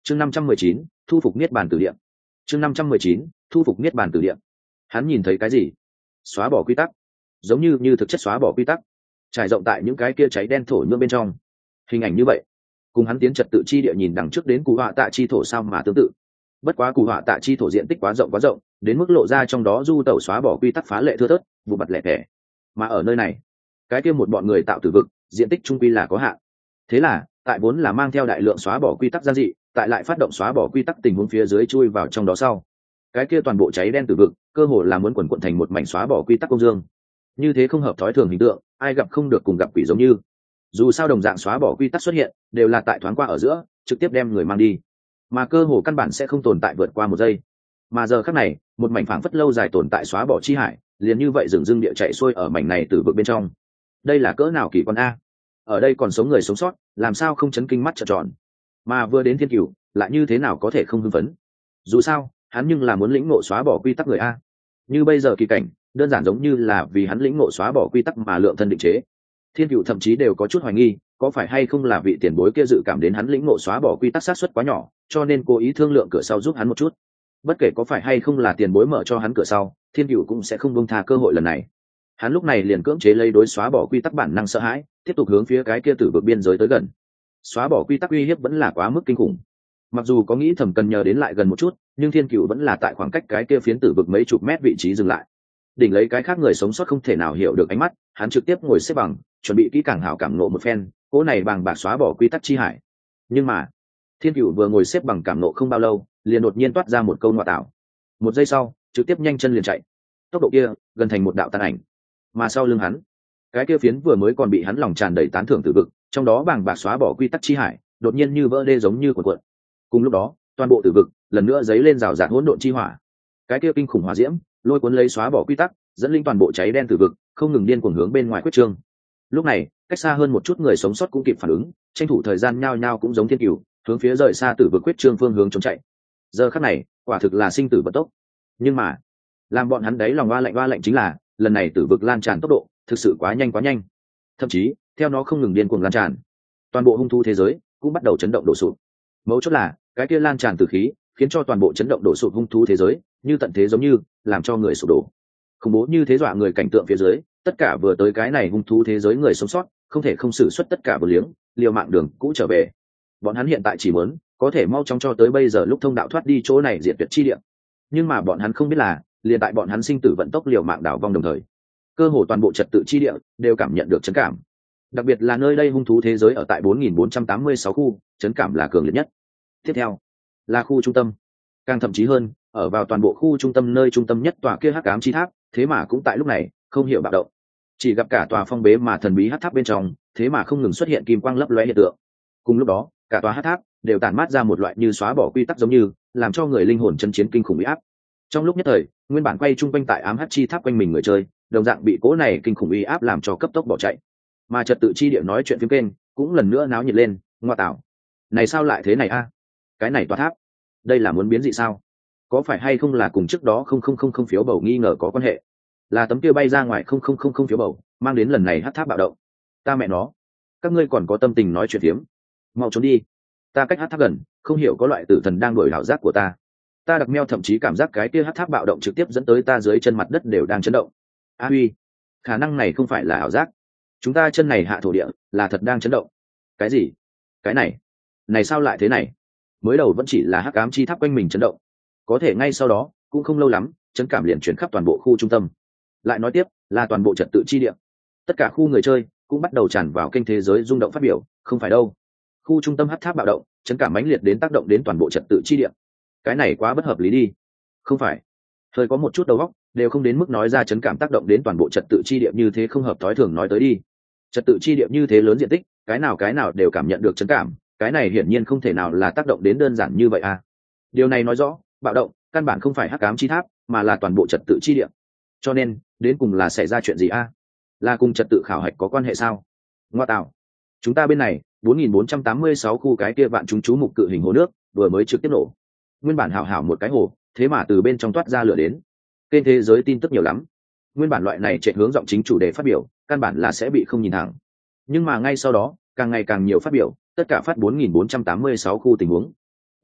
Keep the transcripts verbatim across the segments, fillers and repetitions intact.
chương năm trăm mười chín thu phục niết bàn tử địa. chương năm trăm mười chín thu phục niết bàn tử địa. Hắn nhìn thấy cái gì? Xóa bỏ quy tắc, giống như như thực chất xóa bỏ quy tắc, trải rộng tại những cái kia cháy đen thổ nhưỡng bên trong. Hình ảnh như vậy cùng hắn tiến trật tự chi địa nhìn đằng trước đến cụ họa tạ chi thổ sao mà tương tự. Bất quá cụ họa tạ chi thổ diện tích quá rộng quá rộng, đến mức lộ ra trong đó du tẩu xóa bỏ quy tắc phá lệ thưa thớt, vụ mặt lẻ tẻ. Mà ở nơi này, cái kia một bọn người tạo tử vực, diện tích trung quy là có hạn. Thế là tại vốn là mang theo đại lượng xóa bỏ quy tắc gia dị, tại lại phát động xóa bỏ quy tắc tình huống phía dưới chui vào trong đó sau, cái kia toàn bộ cháy đen tử vực cơ hồ là muốn quần quận thành một mảnh xóa bỏ quy tắc công dương. Như thế không hợp thói thường hình tượng, ai gặp không được cùng gặp quỷ giống như. Dù sao đồng dạng xóa bỏ quy tắc xuất hiện đều là tại thoáng qua ở giữa, trực tiếp đem người mang đi, mà cơ hồ căn bản sẽ không tồn tại vượt qua một giây. Mà giờ khắc này, một mảnh phảng phất lâu dài tồn tại xóa bỏ chi hải liền như vậy dừng dưng địa chạy xuôi ở mảnh này tử vực bên trong. Đây là cỡ nào kỳ quan a! Ở đây còn sống người sống sót, làm sao không chấn kinh mắt trợn tròn. Mà vừa đến thiên cửu lại như thế nào có thể không hưng phấn. Dù sao hắn nhưng là muốn lĩnh ngộ xóa bỏ quy tắc người a. Như bây giờ kỳ cảnh đơn giản giống như là vì hắn lĩnh ngộ xóa bỏ quy tắc mà lượng thân định chế. Thiên cửu thậm chí đều có chút hoài nghi có phải hay không là vị tiền bối kia dự cảm đến hắn lĩnh ngộ xóa bỏ quy tắc sát suất quá nhỏ, cho nên cố ý thương lượng cửa sau giúp hắn một chút. Bất kể có phải hay không là tiền bối mở cho hắn cửa sau, thiên cửu cũng sẽ không buông tha cơ hội lần này. Hắn lúc này liền cưỡng chế lấy đối xóa bỏ quy tắc bản năng sợ hãi, tiếp tục hướng phía cái kia tử vực biên giới tới gần. Xóa bỏ quy tắc uy hiếp vẫn là quá mức kinh khủng. Mặc dù có nghĩ thầm cần nhờ đến lại gần một chút, nhưng thiên cửu vẫn là tại khoảng cách cái kia phiến tử vực mấy chục mét vị trí dừng lại. Đỉnh lấy cái khác người sống sót không thể nào hiểu được ánh mắt, hắn trực tiếp ngồi xếp bằng, chuẩn bị kỹ càng hảo cảm nộ một phen cỗ này bằng bạc xóa bỏ quy tắc chi hải. Nhưng mà thiên cửu vừa ngồi xếp bằng cảm nộ không bao lâu, liền đột nhiên toát ra một câu ngoại tạo. Một giây sau trực tiếp nhanh chân liền chạy, tốc độ kia gần thành một đạo tàn ảnh. Mà sau lưng hắn, cái kia phiến vừa mới còn bị hắn lòng tràn đầy tán thưởng tử vực, trong đó bàng bạc xóa bỏ quy tắc chi hải đột nhiên như vỡ đê giống như cuộn cuộn. Cùng lúc đó toàn bộ tử vực lần nữa dấy lên rào rạt hỗn độn chi hỏa, cái kia kinh khủng hỏa diễm lôi cuốn lấy xóa bỏ quy tắc, dẫn linh toàn bộ cháy đen tử vực không ngừng điên cuồng hướng bên ngoài quyết trương. Lúc này cách xa hơn một chút người sống sót cũng kịp phản ứng, tranh thủ thời gian nhao nhao cũng giống thiên cửu hướng phía rời xa tử vực quyết trương phương hướng chống chạy. Giờ khắc này quả thực là sinh tử vận tốc. Nhưng mà làm bọn hắn đấy lòng oa lạnh oa lạnh chính là lần này tử vực lan tràn tốc độ thực sự quá nhanh quá nhanh. Thậm chí theo nó không ngừng điên cuồng lan tràn, toàn bộ hung thú thế giới cũng bắt đầu chấn động đổ sụp. Mấu chốt là cái kia lan tràn tử khí khiến cho toàn bộ chấn động đổ sụp hung thú thế giới như tận thế giống như làm cho người sụp đổ. Khủng bố như thế dọa người cảnh tượng phía dưới, tất cả vừa tới cái này hung thú thế giới người sống sót không thể không xử suất tất cả vừa liếng liều mạng đường cũ trở về. Bọn hắn hiện tại chỉ muốn có thể mau chóng cho tới bây giờ lúc thông đạo thoát đi chỗ này diệt tuyệt chi địa. Nhưng mà bọn hắn không biết là liền tại bọn hắn sinh tử vận tốc liều mạng đảo vong đồng thời, cơ hồ toàn bộ trật tự chi địa đều cảm nhận được chấn cảm. Đặc biệt là nơi đây hung thú thế giới ở tại bốn nghìn bốn trăm tám mươi sáu khu, chấn cảm là cường liệt nhất. Tiếp theo là khu trung tâm, càng thậm chí hơn, ở vào toàn bộ khu trung tâm nơi trung tâm nhất tòa kia hắc ám chi tháp, thế mà cũng tại lúc này không hiểu bạo động. Chỉ gặp cả tòa phong bế mà thần bí hắc tháp bên trong, thế mà không ngừng xuất hiện kim quang lấp lóe hiện tượng. Cùng lúc đó, cả tòa hắc tháp đều tản mát ra một loại như xóa bỏ quy tắc giống như, làm cho người linh hồn chân chiến kinh khủng uy áp. Trong lúc nhất thời, nguyên bản quay trung quanh tại ám hắc chi tháp quanh mình người chơi, đồng dạng bị cố này kinh khủng uy áp làm cho cấp tốc bỏ chạy. Mà trật tự chi địa nói chuyện phim kênh cũng lần nữa náo nhiệt lên, ngoa tạo. Này sao lại thế này a? Cái này tòa tháp, đây là muốn biến dị sao? Có phải hay không là cùng trước đó không không không không phiếu bầu nghi ngờ có quan hệ? Là tấm kia bay ra ngoài không không không không phiếu bầu, mang đến lần này hắc tháp bạo động. Ta mẹ nó, các ngươi còn có tâm tình nói chuyện phiếm? Mau trốn đi. Ta cách hắc tháp gần, không hiểu có loại tử thần đang đổi hảo giác của ta. Ta đặc meo thậm chí cảm giác cái kia hắc tháp bạo động trực tiếp dẫn tới ta dưới chân mặt đất đều đang chấn động. A huy, khả năng này không phải là ảo giác. Chúng ta chân này hạ thổ địa là thật đang chấn động. Cái gì? Cái này, này sao lại thế này? Mới đầu vẫn chỉ là hắc ám chi tháp quanh mình chấn động, có thể ngay sau đó cũng không lâu lắm, chấn cảm liền chuyển khắp toàn bộ khu trung tâm. Lại nói tiếp là toàn bộ trật tự chi địa, tất cả khu người chơi cũng bắt đầu tràn vào kênh thế giới rung động phát biểu. Không phải đâu, khu trung tâm hắc tháp bạo động, chấn cảm mãnh liệt đến tác động đến toàn bộ trật tự chi địa. Cái này quá bất hợp lý đi. Không phải, hơi có một chút đầu óc đều không đến mức nói ra chấn cảm tác động đến toàn bộ trật tự chi địa như thế không hợp thói thường nói tới đi. Trật tự chi địa như thế lớn diện tích, cái nào cái nào đều cảm nhận được chấn cảm, cái này hiển nhiên không thể nào là tác động đến đơn giản như vậy à. Điều này nói rõ bạo động căn bản không phải hắc ám chi tháp, mà là toàn bộ trật tự chi địa. Cho nên đến cùng là xảy ra chuyện gì a? À? Là cùng trật tự khảo hạch có quan hệ sao? Ngoa tạo, chúng ta bên này bốn nghìn bốn trăm tám mươi sáu khu cái kia vạn chúng chú mục cự hình hồ nước vừa mới trực tiếp nổ. Nguyên bản hảo hảo một cái hồ, thế mà từ bên trong toát ra lửa đến. Kênh thế giới tin tức nhiều lắm, nguyên bản loại này chạy hướng giọng chính chủ đề phát biểu căn bản là sẽ bị không nhìn thẳng, nhưng mà ngay sau đó càng ngày càng nhiều phát biểu, tất cả phát bốn nghìn bốn trăm tám mươi sáu khu tình huống.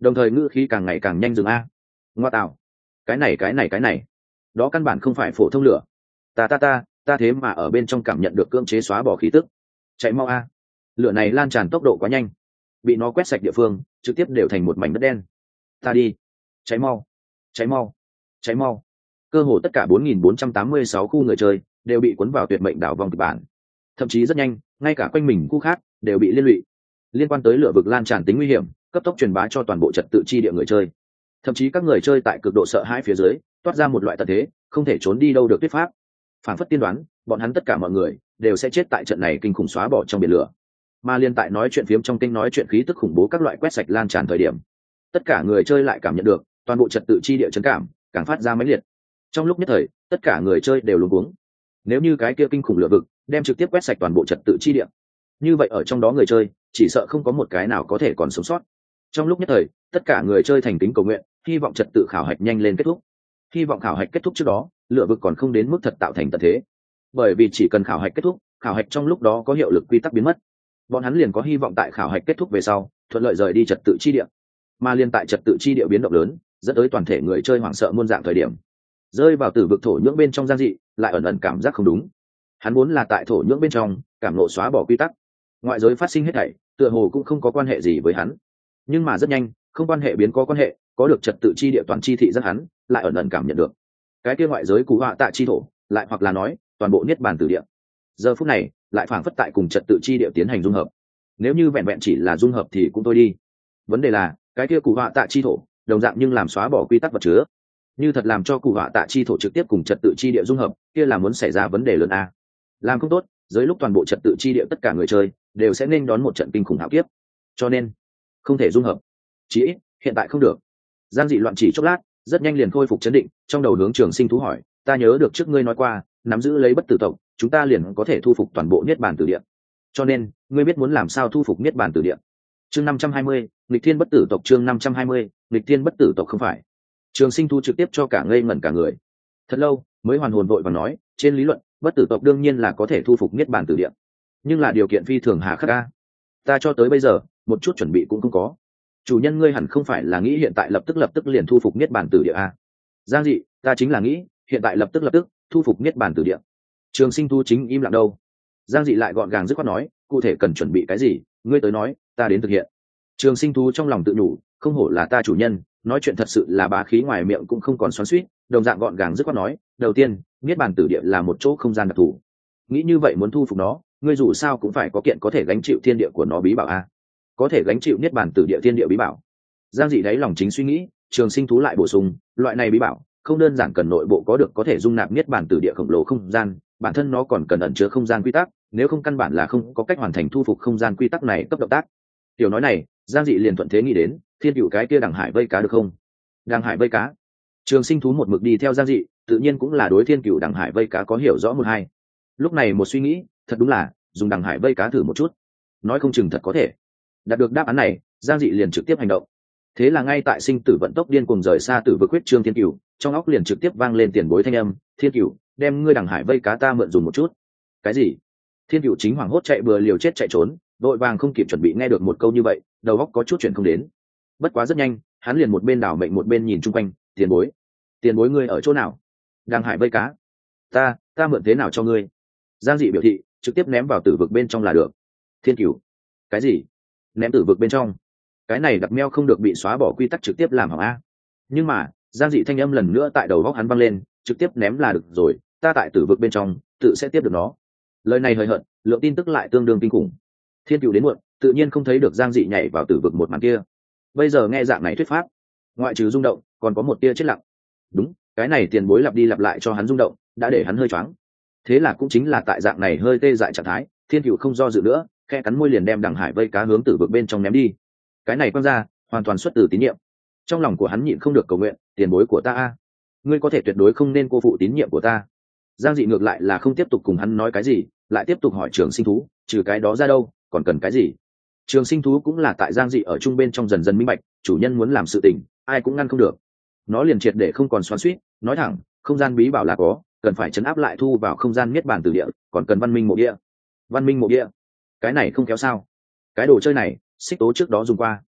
đồng thời ngữ khí càng ngày càng nhanh dừng a. Ngoa tạo, cái này cái này cái này đó căn bản không phải phổ thông lửa. Ta ta ta ta thế mà ở bên trong cảm nhận được cưỡng chế xóa bỏ khí tức. Chạy mau a. Lửa này lan tràn tốc độ quá nhanh, bị nó quét sạch địa phương trực tiếp đều thành một mảnh đất đen. Ta đi. Cháy mau, cháy mau, cháy mau. Cơ hồ tất cả bốn nghìn bốn trăm tám mươi sáu khu người chơi đều bị cuốn vào tuyệt mệnh đảo vòng kịch bản. Thậm chí rất nhanh, ngay cả quanh mình khu khác đều bị liên lụy. Liên quan tới lửa vực lan tràn tính nguy hiểm, cấp tốc truyền bá cho toàn bộ trật tự chi địa người chơi. Thậm chí các người chơi tại cực độ sợ hãi phía dưới, toát ra một loại tật thế, không thể trốn đi đâu được thuyết pháp. Phản phất tiên đoán, bọn hắn tất cả mọi người đều sẽ chết tại trận này kinh khủng xóa bỏ trong biển lửa. Mà liên tại nói chuyện phiếm trong kênh nói chuyện khí tức khủng bố các loại quét sạch lan tràn thời điểm, tất cả người chơi lại cảm nhận được toàn bộ trật tự chi địa chấn cảm càng phát ra mãnh liệt. Trong lúc nhất thời, tất cả người chơi đều luống cuống. Nếu như cái kia kinh khủng lửa vực đem trực tiếp quét sạch toàn bộ trật tự chi địa, như vậy ở trong đó người chơi chỉ sợ không có một cái nào có thể còn sống sót. Trong lúc nhất thời, tất cả người chơi thành kính cầu nguyện, hy vọng trật tự khảo hạch nhanh lên kết thúc. Hy vọng khảo hạch kết thúc trước đó, lửa vực còn không đến mức thật tạo thành tận thế. Bởi vì chỉ cần khảo hạch kết thúc, khảo hạch trong lúc đó có hiệu lực quy tắc biến mất, bọn hắn liền có hy vọng tại khảo hạch kết thúc về sau, thuận lợi rời đi trật tự chi địa. Mà liên tại trật tự chi địa biến động lớn, dẫn tới toàn thể người chơi hoảng sợ muôn dạng thời điểm, rơi vào tử vực thổ nhưỡng bên trong Giang Dị lại ẩn ẩn cảm giác không đúng. Hắn muốn là tại thổ nhưỡng bên trong cảm ngộ xóa bỏ quy tắc, ngoại giới phát sinh hết thảy tựa hồ cũng không có quan hệ gì với hắn. Nhưng mà rất nhanh, không quan hệ biến có quan hệ, có được trật tự chi địa toàn chi thị rất hắn lại ẩn ẩn cảm nhận được cái kia ngoại giới cú họa tạ chi thổ, lại hoặc là nói toàn bộ niết bàn tử địa giờ phút này lại phảng phất tại cùng trật tự chi địa tiến hành dung hợp. Nếu như vẹn vẹn chỉ là dung hợp thì cũng thôi đi, vấn đề là cái kia cú họa tạ chi thổ đồng dạng nhưng làm xóa bỏ quy tắc vật chứa. Như thật làm cho cú họa tạ chi thổ trực tiếp cùng trật tự chi địa dung hợp, kia là muốn xảy ra vấn đề lớn a. Làm không tốt, dưới lúc toàn bộ trật tự chi địa tất cả người chơi đều sẽ nên đón một trận kinh khủng hạo kiếp. Cho nên không thể dung hợp, chí ít hiện tại không được. Giang Dị loạn chỉ chốc lát, rất nhanh liền khôi phục chấn định, trong đầu hướng Trường Sinh Thú hỏi, ta nhớ được trước ngươi nói qua, nắm giữ lấy bất tử tộc, chúng ta liền có thể thu phục toàn bộ niết bàn tử địa. Cho nên, ngươi biết muốn làm sao thu phục niết bàn tử địa. Chương năm trăm hai mươi, nghịch thiên bất tử tộc. Chương năm trăm hai mươi, nghịch thiên bất tử tộc không phải. Trường Sinh Thú trực tiếp cho cả ngây ngẩn cả người. Thật lâu, mới hoàn hồn vội và nói, trên lý luận, bất tử tộc đương nhiên là có thể thu phục niết bàn tử địa, nhưng là điều kiện phi thường hà khắc a. Ta cho tới bây giờ, một chút chuẩn bị cũng không có. Chủ nhân ngươi hẳn không phải là nghĩ hiện tại lập tức lập tức liền thu phục niết bàn tử địa a? Giang Dị, ta chính là nghĩ hiện tại lập tức lập tức thu phục niết bàn tử địa. Trường Sinh Thú chính im lặng đâu. Giang Dị lại gọn gàng dứt khoát nói, cụ thể cần chuẩn bị cái gì, ngươi tới nói, ta đến thực hiện. Trường Sinh Thú trong lòng tự nhủ, không hổ là ta chủ nhân, nói chuyện thật sự là bá khí, ngoài miệng cũng không còn xoắn xuýt, đồng dạng gọn gàng dứt khoát nói, đầu tiên, niết bàn tử địa là một chỗ không gian đặc thù. Nghĩ như vậy muốn thu phục nó, ngươi dù sao cũng phải có kiện có thể gánh chịu thiên địa của nó bí bảo a. Có thể gánh chịu niết bàn tử địa thiên địa bí bảo. Giang Dị đáy lòng chính suy nghĩ, Trường Sinh Thú lại bổ sung, loại này bí bảo không đơn giản cần nội bộ có được có thể dung nạp niết bàn tử địa khổng lồ không gian, bản thân nó còn cần ẩn chứa không gian quy tắc, nếu không căn bản là không có cách hoàn thành thu phục không gian quy tắc này cấp động tác. Tiểu nói này, Giang Dị liền thuận thế nghĩ đến, thiên cửu cái kia đằng hải vây cá được không? Đằng hải vây cá. Trường Sinh Thú một mực đi theo Giang Dị, tự nhiên cũng là đối thiên cửu đằng hải vây cá có hiểu rõ một hai. Lúc này một suy nghĩ, thật đúng là dùng đằng hải vây cá thử một chút, nói không chừng thật có thể. Đạt được đáp án này, Giang Dị liền trực tiếp hành động. Thế là ngay tại sinh tử vận tốc điên cuồng rời xa tử vực quyết trương thiên cửu, trong óc liền trực tiếp vang lên tiền bối thanh âm, thiên cửu, đem ngươi đằng hải vây cá ta mượn dùng một chút. Cái gì? Thiên cửu chính hoảng hốt chạy bừa liều chết chạy trốn, đội vàng không kịp chuẩn bị nghe được một câu như vậy, đầu óc có chút chuyện không đến. Bất quá rất nhanh, hắn liền một bên đảo mệnh một bên nhìn chung quanh, tiền bối, tiền bối ngươi ở chỗ nào? Đằng hải vây cá, ta ta mượn thế nào cho ngươi? Giang Dị biểu thị, trực tiếp ném vào tử vực bên trong là được. Thiên cửu, cái gì? Ném tử vực bên trong? Cái này đặc meo không được bị xóa bỏ quy tắc trực tiếp làm hỏng a. Nhưng mà Giang Dị thanh âm lần nữa tại đầu góc hắn vang lên, trực tiếp ném là được rồi, ta tại tử vực bên trong tự sẽ tiếp được nó. Lời này hơi hận, lượng tin tức lại tương đương kinh khủng. Thiên cửu đến muộn, tự nhiên không thấy được Giang Dị nhảy vào tử vực một màn kia. Bây giờ nghe dạng này thuyết pháp, ngoại trừ rung động còn có một tia chết lặng. Đúng, cái này tiền bối lặp đi lặp lại cho hắn rung động, đã để hắn hơi choáng. Thế là cũng chính là tại dạng này hơi tê dại trạng thái, Thiên cửu không do dự nữa, khe cắn môi liền đem đằng hải vây cá hướng tử vực bên trong ném đi. Cái này quăng ra hoàn toàn xuất từ tín nhiệm. Trong lòng của hắn nhịn không được cầu nguyện, tiền bối của ta a, ngươi có thể tuyệt đối không nên cô phụ tín nhiệm của ta. Giang Dị ngược lại là không tiếp tục cùng hắn nói cái gì, lại tiếp tục hỏi Trường Sinh Thú, trừ cái đó ra đâu còn cần cái gì? Trường Sinh Thú cũng là tại Giang Dị ở chung bên trong dần dần minh bạch, chủ nhân muốn làm sự tình ai cũng ngăn không được. Nó liền triệt để không còn xoắn xuýt, nói thẳng, không gian bí bảo là có, cần phải chấn áp lại thu vào không gian niết bàn tử địa, còn cần văn minh mộ địa. Văn minh mộ địa, cái này không kéo sao? Cái đồ chơi này Xích Tố trước đó dùng qua.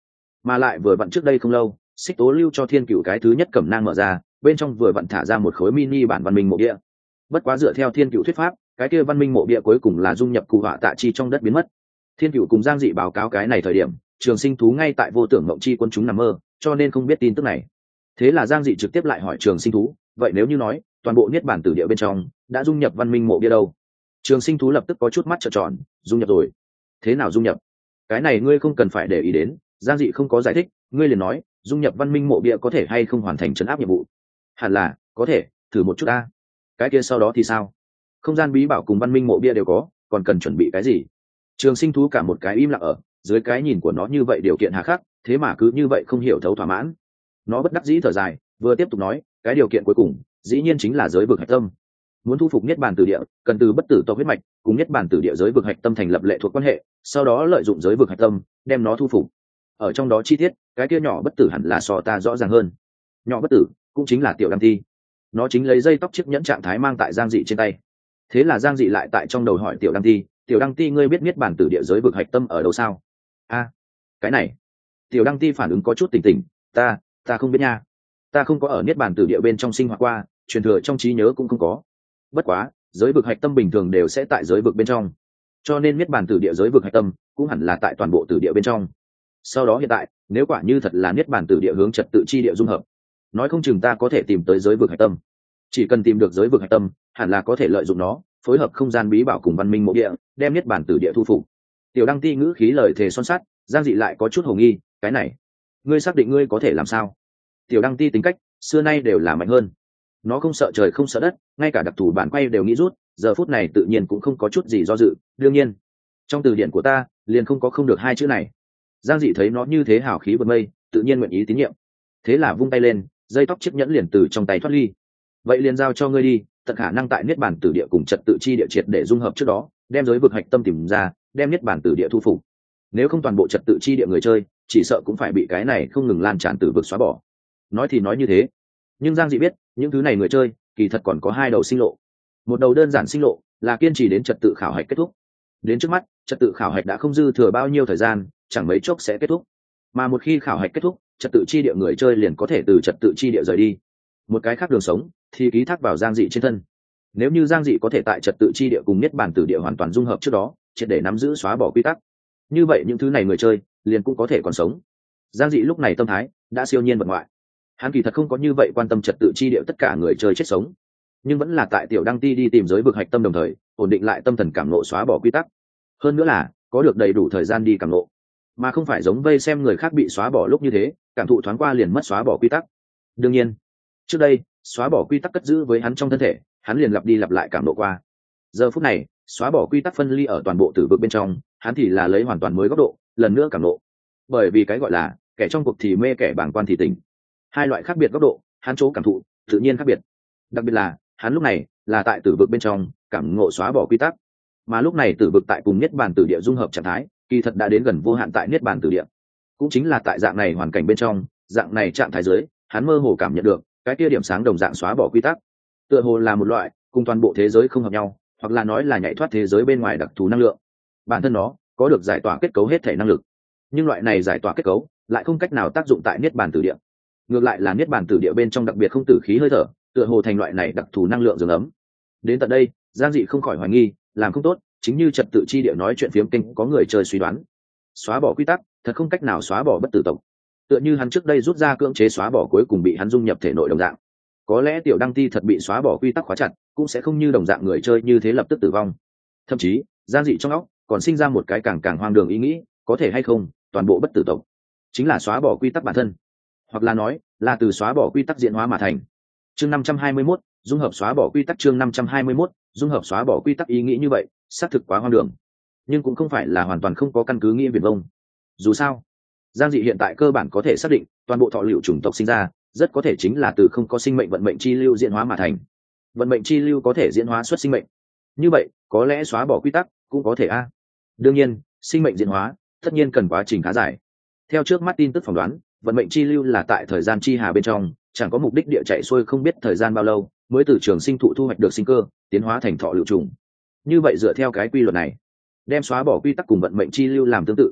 mà lại vừa vặn trước đây không lâu xích tố lưu cho thiên cựu cái thứ nhất cẩm nang mở ra, bên trong vừa vặn thả ra một khối mini bản văn minh mộ địa. Bất quá dựa theo thiên cựu thuyết pháp, cái kia văn minh mộ địa cuối cùng là dung nhập cụ họa tạ chi trong đất biến mất. Thiên cựu cùng Giang Dị báo cáo cái này thời điểm, Trường Sinh thú ngay tại vô tưởng mộng chi quân chúng nằm mơ, cho nên không biết tin tức này. Thế là Giang Dị trực tiếp lại hỏi Trường Sinh thú, vậy nếu như nói toàn bộ niết bản tử địa bên trong đã dung nhập văn minh mộ địa đâu? Trường Sinh thú lập tức có chút mắt trợn tròn, dung nhập rồi? Thế nào dung nhập? Cái này ngươi không cần phải để ý đến. Giang Dị không có giải thích, ngươi liền nói dung nhập văn minh mộ địa có thể hay không hoàn thành trấn áp nhiệm vụ. Hẳn là có thể, thử một chút ta. Cái kia sau đó thì sao? Không gian bí bảo cùng văn minh mộ bia đều có, còn cần chuẩn bị cái gì? Trường Sinh thú cả một cái im lặng ở dưới cái nhìn của nó như vậy điều kiện hà khắc, thế mà cứ như vậy không hiểu thấu thỏa mãn. Nó bất đắc dĩ thở dài, vừa tiếp tục nói, cái điều kiện cuối cùng dĩ nhiên chính là giới vực hạch tâm. Muốn thu phục niết bàn tử địa, cần từ bất tử tộc huyết mạch cùng niết bàn tử địa giới vực hạch tâm thành lập lệ thuộc quan hệ, sau đó lợi dụng giới vực hạch tâm đem nó thu phục. Ở trong đó chi tiết, cái kia nhỏ bất tử hẳn là so ta rõ ràng hơn. Nhỏ bất tử cũng chính là tiểu đăng ti, nó chính lấy dây tóc chiếc nhẫn trạng thái mang tại Giang Dị trên tay. Thế là Giang Dị lại tại trong đầu hỏi tiểu đăng ti, tiểu đăng ti ngươi biết niết bàn tử địa giới vực hạch tâm ở đâu sao? A, cái này. Tiểu đăng ti phản ứng có chút tỉnh tỉnh, ta ta không biết nha, ta không có ở niết bàn tử địa bên trong sinh hoạt qua, truyền thừa trong trí nhớ cũng không có. Bất quá giới vực hạch tâm bình thường đều sẽ tại giới vực bên trong, cho nên niết bàn tử địa giới vực hạch tâm cũng hẳn là tại toàn bộ tử địa bên trong. Sau đó hiện tại nếu quả như thật là niết bàn tử địa hướng trật tự chi địa dung hợp, nói không chừng ta có thể tìm tới giới vực hạch tâm. Chỉ cần tìm được giới vực hạch tâm, hẳn là có thể lợi dụng nó phối hợp không gian bí bảo cùng văn minh mộ địa, đem niết bàn tử địa thu phục. Tiểu đăng ti ngữ khí lời thề son sắt. Giang Dị lại có chút hồ nghi, cái này ngươi xác định ngươi có thể làm sao? Tiểu đăng ti tính cách xưa nay đều là mạnh hơn, nó không sợ trời không sợ đất, ngay cả đặc thù bản quay đều nghĩ rút, giờ phút này tự nhiên cũng không có chút gì do dự. Đương nhiên trong từ điển của ta liền không có không được hai chữ này. Giang Dị thấy nó như thế hào khí vượt mây, tự nhiên nguyện ý tín nhiệm. Thế là vung tay lên, dây tóc chiếc nhẫn liền từ trong tay thoát ly. Vậy liền giao cho ngươi đi, tận khả năng tại niết bàn tử địa cùng trật tự chi địa triệt để dung hợp trước đó, đem giới vực hạch tâm tìm ra, đem niết bàn tử địa thu phục. Nếu không toàn bộ trật tự chi địa người chơi chỉ sợ cũng phải bị cái này không ngừng lan tràn tử vực xóa bỏ. Nói thì nói như thế, nhưng Giang Dị biết những thứ này người chơi kỳ thật còn có hai đầu sinh lộ. Một đầu đơn giản sinh lộ là kiên trì đến trật tự khảo hạch kết thúc. Đến trước mắt trật tự khảo hạch đã không dư thừa bao nhiêu thời gian, chẳng mấy chốc sẽ kết thúc. Mà một khi khảo hạch kết thúc, trật tự chi địa người chơi liền có thể từ trật tự chi địa rời đi. Một cái khác đường sống thì ký thác vào Giang Dị trên thân. Nếu như Giang Dị có thể tại trật tự chi địa cùng niết bàn tử địa hoàn toàn dung hợp trước đó, triệt để nắm giữ xóa bỏ quy tắc, như vậy những thứ này người chơi liền cũng có thể còn sống. Giang Dị lúc này tâm thái đã siêu nhiên vật ngoại, hắn kỳ thật không có như vậy quan tâm trật tự chi địa tất cả người chơi chết sống, nhưng vẫn là tại tiểu đăng ti đi tìm giới vực hạch tâm đồng thời ổn định lại tâm thần cảm nộ xóa bỏ quy tắc. Hơn nữa là có được đầy đủ thời gian đi cảm nộ, mà không phải giống vây xem người khác bị xóa bỏ lúc như thế cảm thụ thoáng qua liền mất xóa bỏ quy tắc. Đương nhiên trước đây xóa bỏ quy tắc cất giữ với hắn trong thân thể, hắn liền lặp đi lặp lại cảm nộ qua. Giờ phút này xóa bỏ quy tắc phân ly ở toàn bộ tử vực bên trong, hắn thì là lấy hoàn toàn mới góc độ lần nữa cảm nộ. Bởi vì cái gọi là kẻ trong cuộc thì mê, kẻ bàng quan thì tỉnh, hai loại khác biệt góc độ hắn chỗ cảm thụ tự nhiên khác biệt. Đặc biệt là hắn lúc này là tại tử vực bên trong cảm ngộ xóa bỏ quy tắc, mà lúc này tử vực tại cùng niết bàn tử địa dung hợp trạng thái kỳ thật đã đến gần vô hạn tại niết bàn tử địa. Cũng chính là tại dạng này hoàn cảnh bên trong, dạng này trạng thái dưới, hắn mơ hồ cảm nhận được cái kia điểm sáng đồng dạng xóa bỏ quy tắc tựa hồ là một loại cùng toàn bộ thế giới không hợp nhau, hoặc là nói là nhảy thoát thế giới bên ngoài đặc thù năng lượng. Bản thân nó có được giải tỏa kết cấu hết thể năng lực, nhưng loại này giải tỏa kết cấu lại không cách nào tác dụng tại niết bàn tử địa. Ngược lại là niết bàn tử địa bên trong đặc biệt không tử khí hơi thở, tựa hồ thành loại này đặc thù năng lượng dường ấm. Đến tận đây Giang Dị không khỏi hoài nghi, làm không tốt chính như trật tự chi địa nói chuyện phiếm kinh có người chơi suy đoán, xóa bỏ quy tắc thật không cách nào xóa bỏ bất tử tộc, tựa như hắn trước đây rút ra cưỡng chế xóa bỏ cuối cùng bị hắn dung nhập thể nội đồng dạng. Có lẽ tiểu đăng ti thật bị xóa bỏ quy tắc khóa chặt, cũng sẽ không như đồng dạng người chơi như thế lập tức tử vong. Thậm chí Giang Dị trong óc còn sinh ra một cái càng càng hoang đường ý nghĩ, có thể hay không toàn bộ bất tử tộc chính là xóa bỏ quy tắc bản thân, hoặc là nói là từ xóa bỏ quy tắc diễn hóa mà thành. Chương năm trăm hai mươi mốt dung hợp xóa bỏ quy tắc. Chương năm trăm hai mươi mốt dung hợp xóa bỏ quy tắc. Ý nghĩ như vậy xác thực quá hoang đường, nhưng cũng không phải là hoàn toàn không có căn cứ nghĩa viển vông. Dù sao Giang Dị hiện tại cơ bản có thể xác định toàn bộ thọ liệu chủng tộc sinh ra rất có thể chính là từ không có sinh mệnh vận mệnh chi lưu diễn hóa mà thành. Vận mệnh chi lưu có thể diễn hóa xuất sinh mệnh, như vậy có lẽ xóa bỏ quy tắc cũng có thể a. Đương nhiên sinh mệnh diễn hóa tất nhiên cần quá trình khá dài. Theo trước mắt tin tức phỏng đoán, vận mệnh chi lưu là tại thời gian chi hà bên trong chẳng có mục đích địa chạy xuôi không biết thời gian bao lâu mới từ trường sinh thụ thu hoạch được sinh cơ tiến hóa thành thọ liệu trùng. Như vậy dựa theo cái quy luật này, đem xóa bỏ quy tắc cùng vận mệnh chi lưu làm tương tự,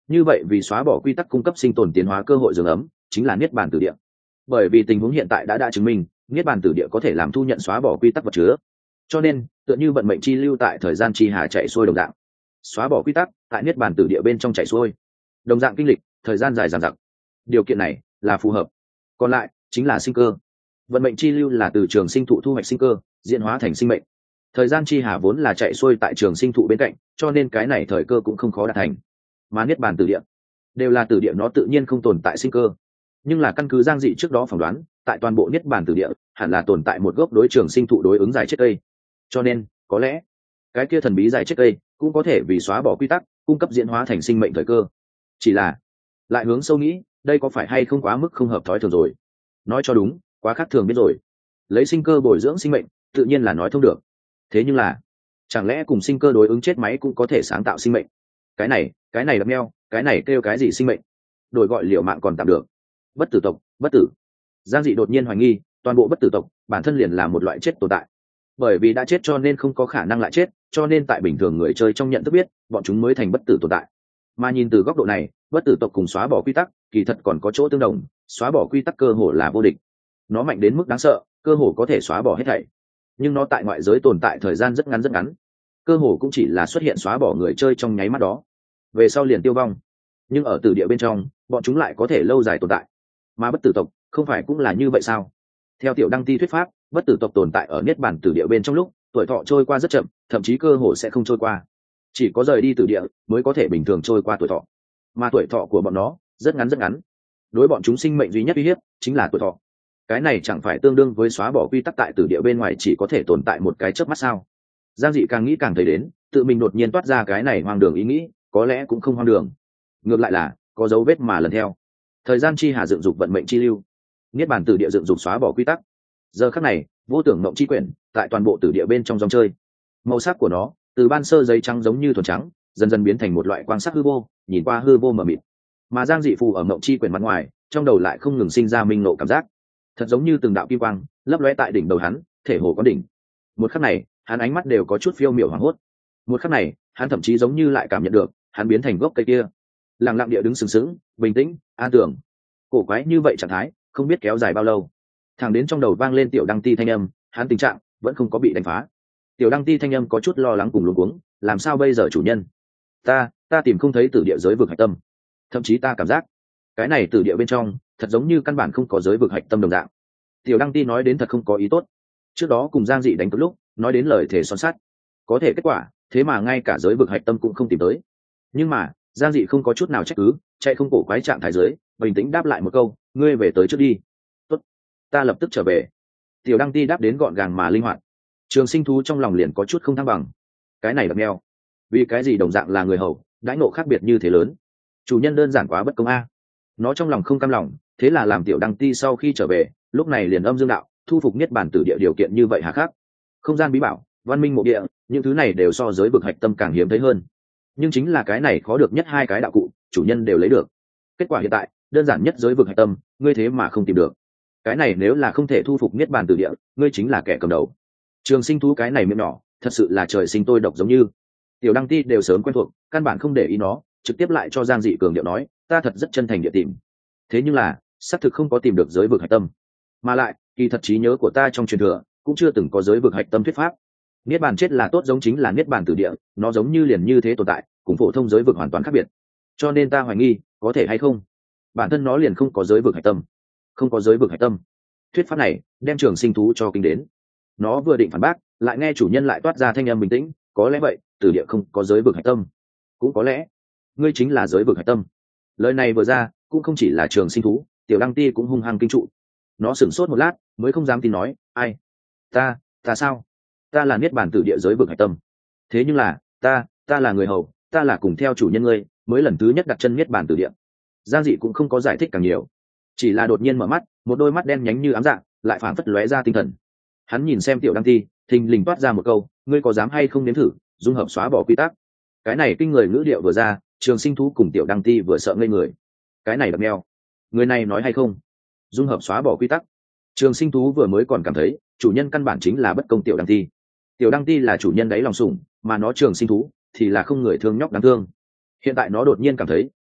như vậy vì xóa bỏ quy tắc cung cấp sinh tồn tiến hóa cơ hội giường ấm chính là niết bàn tử địa. Bởi vì tình huống hiện tại đã đã chứng minh niết bàn tử địa có thể làm thu nhận xóa bỏ quy tắc vật chứa, cho nên tựa như vận mệnh chi lưu tại thời gian chi hà chạy xuôi đồng dạng, xóa bỏ quy tắc tại niết bàn tử địa bên trong chạy xuôi đồng dạng kinh lịch thời gian dài dằng dặc. Điều kiện này là phù hợp. Còn lại chính là sinh cơ. Vận mệnh chi lưu là từ trường sinh thụ thu hoạch sinh cơ diễn hóa thành sinh mệnh, thời gian chi hà vốn là chạy xuôi tại trường sinh thụ bên cạnh, cho nên cái này thời cơ cũng không khó đạt thành. Mà niết bàn tử địa đều là tử địa, nó tự nhiên không tồn tại sinh cơ, nhưng là căn cứ Giang Dị trước đó phỏng đoán, tại toàn bộ niết bàn tử địa hẳn là tồn tại một gốc đối trường sinh thụ đối ứng dài chết cây, cho nên có lẽ cái kia thần bí dài chết cây cũng có thể vì xóa bỏ quy tắc cung cấp diễn hóa thành sinh mệnh thời cơ. Chỉ là lại hướng sâu nghĩ, đây có phải hay không quá mức không hợp thói thường rồi? Nói cho đúng, quá khác thường biết rồi. Lấy sinh cơ bồi dưỡng sinh mệnh tự nhiên là nói thông được, thế nhưng là chẳng lẽ cùng sinh cơ đối ứng chết máy cũng có thể sáng tạo sinh mệnh? Cái này cái này đập meo, cái này kêu cái gì sinh mệnh? Đổi gọi liệu mạng còn tạm được, bất tử tộc bất tử. Giang Dị đột nhiên hoài nghi toàn bộ bất tử tộc bản thân liền là một loại chết tồn tại, bởi vì đã chết cho nên không có khả năng lại chết, cho nên tại bình thường người chơi trong nhận thức biết bọn chúng mới thành bất tử tồn tại. Mà nhìn từ góc độ này, bất tử tộc cùng xóa bỏ quy tắc kỳ thật còn có chỗ tương đồng. Xóa bỏ quy tắc cơ hồ là vô địch, nó mạnh đến mức đáng sợ, cơ hồ có thể xóa bỏ hết thảy, nhưng nó tại ngoại giới tồn tại thời gian rất ngắn rất ngắn, cơ hồ cũng chỉ là xuất hiện xóa bỏ người chơi trong nháy mắt đó, về sau liền tiêu vong. Nhưng ở tử địa bên trong bọn chúng lại có thể lâu dài tồn tại. Mà bất tử tộc không phải cũng là như vậy sao? Theo Tiểu Đăng Ti thuyết pháp, bất tử tộc tồn tại ở niết bàn tử địa bên trong lúc tuổi thọ trôi qua rất chậm, thậm chí cơ hồ sẽ không trôi qua, chỉ có rời đi tử địa mới có thể bình thường trôi qua tuổi thọ. Mà tuổi thọ của bọn nó rất ngắn rất ngắn, đối bọn chúng sinh mệnh duy nhất uy hiếp chính là tuổi thọ. Cái này chẳng phải tương đương với xóa bỏ quy tắc tại tử địa bên ngoài chỉ có thể tồn tại một cái chớp mắt sao? Giang Dị càng nghĩ càng thấy đến, tự mình đột nhiên toát ra cái này hoang đường ý nghĩ, có lẽ cũng không hoang đường, ngược lại là có dấu vết mà lần theo. Thời gian chi hà dựng dục vận mệnh chi lưu, niết bàn tử địa dựng dục xóa bỏ quy tắc. Giờ khắc này, vô tưởng mộng chi quyển tại toàn bộ tử địa bên trong dòng chơi, màu sắc của nó từ ban sơ giấy trắng giống như thuần trắng, dần dần biến thành một loại quang sắc hư vô, nhìn qua hư vô mờ mịt. Mà Giang Dị phù ở mộng chi quyển mặt ngoài, trong đầu lại không ngừng sinh ra minh nộ cảm giác, thật giống như từng đạo kim quang lấp lóe tại đỉnh đầu hắn, thể hồ có đỉnh. Một khắc này, hắn ánh mắt đều có chút phiêu miểu hoảng hốt. Một khắc này, hắn thậm chí giống như lại cảm nhận được, hắn biến thành gốc cây kia, lặng lặng địa đứng sừng sững, bình tĩnh, an tưởng. Cổ quái như vậy trạng thái, không biết kéo dài bao lâu. Thẳng đến trong đầu vang lên Tiểu Đăng Ti thanh âm, hắn tình trạng vẫn không có bị đánh phá. Tiểu Đăng Ti thanh âm có chút lo lắng cùng luống cuống, làm sao bây giờ chủ nhân? Ta, ta tìm không thấy tử địa giới vực hạch tâm. Thậm chí ta cảm giác, cái này tử địa bên trong, thật giống như căn bản không có giới vực hạch tâm đồng dạng. Tiểu Đăng Ti nói đến thật không có ý tốt. Trước đó cùng Giang Dị đánh cược lúc, nói đến lời thề son sắt, có thể kết quả, thế mà ngay cả giới vực hạch tâm cũng không tìm tới. Nhưng mà, Giang Dị không có chút nào trách cứ, chạy không cổ quái trạng thái dưới, bình tĩnh đáp lại một câu, ngươi về tới trước đi. Tốt, ta lập tức trở về. Tiểu Đăng Ti đáp đến gọn gàng mà linh hoạt. Trường Sinh thú trong lòng liền có chút không thăng bằng. Cái này đập meo, vì cái gì đồng dạng là người hầu, đãi ngộ khác biệt như thế lớn? Chủ nhân đơn giản quá bất công a. Nó trong lòng không cam lòng, thế là làm Tiểu Đăng Ti sau khi trở về, lúc này liền âm dương đạo, thu phục niết bàn tử địa điều kiện như vậy hà khắc. Không gian bí bảo, văn minh mộ địa, những thứ này đều so giới vực hạch tâm càng hiếm thấy hơn. Nhưng chính là cái này khó được nhất hai cái đạo cụ, chủ nhân đều lấy được. Kết quả hiện tại, đơn giản nhất giới vực hạch tâm, ngươi thế mà không tìm được. Cái này nếu là không thể thu phục niết bàn tử địa, ngươi chính là kẻ cầm đầu. Trường Sinh thú cái này miệng nhỏ, thật sự là trời sinh tôi độc giống như. Tiểu Đăng Ti đều sớm quen thuộc, căn bản không để ý nó, trực tiếp lại cho Giang Dị cường điệu nói, ta thật rất chân thành địa tìm. Thế nhưng là, xác thực không có tìm được giới vực hạch tâm. Mà lại, kỳ thật trí nhớ của ta trong truyền thừa, cũng chưa từng có giới vực hạch tâm thuyết pháp. Niết bàn chết là tốt giống chính là niết bàn tử địa, nó giống như liền như thế tồn tại, cùng phổ thông giới vực hoàn toàn khác biệt. Cho nên ta hoài nghi, có thể hay không, bản thân nó liền không có giới vực hạch tâm. Không có giới vực hạch tâm. Thuyết pháp này, đem Trường Sinh thú cho kinh đến. Nó vừa định phản bác, lại nghe chủ nhân lại toát ra thanh âm bình tĩnh, có lẽ vậy, tử địa không có giới vực hạch tâm. Cũng có lẽ, ngươi chính là giới vực hạch tâm. Lời này vừa ra, cũng không chỉ là Trường Sinh thú, Tiểu Đăng Ti cũng hung hăng kinh trụ. Nó sửng sốt một lát, mới không dám tin nói, ai? Ta, ta sao? Ta là niết bàn tử địa giới vực hạch tâm. Thế nhưng là, ta, ta là người hầu, ta là cùng theo chủ nhân ngươi, mới lần thứ nhất đặt chân niết bàn tử địa. Giang Dị cũng không có giải thích càng nhiều, chỉ là đột nhiên mở mắt, một đôi mắt đen nhánh như ám dạng, lại phảng phất lóe ra tinh thần. Hắn nhìn xem Tiểu Đăng Ti, thình lình toát ra một câu, ngươi có dám hay không nếm thử dung hợp xóa bỏ quy tắc? Cái này kinh người ngữ điệu vừa ra, Trường Sinh thú cùng Tiểu Đăng Ti vừa sợ ngây người. Cái này đập meo, người này nói hay không dung hợp xóa bỏ quy tắc? Trường Sinh thú vừa mới còn cảm thấy chủ nhân căn bản chính là bất công Tiểu Đăng Ti. Tiểu Đăng Ti là chủ nhân đáy lòng sủng, mà nó Trường Sinh thú thì là không người thương nhóc đáng thương. Hiện tại nó đột nhiên cảm thấy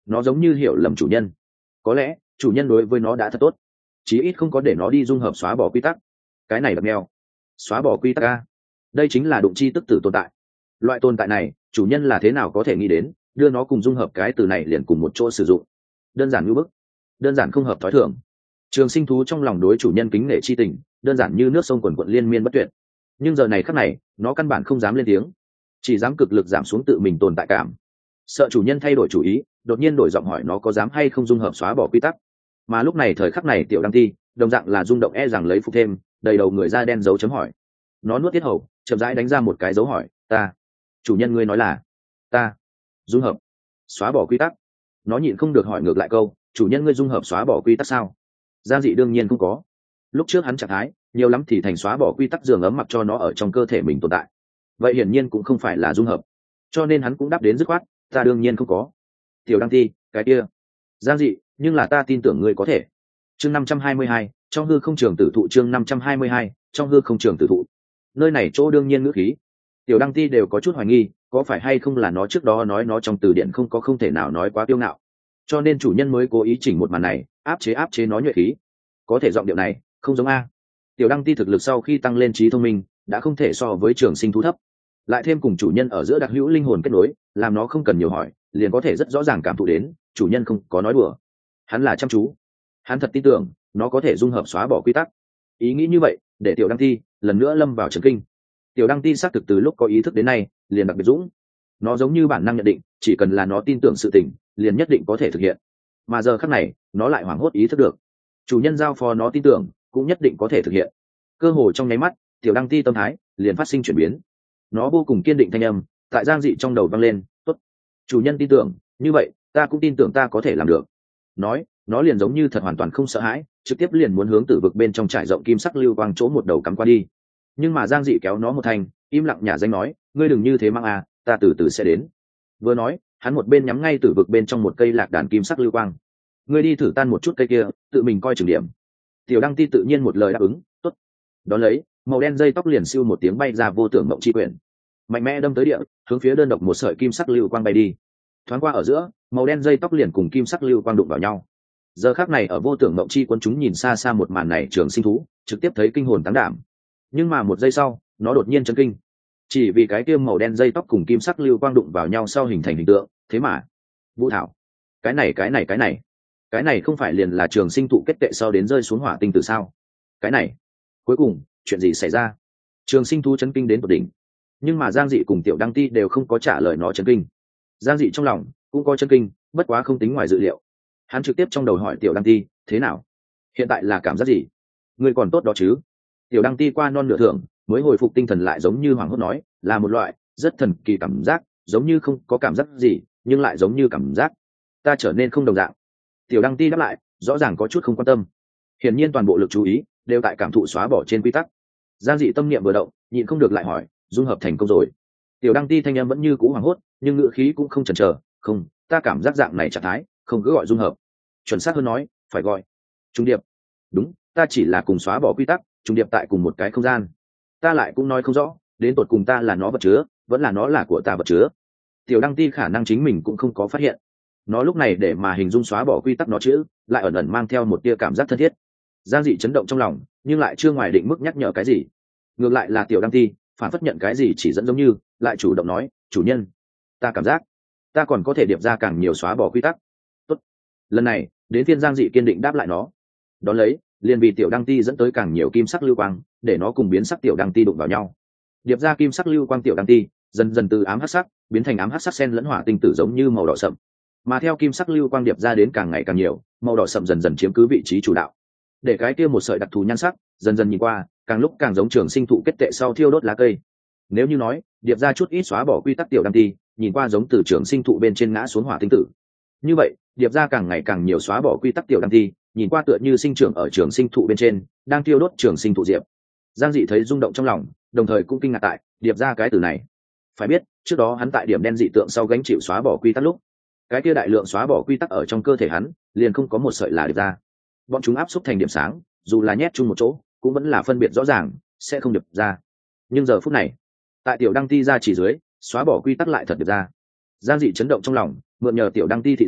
nó giống như hiểu lầm chủ nhân. Có lẽ chủ nhân đối với nó đã thật tốt, chí ít không có để nó đi dung hợp xóa bỏ quy tắc. Cái này đập neo, xóa bỏ quy tắc a, đây chính là đụng chi tức tử tồn tại. Loại tồn tại này chủ nhân là thế nào có thể nghĩ đến đưa nó cùng dung hợp cái từ này liền cùng một chỗ sử dụng? Đơn giản như bức, đơn giản không hợp thói thường. Trường sinh thú trong lòng đối chủ nhân kính nể chi tình đơn giản như nước sông quần quận liên miên bất tuyệt, nhưng giờ này khắc này nó căn bản không dám lên tiếng, chỉ dám cực lực giảm xuống tự mình tồn tại cảm, sợ chủ nhân thay đổi chủ ý đột nhiên đổi giọng hỏi nó có dám hay không dung hợp xóa bỏ quy tắc. Mà lúc này thời khắc này tiểu đăng ti đồng dạng là rung động, e rằng lấy phục thêm đầy đầu người da đen dấu chấm hỏi. Nó nuốt tiết hầu chậm rãi đánh ra một cái dấu hỏi. Ta, chủ nhân ngươi nói là ta dung hợp xóa bỏ quy tắc? Nó nhịn không được hỏi ngược lại câu, chủ nhân ngươi dung hợp xóa bỏ quy tắc sao? Giang dị đương nhiên không có. Lúc trước hắn trạng thái nhiều lắm thì thành xóa bỏ quy tắc giường ấm mặc cho nó ở trong cơ thể mình tồn tại, vậy hiển nhiên cũng không phải là dung hợp, cho nên hắn cũng đáp đến dứt khoát, ta đương nhiên không có. Tiểu đăng ti cái kia Giang dị, nhưng là ta tin tưởng ngươi có thể. Chương năm trăm hai mươi hai, trong hư không trường tử thụ. Chương năm trăm hai mươi hai, trong hư không trường tử thụ. Nơi này chỗ đương nhiên ngữ khí tiểu đăng ti đều có chút hoài nghi, có phải hay không là nó trước đó nói nó trong từ điển không có không thể nào nói quá kiêu ngạo, cho nên chủ nhân mới cố ý chỉnh một màn này áp chế áp chế nó nhuệ khí. Có thể giọng điệu này không giống a. Tiểu đăng ti thực lực sau khi tăng lên trí thông minh đã không thể so với trường sinh thú thấp, lại thêm cùng chủ nhân ở giữa đặc hữu linh hồn kết nối, làm nó không cần nhiều hỏi liền có thể rất rõ ràng cảm thụ đến chủ nhân không có nói đùa, hắn là chăm chú, hắn thật tin tưởng nó có thể dung hợp xóa bỏ quy tắc. Ý nghĩ như vậy để tiểu đăng ti lần nữa lâm vào trấn kinh. Tiểu đăng ti xác thực từ lúc có ý thức đến nay liền đặc biệt dũng, nó giống như bản năng nhận định chỉ cần là nó tin tưởng sự tình liền nhất định có thể thực hiện, mà giờ khắc này nó lại hoảng hốt ý thức được chủ nhân giao phó nó tin tưởng cũng nhất định có thể thực hiện. Cơ hồ trong nháy mắt tiểu đăng ti tâm thái liền phát sinh chuyển biến, nó vô cùng kiên định thanh âm tại Giang dị trong đầu vang lên, tốt, chủ nhân tin tưởng như vậy ta cũng tin tưởng ta có thể làm được. Nói nó liền giống như thật hoàn toàn không sợ hãi, trực tiếp liền muốn hướng tử vực bên trong trải rộng kim sắc lưu quang chỗ một đầu cắm qua đi. Nhưng mà Giang dị kéo nó một thành, im lặng nhả danh nói, ngươi đừng như thế mang à, ta từ từ sẽ đến. Vừa nói hắn một bên nhắm ngay tử vực bên trong một cây lạc đàn kim sắc lưu quang, ngươi đi thử tan một chút cây kia, tự mình coi chừng điểm. Tiểu đăng ti tự nhiên một lời đáp ứng, tốt. Đón lấy màu đen dây tóc liền siêu một tiếng bay ra vô tưởng mộng chi quyển, mạnh mẽ đâm tới địa, hướng phía đơn độc một sợi kim sắc lưu quang bay đi. Thoáng qua ở giữa màu đen dây tóc liền cùng kim sắc lưu quang đụng vào nhau. Giờ khắc này ở vô tưởng mộng chi quân chúng nhìn xa xa một màn này, trường sinh thú trực tiếp thấy kinh hồn táng đảm. Nhưng mà một giây sau nó đột nhiên chấn kinh, chỉ vì cái kia màu đen dây tóc cùng kim sắc lưu quang đụng vào nhau sau hình thành hình tượng, thế mà vũ thảo, cái này cái này cái này cái này không phải liền là trường sinh thụ kết tệ sau đến rơi xuống hỏa tinh từ sao? Cái này cuối cùng chuyện gì xảy ra? Trường sinh thú chấn kinh đến tột đỉnh, nhưng mà Giang dị cùng tiểu đăng ti đều không có trả lời nó chấn kinh. Giang dị trong lòng cũng có chấn kinh, bất quá không tính ngoài dự liệu. Hắn trực tiếp trong đầu hỏi tiểu đăng ti, thế nào, hiện tại là cảm giác gì? Ngươi còn tốt đó chứ? Tiểu đăng ti qua non nửa thưởng mới hồi phục tinh thần, lại giống như hoảng hốt nói, là một loại rất thần kỳ cảm giác, giống như không có cảm giác gì nhưng lại giống như cảm giác ta trở nên không đồng dạng. Tiểu đăng ti đáp lại rõ ràng có chút không quan tâm, hiển nhiên toàn bộ lực chú ý đều tại cảm thụ xóa bỏ trên quy tắc. Giang dị tâm niệm vừa động nhịn không được lại hỏi, dung hợp thành công rồi? Tiểu đăng ti thanh em vẫn như cũ hoảng hốt nhưng ngữ khí cũng không chần chờ, không, ta cảm giác dạng này trạng thái không cứ gọi dung hợp, chuẩn xác hơn nói phải gọi trung điệp. Đúng, ta chỉ là cùng xóa bỏ quy tắc trung điệp tại cùng một cái không gian, ta lại cũng nói không rõ đến tột cùng ta là nó vật chứa vẫn là nó là của ta vật chứa. Tiểu đăng ti khả năng chính mình cũng không có phát hiện, nó lúc này để mà hình dung xóa bỏ quy tắc nó chữ lại ẩn ẩn mang theo một tia cảm giác thân thiết. Giang dị chấn động trong lòng nhưng lại chưa ngoài định mức nhắc nhở cái gì, ngược lại là tiểu đăng ti phản phất nhận cái gì chỉ dẫn giống như lại chủ động nói, chủ nhân, ta cảm giác ta còn có thể điệp ra càng nhiều xóa bỏ quy tắc. Tốt, lần này đến phiên Giang dị kiên định đáp lại nó. Đón lấy liền vì tiểu đăng ti dẫn tới càng nhiều kim sắc lưu quang để nó cùng biến sắc tiểu đăng ti đụng vào nhau. Điệp ra kim sắc lưu quang tiểu đăng ti dần dần từ ám hắc sắc biến thành ám hắc sắc sen lẫn hỏa tinh tử giống như màu đỏ sậm, mà theo kim sắc lưu quang điệp ra đến càng ngày càng nhiều, màu đỏ sậm dần dần chiếm cứ vị trí chủ đạo, để cái kia một sợi đặc thù nhan sắc dần dần nhìn qua càng lúc càng giống trường sinh thụ kết tệ sau thiêu đốt lá cây. Nếu như nói điệp ra chút ít xóa bỏ quy tắc tiểu đăng ti nhìn qua giống từ trường sinh thụ bên trên ngã xuống hỏa tinh tử, như vậy điệp ra càng ngày càng nhiều xóa bỏ quy tắc tiểu đăng ti nhìn qua tựa như sinh trưởng ở trường sinh thụ bên trên đang thiêu đốt trường sinh thụ diệp. Giang dị thấy rung động trong lòng, đồng thời cũng kinh ngạc tại điệp ra cái từ này. Phải biết trước đó hắn tại điểm đen dị tượng sau gánh chịu xóa bỏ quy tắc lúc, cái kia đại lượng xóa bỏ quy tắc ở trong cơ thể hắn liền không có một sợi là điệp ra, bọn chúng áp xúc thành điểm sáng, dù là nhét chung một chỗ cũng vẫn là phân biệt rõ ràng, sẽ không điệp ra. Nhưng giờ phút này tại tiểu đăng ti ra chỉ dưới, xóa bỏ quy tắc lại thật điệp ra. Giang dị chấn động trong lòng, mượn nhờ tiểu đăng ti thị giác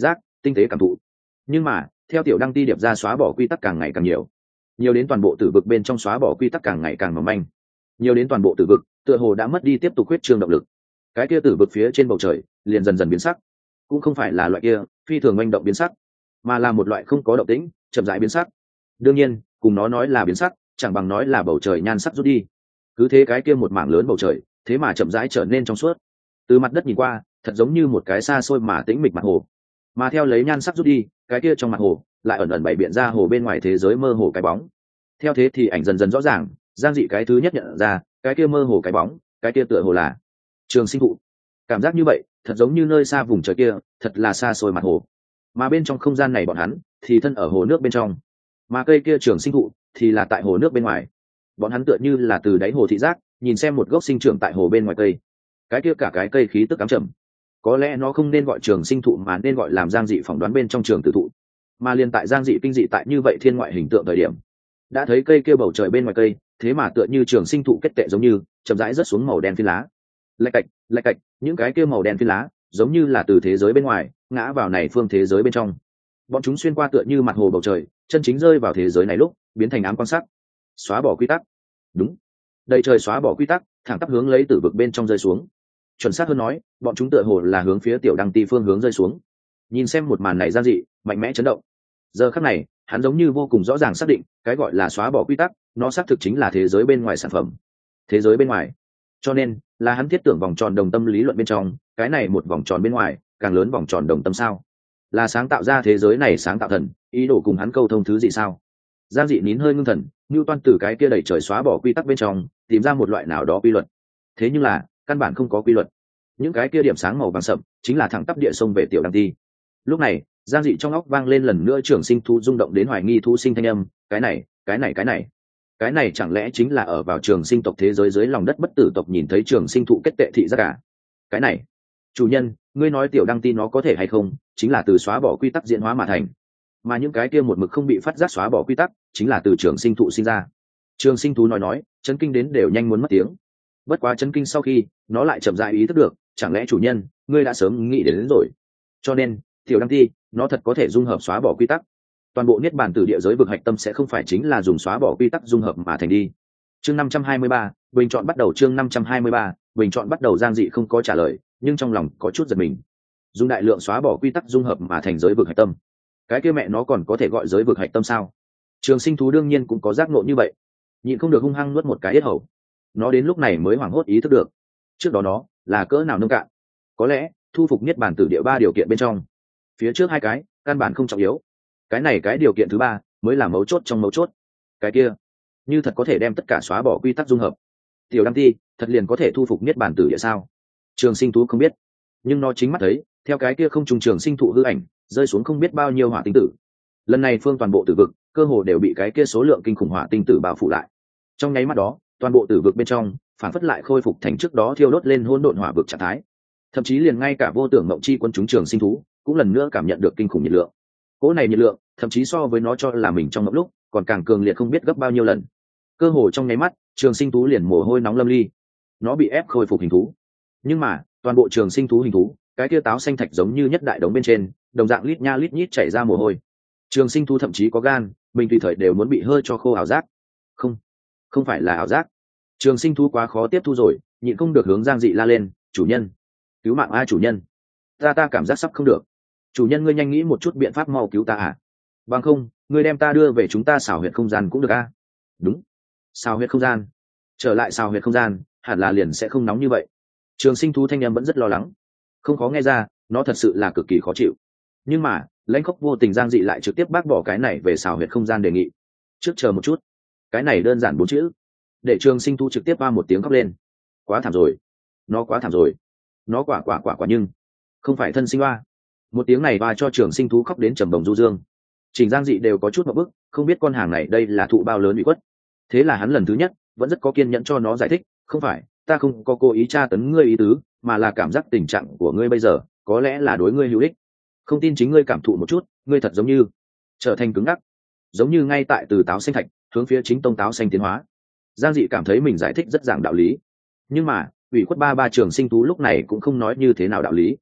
tinh tế cảm thụ. Nhưng mà theo tiểu đăng ti điệp ra xóa bỏ quy tắc càng ngày càng nhiều, nhiều đến toàn bộ tử vực bên trong xóa bỏ quy tắc càng ngày càng mỏng manh, nhiều đến toàn bộ tử vực tựa hồ đã mất đi tiếp tục huyết trương động lực. Cái kia tử vực phía trên bầu trời liền dần dần biến sắc, cũng không phải là loại kia phi thường manh động biến sắc, mà là một loại không có động tĩnh chậm rãi biến sắc. Đương nhiên cùng nó nói là biến sắc chẳng bằng nói là bầu trời nhan sắc rút đi. Cứ thế cái kia một mảng lớn bầu trời thế mà chậm rãi trở nên trong suốt, từ mặt đất nhìn qua thật giống như một cái xa xôi mà tĩnh mịch mặt hồ, mà theo lấy nhan sắc rút đi, cái kia trong mặt hồ lại ẩn ẩn bày biện ra hồ bên ngoài thế giới mơ hồ cái bóng. Theo thế thì ảnh dần dần rõ ràng, Giang Dị cái thứ nhất nhận ra cái kia mơ hồ cái bóng, cái kia tựa hồ là trường sinh thụ. Cảm giác như vậy thật giống như nơi xa vùng trời kia thật là xa xôi mặt hồ, mà bên trong không gian này bọn hắn thì thân ở hồ nước bên trong, mà cây kia trường sinh thụ thì là tại hồ nước bên ngoài. Bọn hắn tựa như là từ đáy hồ thị giác nhìn xem một gốc sinh trưởng tại hồ bên ngoài cây, cái kia cả cái cây khí tức ám trầm. Có lẽ nó không nên gọi trường sinh thụ mà nên gọi làm Giang Dị phỏng đoán bên trong trường tử thụ. Mà liên tại Giang Dị kinh dị tại như vậy thiên ngoại hình tượng thời điểm, đã thấy cây kia bầu trời bên ngoài cây thế mà tựa như trường sinh thụ kết tệ giống như chậm rãi rớt xuống màu đen phiến lá. Lạch cạch lạch cạch, những cái kia màu đen phiến lá giống như là từ thế giới bên ngoài ngã vào này phương thế giới bên trong. Bọn chúng xuyên qua tựa như mặt hồ bầu trời, chân chính rơi vào thế giới này lúc biến thành ám quan sắc. Xóa bỏ quy tắc. Đúng, đầy trời xóa bỏ quy tắc, thẳng tắp hướng lấy tử vực bên trong rơi xuống. Chuẩn xác hơn nói, bọn chúng tựa hồ là hướng phía tiểu đăng ti phương hướng rơi xuống. Nhìn xem một màn này Giang Dị mạnh mẽ chấn động. Giờ khắc này hắn giống như vô cùng rõ ràng xác định cái gọi là xóa bỏ quy tắc nó xác thực chính là thế giới bên ngoài sản phẩm, thế giới bên ngoài. Cho nên là hắn thiết tưởng vòng tròn đồng tâm lý luận bên trong cái này một vòng tròn bên ngoài càng lớn vòng tròn đồng tâm sao, là sáng tạo ra thế giới này sáng tạo thần ý đồ cùng hắn câu thông thứ gì sao. Giang Dị nín hơi ngưng thần, Newton từ cái kia đẩy trời xóa bỏ quy tắc bên trong tìm ra một loại nào đó quy luật. Thế nhưng là căn bản không có quy luật, những cái kia điểm sáng màu vàng sậm chính là thẳng tắp địa sông về tiểu đăng ti. Lúc này Giang Dị trong óc vang lên lần nữa trường sinh thú rung động đến hoài nghi thú sinh thanh âm, cái này cái này cái này cái này chẳng lẽ chính là ở vào trường sinh tộc thế giới dưới lòng đất bất tử tộc nhìn thấy trường sinh thụ kết tệ thị giác cả. Cái này chủ nhân, ngươi nói tiểu đăng ti nó có thể hay không chính là từ xóa bỏ quy tắc diễn hóa mà thành, mà những cái kia một mực không bị phát giác xóa bỏ quy tắc chính là từ trường sinh thụ sinh ra. Trường sinh thú nói nói chấn kinh đến đều nhanh muốn mất tiếng. Bất quá chấn kinh sau khi nó lại chậm rãi ý thức được, chẳng lẽ chủ nhân ngươi đã sớm nghĩ đến, đến rồi. Cho nên tiểu đăng ti nó thật có thể dung hợp xóa bỏ quy tắc. Toàn bộ niết bàn tử địa giới vực hạch tâm sẽ không phải chính là dùng xóa bỏ quy tắc dung hợp mà thành đi. Chương năm trăm hai mươi ba, bình chọn bắt đầu. Chương năm trăm hai mươi ba, bình chọn bắt đầu. Giang Dị không có trả lời, nhưng trong lòng có chút giật mình. Dùng đại lượng xóa bỏ quy tắc dung hợp mà thành giới vực hạch tâm, cái kia mẹ nó còn có thể gọi giới vực hạch tâm sao? Trường sinh thú đương nhiên cũng có giác ngộ như vậy, nhịn không được hung hăng nuốt một cái yết hầu. Nó đến lúc này mới hoảng hốt ý thức được, trước đó nó là cỡ nào nông cạn. Có lẽ thu phục niết bàn tử địa ba điều kiện bên trong, phía trước hai cái căn bản không trọng yếu, cái này cái điều kiện thứ ba mới là mấu chốt trong mấu chốt. Cái kia như thật có thể đem tất cả xóa bỏ quy tắc dung hợp, tiểu đăng ti thật liền có thể thu phục niết bàn tử địa sao? Trường sinh thú không biết, nhưng nó chính mắt thấy theo cái kia không trùng trường sinh thụ hư ảnh rơi xuống không biết bao nhiêu hỏa tinh tử. Lần này phương toàn bộ tử vực cơ hồ đều bị cái kia số lượng kinh khủng hỏa tinh tử bao phủ lại. Trong nháy mắt đó toàn bộ tử vực bên trong phản phất lại khôi phục thành trước đó thiêu đốt lên hỗn độn hỏa vực trạng thái. Thậm chí liền ngay cả vô tưởng mộng chi quân chúng trường sinh thú cũng lần nữa cảm nhận được kinh khủng nhiệt lượng. Cỗ này nhiệt lượng thậm chí so với nó cho là mình trong mộng lúc còn càng cường liệt không biết gấp bao nhiêu lần. Cơ hồ trong nháy mắt trường sinh thú liền mồ hôi nóng lâm ly, nó bị ép khôi phục hình thú. Nhưng mà toàn bộ trường sinh thú hình thú cái kia táo xanh thạch giống như nhất đại đống bên trên đồng dạng lít nha lít nhít chảy ra mồ hôi. Trường sinh thú thậm chí có gan mình tùy thời đều muốn bị hơi cho khô ảo giác. Không, không phải là ảo giác. Trường sinh thú quá khó tiếp thu rồi, nhịn không được hướng Giang Dị la lên, chủ nhân, cứu mạng a chủ nhân, ta ta cảm giác sắp không được. Chủ nhân ngươi nhanh nghĩ một chút biện pháp mau cứu ta à, bằng không ngươi đem ta đưa về chúng ta xào huyệt không gian cũng được a. Đúng, xào huyệt không gian, trở lại xào huyệt không gian hẳn là liền sẽ không nóng như vậy. Trường sinh thú thanh em vẫn rất lo lắng, không khó nghe ra nó thật sự là cực kỳ khó chịu. Nhưng mà lãnh khốc vô tình Giang Dị lại trực tiếp bác bỏ cái này về xào huyệt không gian đề nghị. Trước chờ một chút, cái này đơn giản bốn chữ để trường sinh thú trực tiếp ba một tiếng khóc lên. Quá thảm rồi, nó quá thảm rồi, nó quả quả quả quả nhưng không phải thân sinh ba. Một tiếng này ba cho trường sinh thú khóc đến trầm đồng du dương. Trình Giang Dị đều có chút một bức, không biết con hàng này đây là thụ bao lớn bị quất. Thế là hắn lần thứ nhất vẫn rất có kiên nhẫn cho nó giải thích, không phải ta không có cố ý tra tấn ngươi ý tứ, mà là cảm giác tình trạng của ngươi bây giờ có lẽ là đối ngươi hữu ích. Không tin chính ngươi cảm thụ một chút, ngươi thật giống như trở thành cứng ngắc, giống như ngay tại từ táo xanh thạch hướng phía chính tông táo xanh tiến hóa. Giang Dị cảm thấy mình giải thích rất giảng đạo lý, nhưng mà ủy khuất ba ba trường sinh thú lúc này cũng không nói như thế nào đạo lý.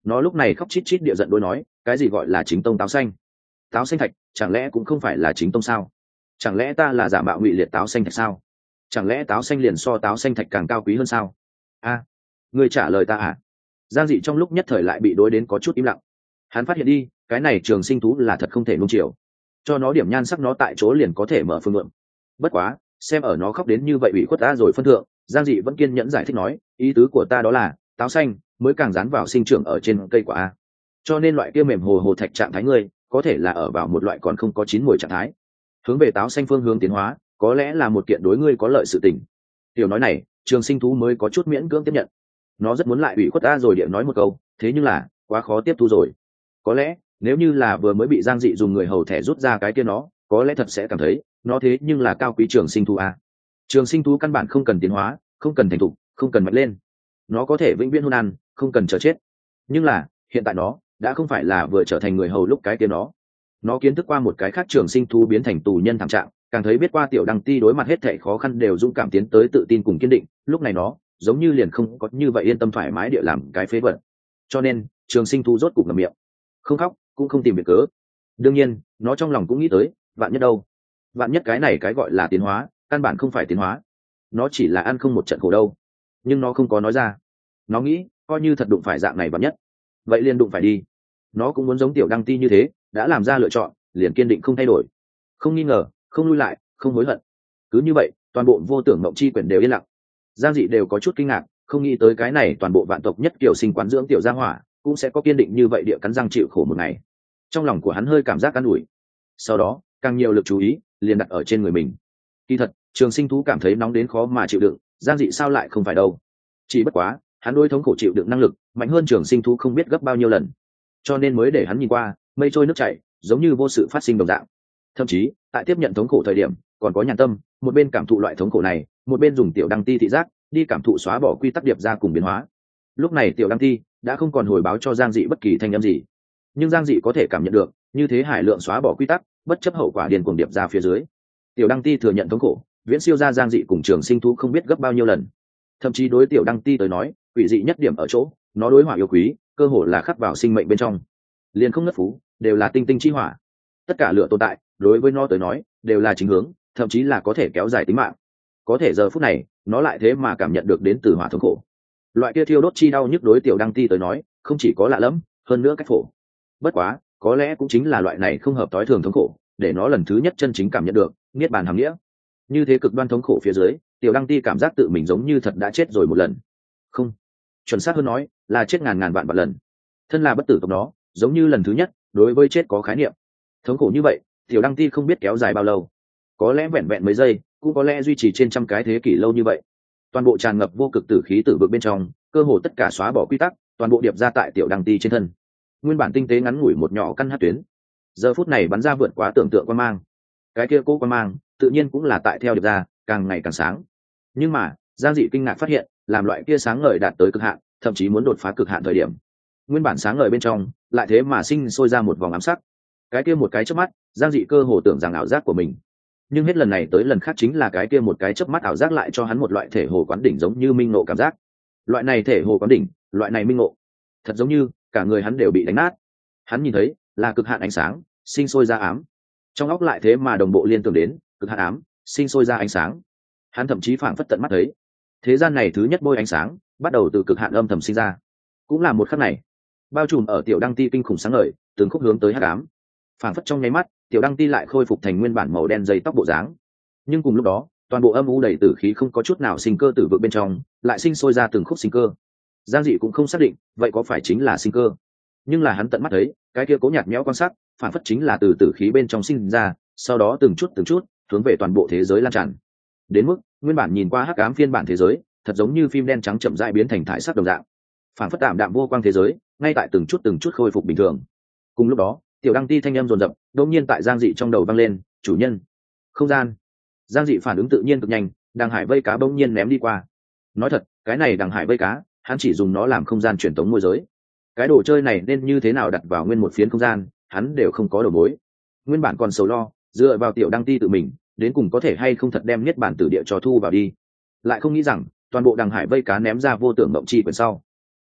nó lúc này khóc chít chít địa giận đôi nói, cái gì gọi là chính tông táo xanh? Táo xanh thạch chẳng lẽ cũng không phải là chính tông sao? Chẳng lẽ ta là giả mạo ngụy liệt táo xanh thạch sao? Chẳng lẽ táo xanh liền so táo xanh thạch càng cao quý hơn sao? A, à, người trả lời ta à? Giang dị trong lúc nhất thời lại bị đối đến có chút im lặng. Hắn phát hiện đi, cái này trường sinh thú là thật không thể nung chiều, cho nó điểm nhan sắc nó tại chỗ liền có thể mở phương ngượng. Bất quá xem ở nó khóc đến như vậy ủy khuất ta rồi phân thượng, Giang dị vẫn kiên nhẫn giải thích nói, ý tứ của ta đó là táo xanh mới càng dán vào sinh trưởng ở trên cây quả a, cho nên loại kia mềm hồ hồ thạch trạng thái ngươi có thể là ở vào một loại còn không có chín mùi trạng thái, hướng về táo xanh phương hướng tiến hóa có lẽ là một kiện đối ngươi có lợi sự tình. Tiểu nói này trường sinh thú mới có chút miễn cưỡng tiếp nhận. Nó rất muốn lại ủy khuất ta rồi địa nói một câu, thế nhưng là quá khó tiếp thu rồi. Có lẽ nếu như là vừa mới bị Giang dị dùng người hầu thẻ rút ra cái kia nó có lẽ thật sẽ cảm thấy nó thế nhưng là cao quý trường sinh thú a. Trường sinh thú căn bản không cần tiến hóa, không cần thành thục, không cần mạnh lên, nó có thể vĩnh viễn hôn ăn, không cần chờ chết. Nhưng là hiện tại nó đã không phải là vừa trở thành người hầu lúc cái kia nó nó kiến thức qua một cái khác trường sinh thú biến thành tù nhân thảm trạng, càng thấy biết qua tiểu đăng ti đối mặt hết thảy khó khăn đều dũng cảm tiến tới tự tin cùng kiên định. Lúc này nó giống như liền không có như vậy yên tâm thoải mái địa làm cái phế vật. Cho nên trường sinh thú rốt cục ngậm miệng, không khóc cũng không tìm việc cớ. Đương nhiên nó trong lòng cũng nghĩ tới vạn nhất đâu, vạn nhất cái này cái gọi là tiến hóa căn bản không phải tiến hóa, nó chỉ là ăn không một trận khổ đâu. Nhưng nó không có nói ra. Nó nghĩ coi như thật đụng phải dạng này vạn nhất, vậy liền đụng phải đi. Nó cũng muốn giống tiểu đăng ti như thế, đã làm ra lựa chọn liền kiên định không thay đổi, không nghi ngờ, không lui lại, không hối hận. Cứ như vậy toàn bộ vô tưởng mộng chi quyển đều yên lặng. Giang dị đều có chút kinh ngạc, không nghĩ tới cái này toàn bộ vạn tộc nhất kiểu sinh quán dưỡng tiểu gia hỏa cũng sẽ có kiên định như vậy địa cắn răng chịu khổ một ngày. Trong lòng của hắn hơi cảm giác an ủi, sau đó càng nhiều lực chú ý liền đặt ở trên người mình. Kỳ thật trường sinh thú cảm thấy nóng đến khó mà chịu đựng, Giang dị sao lại không phải đâu. Chỉ bất quá hắn đối thống khổ chịu đựng năng lực mạnh hơn trường sinh thú không biết gấp bao nhiêu lần, cho nên mới để hắn nhìn qua mây trôi nước chảy, giống như vô sự phát sinh đồng dạng. Thậm chí tại tiếp nhận thống khổ thời điểm còn có nhàn tâm, một bên cảm thụ loại thống khổ này, một bên dùng tiểu đăng ti thị giác đi cảm thụ xóa bỏ quy tắc điệp ra cùng biến hóa. Lúc này tiểu đăng ti đã không còn hồi báo cho Giang dị bất kỳ thanh âm gì, nhưng Giang dị có thể cảm nhận được như thế hải lượng xóa bỏ quy tắc bất chấp hậu quả điền cuồng điệp ra phía dưới. Tiểu đăng ti thừa nhận thống khổ viễn siêu ra Giang dị cùng trường sinh thú không biết gấp bao nhiêu lần. Thậm chí đối tiểu đăng ti tới nói quỷ dị nhất điểm ở chỗ nó đối hỏa yêu quý cơ hồ là khắc vào sinh mệnh bên trong, liền không ngất phú đều là tinh tinh chi hỏa. Tất cả lửa tồn tại đối với nó tới nói đều là chính hướng, thậm chí là có thể kéo dài tính mạng. Có thể giờ phút này nó lại thế mà cảm nhận được đến từ hỏa thống khổ. Loại kia thiêu đốt chi đau nhức đối tiểu đăng ti tới nói không chỉ có lạ lẫm, hơn nữa cách phổ. Bất quá có lẽ cũng chính là loại này không hợp tối thường thống khổ để nó lần thứ nhất chân chính cảm nhận được niết bàn hàm nghĩa. Như thế cực đoan thống khổ phía dưới, tiểu đăng ti cảm giác tự mình giống như thật đã chết rồi một lần. Không, chuẩn xác hơn nói là chết ngàn ngàn vạn vạn lần. Thân là bất tử tộc nó giống như lần thứ nhất đối với chết có khái niệm. Thống khổ như vậy tiểu đăng ti không biết kéo dài bao lâu, có lẽ vẹn vẹn mấy giây, cũng có lẽ duy trì trên trăm cái thế kỷ lâu như vậy. Toàn bộ tràn ngập vô cực tử khí tử vực bên trong, cơ hồ tất cả xóa bỏ quy tắc toàn bộ điệp ra tại tiểu đăng ti trên thân. Nguyên bản tinh tế ngắn ngủi một nhỏ căn hát tuyến giờ phút này bắn ra vượt quá tưởng tượng quan mang. Cái kia cố quan mang tự nhiên cũng là tại theo điệp ra càng ngày càng sáng. Nhưng mà Giang dị kinh ngạc phát hiện làm loại kia sáng ngời đạt tới cực hạn, thậm chí muốn đột phá cực hạn thời điểm, nguyên bản sáng ngời bên trong lại thế mà sinh sôi ra một vòng ám sắc. Cái kia một cái chớp mắt Giang dị cơ hồ tưởng rằng ảo giác của mình, nhưng hết lần này tới lần khác chính là cái kia một cái chớp mắt ảo giác lại cho hắn một loại thể hồ quán đỉnh giống như minh ngộ cảm giác. Loại này thể hồ quán đỉnh, loại này minh ngộ, thật giống như cả người hắn đều bị đánh nát. Hắn nhìn thấy là cực hạn ánh sáng sinh sôi ra ám, trong óc lại thế mà đồng bộ liên tưởng đến cực hạn ám sinh sôi ra ánh sáng. Hắn thậm chí phảng phất tận mắt thấy thế gian này thứ nhất bôi ánh sáng bắt đầu từ cực hạn âm thầm sinh ra. Cũng là một khắc này bao trùm ở tiểu đăng ti kinh khủng sáng ngời từng khúc hướng tới hắc ám. Phảng phất trong nháy mắt tiểu đăng ti lại khôi phục thành nguyên bản màu đen dày tóc bộ dáng. Nhưng cùng lúc đó toàn bộ âm u đầy tử khí không có chút nào sinh cơ tử vực bên trong lại sinh sôi ra từng khúc sinh cơ. Giang dị cũng không xác định vậy có phải chính là sinh cơ, nhưng là hắn tận mắt thấy cái kia cố nhạt nhẽo quan sát phảng phất chính là từ tử khí bên trong sinh ra, sau đó từng chút từng chút hướng về toàn bộ thế giới lan tràn, đến mức nguyên bản nhìn qua hắc ám phiên bản thế giới thật giống như phim đen trắng chậm rãi biến thành thải sắc đồng dạng, phảng phất tạm đạm vô quang thế giới ngay tại từng chút từng chút khôi phục bình thường. Cùng lúc đó tiểu đăng ti thanh âm rồn rập đột nhiên tại Giang dị trong đầu vang lên, chủ nhân không gian. Giang dị phản ứng tự nhiên cực nhanh, đằng hải vây cá bỗng nhiên ném đi qua. Nói thật cái này đằng hải vây cá hắn chỉ dùng nó làm không gian truyền tống môi giới, cái đồ chơi này nên như thế nào đặt vào nguyên một phiến không gian hắn đều không có đầu mối. Nguyên bản còn sầu lo dựa vào tiểu đăng ti tự mình đến cùng có thể hay không thật đem niết bản tử địa cho thu vào đi, lại không nghĩ rằng toàn bộ đằng hải vây cá ném ra vô tưởng mộng chi quyển sau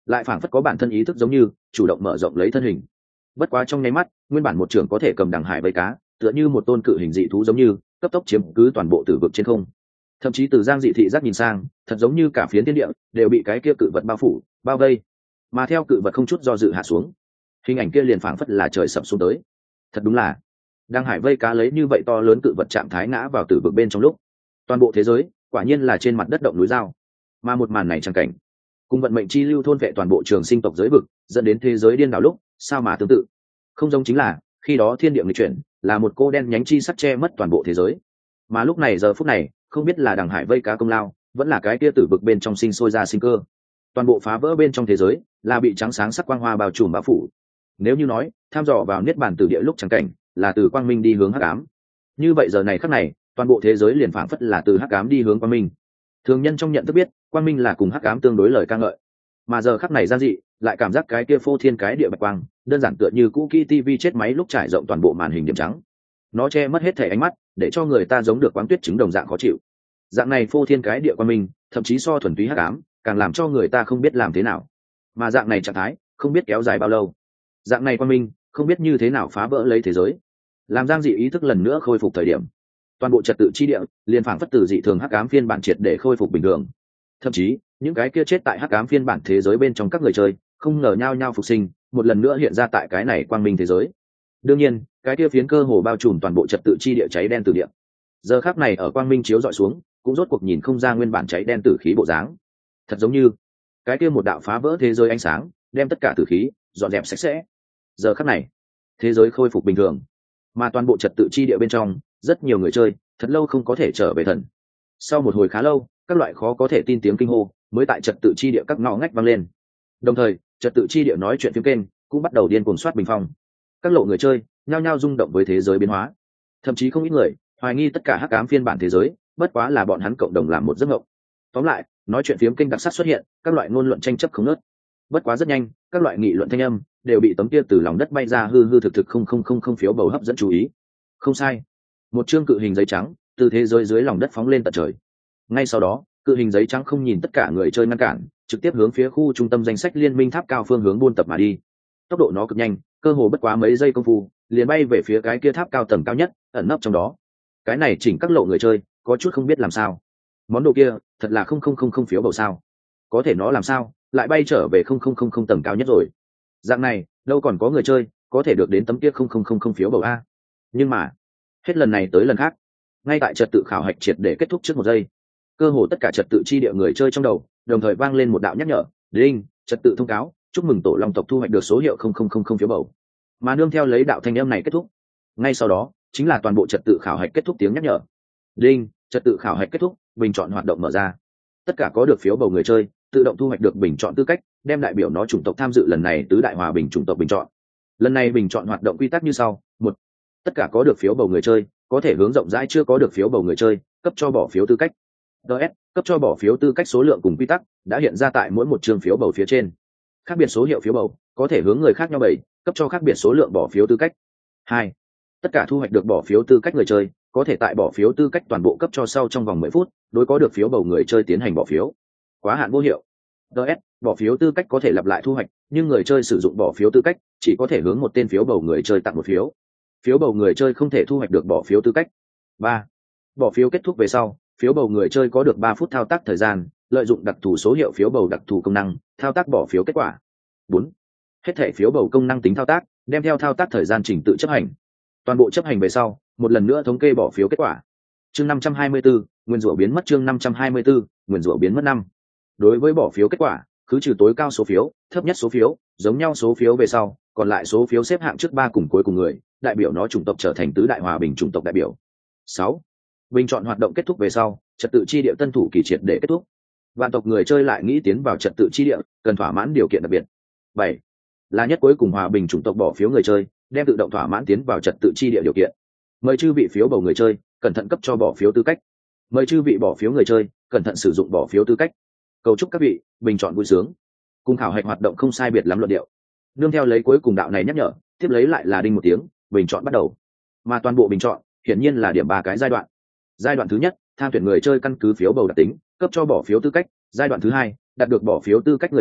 lại phảng phất có bản thân ý thức giống như chủ động mở rộng lấy thân hình. Bất quá trong nháy mắt, nguyên bản một trưởng có thể cầm đằng hải vây cá, tựa như một tôn cự hình dị thú giống như cấp tốc chiếm cứ toàn bộ tử vực trên không. Thậm chí từ Giang dị thị giác nhìn sang, thật giống như cả phiến thiên địa đều bị cái kia cự vật bao phủ bao vây, mà theo cự vật không chút do dự hạ xuống, hình ảnh kia liền phảng phất là trời sập xuống tới. Thật đúng là đằng hải vây cá lấy như vậy to lớn cự vật chạm thái ngã vào tử vực bên trong lúc, toàn bộ thế giới quả nhiên là trên mặt đất động núi dao. Mà một màn này chẳng cảnh cùng vận mệnh chi lưu thôn vệ toàn bộ trường sinh tộc giới vực, dẫn đến thế giới điên đảo lúc sao mà tương tự. Không giống chính là khi đó thiên địa nghịch chuyển, là một cô đen nhánh chi sắc che mất toàn bộ thế giới, mà lúc này giờ phút này không biết là đằng hải vây cá công lao, vẫn là cái kia tử vực bên trong sinh sôi ra sinh cơ, toàn bộ phá vỡ bên trong thế giới là bị trắng sáng sắc quang hoa bao trùm bao phủ. Nếu như nói tham dò vào niết bàn tử địa lúc chẳng cảnh là từ quang minh đi hướng hắc ám, như vậy giờ này khắc này toàn bộ thế giới liền phảng phất là từ hắc ám đi hướng quang minh. Thường nhân trong nhận thức biết quang minh là cùng hắc ám tương đối lời ca ngợi, mà giờ khắc này Giang dị lại cảm giác cái kia phô thiên cái địa bạch quang đơn giản tựa như cũ kỹ tivi chết máy lúc trải rộng toàn bộ màn hình điểm trắng, nó che mất hết thể ánh mắt, để cho người ta giống được quáng tuyết trứng đồng dạng khó chịu. Dạng này phô thiên cái địa quang minh thậm chí so thuần túy hắc ám càng làm cho người ta không biết làm thế nào, mà dạng này trạng thái không biết kéo dài bao lâu, dạng này quang minh không biết như thế nào phá vỡ lấy thế giới. Làm Giang dị ý thức lần nữa khôi phục thời điểm, toàn bộ trật tự chi địa liền phảng phất từ dị thường hắc ám phiên bản triệt để khôi phục bình thường. Thậm chí những cái kia chết tại hắc ám phiên bản thế giới bên trong các người chơi không ngờ nhao nhao phục sinh, một lần nữa hiện ra tại cái này quang minh thế giới. Đương nhiên cái kia phiến cơ hồ bao trùm toàn bộ trật tự chi địa cháy đen tử địa, giờ khắc này ở quang minh chiếu dọi xuống cũng rốt cuộc nhìn không ra nguyên bản cháy đen tử khí bộ dáng. Thật giống như cái kia một đạo phá vỡ thế giới ánh sáng đem tất cả tử khí dọn dẹp sạch sẽ. Giờ khắc này thế giới khôi phục bình thường, mà toàn bộ trật tự chi địa bên trong rất nhiều người chơi thật lâu không có thể trở về thần. Sau một hồi khá lâu, các loại khó có thể tin tiếng kinh hô mới tại trật tự chi địa các ngõ ngách vang lên. Đồng thời trật tự chi địa nói chuyện phim kênh cũng bắt đầu điên cuồng soát bình phong. Các lộ người chơi nhao nhao rung động với thế giới biến hóa, thậm chí không ít người hoài nghi tất cả hắc ám phiên bản thế giới bất quá là bọn hắn cộng đồng làm một giấc mộng. Tóm lại nói chuyện phiếm kênh đặc sắc xuất hiện, các loại ngôn luận tranh chấp không nớt. Bất quá rất nhanh, các loại nghị luận thanh âm đều bị tấm kia từ lòng đất bay ra hư hư thực thực không không không không phiếu bầu hấp dẫn chú ý. Không sai, một chương cự hình giấy trắng từ thế giới dưới lòng đất phóng lên tận trời. Ngay sau đó cự hình giấy trắng không nhìn tất cả người chơi ngăn cản, trực tiếp hướng phía khu trung tâm danh sách liên minh tháp cao phương hướng buôn tập mà đi. Tốc độ nó cực nhanh, cơ hồ bất quá mấy giây công phu liền bay về phía cái kia tháp cao tầng cao nhất ẩn nấp trong đó. Cái này chỉnh các lộ người chơi có chút không biết làm sao, món đồ kia thật là không không không không phiếu bầu sao, có thể nó làm sao lại bay trở về không không không không tầng cao nhất rồi. Dạng này đâu còn có người chơi có thể được đến tấm kia không không không không phiếu bầu a. Nhưng mà hết lần này tới lần khác, ngay tại trật tự khảo hạch triệt để kết thúc trước một giây, cơ hồ tất cả trật tự chi địa người chơi trong đầu đồng thời vang lên một đạo nhắc nhở: đinh, trật tự thông cáo, chúc mừng tổ long tộc thu hoạch được số hiệu không không không không phiếu bầu. Mà nương theo lấy đạo thanh âm này kết thúc, ngay sau đó chính là toàn bộ trật tự khảo hạch kết thúc tiếng nhắc nhở: đinh, trật tự khảo hạch kết thúc, bình chọn hoạt động mở ra. Tất cả có được phiếu bầu người chơi tự động thu hoạch được bình chọn tư cách, đem đại biểu nó chủng tộc tham dự lần này tứ đại hòa bình chủng tộc bình chọn. Lần này bình chọn hoạt động quy tắc như sau: một, tất cả có được phiếu bầu người chơi có thể hướng rộng rãi chưa có được phiếu bầu người chơi cấp cho bỏ phiếu tư cách. ds cấp cho bỏ phiếu tư cách số lượng cùng quy tắc đã hiện ra tại mỗi một chương phiếu bầu phía trên. Khác biệt số hiệu phiếu bầu có thể hướng người khác nhau bảy cấp cho khác biệt số lượng bỏ phiếu tư cách. Hai, tất cả thu hoạch được bỏ phiếu tư cách người chơi có thể tại bỏ phiếu tư cách toàn bộ cấp cho sau trong vòng mười phút đối có được phiếu bầu người chơi tiến hành bỏ phiếu. Quá hạn vô hiệu. ds bỏ phiếu tư cách có thể lặp lại thu hoạch, nhưng người chơi sử dụng bỏ phiếu tư cách chỉ có thể hướng một tên phiếu bầu người chơi tặng một phiếu. Phiếu bầu người chơi không thể thu hoạch được bỏ phiếu tư cách. Ba, bỏ phiếu kết thúc về sau, phiếu bầu người chơi có được ba phút thao tác thời gian, lợi dụng đặc thù số hiệu phiếu bầu đặc thù công năng thao tác bỏ phiếu kết quả. Bốn, hết thể phiếu bầu công năng tính thao tác đem theo thao tác thời gian trình tự chấp hành. Toàn bộ chấp hành về sau, một lần nữa thống kê bỏ phiếu kết quả. Chương năm trăm hai mươi tư, nguyên rủa biến mất. Chương năm trăm hai mươi tư, nguyên rủa biến mất năm. Đối với bỏ phiếu kết quả, cứ trừ tối cao số phiếu, thấp nhất số phiếu, giống nhau số phiếu về sau, còn lại số phiếu xếp hạng trước ba cùng cuối cùng người, đại biểu nó chủng tộc trở thành tứ đại hòa bình chủng tộc đại biểu. Sáu, bình chọn hoạt động kết thúc về sau, trật tự chi địa tân thủ kỳ triệt để kết thúc. Vạn tộc người chơi lại nghĩ tiến vào trật tự chi địa, cần thỏa mãn điều kiện đặc biệt. Bảy, là nhất cuối cùng hòa bình chủng tộc bỏ phiếu người chơi, đem tự động thỏa mãn tiến vào trật tự chi địa điều kiện. Mời chư vị phiếu bầu người chơi cẩn thận cấp cho bỏ phiếu tư cách. Mời chư vị bỏ phiếu người chơi cẩn thận sử dụng bỏ phiếu tư cách. Cầu chúc các vị bình chọn vui sướng. Cùng khảo hạch hoạt động không sai biệt lắm luận điệu. Nương theo lấy cuối cùng đạo này nhắc nhở, tiếp lấy lại là đinh một tiếng, bình chọn bắt đầu. Mà toàn bộ bình chọn hiển nhiên là điểm ba cái giai đoạn. Giai đoạn thứ nhất, tham tuyển người chơi căn cứ phiếu bầu đặc tính cấp cho bỏ phiếu tư cách. Giai đoạn thứ hai, đạt được bỏ phiếu tư cách người chơi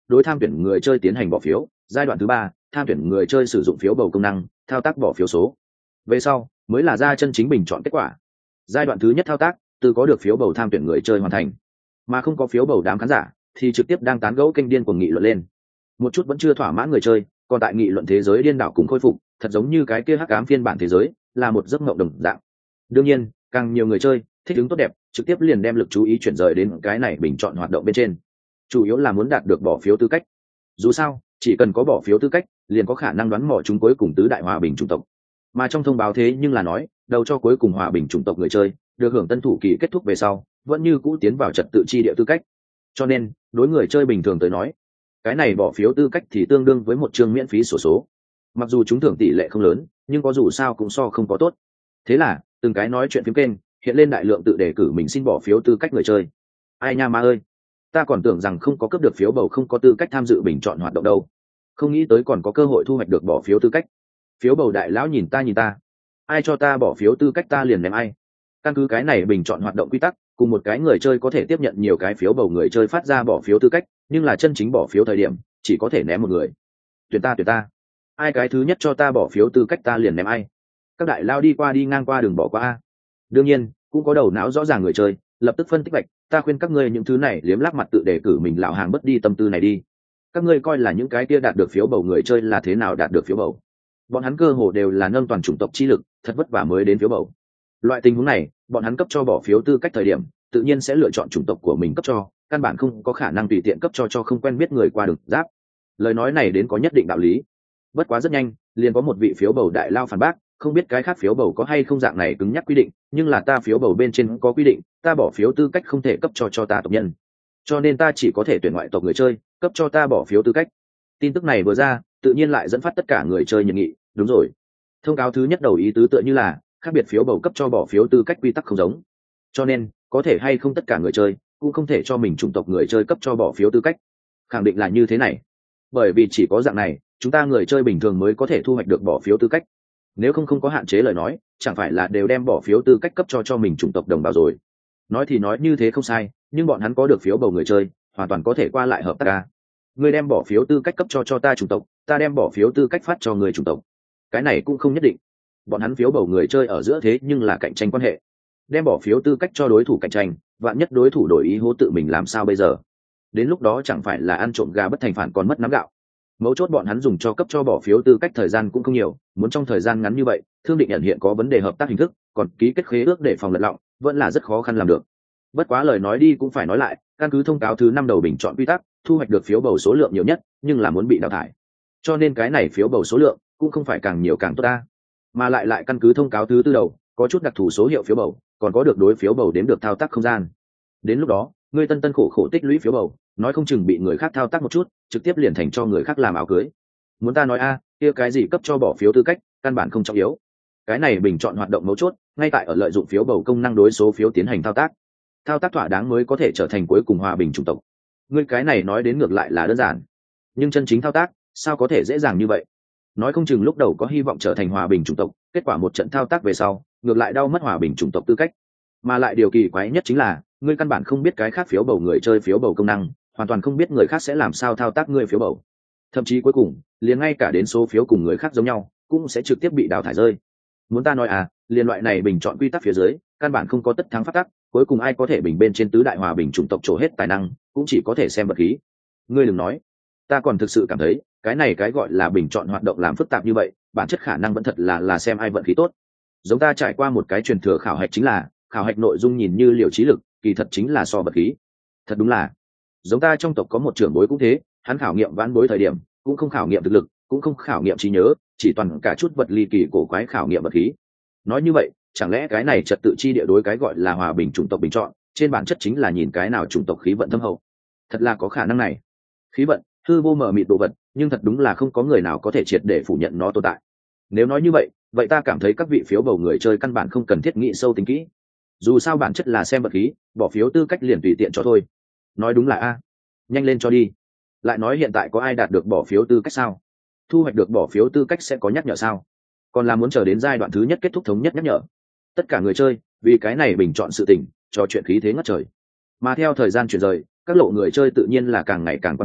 đối tham tuyển người chơi tiến hành bỏ phiếu. Giai đoạn thứ ba, tham tuyển người chơi sử dụng phiếu bầu công năng thao tác bỏ phiếu số. Về sau mới là ra chân chính bình chọn kết quả. Giai đoạn thứ nhất thao tác từ có được phiếu bầu tham tuyển người chơi hoàn thành, mà không có phiếu bầu đám khán giả thì trực tiếp đang tán gẫu kênh điên cuồng nghị luận lên. Một chút vẫn chưa thỏa mãn người chơi còn tại nghị luận thế giới điên đảo cùng khôi phục, thật giống như cái kia hắc ám phiên bản thế giới là một giấc mộng đồng dạng. Đương nhiên càng nhiều người chơi thích ứng tốt đẹp trực tiếp liền đem lực chú ý chuyển rời đến cái này bình chọn hoạt động bên trên, chủ yếu là muốn đạt được bỏ phiếu tư cách. Dù sao chỉ cần có bỏ phiếu tư cách liền có khả năng đoán mò chúng cuối cùng tứ đại hòa bình chủng tộc, mà trong thông báo thế nhưng là nói đầu cho cuối cùng hòa bình chủng tộc người chơi được hưởng tân thủ kỳ kết thúc về sau vẫn như cũ tiến vào trật tự chi địa tư cách. Cho nên đối người chơi bình thường tới nói, cái này bỏ phiếu tư cách thì tương đương với một chương miễn phí sổ số. Mặc dù chúng thưởng tỷ lệ không lớn nhưng có dù sao cũng so không có tốt. Thế là từng cái nói chuyện phím kênh hiện lên đại lượng tự đề cử mình xin bỏ phiếu tư cách người chơi. Ai nha ma ơi, ta còn tưởng rằng không có cấp được phiếu bầu không có tư cách tham dự bình chọn hoạt động đâu, không nghĩ tới còn có cơ hội thu hoạch được bỏ phiếu tư cách. Phiếu bầu đại lão nhìn ta nhìn ta, ai cho ta bỏ phiếu tư cách ta liền ném ai. Căn cứ cái này bình chọn hoạt động quy tắc, cùng một cái người chơi có thể tiếp nhận nhiều cái phiếu bầu người chơi phát ra bỏ phiếu tư cách, nhưng là chân chính bỏ phiếu thời điểm chỉ có thể ném một người. Tuyển ta tuyển ta, ai cái thứ nhất cho ta bỏ phiếu tư cách ta liền ném ai. Các đại lao đi qua đi ngang qua đừng bỏ qua a. Đương nhiên cũng có đầu não rõ ràng người chơi lập tức phân tích bạch, ta khuyên các ngươi những thứ này liếm láp mặt tự đề cử mình lão hàng bất đi tâm tư này đi. Các ngươi coi là những cái kia đạt được phiếu bầu người chơi là thế nào đạt được phiếu bầu? Bọn hắn cơ hồ đều là nâng toàn chủng tộc chi lực, thật vất vả mới đến phiếu bầu. Loại tình huống này bọn hắn cấp cho bỏ phiếu tư cách thời điểm tự nhiên sẽ lựa chọn chủng tộc của mình cấp cho, căn bản không có khả năng tùy tiện cấp cho cho không quen biết người qua đường giáp. Lời nói này đến có nhất định đạo lý. Bất quá rất nhanh liền có một vị phiếu bầu đại lao phản bác, không biết cái khác phiếu bầu có hay không dạng này cứng nhắc quy định, nhưng là ta phiếu bầu bên trên có quy định ta bỏ phiếu tư cách không thể cấp cho cho ta tộc nhân, cho nên ta chỉ có thể tuyển ngoại tộc người chơi cấp cho ta bỏ phiếu tư cách. Tin tức này vừa ra tự nhiên lại dẫn phát tất cả người chơi nhiệt nghị. Đúng rồi, thông cáo thứ nhất đầu ý tứ tựa như là khác biệt phiếu bầu cấp cho bỏ phiếu tư cách quy tắc không giống, cho nên có thể hay không tất cả người chơi cũng không thể cho mình chủng tộc người chơi cấp cho bỏ phiếu tư cách. Khẳng định là như thế này, bởi vì chỉ có dạng này chúng ta người chơi bình thường mới có thể thu hoạch được bỏ phiếu tư cách, nếu không không có hạn chế lời nói chẳng phải là đều đem bỏ phiếu tư cách cấp cho cho mình chủng tộc đồng bào rồi. Nói thì nói như thế không sai, nhưng bọn hắn có được phiếu bầu người chơi hoàn toàn có thể qua lại hợp tác ca. Người đem bỏ phiếu tư cách cấp cho cho ta chủng tộc, ta đem bỏ phiếu tư cách phát cho người chủng tộc, cái này cũng không nhất định. Bọn hắn phiếu bầu người chơi ở giữa thế nhưng là cạnh tranh quan hệ, đem bỏ phiếu tư cách cho đối thủ cạnh tranh, vạn nhất đối thủ đổi ý hố tự mình làm sao bây giờ? Đến lúc đó chẳng phải là ăn trộm gà bất thành phản còn mất nắm gạo. Mấu chốt bọn hắn dùng cho cấp cho bỏ phiếu tư cách thời gian cũng không nhiều, muốn trong thời gian ngắn như vậy thương định nhận hiện có vấn đề hợp tác hình thức còn ký kết khế ước để phòng lật lọng vẫn là rất khó khăn làm được. Bất quá lời nói đi cũng phải nói lại, căn cứ thông cáo thứ năm đầu bình chọn quy tắc, thu hoạch được phiếu bầu số lượng nhiều nhất nhưng là muốn bị đào thải, cho nên cái này phiếu bầu số lượng cũng không phải càng nhiều càng tốt ta, mà lại lại căn cứ thông cáo thứ tư đầu có chút đặc thù số hiệu phiếu bầu còn có được đối phiếu bầu đếm được thao tác không gian. Đến lúc đó ngươi tân tân khổ khổ tích lũy phiếu bầu nói không chừng bị người khác thao tác một chút trực tiếp liền thành cho người khác làm áo cưới. Muốn ta nói a, kia cái gì cấp cho bỏ phiếu tư cách căn bản không trọng yếu. Cái này bình chọn hoạt động mấu chốt ngay tại ở lợi dụng phiếu bầu công năng đối số phiếu tiến hành thao tác, thao tác thỏa đáng mới có thể trở thành cuối cùng hòa bình chủng tộc. Ngươi cái này nói đến ngược lại là đơn giản, nhưng chân chính thao tác sao có thể dễ dàng như vậy? Nói không chừng lúc đầu có hy vọng trở thành hòa bình chủng tộc, kết quả một trận thao tác về sau ngược lại đau mất hòa bình chủng tộc tư cách. Mà lại điều kỳ quái nhất chính là ngươi căn bản không biết cái khác phiếu bầu người chơi phiếu bầu công năng, hoàn toàn không biết người khác sẽ làm sao thao tác ngươi phiếu bầu, thậm chí cuối cùng liền ngay cả đến số phiếu cùng người khác giống nhau cũng sẽ trực tiếp bị đào thải rơi. Muốn ta nói à, liên loại này bình chọn quy tắc phía dưới căn bản không có tất thắng phát tắc, cuối cùng ai có thể bình bên trên tứ đại hòa bình chủng tộc trổ hết tài năng cũng chỉ có thể xem vật khí. Ngươi đừng nói, ta còn thực sự cảm thấy cái này cái gọi là bình chọn hoạt động làm phức tạp như vậy, bản chất khả năng vẫn thật là là xem ai vận khí tốt. Giống ta trải qua một cái truyền thừa khảo hạch chính là khảo hạch nội dung nhìn như liều trí lực, kỳ thật chính là so vật khí. Thật đúng là giống ta trong tộc có một trưởng bối cũng thế, hắn khảo nghiệm vãn bối thời điểm cũng không khảo nghiệm thực lực, cũng không khảo nghiệm trí nhớ, chỉ toàn cả chút vật ly kỳ cổ quái khảo nghiệm vật khí. Nói như vậy chẳng lẽ cái này trật tự chi địa đối cái gọi là hòa bình chủng tộc bình chọn trên bản chất chính là nhìn cái nào chủng tộc khí vận thâm hậu? Thật là có khả năng này. Khí vận hư vô mờ mịt đồ vật, nhưng thật đúng là không có người nào có thể triệt để phủ nhận nó tồn tại. Nếu nói như vậy vậy ta cảm thấy các vị phiếu bầu người chơi căn bản không cần thiết nghĩ sâu tính kỹ, dù sao bản chất là xem vật khí, bỏ phiếu tư cách liền tùy tiện cho thôi. Nói đúng là a, nhanh lên cho đi. Lại nói hiện tại có ai đạt được bỏ phiếu tư cách sao? Thu hoạch được bỏ phiếu tư cách sẽ có nhắc nhở sao? Còn là muốn chờ đến giai đoạn thứ nhất kết thúc thống nhất nhắc nhở? Tất cả người chơi vì cái này bình chọn sự tình trò chuyện khí thế ngất trời. Mà theo thời gian chuyển rời, các lộ người chơi tự nhiên là càng ngày càng quan tâm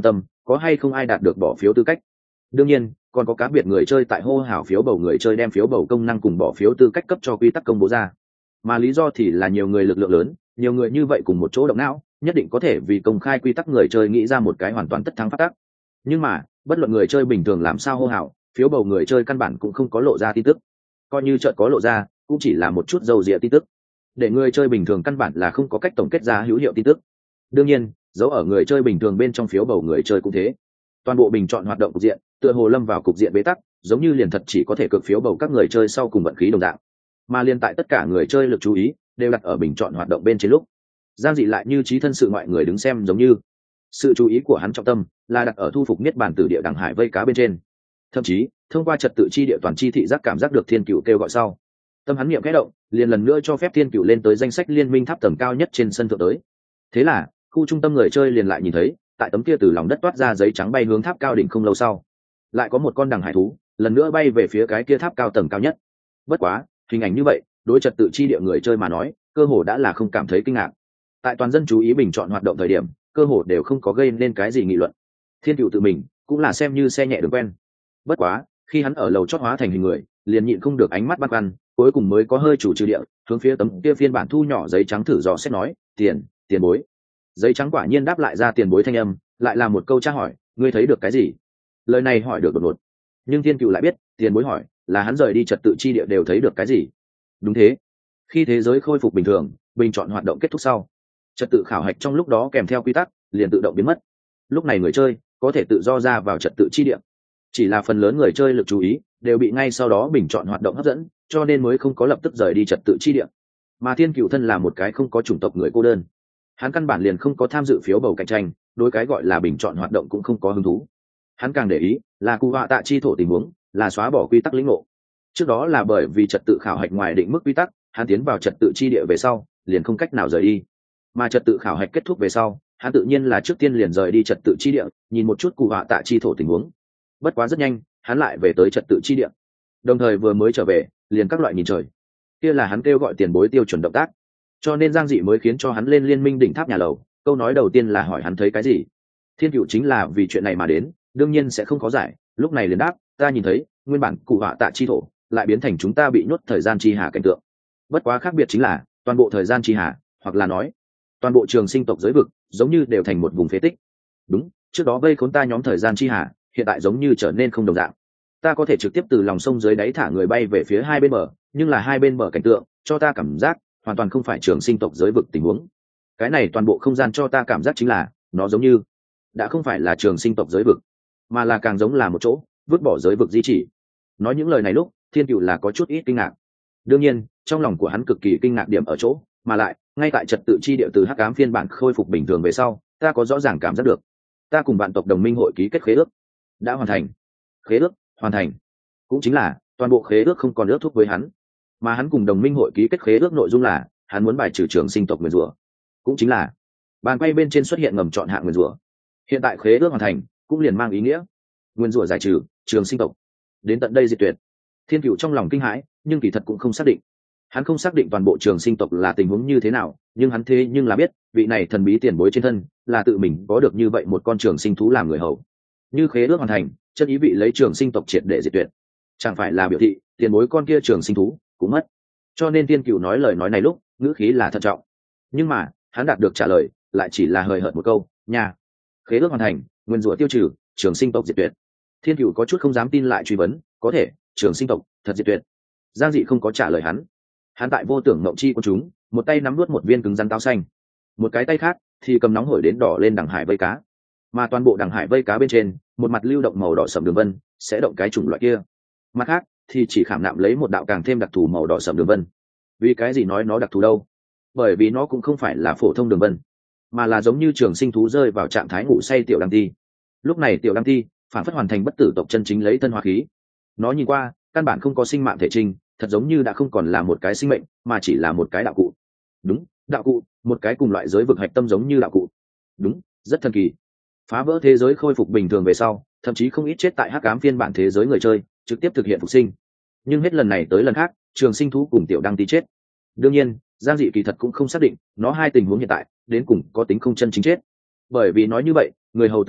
có hay không ai đạt được bỏ phiếu tư cách. Đương nhiên còn có cá biệt người chơi tại hô hào phiếu bầu người chơi đem phiếu bầu công năng cùng bỏ phiếu tư cách cấp cho quy tắc công bố ra, mà lý do thì là nhiều người lực lượng lớn, nhiều người như vậy cùng một chỗ động não, nhất định có thể vì công khai quy tắc người chơi nghĩ ra một cái hoàn toàn tất thắng phát tắc. Nhưng mà bất luận người chơi bình thường làm sao hô hào, phiếu bầu người chơi căn bản cũng không có lộ ra tin tức, coi như chợt có lộ ra cũng chỉ là một chút dầu dịa tin tức, để người chơi bình thường căn bản là không có cách tổng kết ra hữu hiệu tin tức. Đương nhiên dấu ở người chơi bình thường bên trong phiếu bầu người chơi cũng thế, toàn bộ bình chọn hoạt động cục diện tựa hồ lâm vào cục diện bế tắc, giống như liền thật chỉ có thể cực phiếu bầu các người chơi sau cùng vận khí đồng dạng. Mà liên tại tất cả người chơi lực chú ý đều đặt ở bình chọn hoạt động bên trên lúc, Giang Dị lại như trí thân sự ngoại người đứng xem, giống như sự chú ý của hắn trọng tâm là đặt ở thu phục niết bàn tử địa đằng hải vây cá bên trên. Thậm chí thông qua trật tự chi địa toàn chi thị giác cảm giác được thiên cựu kêu gọi sau, tâm hắn niệm khẽ động, liền lần nữa cho phép thiên cựu lên tới danh sách liên minh tháp tầng cao nhất trên sân thượng tới. Thế là khu trung tâm người chơi liền lại nhìn thấy tại tấm kia từ lòng đất toát ra giấy trắng bay hướng tháp cao đỉnh không lâu sau, lại có một con đằng hải thú lần nữa bay về phía cái kia tháp cao tầng cao nhất. Bất quá hình ảnh như vậy đối trật tự chi địa người chơi mà nói cơ hồ đã là không cảm thấy kinh ngạc. Tại toàn dân chú ý bình chọn hoạt động thời điểm, cơ hồ đều không có gây nên cái gì nghị luận. Thiên cựu tự mình cũng là xem như xe nhẹ đường quen. Bất quá khi hắn ở lầu chót hóa thành hình người, liền nhịn không được ánh mắt băn khoăn, cuối cùng mới có hơi chủ trừ địa hướng phía tấm kia phiên bản thu nhỏ giấy trắng thử dò xét nói, tiền tiền bối. Giấy trắng quả nhiên đáp lại ra tiền bối thanh âm, lại là một câu tra hỏi, ngươi thấy được cái gì? Lời này hỏi được đột ngột, nhưng thiên cựu lại biết tiền bối hỏi là hắn rời đi trật tự chi địa đều thấy được cái gì. Đúng thế, khi thế giới khôi phục bình thường, bình chọn hoạt động kết thúc sau, trật tự khảo hạch trong lúc đó kèm theo quy tắc liền tự động biến mất. Lúc này người chơi có thể tự do ra vào trật tự chi địa, chỉ là phần lớn người chơi lực chú ý đều bị ngay sau đó bình chọn hoạt động hấp dẫn, cho nên mới không có lập tức rời đi trật tự chi địa. Mà thiên cựu thân là một cái không có chủng tộc người cô đơn, hắn căn bản liền không có tham dự phiếu bầu cạnh tranh, đối cái gọi là bình chọn hoạt động cũng không có hứng thú. Hắn càng để ý là cụ họa tạ chi thổ tình huống, là xóa bỏ quy tắc lĩnh ngộ. Trước đó là bởi vì trật tự khảo hạch ngoài định mức quy tắc, hắn tiến vào trật tự chi địa về sau liền không cách nào rời đi, mà trật tự khảo hạch kết thúc về sau, hắn tự nhiên là trước tiên liền rời đi trật tự chi địa, nhìn một chút cụ họa tạ chi thổ tình huống. Bất quá rất nhanh hắn lại về tới trật tự chi địa, đồng thời vừa mới trở về liền các loại nhìn trời, kia là hắn kêu gọi tiền bối tiêu chuẩn động tác. Cho nên Giang Dị mới khiến cho hắn lên liên minh đỉnh tháp nhà lầu, câu nói đầu tiên là hỏi hắn thấy cái gì. Thiên cựu chính là vì chuyện này mà đến, đương nhiên sẽ không có giải, lúc này liền đáp, ta nhìn thấy nguyên bản cụ họa tạ chi thổ lại biến thành chúng ta bị nhốt thời gian chi hà cảnh tượng. Bất quá khác biệt chính là toàn bộ thời gian chi hà, hoặc là nói toàn bộ trường sinh tộc giới vực giống như đều thành một vùng phế tích. Đúng, trước đó vây khốn ta nhóm thời gian chi hà, hiện tại giống như trở nên không đồng dạng. Ta có thể trực tiếp từ lòng sông dưới đáy thả người bay về phía hai bên bờ, nhưng là hai bên bờ cảnh tượng cho ta cảm giác hoàn toàn không phải trường sinh tộc giới vực tình huống. Cái này toàn bộ không gian cho ta cảm giác chính là nó giống như đã không phải là trường sinh tộc giới vực, mà là càng giống là một chỗ vứt bỏ giới vực di chỉ. Nói những lời này lúc thiên cựu là có chút ít kinh ngạc. Đương nhiên trong lòng của hắn cực kỳ kinh ngạc điểm ở chỗ mà lại ngay tại trật tự chi địa từ hắc ám phiên bản khôi phục bình thường về sau, ta có rõ ràng cảm giác được ta cùng bạn tộc đồng minh hội ký kết khế ước đã hoàn thành. Khế ước hoàn thành cũng chính là toàn bộ khế ước không còn ước thúc với hắn, mà hắn cùng đồng minh hội ký kết khế ước nội dung là hắn muốn bài trừ trường sinh tộc nguyền rủa, cũng chính là bàn quay bên trên xuất hiện ngầm chọn hạng nguyền rủa. Hiện tại khế ước hoàn thành cũng liền mang ý nghĩa nguyền rủa giải trừ, trường sinh tộc đến tận đây diệt tuyệt. Thiên cựu trong lòng kinh hãi, nhưng kỳ thật cũng không xác định. Hắn không xác định toàn bộ trường sinh tộc là tình huống như thế nào, nhưng hắn thế nhưng là biết vị này thần bí tiền bối trên thân là tự mình có được như vậy một con trường sinh thú làm người hầu. Như khế ước hoàn thành, chân ý vị lấy trường sinh tộc triệt để diệt tuyệt, chẳng phải là biểu thị tiền bối con kia trường sinh thú cũng mất. Cho nên Thiên Cửu nói lời nói này lúc ngữ khí là thận trọng, nhưng mà hắn đạt được trả lời lại chỉ là hời hợt một câu nhà. Khế ước hoàn thành, nguyên rủa tiêu trừ, trường sinh tộc diệt tuyệt. Thiên Cửu có chút không dám tin lại truy vấn, có thể trường sinh tộc thật diệt tuyệt? Giang Dị không có trả lời hắn. Hắn tại vô tưởng ngộng chi của chúng, một tay nắm nuốt một viên cứng rắn táo xanh, một cái tay khác thì cầm nóng hổi đến đỏ lên đằng hải vây cá, mà toàn bộ đằng hải vây cá bên trên một mặt lưu động màu đỏ sẫm đường vân sẽ động cái chủng loại kia, mặt khác thì chỉ khảm nạm lấy một đạo càng thêm đặc thù màu đỏ sẫm đường vân. Vì cái gì nói nó đặc thù đâu? Bởi vì nó cũng không phải là phổ thông đường vân, mà là giống như trường sinh thú rơi vào trạng thái ngủ say tiểu đăng ti. Lúc này tiểu đăng ti phản phất hoàn thành bất tử tộc chân chính lấy thân hóa khí. Nó nhìn qua căn bản không có sinh mạng thể trinh, thật giống như đã không còn là một cái sinh mệnh, mà chỉ là một cái đạo cụ. Đúng, đạo cụ, một cái cùng loại giới vực hạch tâm giống như đạo cụ. Đúng, rất thần kỳ. Phá vỡ thế giới khôi phục bình thường về sau, thậm chí không ít chết tại hắc ám phiên bản thế giới người chơi trực tiếp thực hiện phục sinh, nhưng hết lần này tới lần khác trường sinh thú cùng tiểu đăng tí chết. Đương nhiên Giang Dị kỳ thật cũng không xác định nó hai tình huống hiện tại đến cùng có tính không chân chính chết, bởi vì nói như vậy người hầu tử vong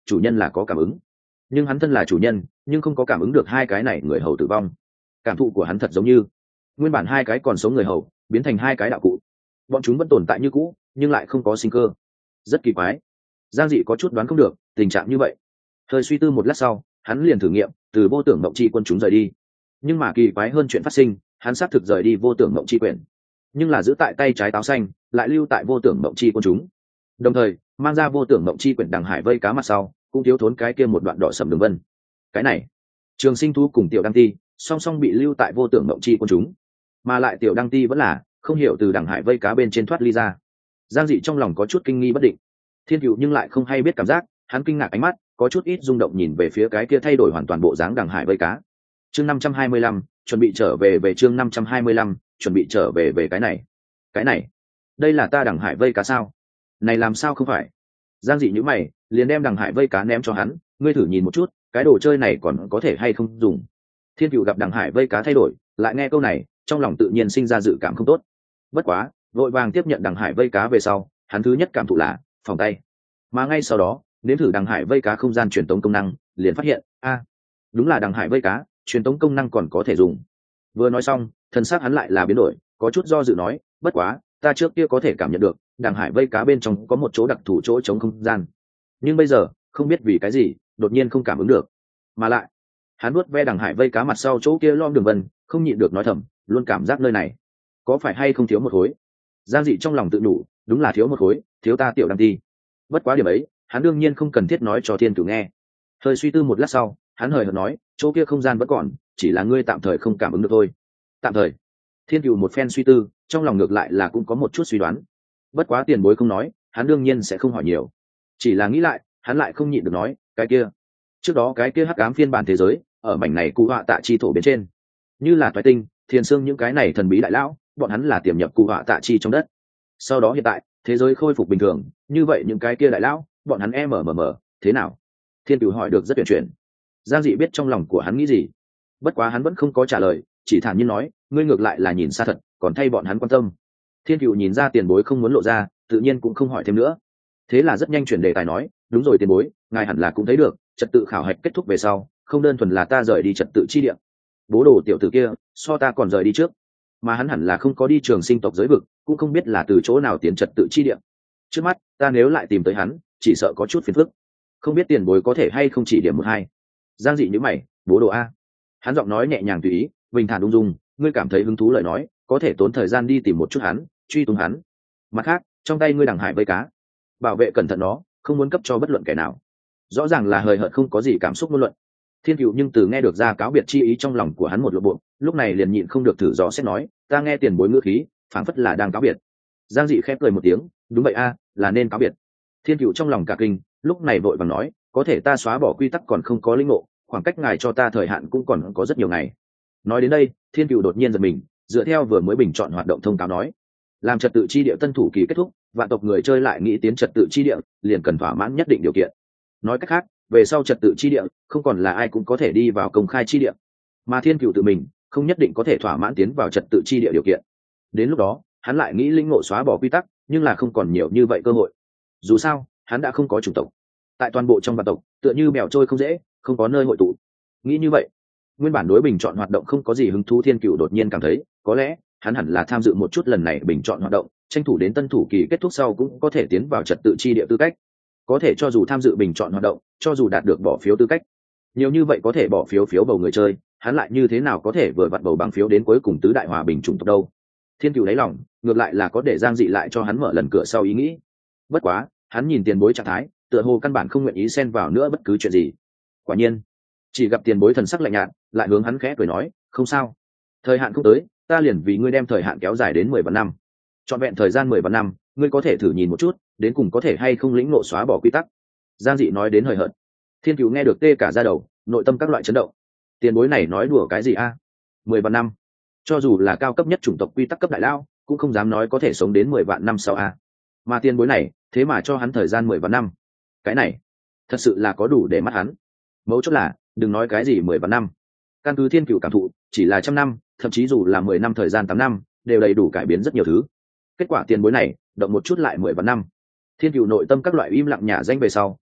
chủ nhân là có cảm ứng, nhưng hắn thân là chủ nhân nhưng không có cảm ứng được hai cái này người hầu tử vong. Cảm thụ của hắn thật giống như nguyên bản hai cái còn sống người hầu biến thành hai cái đạo cụ, bọn chúng vẫn tồn tại như cũ nhưng lại không có sinh cơ. Rất kỳ quái. Giang Dị có chút đoán không được tình trạng như vậy. Hơi suy tư một lát sau, hắn liền thử nghiệm từ vô tưởng mộng chi quân chúng rời đi. Nhưng mà kỳ quái hơn chuyện phát sinh, hắn xác thực rời đi vô tưởng mộng chi quyển, nhưng là giữ tại tay trái táo xanh lại lưu tại vô tưởng mộng chi quân chúng, đồng thời mang ra vô tưởng mộng chi quyển đằng hải vây cá mặt sau cũng thiếu thốn cái kia một đoạn đỏ sầm đường vân. Cái này Trường Sinh Thú cùng Tiểu Đăng Ti song song bị lưu tại vô tưởng mộng chi quân chúng, mà lại Tiểu Đăng Ti vẫn là không hiểu từ đằng hải vây cá bên trên thoát ly ra. Giang Dị trong lòng có chút kinh nghi bất định. Thiên Cựu nhưng lại không hay biết cảm giác, hắn kinh ngạc ánh mắt có chút ít rung động nhìn về phía cái kia thay đổi hoàn toàn bộ dáng đằng hải vây cá. Chương năm trăm hai mươi lăm, chuẩn bị trở về về chương năm trăm hai mươi lăm, chuẩn bị trở về về cái này. Cái này, đây là ta đằng hải vây cá sao? Này làm sao không phải? Giang Dị nhíu mày, liền đem đằng hải vây cá ném cho hắn, ngươi thử nhìn một chút, cái đồ chơi này còn có thể hay không dùng. Thiên Cựu gặp đằng hải vây cá thay đổi, lại nghe câu này, trong lòng tự nhiên sinh ra dự cảm không tốt. Bất quá, vội vàng tiếp nhận đằng hải vây cá về sau, hắn thứ nhất cảm thụ là phòng tay. Mà ngay sau đó, nếm thử đằng hải vây cá không gian truyền tống công năng, liền phát hiện, a, à, đúng là đằng hải vây cá, truyền tống công năng còn có thể dùng. Vừa nói xong, thần sắc hắn lại là biến đổi, có chút do dự nói, bất quá, ta trước kia có thể cảm nhận được, đằng hải vây cá bên trong có một chỗ đặc thù chỗ chống không gian. Nhưng bây giờ, không biết vì cái gì, đột nhiên không cảm ứng được. Mà lại, hắn nuốt ve đằng hải vây cá mặt sau chỗ kia lom đường vân, không nhịn được nói thầm, luôn cảm giác nơi này có phải hay không thiếu một khối. Giang Dị trong lòng tự đủ, đúng là thiếu một khối, thiếu ta Tiểu Đăng Ti. Bất quá điểm ấy, hắn đương nhiên không cần thiết nói cho Thiên Cửu nghe. Hơi suy tư một lát sau, hắn hời hợt nói, chỗ kia không gian vẫn còn, chỉ là ngươi tạm thời không cảm ứng được thôi. Tạm thời. Thiên Cửu một phen suy tư, trong lòng ngược lại là cũng có một chút suy đoán. Bất quá tiền bối không nói, hắn đương nhiên sẽ không hỏi nhiều. Chỉ là nghĩ lại, hắn lại không nhịn được nói, cái kia, trước đó cái kia hắc ám phiên bản thế giới, ở mảnh này cụ họa tạ chi thổ bên trên, như là toái tinh, thiền xương những cái này thần bí đại lão, bọn hắn là tiềm nhập cụ họa tạ chi trong đất. Sau đó hiện tại, thế giới khôi phục bình thường, như vậy những cái kia đại lão, bọn hắn em mở mở mở, thế nào? Thiên Cửu hỏi được rất tuyển chuyển. Giang Dị biết trong lòng của hắn nghĩ gì, bất quá hắn vẫn không có trả lời, chỉ thản nhiên nói, ngươi ngược lại là nhìn xa thật, còn thay bọn hắn quan tâm. Thiên Cửu nhìn ra tiền bối không muốn lộ ra, tự nhiên cũng không hỏi thêm nữa. Thế là rất nhanh chuyển đề tài nói, đúng rồi tiền bối, ngài hẳn là cũng thấy được, trật tự khảo hạch kết thúc về sau, không đơn thuần là ta rời đi trật tự chi địa, bố đồ tiểu tử kia so ta còn rời đi trước, mà hắn hẳn là không có đi trường sinh tộc giới vực, cũng không biết là từ chỗ nào tiến trật tự chi địa. Trước mắt ta nếu lại tìm tới hắn, chỉ sợ có chút phiền phức, không biết tiền bối có thể hay không chỉ điểm một hai. Giang Dị nhíu mày, bố đồ a. Hắn giọng nói nhẹ nhàng tùy ý, bình thản ung dung, ngươi cảm thấy hứng thú lời nói, có thể tốn thời gian đi tìm một chút hắn, truy tung hắn. Mặt khác, trong tay ngươi đằng hải vây cá, bảo vệ cẩn thận nó, không muốn cấp cho bất luận kẻ nào. Rõ ràng là hời hợt không có gì cảm xúc ngôn luận. Thiên Cửu nhưng từ nghe được ra cáo biệt chi ý trong lòng của hắn một lộ bộ, lúc này liền nhịn không được thử dò xét nói, ta nghe tiền bối ngữ khí, phảng phất là đang cáo biệt. Giang Dị khép cười một tiếng, đúng vậy a, là nên cáo biệt. Thiên Cửu trong lòng cả kinh, lúc này vội vàng nói, có thể ta xóa bỏ quy tắc còn không có linh ngộ, khoảng cách ngài cho ta thời hạn cũng còn có rất nhiều ngày. Nói đến đây, Thiên Cửu đột nhiên giật mình, dựa theo vừa mới bình chọn hoạt động thông cáo nói, làm trật tự chi địa tân thủ kỳ kết thúc, vạn tộc người chơi lại nghĩ tiến trật tự chi địa, liền cần thỏa mãn nhất định điều kiện. Nói cách khác, về sau trật tự chi địa không còn là ai cũng có thể đi vào công khai chi địa, mà Thiên Cửu tự mình không nhất định có thể thỏa mãn tiến vào trật tự chi địa điều kiện. Đến lúc đó, hắn lại nghĩ linh ngộ xóa bỏ quy tắc, nhưng là không còn nhiều như vậy cơ hội. Dù sao, hắn đã không có chủng tộc, tại toàn bộ trong vạn tộc, tựa như bèo trôi không dễ, không có nơi hội tụ. Nghĩ như vậy, nguyên bản đối bình chọn hoạt động không có gì hứng thú Thiên Cửu đột nhiên cảm thấy, có lẽ hắn hẳn là tham dự một chút lần này bình chọn hoạt động, tranh thủ đến tân thủ kỳ kết thúc sau cũng có thể tiến vào trật tự chi địa tư cách. Có thể cho dù tham dự bình chọn hoạt động, cho dù đạt được bỏ phiếu tư cách, nhiều như vậy có thể bỏ phiếu phiếu bầu người chơi, hắn lại như thế nào có thể vừa vặn bầu bằng phiếu đến cuối cùng tứ đại hòa bình chủng tộc đâu. Thiên Cửu đáy lòng ngược lại là có để Giang Dị lại cho hắn mở lần cửa sau ý nghĩ. Bất quá, hắn nhìn tiền bối trạng thái, tựa hồ căn bản không nguyện ý xen vào nữa bất cứ chuyện gì. Quả nhiên, chỉ gặp tiền bối thần sắc lạnh nhạt, lại hướng hắn khẽ cười nói, không sao, thời hạn không tới, ta liền vì ngươi đem thời hạn kéo dài đến mười vạn năm. Trọn vẹn thời gian mười vạn năm, ngươi có thể thử nhìn một chút, đến cùng có thể hay không lĩnh ngộ xóa bỏ quy tắc. Giang Dị nói đến hời hợt. Thiên Cửu nghe được tê cả da đầu, nội tâm các loại chấn động. Tiền bối này nói đùa cái gì a? Mười vạn năm, cho dù là cao cấp nhất chủng tộc quy tắc cấp đại lao, cũng không dám nói có thể sống đến mười vạn năm sau a. Mà tiền bối này, thế mà cho hắn thời gian mười vạn năm. Cái này, thật sự là có đủ để mắt hắn. Mấu chốt là, đừng nói cái gì mười vạn năm. Căn cứ Thiên Cửu cảm thụ, chỉ là trăm năm, thậm chí dù là mười năm thời gian tám năm, đều đầy đủ cải biến rất nhiều thứ. Kết quả tiền bối này, động một chút lại mười vạn năm. Thiên Cửu nội tâm các loại im lặng nhả danh về sau,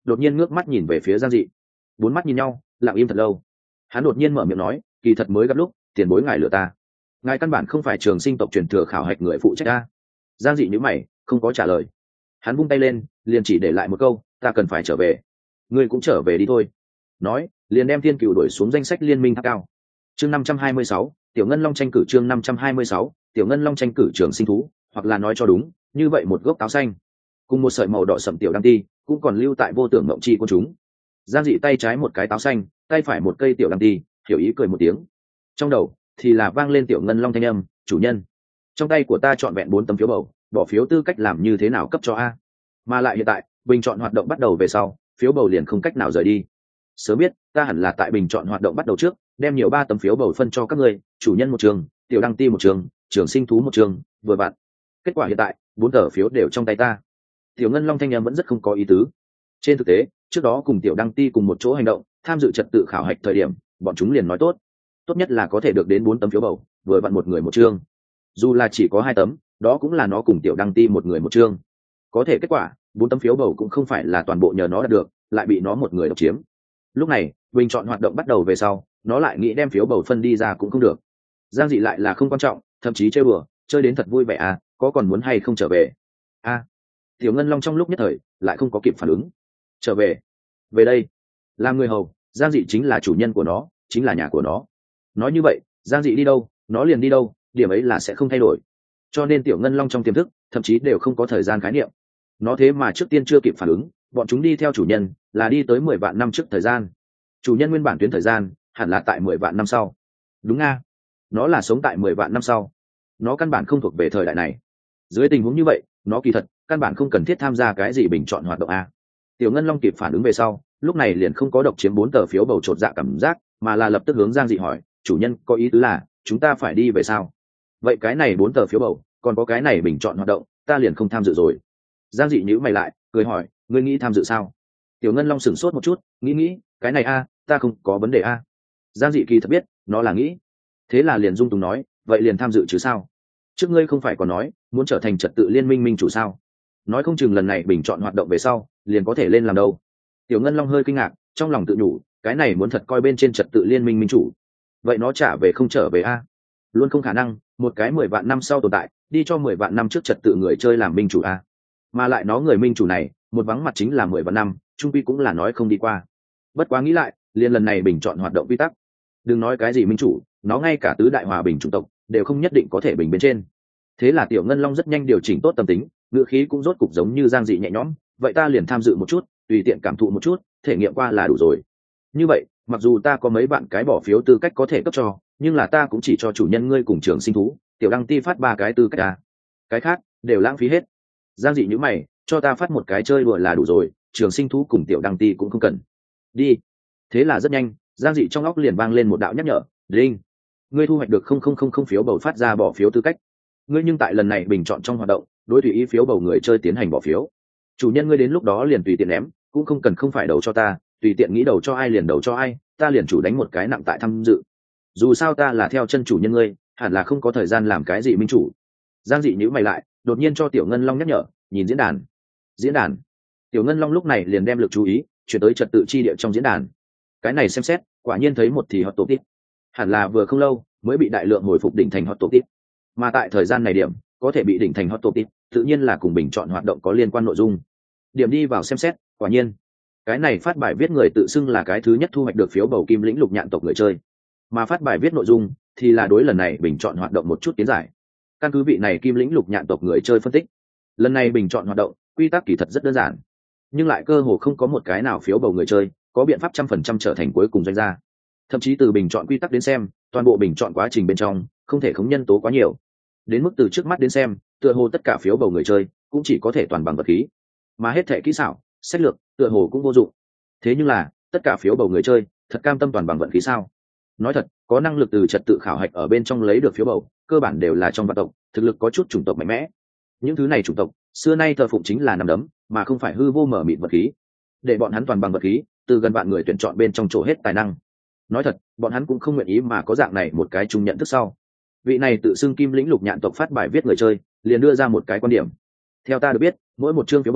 đột nhiên ngước mắt nhìn về phía Giang Dị. Bốn mắt nhìn nhau, lặng im thật lâu. Hắn đột nhiên mở miệng nói, kỳ thật mới gặp lúc, tiền bối ngài lừa ta. Ngài căn bản không phải trường sinh tộc truyền thừa khảo hạch người phụ trách ta. Giang Dị nhíu mày, không có trả lời. Hắn vung tay lên, liền chỉ để lại một câu, ta cần phải trở về. Ngươi cũng trở về đi thôi. Nói, liền đem Thiên Cửu đuổi xuống danh sách liên minh tháp cao. Chương năm trăm hai mươi sáu, Tiểu Ngân Long tranh cử chương năm trăm hai mươi sáu, Tiểu Ngân Long tranh cử trường sinh thú, hoặc là nói cho đúng, như vậy một gốc táo xanh, cùng một sợi màu đỏ sẫm tiểu đăng ti, cũng còn lưu tại vô tưởng ngộng chi của chúng. Giang Dị tay trái một cái táo xanh, tay phải một cây tiểu đăng ti, hiểu ý cười một tiếng. Trong đầu thì là vang lên Tiểu Ngân Long thanh âm, chủ nhân, trong tay của ta chọn vẹn bốn tấm phiếu bầu, bỏ phiếu tư cách làm như thế nào cấp cho a? Mà lại hiện tại, bình chọn hoạt động bắt đầu về sau, phiếu bầu liền không cách nào rời đi. Sớm biết, ta hẳn là tại bình chọn hoạt động bắt đầu trước, đem nhiều ba tấm phiếu bầu phân cho các người, chủ nhân một trường, tiểu đăng ti một trường, trường sinh thú một trường, vừa vặn. Kết quả hiện tại, bốn tờ phiếu đều trong tay ta. Tiểu Ngân Long thanh em vẫn rất không có ý tứ. Trên thực tế, trước đó cùng tiểu đăng ti cùng một chỗ hành động, tham dự trật tự khảo hạch thời điểm, bọn chúng liền nói tốt, tốt nhất là có thể được đến bốn tấm phiếu bầu, vừa vặn một người một chương. Dù là chỉ có hai tấm, đó cũng là nó cùng tiểu đăng ti một người một chương. Có thể kết quả, bốn tấm phiếu bầu cũng không phải là toàn bộ nhờ nó đạt được, lại bị nó một người độc chiếm. Lúc này, bình chọn hoạt động bắt đầu về sau, nó lại nghĩ đem phiếu bầu phân đi ra cũng không được. Giang Dị lại là không quan trọng, thậm chí chơi bừa, chơi đến thật vui vẻ à, có còn muốn hay không trở về? A. À, Tiểu Ngân Long trong lúc nhất thời lại không có kịp phản ứng. Trở về? Về đây? Làm người hầu, Giang Dị chính là chủ nhân của nó, chính là nhà của nó. Nói như vậy, Giang Dị đi đâu, nó liền đi đâu, điểm ấy là sẽ không thay đổi. Cho nên Tiểu Ngân Long trong tiềm thức, thậm chí đều không có thời gian khái niệm. Nó thế mà trước tiên chưa kịp phản ứng, bọn chúng đi theo chủ nhân, là đi tới mười vạn năm trước thời gian. Chủ nhân nguyên bản tuyến thời gian, hẳn là tại mười vạn năm sau. Đúng nga, nó là sống tại mười vạn năm sau. Nó căn bản không thuộc về thời đại này. Dưới tình huống như vậy, nó kỳ thật căn bản không cần thiết tham gia cái gì bình chọn hoạt động a. Tiểu Ngân Long kịp phản ứng về sau, lúc này liền không có độc chiếm bốn tờ phiếu bầu chột dạ cảm giác, mà là lập tức hướng Giang Dị hỏi, chủ nhân có ý tứ là chúng ta phải đi về sao? Vậy cái này bốn tờ phiếu bầu, còn có cái này bình chọn hoạt động, ta liền không tham dự rồi. Giang Dị nhíu mày lại, cười hỏi, ngươi nghĩ tham dự sao? Tiểu Ngân Long sửng sốt một chút, nghĩ nghĩ, cái này a, ta không có vấn đề a. Giang Dị kỳ thật biết, nó là nghĩ. Thế là liền dung túng nói, vậy liền tham dự chứ sao? Trước ngươi không phải còn nói, muốn trở thành trật tự liên minh minh chủ sao? Nói không chừng lần này bình chọn hoạt động về sau, liền có thể lên làm đâu. Tiểu Ngân Long hơi kinh ngạc, trong lòng tự nhủ, cái này muốn thật coi bên trên trật tự liên minh minh chủ. Vậy nó trả về không trở về a? Luôn không khả năng, một cái mười vạn năm sau tồn tại, đi cho mười vạn năm trước trật tự người chơi làm minh chủ a. Mà lại nó người minh chủ này, một vắng mặt chính là mười vạn năm, trung quy cũng là nói không đi qua. Bất quá nghĩ lại, liền lần này bình chọn hoạt động quy tắc. Đừng nói cái gì minh chủ, nó ngay cả tứ đại hòa bình chủng tộc đều không nhất định có thể bình bên trên. Thế là Tiểu Ngân Long rất nhanh điều chỉnh tốt tâm tính, ngữ khí cũng rốt cục giống như Giang Dị nhẹ nhõm, vậy ta liền tham dự một chút, tùy tiện cảm thụ một chút, thể nghiệm qua là đủ rồi. Như vậy, mặc dù ta có mấy bạn cái bỏ phiếu tư cách có thể cấp cho, nhưng là ta cũng chỉ cho chủ nhân ngươi cùng trường sinh thú, tiểu đăng ti phát ba cái tư cách à. Cái khác đều lãng phí hết. Giang Dị nhíu mày, cho ta phát một cái chơi đùa là đủ rồi, trường sinh thú cùng tiểu đăng ti cũng không cần. Đi. Thế là rất nhanh, Giang Dị trong óc liền vang lên một đạo nhắc nhở, đinh, ngươi thu hoạch được không không không không phiếu bầu phát ra bỏ phiếu tư cách. Ngươi nhưng tại lần này bình chọn trong hoạt động, đối tùy ý phiếu bầu người chơi tiến hành bỏ phiếu. Chủ nhân ngươi đến lúc đó liền tùy tiện ném, cũng không cần không phải đầu cho ta, tùy tiện nghĩ đầu cho ai liền đầu cho ai, ta liền chủ đánh một cái nặng tại tham dự. Dù sao ta là theo chân chủ nhân ngươi, hẳn là không có thời gian làm cái gì minh chủ. Giang Dị nhíu mày lại, đột nhiên cho Tiểu Ngân Long nhắc nhở, nhìn diễn đàn. Diễn đàn. Tiểu Ngân Long lúc này liền đem lực chú ý chuyển tới trật tự chi địa trong diễn đàn. Cái này xem xét, quả nhiên thấy một thì hot topic. Hẳn là vừa không lâu mới bị đại lượng hồi phục đỉnh thành hot topic. Mà tại thời gian này điểm có thể bị đỉnh thành hot topic, tự nhiên là cùng bình chọn hoạt động có liên quan nội dung. Điểm đi vào xem xét, quả nhiên cái này phát bài viết người tự xưng là cái thứ nhất thu hoạch được phiếu bầu kim lĩnh lục nhạn tộc người chơi, mà phát bài viết nội dung thì là đối lần này bình chọn hoạt động một chút kiến giải. Căn cứ vị này kim lĩnh lục nhạn tộc người chơi phân tích, lần này bình chọn hoạt động quy tắc kỳ thật rất đơn giản, nhưng lại cơ hồ không có một cái nào phiếu bầu người chơi có biện pháp trăm phần trăm trở thành cuối cùng doanh gia. Thậm chí từ bình chọn quy tắc đến xem, toàn bộ bình chọn quá trình bên trong không thể khống nhân tố quá nhiều, đến mức từ trước mắt đến xem, tựa hồ tất cả phiếu bầu người chơi cũng chỉ có thể toàn bằng vật khí, mà hết thệ kỹ xảo sách lược tựa hồ cũng vô dụng. Thế nhưng là tất cả phiếu bầu người chơi thật cam tâm toàn bằng vận khí sao? Nói thật, có năng lực từ trật tự khảo hạch ở bên trong lấy được phiếu bầu, cơ bản đều là trong vạn tộc, thực lực có chút chủng tộc mạnh mẽ. Những thứ này chủng tộc xưa nay thờ phụng chính là nằm đấm, mà không phải hư vô mở mịt vật khí. Để bọn hắn toàn bằng vật khí, từ gần vạn người tuyển chọn bên trong chỗ hết tài năng. Nói thật, bọn hắn cũng không nguyện ý mà có dạng này một cái chung nhận thức sau. Vị này tự xưng kim lĩnh lục nhạn tộc phát bài viết người chơi, liền đưa ra một cái quan điểm. Theo ta được biết, mỗi một chương phiếu bầu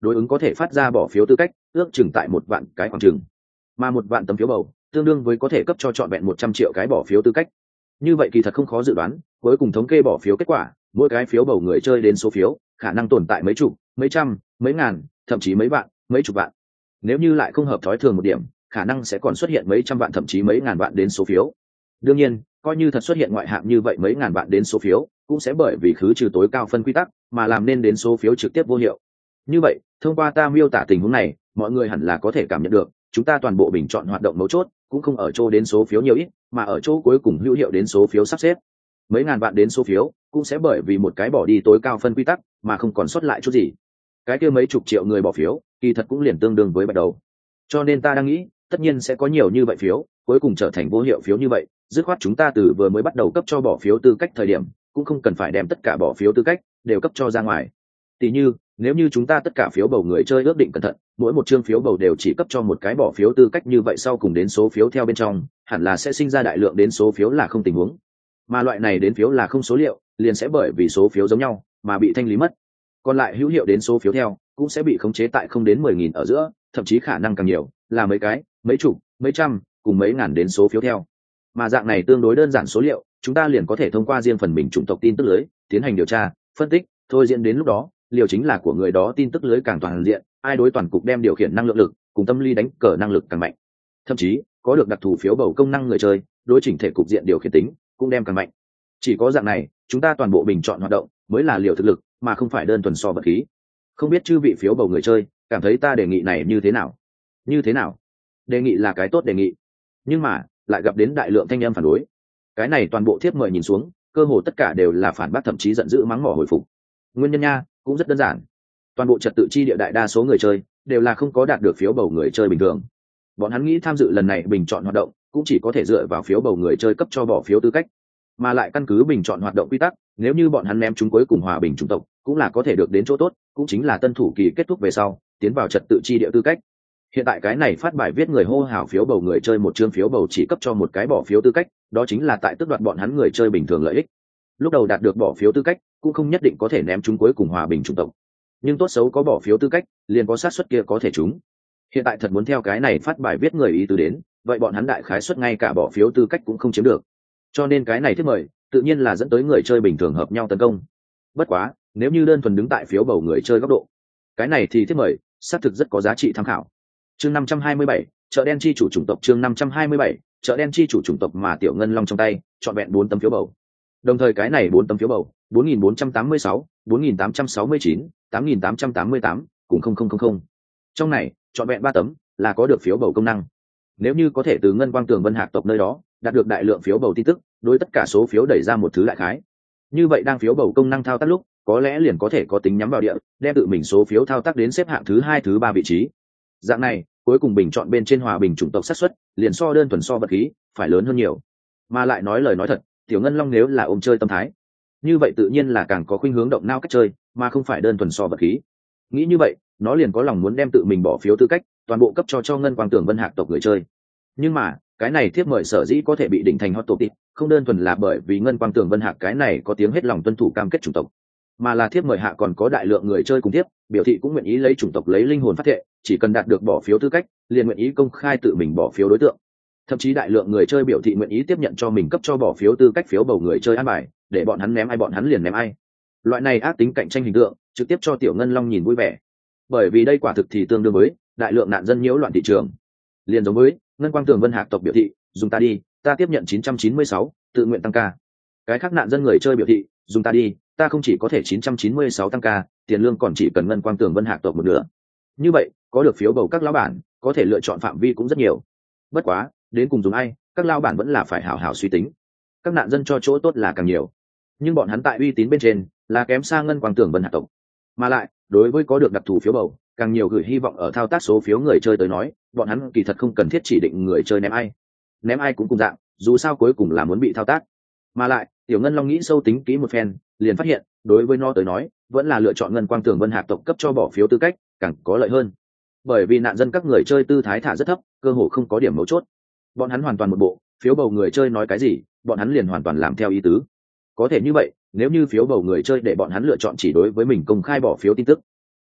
đối ứng có thể phát ra bỏ phiếu tư cách ước chừng tại một vạn cái khoảng chừng, mà một vạn tấm phiếu bầu tương đương với có thể cấp cho trọn vẹn một trăm triệu cái bỏ phiếu tư cách. Như vậy kỳ thật không khó dự đoán, cuối cùng thống kê bỏ phiếu kết quả, mỗi cái phiếu bầu người chơi đến số phiếu khả năng tồn tại mấy chục, mấy trăm, mấy ngàn, thậm chí mấy vạn, mấy chục vạn. Nếu như lại không hợp thói thường một điểm, khả năng sẽ còn xuất hiện mấy trăm vạn thậm chí mấy ngàn vạn đến số phiếu. Đương nhiên, coi như thật xuất hiện ngoại hạng như vậy mấy ngàn vạn đến số phiếu, cũng sẽ bởi vì khứ trừ tối cao phân quy tắc mà làm nên đến số phiếu trực tiếp vô hiệu. Như vậy, thông qua ta miêu tả tình huống này, mọi người hẳn là có thể cảm nhận được, chúng ta toàn bộ bình chọn hoạt động mấu chốt cũng không ở chỗ đến số phiếu nhiều ít, mà ở chỗ cuối cùng hữu hiệu đến số phiếu sắp xếp. Mấy ngàn vạn đến số phiếu cũng sẽ bởi vì một cái bỏ đi tối cao phân quy tắc mà không còn sót lại chút gì. Cái kia mấy chục triệu người bỏ phiếu, kỳ thật cũng liền tương đương với bắt đầu. Cho nên ta đang nghĩ, tất nhiên sẽ có nhiều như vậy phiếu, cuối cùng trở thành vô hiệu phiếu như vậy, dứt khoát chúng ta từ vừa mới bắt đầu cấp cho bỏ phiếu tư cách thời điểm, cũng không cần phải đem tất cả bỏ phiếu tư cách đều cấp cho ra ngoài. Tỷ như, nếu như chúng ta tất cả phiếu bầu người chơi ước định cẩn thận, mỗi một chương phiếu bầu đều chỉ cấp cho một cái bỏ phiếu tư cách như vậy, sau cùng đến số phiếu theo bên trong, hẳn là sẽ sinh ra đại lượng đến số phiếu là không tình huống. Mà loại này đến phiếu là không số liệu, liền sẽ bởi vì số phiếu giống nhau mà bị thanh lý mất. Còn lại hữu hiệu đến số phiếu theo cũng sẽ bị khống chế tại không đến mười nghìn ở giữa, thậm chí khả năng càng nhiều, là mấy cái, mấy chục, mấy trăm, cùng mấy ngàn đến số phiếu theo. Mà dạng này tương đối đơn giản số liệu, chúng ta liền có thể thông qua riêng phần mình chủng tộc tin tức lưới tiến hành điều tra, phân tích, thôi diễn đến lúc đó, liều chính là của người đó tin tức lưới càng toàn diện, ai đối toàn cục đem điều khiển năng lượng lực cùng tâm lý đánh cờ năng lực càng mạnh. Thậm chí, có được đặc thù phiếu bầu công năng người chơi, đối chỉnh thể cục diện điều khiển tính cũng đem càng mạnh. Chỉ có dạng này, chúng ta toàn bộ bình chọn hoạt động mới là liều thực lực, mà không phải đơn thuần so vật khí. Không biết chư vị phiếu bầu người chơi cảm thấy ta đề nghị này như thế nào? Như thế nào? Đề nghị là cái tốt đề nghị, nhưng mà lại gặp đến đại lượng thanh em phản đối. Cái này toàn bộ thiếp mời nhìn xuống, cơ hồ tất cả đều là phản bác, thậm chí giận dữ mắng mỏ hồi phục. Nguyên nhân nha, cũng rất đơn giản. Toàn bộ trật tự chi địa đại đa số người chơi đều là không có đạt được phiếu bầu người chơi bình thường. Bọn hắn nghĩ tham dự lần này bình chọn hoạt động cũng chỉ có thể dựa vào phiếu bầu người chơi cấp cho bỏ phiếu tư cách, mà lại căn cứ bình chọn hoạt động quy tắc, nếu như bọn hắn ném chúng cuối cùng hòa bình chủng tộc, cũng là có thể được đến chỗ tốt, cũng chính là tân thủ kỳ kết thúc về sau tiến vào trật tự chi địa tư cách. Hiện tại cái này phát bài viết người hô hào phiếu bầu người chơi một chương phiếu bầu chỉ cấp cho một cái bỏ phiếu tư cách, đó chính là tại tước đoạt bọn hắn người chơi bình thường lợi ích. Lúc đầu đạt được bỏ phiếu tư cách cũng không nhất định có thể ném chúng cuối cùng hòa bình chủng tộc, nhưng tốt xấu có bỏ phiếu tư cách liền có xác suất kia có thể trúng. Hiện tại thật muốn theo cái này phát bài viết người ý tứ đến, vậy bọn hắn đại khái suất ngay cả bỏ phiếu tư cách cũng không chiếm được. Cho nên cái này thiết mời tự nhiên là dẫn tới người chơi bình thường hợp nhau tấn công. Bất quá, nếu như đơn thuần đứng tại phiếu bầu người chơi góc độ, cái này thì thiết mời xác thực rất có giá trị tham khảo. Chương năm trăm hai mươi bảy, chợ đen chi chủ chủng tộc. Chương năm trăm hai mươi bảy, chợ đen chi chủ chủng tộc, mà Tiểu Ngân Long trong tay chọn vẹn bốn tấm phiếu bầu. Đồng thời cái này bốn tấm phiếu bầu, bốn nghìn bốn trăm tám mươi sáu, bốn nghìn tám trăm sáu mươi chín, tám nghìn tám trăm tám mươi tám, cùng không không không không. Trong này, chọn vẹn ba tấm là có được phiếu bầu công năng. Nếu như có thể từ Ngân Quang Tường Vân Hạc tộc nơi đó đạt được đại lượng phiếu bầu tin tức, đối tất cả số phiếu đẩy ra một thứ đại khái. Như vậy đang phiếu bầu công năng thao tác lúc, có lẽ liền có thể có tính nhắm vào địa, đem tự mình số phiếu thao tác đến xếp hạng thứ hai, thứ ba vị trí. Dạng này, cuối cùng bình chọn bên trên hòa bình chủng tộc xác suất liền so đơn thuần so vật khí phải lớn hơn nhiều. Mà lại nói lời nói thật, Tiểu Ngân Long nếu là ôm chơi tâm thái, như vậy tự nhiên là càng có khuynh hướng động não cách chơi, mà không phải đơn thuần so vật khí. Nghĩ như vậy, nó liền có lòng muốn đem tự mình bỏ phiếu tư cách toàn bộ cấp cho cho Ngân Quang Tường Vân Hạc tộc người chơi. Nhưng mà, cái này thiếp mời sở dĩ có thể bị định thành hot topic, không đơn thuần là bởi vì Ngân Quang Tường Vân Hạc cái này có tiếng hết lòng tuân thủ cam kết chủng tộc, mà là thiếp mời hạ còn có đại lượng người chơi cùng tiếp biểu thị cũng nguyện ý lấy chủng tộc lấy linh hồn phát thệ, chỉ cần đạt được bỏ phiếu tư cách liền nguyện ý công khai tự mình bỏ phiếu đối tượng. Thậm chí đại lượng người chơi biểu thị nguyện ý tiếp nhận cho mình cấp cho bỏ phiếu tư cách phiếu bầu người chơi an bài, để bọn hắn ném ai bọn hắn liền ném ai. Loại này ác tính cạnh tranh hình tượng trực tiếp cho Tiểu Ngân Long nhìn vui vẻ, bởi vì đây quả thực thì tương đương với đại lượng nạn dân nhiễu loạn thị trường. Liền giống với Ngân Quang Tường Vân Hạc tộc biểu thị dùng ta đi, ta tiếp nhận chín trăm chín mươi sáu, tự nguyện tăng ca. Cái khác nạn dân người chơi biểu thị dùng ta đi, ta không chỉ có thể chín trăm chín mươi sáu tăng ca, tiền lương còn chỉ cần Ngân Quang Tường Vân Hạc tộc một nửa. Như vậy, có được phiếu bầu các lão bản có thể lựa chọn phạm vi cũng rất nhiều. Bất quá, đến cùng dùng ai, các lão bản vẫn là phải hảo hảo suy tính. Các nạn dân cho chỗ tốt là càng nhiều, nhưng bọn hắn tại uy tín bên trên là kém xa Ngân Quang Tường Vân Hạc tộc. Mà lại, đối với có được đặc thù phiếu bầu, càng nhiều gửi hy vọng ở thao tác số phiếu người chơi tới nói, bọn hắn kỳ thật không cần thiết chỉ định người chơi ném ai. Ném ai cũng cùng dạng, dù sao cuối cùng là muốn bị thao tác. Mà lại, Tiểu Ngân Long nghĩ sâu tính kỹ một phen, liền phát hiện, đối với nó tới nói, vẫn là lựa chọn Ngân Quang Tường Vân Hạc tộc cấp cho bỏ phiếu tư cách, càng có lợi hơn. Bởi vì nạn dân các người chơi tư thái thả rất thấp, cơ hồ không có điểm mấu chốt. Bọn hắn hoàn toàn một bộ, phiếu bầu người chơi nói cái gì, bọn hắn liền hoàn toàn làm theo ý tứ. Có thể như vậy, nếu như phiếu bầu người chơi để bọn hắn lựa chọn chỉ đối với mình công khai bỏ phiếu tin tức,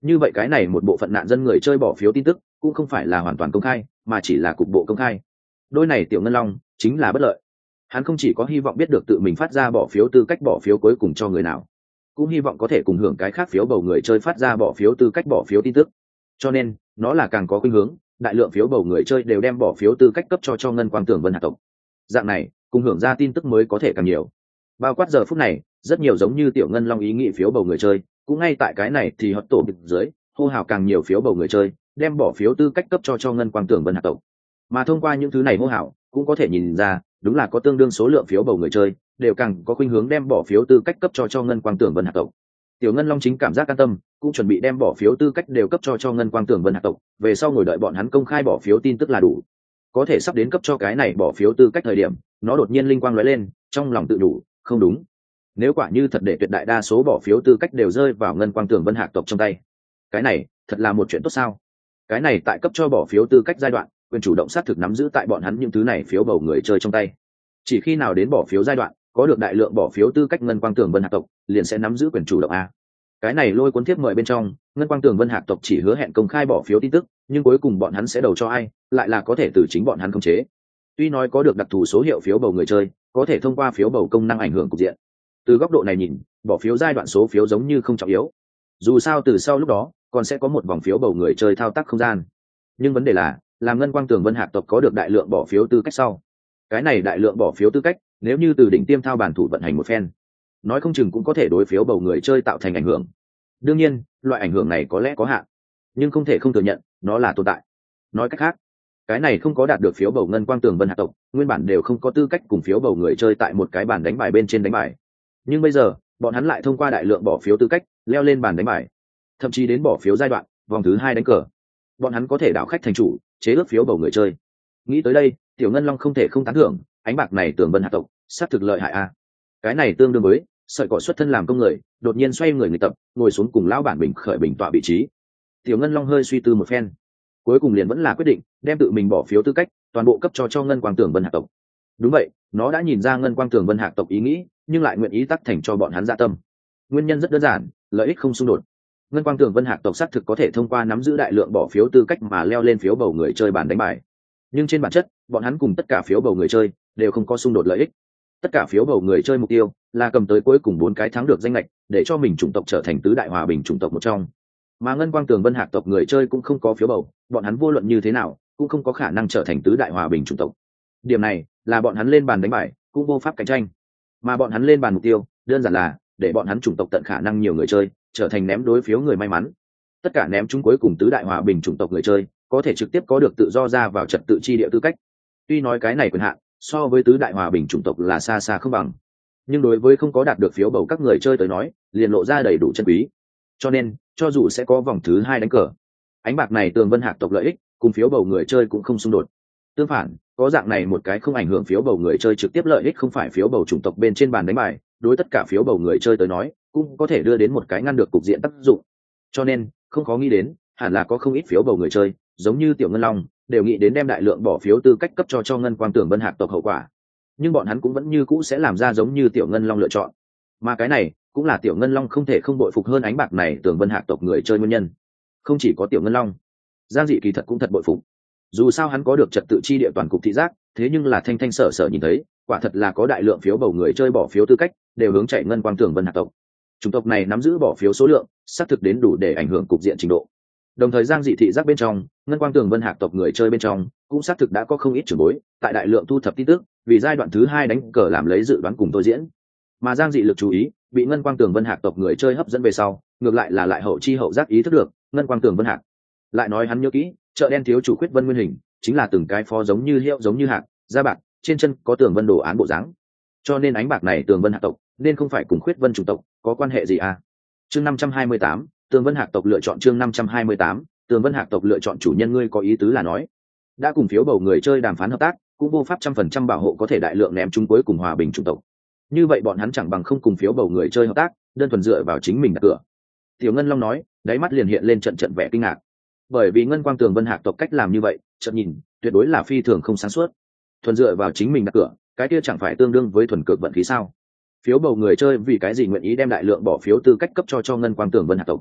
Như vậy cái này một bộ phận nạn dân người chơi bỏ phiếu tin tức cũng không phải là hoàn toàn công khai, mà chỉ là cục bộ công khai. Đôi này Tiểu Ngân Long chính là bất lợi. Hắn không chỉ có hy vọng biết được tự mình phát ra bỏ phiếu tư cách bỏ phiếu cuối cùng cho người nào, cũng hy vọng có thể cùng hưởng cái khác phiếu bầu người chơi phát ra bỏ phiếu tư cách bỏ phiếu tin tức. Cho nên nó là càng có khuynh hướng đại lượng phiếu bầu người chơi đều đem bỏ phiếu tư cách cấp cho cho Ngân Quang Tường Vân Hạc tộc. Dạng này cùng hưởng ra tin tức mới có thể càng nhiều. Bao quát giờ phút này rất nhiều giống như Tiểu Ngân Long ý nghĩ phiếu bầu người chơi cũng ngay tại cái này thì hot tổ bịch dưới hô hào càng nhiều phiếu bầu người chơi đem bỏ phiếu tư cách cấp cho cho Ngân Quang Tường Vân Hạc tộc. Mà thông qua những thứ này hô hào cũng có thể nhìn ra đúng là có tương đương số lượng phiếu bầu người chơi đều càng có khuynh hướng đem bỏ phiếu tư cách cấp cho cho Ngân Quang Tường Vân Hạc tộc. Tiểu Ngân Long chính cảm giác an tâm, cũng chuẩn bị đem bỏ phiếu tư cách đều cấp cho cho Ngân Quang Tường Vân Hạc tộc, về sau ngồi đợi bọn hắn công khai bỏ phiếu tin tức là đủ. Có thể sắp đến cấp cho cái này bỏ phiếu tư cách thời điểm, nó đột nhiên linh quang lóe lên, trong lòng tự đủ, không đúng. Nếu quả như thật để tuyệt đại đa số bỏ phiếu tư cách đều rơi vào Ngân Quang Tường Vân Hạc tộc trong tay, cái này thật là một chuyện tốt sao? Cái này tại cấp cho bỏ phiếu tư cách giai đoạn, quyền chủ động xác thực nắm giữ tại bọn hắn những thứ này phiếu bầu người chơi trong tay. Chỉ khi nào đến bỏ phiếu giai đoạn, có được đại lượng bỏ phiếu tư cách Ngân Quang Tường Vân Hạc tộc, liền sẽ nắm giữ quyền chủ động a. Cái này lôi cuốn tiếp mời bên trong, Ngân Quang Tường Vân Hạc tộc chỉ hứa hẹn công khai bỏ phiếu tin tức, nhưng cuối cùng bọn hắn sẽ đầu cho ai, lại là có thể từ chính bọn hắn khống chế. Tuy nói có được đặc thù số hiệu phiếu bầu người chơi, có thể thông qua phiếu bầu công năng ảnh hưởng cục diện. Từ góc độ này nhìn, bỏ phiếu giai đoạn số phiếu giống như không trọng yếu. Dù sao từ sau lúc đó, còn sẽ có một vòng phiếu bầu người chơi thao tác không gian. Nhưng vấn đề là, làm Ngân Quang Tường Vân Hạc tộc có được đại lượng bỏ phiếu tư cách sau. Cái này đại lượng bỏ phiếu tư cách, nếu như từ đỉnh tiêm thao bản thủ vận hành một phen, nói không chừng cũng có thể đối phiếu bầu người chơi tạo thành ảnh hưởng. Đương nhiên loại ảnh hưởng này có lẽ có hạn, nhưng không thể không thừa nhận nó là tồn tại. Nói cách khác, cái này không có đạt được phiếu bầu Ngân Quang Tường Vân Hạc tộc nguyên bản đều không có tư cách cùng phiếu bầu người chơi tại một cái bàn đánh bài bên trên đánh bài, nhưng bây giờ bọn hắn lại thông qua đại lượng bỏ phiếu tư cách leo lên bàn đánh bài, thậm chí đến bỏ phiếu giai đoạn vòng thứ hai đánh cờ, bọn hắn có thể đảo khách thành chủ, chế ước phiếu bầu người chơi. Nghĩ tới đây, Tiểu Ngân Long không thể không tán thưởng ánh bạc này Tường Vân Hạc tộc sát thực lợi hại a. Cái này tương đương với sợi cỏ xuất thân làm công người đột nhiên xoay người người tập ngồi xuống cùng lão bản bình khởi bình tọa vị trí. Tiểu Ngân Long hơi suy tư một phen, cuối cùng liền vẫn là quyết định đem tự mình bỏ phiếu tư cách toàn bộ cấp cho cho Ngân Quang Tường Vân Hạc tộc. Đúng vậy, nó đã nhìn ra Ngân Quang Tường Vân Hạc tộc ý nghĩ, nhưng lại nguyện ý tắc thành cho bọn hắn dạ tâm. Nguyên nhân rất đơn giản, lợi ích không xung đột. Ngân Quang Tường Vân Hạc tộc xác thực có thể thông qua nắm giữ đại lượng bỏ phiếu tư cách mà leo lên phiếu bầu người chơi bàn đánh bài, nhưng trên bản chất bọn hắn cùng tất cả phiếu bầu người chơi đều không có xung đột lợi ích. Tất cả phiếu bầu người chơi mục tiêu là cầm tới cuối cùng bốn cái thắng được danh lệch để cho mình chủng tộc trở thành tứ đại hòa bình chủng tộc một trong. Mà Ngân Quang Tường Vân Hạc tộc người chơi cũng không có phiếu bầu, bọn hắn vô luận như thế nào cũng không có khả năng trở thành tứ đại hòa bình chủng tộc. Điểm này là bọn hắn lên bàn đánh bài cũng vô pháp cạnh tranh. Mà bọn hắn lên bàn mục tiêu đơn giản là để bọn hắn chủng tộc tận khả năng nhiều người chơi trở thành ném đối phiếu người may mắn. Tất cả ném chúng cuối cùng tứ đại hòa bình chủng tộc người chơi có thể trực tiếp có được tự do ra vào trật tự chi địa tư cách. Tuy nói cái này quyền hạn so với tứ đại hòa bình chủng tộc là xa xa không bằng, nhưng đối với không có đạt được phiếu bầu các người chơi tới nói liền lộ ra đầy đủ chân quý. Cho nên cho dù sẽ có vòng thứ hai đánh cờ, ánh bạc này Tường Vân Hạc tộc lợi ích cùng phiếu bầu người chơi cũng không xung đột. Tương phản, có dạng này một cái không ảnh hưởng phiếu bầu người chơi trực tiếp lợi ích không phải phiếu bầu chủng tộc bên trên bàn đánh bài, đối tất cả phiếu bầu người chơi tới nói cũng có thể đưa đến một cái ngăn được cục diện tác dụng. Cho nên không khó nghĩ đến hẳn là có không ít phiếu bầu người chơi giống như Tiểu Ngân Long đều nghĩ đến đem đại lượng bỏ phiếu tư cách cấp cho cho Ngân Quang Tường Vân Hạc tộc hậu quả, nhưng bọn hắn cũng vẫn như cũ sẽ làm ra giống như Tiểu Ngân Long lựa chọn. Mà cái này cũng là Tiểu Ngân Long không thể không bội phục hơn ánh bạc này Tường Vân Hạc tộc người chơi nguyên nhân. Không chỉ có Tiểu Ngân Long, Giang Dị kỳ thật cũng thật bội phục. Dù sao hắn có được trật tự chi địa toàn cục thị giác, thế nhưng là thanh thanh sở sở nhìn thấy quả thật là có đại lượng phiếu bầu người chơi bỏ phiếu tư cách đều hướng chạy Ngân Quang Tường Vân Hạc tộc. Chủng tộc này nắm giữ bỏ phiếu số lượng xác thực đến đủ để ảnh hưởng cục diện trình độ. Đồng thời Giang Dị thị giác bên trong, Ngân Quang Tường Vân Hạc tộc người chơi bên trong cũng xác thực đã có không ít trưởng bối tại đại lượng thu thập tin tức, vì giai đoạn thứ hai đánh cờ làm lấy dự đoán cùng tôi diễn. Mà Giang Dị lực chú ý bị Ngân Quang Tường Vân Hạc tộc người chơi hấp dẫn về sau, ngược lại là lại hậu chi hậu giác ý thức được Ngân Quang Tường Vân Hạc. Lại nói hắn nhớ kỹ, chợ đen thiếu chủ Khuyết Vân nguyên hình chính là từng cái phó giống như hiệu giống như hạc, da bạc, trên chân có tường vân đồ án bộ dáng. Cho nên ánh bạc này Tường Vân Hạc tộc nên không phải cùng Khuyết Vân chủng tộc có quan hệ gì à? Chương năm trăm hai mươi tám, Tường Vân Hạc tộc lựa chọn chương năm trăm hai mươi tám, Tường Vân Hạc tộc lựa chọn chủ nhân ngươi có ý tứ là nói, đã cùng phiếu bầu người chơi đàm phán hợp tác, cũng vô pháp trăm phần trăm bảo hộ có thể đại lượng ném chúng cuối cùng hòa bình chủng tộc. Như vậy bọn hắn chẳng bằng không cùng phiếu bầu người chơi hợp tác, đơn thuần dựa vào chính mình đặt cửa. Tiểu Ngân Long nói, đáy mắt liền hiện lên trận trận vẻ kinh ngạc. Bởi vì Ngân Quang Tường Vân Hạc tộc cách làm như vậy, chợt nhìn, tuyệt đối là phi thường không sáng suốt. Thuần dựa vào chính mình đặt cửa, cái kia chẳng phải tương đương với thuần cược vận khí sao? Phiếu bầu người chơi vì cái gì nguyện ý đem đại lượng bỏ phiếu tư cách cấp cho cho Ngân Quang Tường Vân Hạc tộc?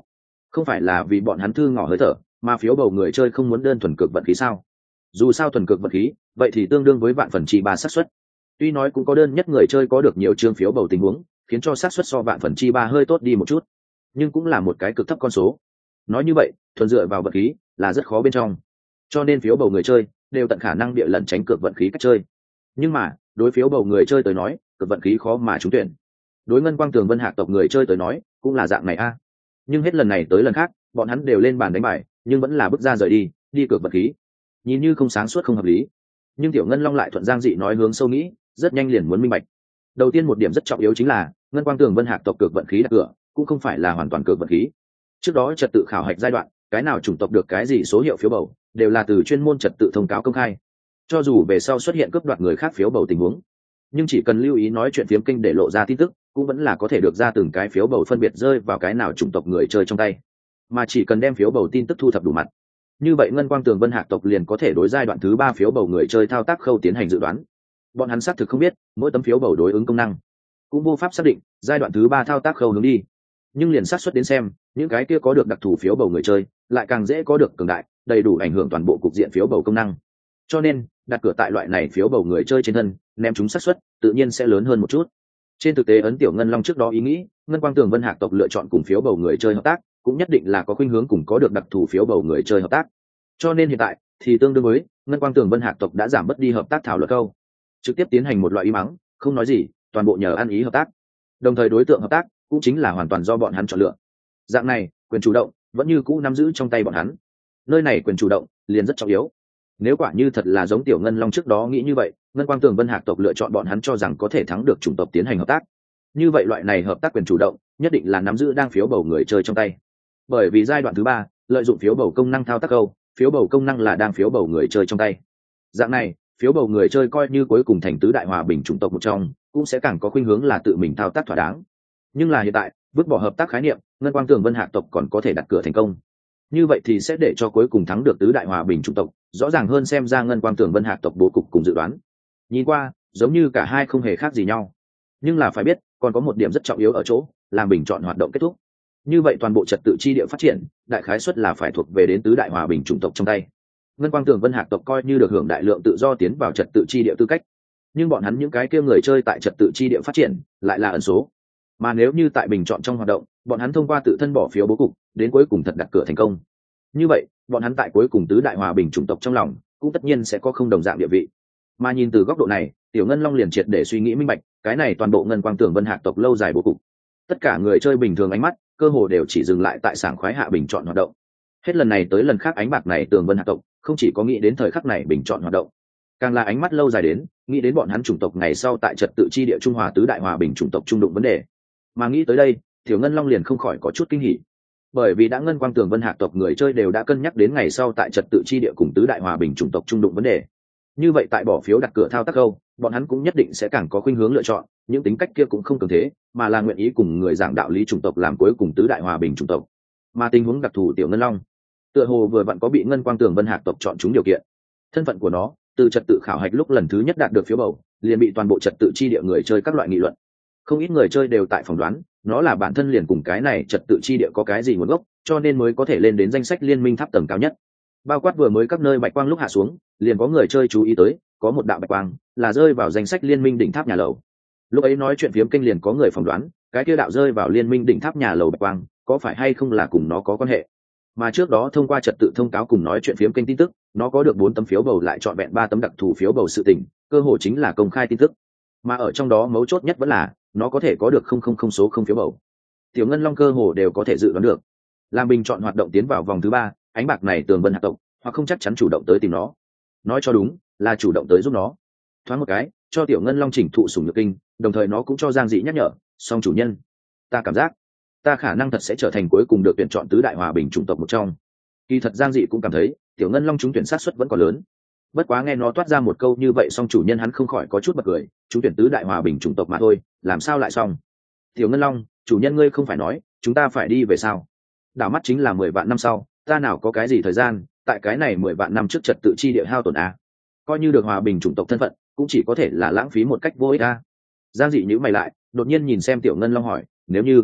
Không phải là vì bọn hắn thư ngỏ hơi thở mà phiếu bầu người chơi không muốn đơn thuần cực vận khí sao? Dù sao thuần cực vận khí vậy thì tương đương với vạn phần chi ba xác suất. Tuy nói cũng có đơn nhất người chơi có được nhiều chương phiếu bầu tình huống khiến cho xác suất so vạn phần chi ba hơi tốt đi một chút, nhưng cũng là một cái cực thấp con số. Nói như vậy thuần dựa vào vận khí là rất khó bên trong, cho nên phiếu bầu người chơi đều tận khả năng địa lẩn tránh cược vận khí cách chơi. Nhưng mà đối phiếu bầu người chơi tới nói cược vận khí khó mà trúng tuyển, đối ngân quang tường vân hạc tộc người chơi tới nói cũng là dạng này a. Nhưng hết lần này tới lần khác bọn hắn đều lên bàn đánh bài nhưng vẫn là bước ra rời đi đi cược vận khí, nhìn như không sáng suốt không hợp lý. Nhưng tiểu ngân long lại thuận giang dị nói hướng sâu nghĩ, rất nhanh liền muốn minh bạch. Đầu tiên một điểm rất trọng yếu chính là ngân quang tường vân hạc tộc cược vận khí đặt cửa cũng không phải là hoàn toàn cược vận khí. Trước đó trật tự khảo hạch giai đoạn cái nào chủng tộc được cái gì số hiệu phiếu bầu đều là từ chuyên môn trật tự thông cáo công khai, cho dù về sau xuất hiện cướp đoạt người khác phiếu bầu tình huống, nhưng chỉ cần lưu ý nói chuyện phiếm kinh để lộ ra tin tức cũng vẫn là có thể được ra từng cái phiếu bầu phân biệt rơi vào cái nào chủng tộc người chơi trong tay. Mà chỉ cần đem phiếu bầu tin tức thu thập đủ mặt, như vậy ngân quang tường vân hạc tộc liền có thể đối giai đoạn thứ ba phiếu bầu người chơi thao tác khâu tiến hành dự đoán. Bọn hắn xác thực không biết mỗi tấm phiếu bầu đối ứng công năng, cũng vô pháp xác định giai đoạn thứ ba thao tác khâu hướng đi, nhưng liền xác suất đến xem những cái kia có được đặc thù phiếu bầu người chơi lại càng dễ có được cường đại đầy đủ ảnh hưởng toàn bộ cục diện phiếu bầu công năng. Cho nên đặt cửa tại loại này phiếu bầu người chơi trên thân ném chúng xác suất tự nhiên sẽ lớn hơn một chút. Trên thực tế ấn tiểu ngân long trước đó ý nghĩ ngân quang tường vân hạc tộc lựa chọn cùng phiếu bầu người chơi hợp tác cũng nhất định là có khuynh hướng cùng có được đặc thù phiếu bầu người chơi hợp tác. Cho nên hiện tại thì tương đương với ngân quang tường vân hạc tộc đã giảm bớt đi hợp tác thảo luận câu, trực tiếp tiến hành một loại ý mắng không nói gì, toàn bộ nhờ ăn ý hợp tác. Đồng thời đối tượng hợp tác cũng chính là hoàn toàn do bọn hắn chọn lựa. Dạng này quyền chủ động vẫn như cũ nắm giữ trong tay bọn hắn, nơi này quyền chủ động liền rất trọng yếu. Nếu quả như thật là giống tiểu ngân long trước đó nghĩ như vậy, ngân quang tường vân hạc tộc lựa chọn bọn hắn cho rằng có thể thắng được chủng tộc tiến hành hợp tác, như vậy loại này hợp tác quyền chủ động nhất định là nắm giữ đang phiếu bầu người chơi trong tay. Bởi vì giai đoạn thứ ba lợi dụng phiếu bầu công năng thao tác câu, phiếu bầu công năng là đang phiếu bầu người chơi trong tay. Dạng này phiếu bầu người chơi coi như cuối cùng thành tứ đại hòa bình chủng tộc một trong cũng sẽ càng có khuynh hướng là tự mình thao tác thỏa đáng. Nhưng là hiện tại vứt bỏ hợp tác khái niệm, ngân quang tường vân hạc tộc còn có thể đặt cửa thành công, như vậy thì sẽ để cho cuối cùng thắng được tứ đại hòa bình chủng tộc rõ ràng hơn xem ra ngân quang tường vân hạc tộc bố cục cùng dự đoán. Nhìn qua giống như cả hai không hề khác gì nhau, nhưng là phải biết còn có một điểm rất trọng yếu ở chỗ làm bình chọn hoạt động kết thúc, như vậy toàn bộ trật tự chi địa phát triển đại khái suất là phải thuộc về đến tứ đại hòa bình chủng tộc trong tay. Ngân quang tường vân hạc tộc coi như được hưởng đại lượng tự do tiến vào trật tự chi địa tư cách, nhưng bọn hắn những cái kia người chơi tại trật tự chi địa phát triển lại là ẩn số. Mà nếu như tại bình chọn trong hoạt động bọn hắn thông qua tự thân bỏ phiếu bố cục đến cuối cùng thật đặt cửa thành công, như vậy bọn hắn tại cuối cùng tứ đại hòa bình chủng tộc trong lòng cũng tất nhiên sẽ có không đồng dạng địa vị. Mà nhìn từ góc độ này tiểu ngân long liền triệt để suy nghĩ minh bạch cái này toàn bộ ngân quang tường vân hạc tộc lâu dài bố cục. Tất cả người chơi bình thường ánh mắt cơ hồ đều chỉ dừng lại tại sảng khoái hạ bình chọn hoạt động, hết lần này tới lần khác ánh bạc này tường vân hạc tộc không chỉ có nghĩ đến thời khắc này bình chọn hoạt động, càng là ánh mắt lâu dài đến nghĩ đến bọn hắn chủng tộc ngày sau tại trật tự chi địa trung hòa tứ đại hòa bình chủng tộc trung đụng vấn đề. Mà nghĩ tới đây tiểu ngân long liền không khỏi có chút kinh hỉ, bởi vì đã ngân quang tường vân hạc tộc người chơi đều đã cân nhắc đến ngày sau tại trật tự chi địa cùng tứ đại hòa bình chủng tộc trung đụng vấn đề, như vậy tại bỏ phiếu đặt cửa thao tác câu bọn hắn cũng nhất định sẽ càng có khuynh hướng lựa chọn những tính cách kia cũng không cường thế mà là nguyện ý cùng người giảng đạo lý chủng tộc làm cuối cùng tứ đại hòa bình chủng tộc. Mà tình huống đặc thù tiểu ngân long tựa hồ vừa vặn có bị ngân quang tường vân hạc tộc chọn chúng điều kiện. Thân phận của nó từ trật tự khảo hạch lúc lần thứ nhất đạt được phiếu bầu liền bị toàn bộ trật tự chi địa người chơi các loại nghị luận, không ít người chơi đều tại phỏng đoán nó là bản thân liền cùng cái này trật tự chi địa có cái gì nguồn gốc, cho nên mới có thể lên đến danh sách liên minh tháp tầng cao nhất. Bao quát vừa mới các nơi bạch quang lúc hạ xuống liền có người chơi chú ý tới có một đạo bạch quang là rơi vào danh sách liên minh đỉnh tháp nhà lầu. Lúc ấy nói chuyện phiếm kênh liền có người phỏng đoán cái kia đạo rơi vào liên minh đỉnh tháp nhà lầu bạch quang có phải hay không là cùng nó có quan hệ. Mà trước đó thông qua trật tự thông cáo cùng nói chuyện phiếm kênh tin tức nó có được bốn tấm phiếu bầu lại chọn vẹn ba tấm đặc thù phiếu bầu sự tình, cơ hội chính là công khai tin tức. Mà ở trong đó mấu chốt nhất vẫn là nó có thể có được không không không số không phiếu bầu. Tiểu ngân long cơ hồ đều có thể dự đoán được làm bình chọn hoạt động tiến vào vòng thứ ba ánh bạc này tường vân hạc tộc hoặc không chắc chắn chủ động tới tìm nó, nói cho đúng là chủ động tới giúp nó. Thoáng một cái cho tiểu ngân long chỉnh thụ sủng nhược kinh, đồng thời nó cũng cho giang dị nhắc nhở song chủ nhân, ta cảm giác ta khả năng thật sẽ trở thành cuối cùng được tuyển chọn tứ đại hòa bình chủng tộc một trong. Kỳ thật giang dị cũng cảm thấy tiểu ngân long trúng tuyển sát suất vẫn còn lớn, bất quá nghe nó toát ra một câu như vậy song chủ nhân hắn không khỏi có chút bật cười, trúng tuyển tứ đại hòa bình chủng tộc mà thôi làm sao lại xong. Tiểu ngân long chủ nhân ngươi không phải nói chúng ta phải đi về sao? Đảo mắt chính là mười vạn năm sau, ta nào có cái gì thời gian tại cái này mười vạn năm trước trật tự chi địa hao tổn a, coi như được hòa bình chủng tộc thân phận cũng chỉ có thể là lãng phí một cách vô ích a. Giang dị nhíu mày lại đột nhiên nhìn xem tiểu ngân long hỏi nếu như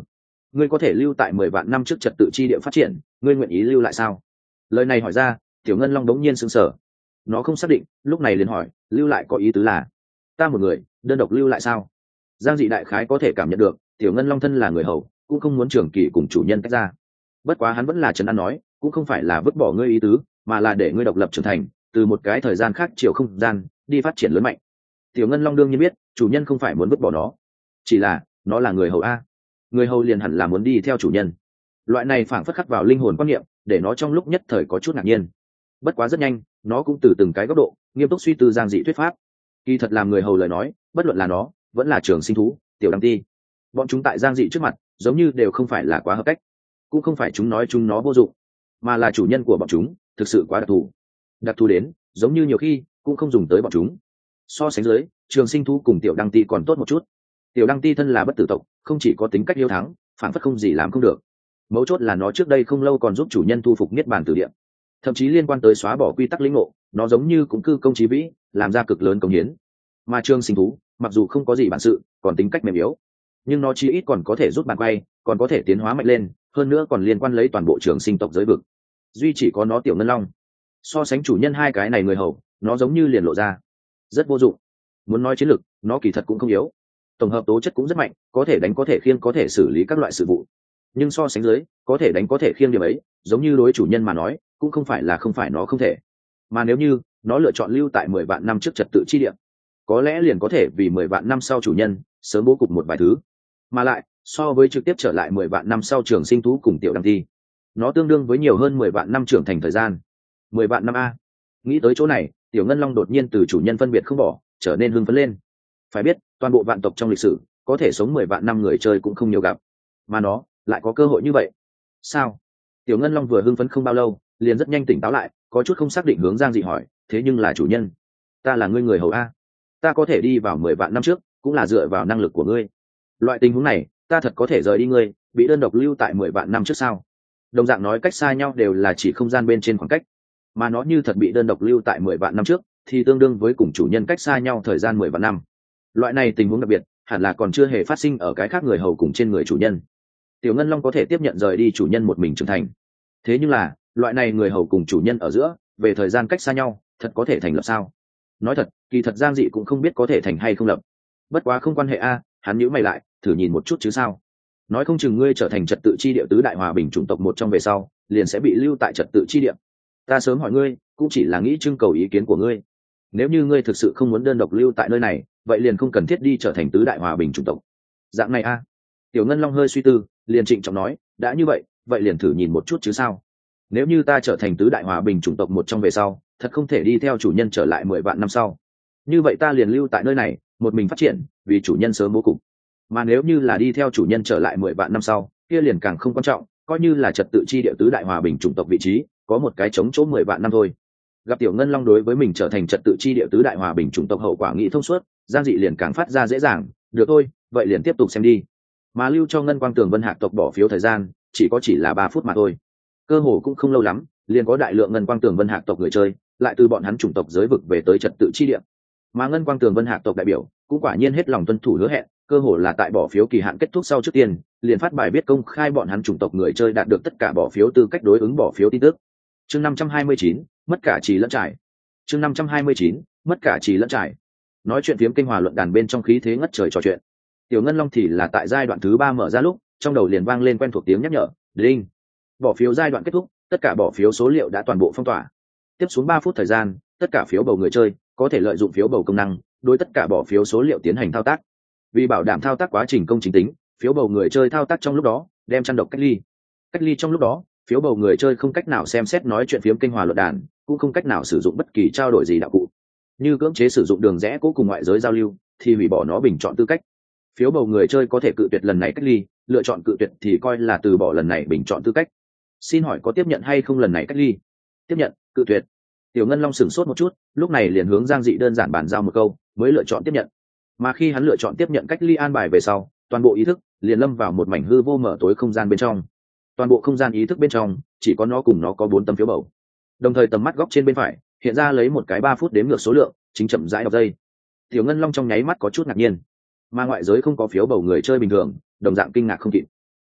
ngươi có thể lưu tại mười vạn năm trước trật tự chi địa phát triển, ngươi nguyện ý lưu lại sao? Lời này hỏi ra, Tiểu Ngân Long đống nhiên sững sờ. Nó không xác định, lúc này liền hỏi, lưu lại có ý tứ là ta một người đơn độc lưu lại sao? Giang Dị đại khái có thể cảm nhận được, Tiểu Ngân Long thân là người hầu, cũng không muốn trường kỳ cùng chủ nhân tách ra. Bất quá hắn vẫn là trấn an nói, cũng không phải là vứt bỏ ngươi ý tứ, mà là để ngươi độc lập trưởng thành, từ một cái thời gian khác chiều không gian đi phát triển lớn mạnh. Tiểu Ngân Long đương nhiên biết, chủ nhân không phải muốn vứt bỏ nó, chỉ là nó là người hầu a, người hầu liền hẳn là muốn đi theo chủ nhân. Loại này phảng phất khắc vào linh hồn quan niệm, để nó trong lúc nhất thời có chút ngạc nhiên. Bất quá rất nhanh, nó cũng từ từng cái góc độ nghiêm túc suy tư Giang Dị thuyết pháp. Kỳ thật làm người hầu lời nói, bất luận là nó vẫn là Trường Sinh thú, Tiểu Đăng Ti, bọn chúng tại Giang Dị trước mặt giống như đều không phải là quá hợp cách, cũng không phải chúng nói chúng nó vô dụng, mà là chủ nhân của bọn chúng thực sự quá đặc thù. Đặc thù đến giống như nhiều khi cũng không dùng tới bọn chúng. So sánh dưới, Trường Sinh thú cùng Tiểu Đăng Ti còn tốt một chút. Tiểu Đăng Ti thân là bất tử tộc, không chỉ có tính cách hiếu thắng, phản phất không gì làm không được. Mấu chốt là nó trước đây không lâu còn giúp chủ nhân thu phục niết bàn tử địa, thậm chí liên quan tới xóa bỏ quy tắc lĩnh ngộ, nó giống như cũng cư công chí vĩ, làm ra cực lớn công hiến. Mà Trường Sinh thú mặc dù không có gì bản sự, còn tính cách mềm yếu, nhưng nó chí ít còn có thể rút bàn quay, còn có thể tiến hóa mạnh lên, hơn nữa còn liên quan lấy toàn bộ Trường Sinh tộc giới vực. Duy chỉ có nó Tiểu Ngân Long, so sánh chủ nhân hai cái này người hầu, nó giống như liền lộ ra rất vô dụng. Muốn nói chiến lược, nó kỳ thật cũng không yếu, tổng hợp tố chất cũng rất mạnh, có thể đánh có thể khiêng có thể xử lý các loại sự vụ. Nhưng so sánh dưới, có thể đánh có thể khiêng điểm ấy, giống như đối chủ nhân mà nói, cũng không phải là không phải nó không thể. Mà nếu như nó lựa chọn lưu tại mười vạn năm trước trật tự chi địa, có lẽ liền có thể vì mười vạn năm sau chủ nhân sớm bố cục một vài thứ. Mà lại, so với trực tiếp trở lại mười vạn năm sau Trường Sinh thú cùng Tiểu Đăng Ti, nó tương đương với nhiều hơn mười vạn năm trưởng thành thời gian. Mười vạn năm a. Nghĩ tới chỗ này, Tiểu Ngân Long đột nhiên từ chủ nhân phân biệt không bỏ, trở nên hưng phấn lên. Phải biết, toàn bộ vạn tộc trong lịch sử, có thể sống mười vạn năm người chơi cũng không nhiều gặp, mà nó lại có cơ hội như vậy. Sao? Tiểu Ngân Long vừa hưng phấn không bao lâu, liền rất nhanh tỉnh táo lại, có chút không xác định hướng Giang Dị hỏi, thế nhưng là chủ nhân, ta là ngươi người hầu a, ta có thể đi vào mười vạn năm trước, cũng là dựa vào năng lực của ngươi. Loại tình huống này, ta thật có thể rời đi ngươi, bị đơn độc lưu tại mười vạn năm trước sao? Đồng dạng nói cách xa nhau đều là chỉ không gian bên trên khoảng cách, mà nó như thật bị đơn độc lưu tại mười vạn năm trước, thì tương đương với cùng chủ nhân cách xa nhau thời gian mười vạn năm. Loại này tình huống đặc biệt, hẳn là còn chưa hề phát sinh ở cái khác người hầu cùng trên người chủ nhân. Tiểu Ngân Long có thể tiếp nhận rời đi chủ nhân một mình trưởng thành. Thế nhưng là, loại này người hầu cùng chủ nhân ở giữa, về thời gian cách xa nhau, thật có thể thành lập sao? Nói thật, kỳ thật Giang Dị cũng không biết có thể thành hay không lập. Bất quá không quan hệ a, hắn nhíu mày lại, thử nhìn một chút chứ sao? Nói không chừng ngươi trở thành trật tự chi địa tứ đại hòa bình chủng tộc một trong về sau, liền sẽ bị lưu tại trật tự chi địa. Ta sớm hỏi ngươi, cũng chỉ là nghĩ trưng cầu ý kiến của ngươi. Nếu như ngươi thực sự không muốn đơn độc lưu tại nơi này, vậy liền không cần thiết đi trở thành tứ đại hòa bình chủng tộc. Dạng này a. Tiểu Ngân Long hơi suy tư, liền trịnh trọng nói, đã như vậy, vậy liền thử nhìn một chút chứ sao? Nếu như ta trở thành tứ đại hòa bình chủng tộc một trong về sau, thật không thể đi theo chủ nhân trở lại mười vạn năm sau, như vậy ta liền lưu tại nơi này, một mình phát triển, vì chủ nhân sớm bố cục. Mà nếu như là đi theo chủ nhân trở lại mười vạn năm sau, kia liền càng không quan trọng, coi như là trật tự chi địa tứ đại hòa bình chủng tộc vị trí, có một cái chống chỗ mười vạn năm thôi. Gặp Tiểu Ngân Long đối với mình trở thành trật tự chi địa tứ đại hòa bình chủng tộc hậu quả nghĩ thông suốt, Giang Dị liền càng phát ra dễ dàng, được thôi, vậy liền tiếp tục xem đi. Mà lưu cho Ngân Quang Tường Vân Hạc tộc bỏ phiếu thời gian, chỉ có chỉ là ba phút mà thôi. Cơ hồ cũng không lâu lắm, liền có đại lượng Ngân Quang Tường Vân Hạc tộc người chơi, lại từ bọn hắn chủng tộc giới vực về tới trật tự chi địa. Mà Ngân Quang Tường Vân Hạc tộc đại biểu, cũng quả nhiên hết lòng tuân thủ hứa hẹn, cơ hồ là tại bỏ phiếu kỳ hạn kết thúc sau trước tiên, liền phát bài viết công khai bọn hắn chủng tộc người chơi đạt được tất cả bỏ phiếu tư cách đối ứng bỏ phiếu tin tức. Chương năm trăm hai mươi chín, mất cả trì lẫn trải. Chương năm trăm hai mươi chín, mất cả trì lẫn trải. Nói chuyện phiếm kinh hòa luận đàn bên trong khí thế ngất trời trò chuyện. Tiểu Ngân Long thì là tại giai đoạn thứ ba mở ra lúc, trong đầu liền vang lên quen thuộc tiếng nhắc nhở, "Đinh. Bỏ phiếu giai đoạn kết thúc, tất cả bỏ phiếu số liệu đã toàn bộ phong tỏa." Tiếp xuống ba phút thời gian, tất cả phiếu bầu người chơi có thể lợi dụng phiếu bầu công năng, đối tất cả bỏ phiếu số liệu tiến hành thao tác. Vì bảo đảm thao tác quá trình công chính tính, phiếu bầu người chơi thao tác trong lúc đó, đem chăn độc cách ly. Cách ly trong lúc đó, phiếu bầu người chơi không cách nào xem xét nói chuyện phiếm kênh hòa luận đàn, cũng không cách nào sử dụng bất kỳ trao đổi gì đạo cụ. Như cưỡng chế sử dụng đường rẽ cố cùng ngoại giới giao lưu, thì hủy bỏ nó bình chọn tư cách. Phiếu bầu người chơi có thể cự tuyệt lần này cách ly, lựa chọn cự tuyệt thì coi là từ bỏ lần này bình chọn tư cách. Xin hỏi có tiếp nhận hay không lần này cách ly? Tiếp nhận, cự tuyệt. Tiểu Ngân Long sửng sốt một chút, lúc này liền hướng Giang Dị đơn giản bàn giao một câu, mới lựa chọn tiếp nhận. Mà khi hắn lựa chọn tiếp nhận cách ly an bài về sau, toàn bộ ý thức liền lâm vào một mảnh hư vô mở tối không gian bên trong. Toàn bộ không gian ý thức bên trong chỉ có nó cùng nó có bốn tấm phiếu bầu. Đồng thời tầm mắt góc trên bên phải hiện ra lấy một cái ba phút đếm ngược số lượng, chính chậm rãi đọc giây. Tiểu Ngân Long trong nháy mắt có chút ngạc nhiên, mà ngoại giới không có phiếu bầu người chơi bình thường, đồng dạng kinh ngạc không kịp.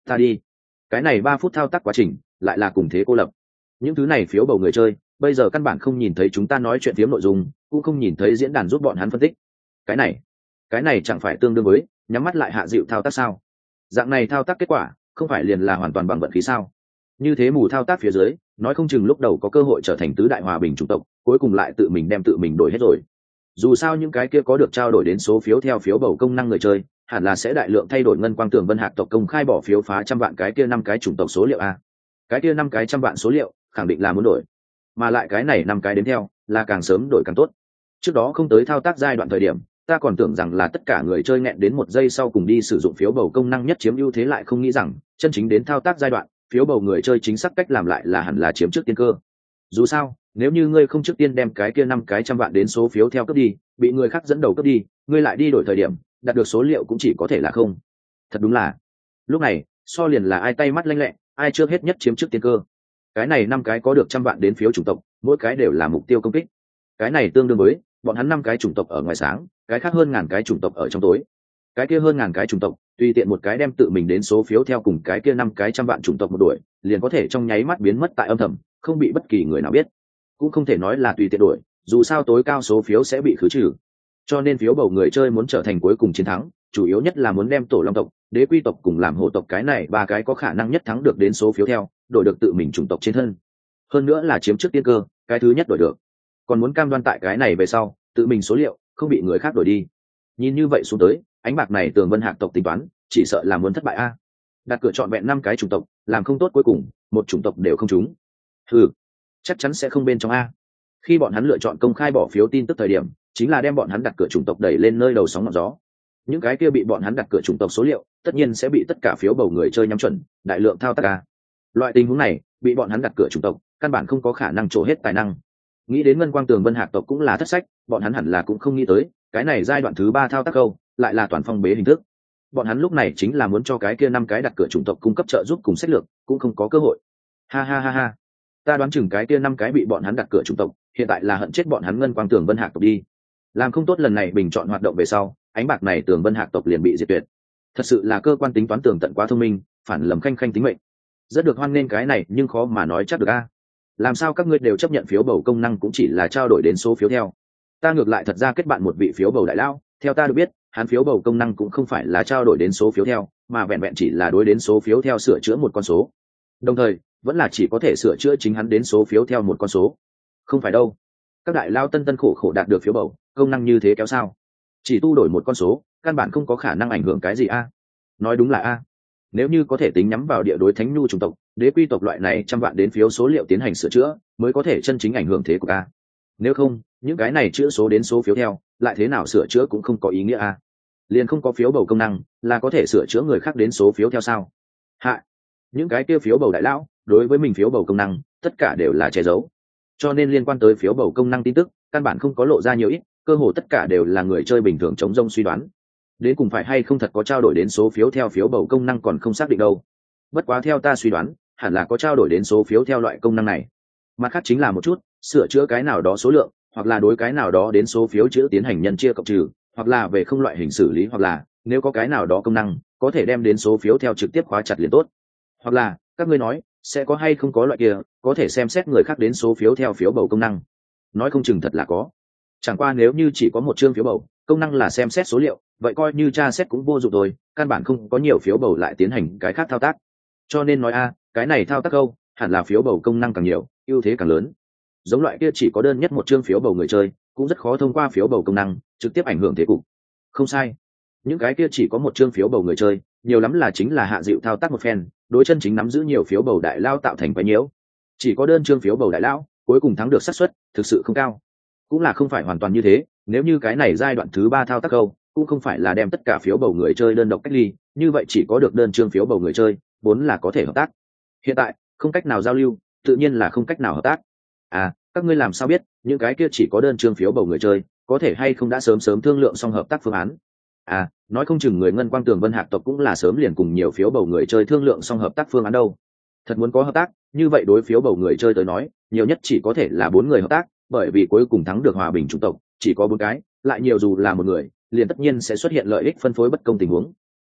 Ta đi. Cái này ba phút thao tác quá trình lại là cùng thế cô lập. Những thứ này phiếu bầu người chơi bây giờ căn bản không nhìn thấy chúng ta nói chuyện phiếm nội dung, cũng không nhìn thấy diễn đàn giúp bọn hắn phân tích. Cái này, cái này chẳng phải tương đương với nhắm mắt lại hạ dịu thao tác sao? Dạng này thao tác kết quả không phải liền là hoàn toàn bằng vận khí sao? Như thế mù thao tác phía dưới, nói không chừng lúc đầu có cơ hội trở thành tứ đại hòa bình chủng tộc, cuối cùng lại tự mình đem tự mình đổi hết rồi. Dù sao những cái kia có được trao đổi đến số phiếu theo phiếu bầu công năng người chơi, hẳn là sẽ đại lượng thay đổi ngân quang tường vân hạc tộc công khai bỏ phiếu phá trăm vạn cái kia năm cái chủng tộc số liệu a. Cái kia năm cái trăm vạn số liệu, khẳng định là muốn đổi. Mà lại cái này năm cái đến theo, là càng sớm đổi càng tốt. Trước đó không tới thao tác giai đoạn thời điểm, ta còn tưởng rằng là tất cả người chơi nghẹn đến một giây sau cùng đi sử dụng phiếu bầu công năng nhất chiếm ưu thế, lại không nghĩ rằng chân chính đến thao tác giai đoạn, phiếu bầu người chơi chính xác cách làm lại là hẳn là chiếm trước tiên cơ. Dù sao, nếu như ngươi không trước tiên đem cái kia năm cái trăm vạn đến số phiếu theo cấp đi, bị người khác dẫn đầu cấp đi, ngươi lại đi đổi thời điểm, đạt được số liệu cũng chỉ có thể là không. Thật đúng là, lúc này, so liền là ai tay mắt lanh lẹ, ai trước hết nhất chiếm trước tiên cơ. Cái này năm cái có được trăm vạn đến phiếu chủng tộc, mỗi cái đều là mục tiêu công kích. Cái này tương đương với bọn hắn năm cái chủng tộc ở ngoài sáng, cái khác hơn ngàn cái chủng tộc ở trong tối. Cái kia hơn ngàn cái chủng tộc, tùy tiện một cái đem tự mình đến số phiếu theo cùng cái kia năm cái trăm vạn chủng tộc một đuổi, liền có thể trong nháy mắt biến mất tại âm thầm, không bị bất kỳ người nào biết. Cũng không thể nói là tùy tiện đuổi, dù sao tối cao số phiếu sẽ bị khứ trừ. Cho nên phiếu bầu người chơi muốn trở thành cuối cùng chiến thắng, chủ yếu nhất là muốn đem tổ long tộc, đế quy tộc cùng làm hộ tộc cái này ba cái có khả năng nhất thắng được đến số phiếu theo, đổi được tự mình chủng tộc trên thân. Hơn nữa là chiếm trước tiên cơ, cái thứ nhất đổi được. Còn muốn cam đoan tại cái này về sau, tự mình số liệu không bị người khác đổi đi. Nhìn như vậy xuống tới, ánh bạc này tường vân hạc tộc tính toán, chỉ sợ là muốn thất bại a. Đặt cửa chọn vẹn năm cái chủng tộc, làm không tốt cuối cùng, một chủng tộc đều không trúng. Ừ, chắc chắn sẽ không bên trong a. Khi bọn hắn lựa chọn công khai bỏ phiếu tin tức thời điểm, chính là đem bọn hắn đặt cửa chủng tộc đẩy lên nơi đầu sóng ngọn gió. Những cái kia bị bọn hắn đặt cửa chủng tộc số liệu, tất nhiên sẽ bị tất cả phiếu bầu người chơi nhắm chuẩn, đại lượng thao tác a. Loại tình huống này, bị bọn hắn đặt cửa chủng tộc, căn bản không có khả năng trổ hết tài năng. Nghĩ đến ngân quang tường vân hạc tộc cũng là thất sách, bọn hắn hẳn là cũng không nghĩ tới, cái này giai đoạn thứ ba thao tác câu, lại là toàn phong bế hình thức. Bọn hắn lúc này chính là muốn cho cái kia năm cái đặt cửa chủng tộc cung cấp trợ giúp cùng sách lược, cũng không có cơ hội. Ha ha ha ha. Ta đoán chừng cái kia năm cái bị bọn hắn đặt cửa chủng tộc, hiện tại là hận chết bọn hắn ngân quang tường vân hạc tộc đi. Làm không tốt lần này bình chọn hoạt động về sau, ánh bạc này tường vân hạc tộc liền bị diệt tuyệt. Thật sự là cơ quan tính toán tường tận quá thông minh, phản lầm khanh khanh tính mệnh. Rất được hoan nghênh cái này, nhưng khó mà nói chắc được a. Làm sao các ngươi đều chấp nhận phiếu bầu công năng cũng chỉ là trao đổi đến số phiếu theo. Ta ngược lại thật ra kết bạn một vị phiếu bầu đại lao, theo ta được biết, hắn phiếu bầu công năng cũng không phải là trao đổi đến số phiếu theo, mà vẹn vẹn chỉ là đối đến số phiếu theo sửa chữa một con số. Đồng thời, vẫn là chỉ có thể sửa chữa chính hắn đến số phiếu theo một con số. Không phải đâu. Các đại lao tân tân khổ khổ đạt được phiếu bầu, công năng như thế kéo sao? Chỉ tu đổi một con số, căn bản không có khả năng ảnh hưởng cái gì a. Nói đúng là a. Nếu như có thể tính nhắm vào địa đối thánh nhu chủng tộc, đế quy tộc loại này trăm vạn đến phiếu số liệu tiến hành sửa chữa, mới có thể chân chính ảnh hưởng thế của a. Nếu không, những cái này chữa số đến số phiếu theo, lại thế nào sửa chữa cũng không có ý nghĩa a. Liền không có phiếu bầu công năng, là có thể sửa chữa người khác đến số phiếu theo sao? Hạ, những cái kia phiếu bầu đại lão, đối với mình phiếu bầu công năng, tất cả đều là che giấu. Cho nên liên quan tới phiếu bầu công năng tin tức, căn bản không có lộ ra nhiều ít, cơ hồ tất cả đều là người chơi bình thường chống rông suy đoán. Đến cùng phải hay không thật có trao đổi đến số phiếu theo phiếu bầu công năng còn không xác định đâu. Bất quá theo ta suy đoán, hẳn là có trao đổi đến số phiếu theo loại công năng này. Mặt khác chính là một chút, sửa chữa cái nào đó số lượng, hoặc là đối cái nào đó đến số phiếu chữ tiến hành nhân chia cộng trừ, hoặc là về không loại hình xử lý, hoặc là nếu có cái nào đó công năng có thể đem đến số phiếu theo trực tiếp khóa chặt liền tốt. Hoặc là các ngươi nói sẽ có hay không có loại kia có thể xem xét người khác đến số phiếu theo phiếu bầu công năng. Nói không chừng thật là có. Chẳng qua nếu như chỉ có một chương phiếu bầu, công năng là xem xét số liệu, vậy coi như tra xét cũng vô dụng rồi, căn bản không có nhiều phiếu bầu lại tiến hành cái khác thao tác. Cho nên nói a, cái này thao tác câu, hẳn là phiếu bầu công năng càng nhiều, ưu thế càng lớn. Giống loại kia chỉ có đơn nhất một chương phiếu bầu người chơi, cũng rất khó thông qua phiếu bầu công năng trực tiếp ảnh hưởng thế cục. Không sai. Những cái kia chỉ có một chương phiếu bầu người chơi, nhiều lắm là chính là hạ dịu thao tác một phen, đối chân chính nắm giữ nhiều phiếu bầu đại lao tạo thành quái nhiễu. Chỉ có đơn chương phiếu bầu đại lão, cuối cùng thắng được xác suất thực sự không cao. Cũng là không phải hoàn toàn như thế, nếu như cái này giai đoạn thứ ba thao tác câu, cũng không phải là đem tất cả phiếu bầu người chơi đơn độc cách ly, như vậy chỉ có được đơn chương phiếu bầu người chơi, vốn là có thể hợp tác. Hiện tại, không cách nào giao lưu, tự nhiên là không cách nào hợp tác. À, các ngươi làm sao biết, những cái kia chỉ có đơn chương phiếu bầu người chơi, có thể hay không đã sớm sớm thương lượng xong hợp tác phương án. À, nói không chừng người ngân quang tường vân hạc tộc cũng là sớm liền cùng nhiều phiếu bầu người chơi thương lượng xong hợp tác phương án đâu. Thật muốn có hợp tác, như vậy đối phiếu bầu người chơi tới nói, nhiều nhất chỉ có thể là bốn người hợp tác, bởi vì cuối cùng thắng được hòa bình chủng tộc chỉ có bốn cái, lại nhiều dù là một người, liền tất nhiên sẽ xuất hiện lợi ích phân phối bất công tình huống.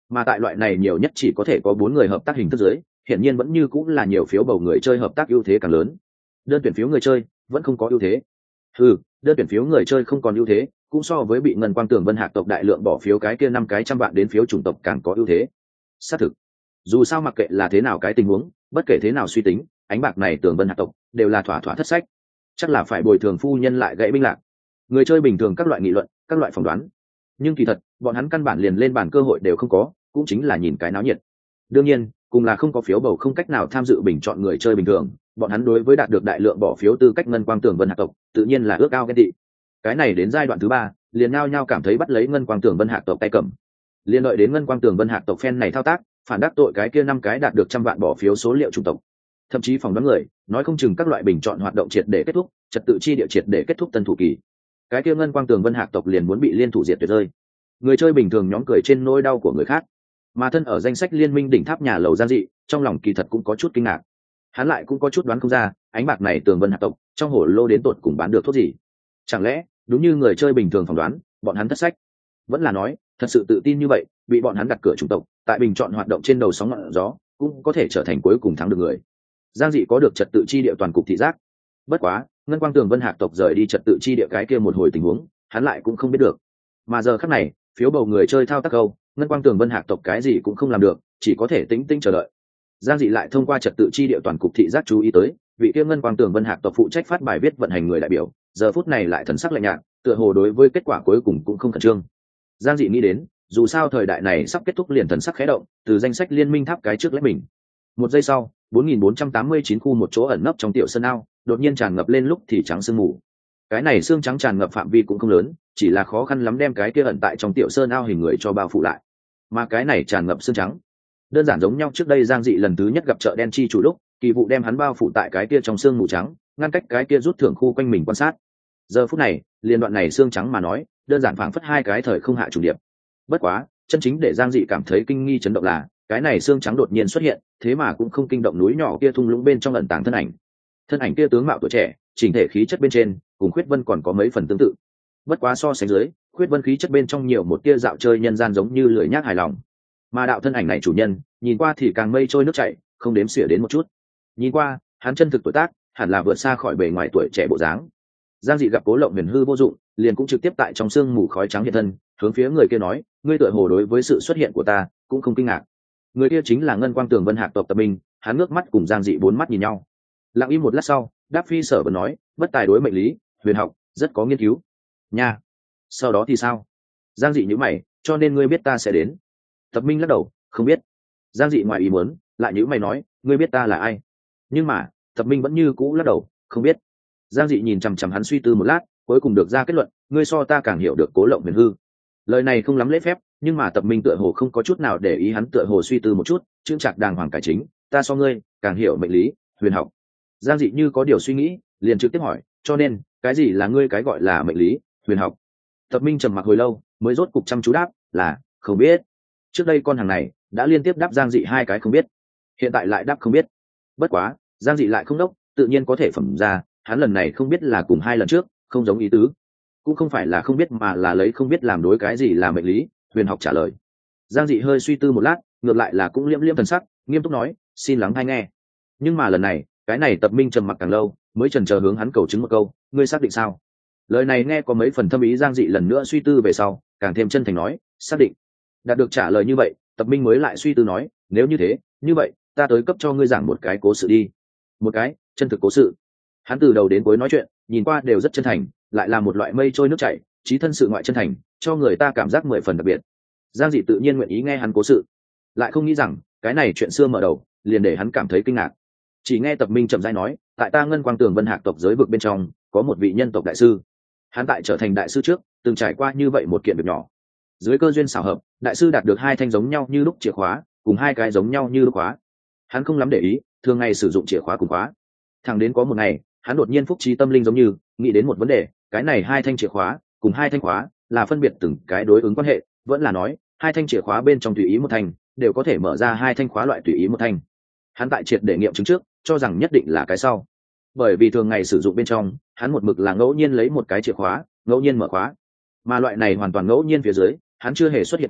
mà tại loại này nhiều nhất chỉ có thể có bốn người hợp tác hình thức giới, hiển nhiên vẫn như cũng là nhiều phiếu bầu người chơi hợp tác ưu thế càng lớn. Đơn tuyển phiếu người chơi vẫn không có ưu thế. Ừ, đơn tuyển phiếu người chơi không còn ưu thế, cũng so với bị ngân quang tường vân hạc tộc đại lượng bỏ phiếu cái kia năm cái trăm vạn đến phiếu chủng tộc càng có ưu thế. Xác thực, dù sao mặc kệ là thế nào cái tình huống, bất kể thế nào suy tính, ánh bạc này tường vân hạc tộc đều là thỏa thỏa thất sách, chắc là phải bồi thường phu nhân lại gãy binh lạc. Người chơi bình thường các loại nghị luận, các loại phỏng đoán, nhưng kỳ thật bọn hắn căn bản liền lên bàn cơ hội đều không có, cũng chính là nhìn cái náo nhiệt. Đương nhiên cùng là không có phiếu bầu không cách nào tham dự bình chọn người chơi bình thường, bọn hắn đối với đạt được đại lượng bỏ phiếu tư cách ngân quang tường vân hạc tộc tự nhiên là ước ao ghen tị. Cái này đến giai đoạn thứ ba liền nao nhau cảm thấy bắt lấy ngân quang tường vân hạc tộc tay cầm, liền đợi đến ngân quang tường vân hạc tộc phen này thao tác phản đắc tội cái kia năm cái đạt được trăm vạn bỏ phiếu số liệu chủng tộc. Thậm chí phỏng đoán người nói không chừng các loại bình chọn hoạt động triệt để kết thúc, trật tự chi địa triệt để kết thúc tân thủ kỳ, cái kia ngân quang tường vân hạc tộc liền muốn bị liên thủ diệt tuyệt rơi. Người chơi bình thường nhóm cười trên nỗi đau của người khác, mà thân ở danh sách liên minh đỉnh tháp nhà lầu Giang Dị trong lòng kỳ thật cũng có chút kinh ngạc. Hắn lại cũng có chút đoán không ra ánh bạc này tường vân hạc tộc trong hồ lô đến tột cùng bán được thuốc gì. Chẳng lẽ đúng như người chơi bình thường phỏng đoán bọn hắn thất sách, vẫn là nói thật sự tự tin như vậy bị bọn hắn đặt cửa chủng tộc tại bình chọn hoạt động trên đầu sóng ngọn gió cũng có thể trở thành cuối cùng thắng được người. Giang Dị có được trật tự chi địa toàn cục thị giác, bất quá ngân quang tường vân hạc tộc rời đi trật tự chi địa cái kia một hồi tình huống hắn lại cũng không biết được. Mà giờ khắc này phiếu bầu người chơi thao tác câu ngân quang tường vân hạc tộc cái gì cũng không làm được, chỉ có thể tĩnh tĩnh chờ đợi. Giang Dị lại thông qua trật tự chi địa toàn cục thị giác chú ý tới vị kia ngân quang tường vân hạc tộc phụ trách phát bài viết vận hành người đại biểu giờ phút này lại thần sắc lạnh nhạt, tựa hồ đối với kết quả cuối cùng cũng không khẩn trương. Giang Dị nghĩ đến dù sao thời đại này sắp kết thúc, liền thần sắc khẽ động từ danh sách liên minh tháp cái trước lấy mình. Một giây sau bốn nghìn bốn trăm tám mươi chín khu một chỗ ẩn nấp trong tiểu sân ao đột nhiên tràn ngập lên lúc thì trắng sương mù. Cái này xương trắng tràn ngập phạm vi cũng không lớn, chỉ là khó khăn lắm đem cái kia ẩn tại trong tiểu sơn ao hình người cho bao phủ lại. Mà cái này tràn ngập xương trắng đơn giản giống nhau trước đây Giang Dị lần thứ nhất gặp chợ đen chi chủ lúc kỳ vụ đem hắn bao phủ tại cái kia trong xương mù trắng, ngăn cách cái kia rút thưởng khu quanh mình quan sát. Giờ phút này liên đoạn này xương trắng mà nói đơn giản phảng phất hai cái thời không hạ trùng điệp. Bất quá chân chính để Giang Dị cảm thấy kinh nghi chấn động là cái này xương trắng đột nhiên xuất hiện, thế mà cũng không kinh động núi nhỏ kia thung lũng bên trong ẩn tàng thân ảnh. Thân ảnh kia tướng mạo tuổi trẻ, chỉnh thể khí chất bên trên cùng Khuyết Vân còn có mấy phần tương tự, bất quá so sánh dưới Khuyết Vân khí chất bên trong nhiều một tia dạo chơi nhân gian giống như lười nhác hài lòng. Mà đạo thân ảnh này chủ nhân nhìn qua thì càng mây trôi nước chảy, không đếm xỉa đến một chút. Nhìn qua hắn chân thực tuổi tác hẳn là vượt xa khỏi bề ngoài tuổi trẻ bộ dáng. Giang Dị gặp Cố Lộng Huyền hư vô dụng, liền cũng trực tiếp tại trong sương mù khói trắng hiện thân, hướng phía người kia nói, ngươi tựa hồ đối với sự xuất hiện của ta cũng không kinh ngạc. Người kia chính là ngân quang tường vân hạc tộc Tập Minh. Hắn ngước mắt cùng Giang Dị bốn mắt nhìn nhau, lặng im một lát sau đáp phi sở vẫn nói, bất tài đối mệnh lý huyền học rất có nghiên cứu nha. Sau đó thì sao? Giang Dị nhíu mày, cho nên ngươi biết ta sẽ đến. Tập Minh lắc đầu, không biết. Giang Dị ngoài ý muốn lại nhíu mày nói, ngươi biết ta là ai? Nhưng mà Tập Minh vẫn như cũ lắc đầu, không biết. Giang Dị nhìn chằm chằm hắn suy tư một lát, cuối cùng được ra kết luận, ngươi so ta càng hiểu được Cố Lộng Huyền hư. Lời này không lắm lễ phép, nhưng mà Tập Minh tựa hồ không có chút nào để ý, hắn tựa hồ suy tư một chút, chững chạc đàng hoàng cải chính, ta so ngươi càng hiểu mệnh lý huyền học. Giang Dị như có điều suy nghĩ, liền trực tiếp hỏi, cho nên cái gì là ngươi cái gọi là mệnh lý huyền học? Tập Minh trầm mặc hồi lâu mới rốt cục chăm chú đáp, là không biết. Trước đây con hàng này đã liên tiếp đáp Giang Dị hai cái không biết, hiện tại lại đáp không biết. Bất quá Giang Dị lại không đốc, tự nhiên có thể phẩm ra hắn lần này không biết là cùng hai lần trước không giống ý tứ, cũng không phải là không biết mà là lấy không biết làm đối cái gì là mệnh lý huyền học trả lời. Giang Dị hơi suy tư một lát, ngược lại là cũng liễm liễm thần sắc, nghiêm túc nói, xin lắng hay nghe. Nhưng mà lần này cái này Tập Minh trầm mặc càng lâu mới chần chờ hướng hắn cầu chứng một câu, ngươi xác định sao? Lời này nghe có mấy phần thâm ý. Giang Dị lần nữa suy tư về sau càng thêm chân thành nói, xác định. Đạt được trả lời như vậy, Tập Minh mới lại suy tư nói, nếu như thế như vậy ta tới cấp cho ngươi giảng một cái cố sự đi. Một cái chân thực cố sự. Hắn từ đầu đến cuối nói chuyện nhìn qua đều rất chân thành, lại là một loại mây trôi nước chảy, trí thân sự ngoại chân thành, cho người ta cảm giác mười phần đặc biệt. Giang Dị tự nhiên nguyện ý nghe hắn cố sự, lại không nghĩ rằng cái này chuyện xưa mở đầu liền để hắn cảm thấy kinh ngạc. Chỉ nghe Tập Minh chậm rãi nói, tại ta ngân quang tường vân hạc tộc giới vực bên trong có một vị nhân tộc đại sư. Hắn tại trở thành đại sư trước từng trải qua như vậy một kiện việc nhỏ. Dưới cơ duyên xảo hợp, đại sư đạt được hai thanh giống nhau như lúc chìa khóa, cùng hai cái giống nhau như lúc khóa. Hắn không lắm để ý, thường ngày sử dụng chìa khóa cùng khóa. Thẳng đến có một ngày, hắn đột nhiên phúc trí tâm linh giống như nghĩ đến một vấn đề, cái này hai thanh chìa khóa cùng hai thanh khóa là phân biệt từng cái đối ứng quan hệ, vẫn là nói hai thanh chìa khóa bên trong tùy ý một thanh đều có thể mở ra hai thanh khóa loại tùy ý một thanh. Hắn tại triệt để nghiệm chứng trước cho rằng nhất định là cái sau, bởi vì thường ngày sử dụng bên trong hắn một mực là ngẫu nhiên lấy một cái chìa khóa ngẫu nhiên mở khóa, mà loại này hoàn toàn ngẫu nhiên phía dưới hắn chưa hề xuất hiện qua,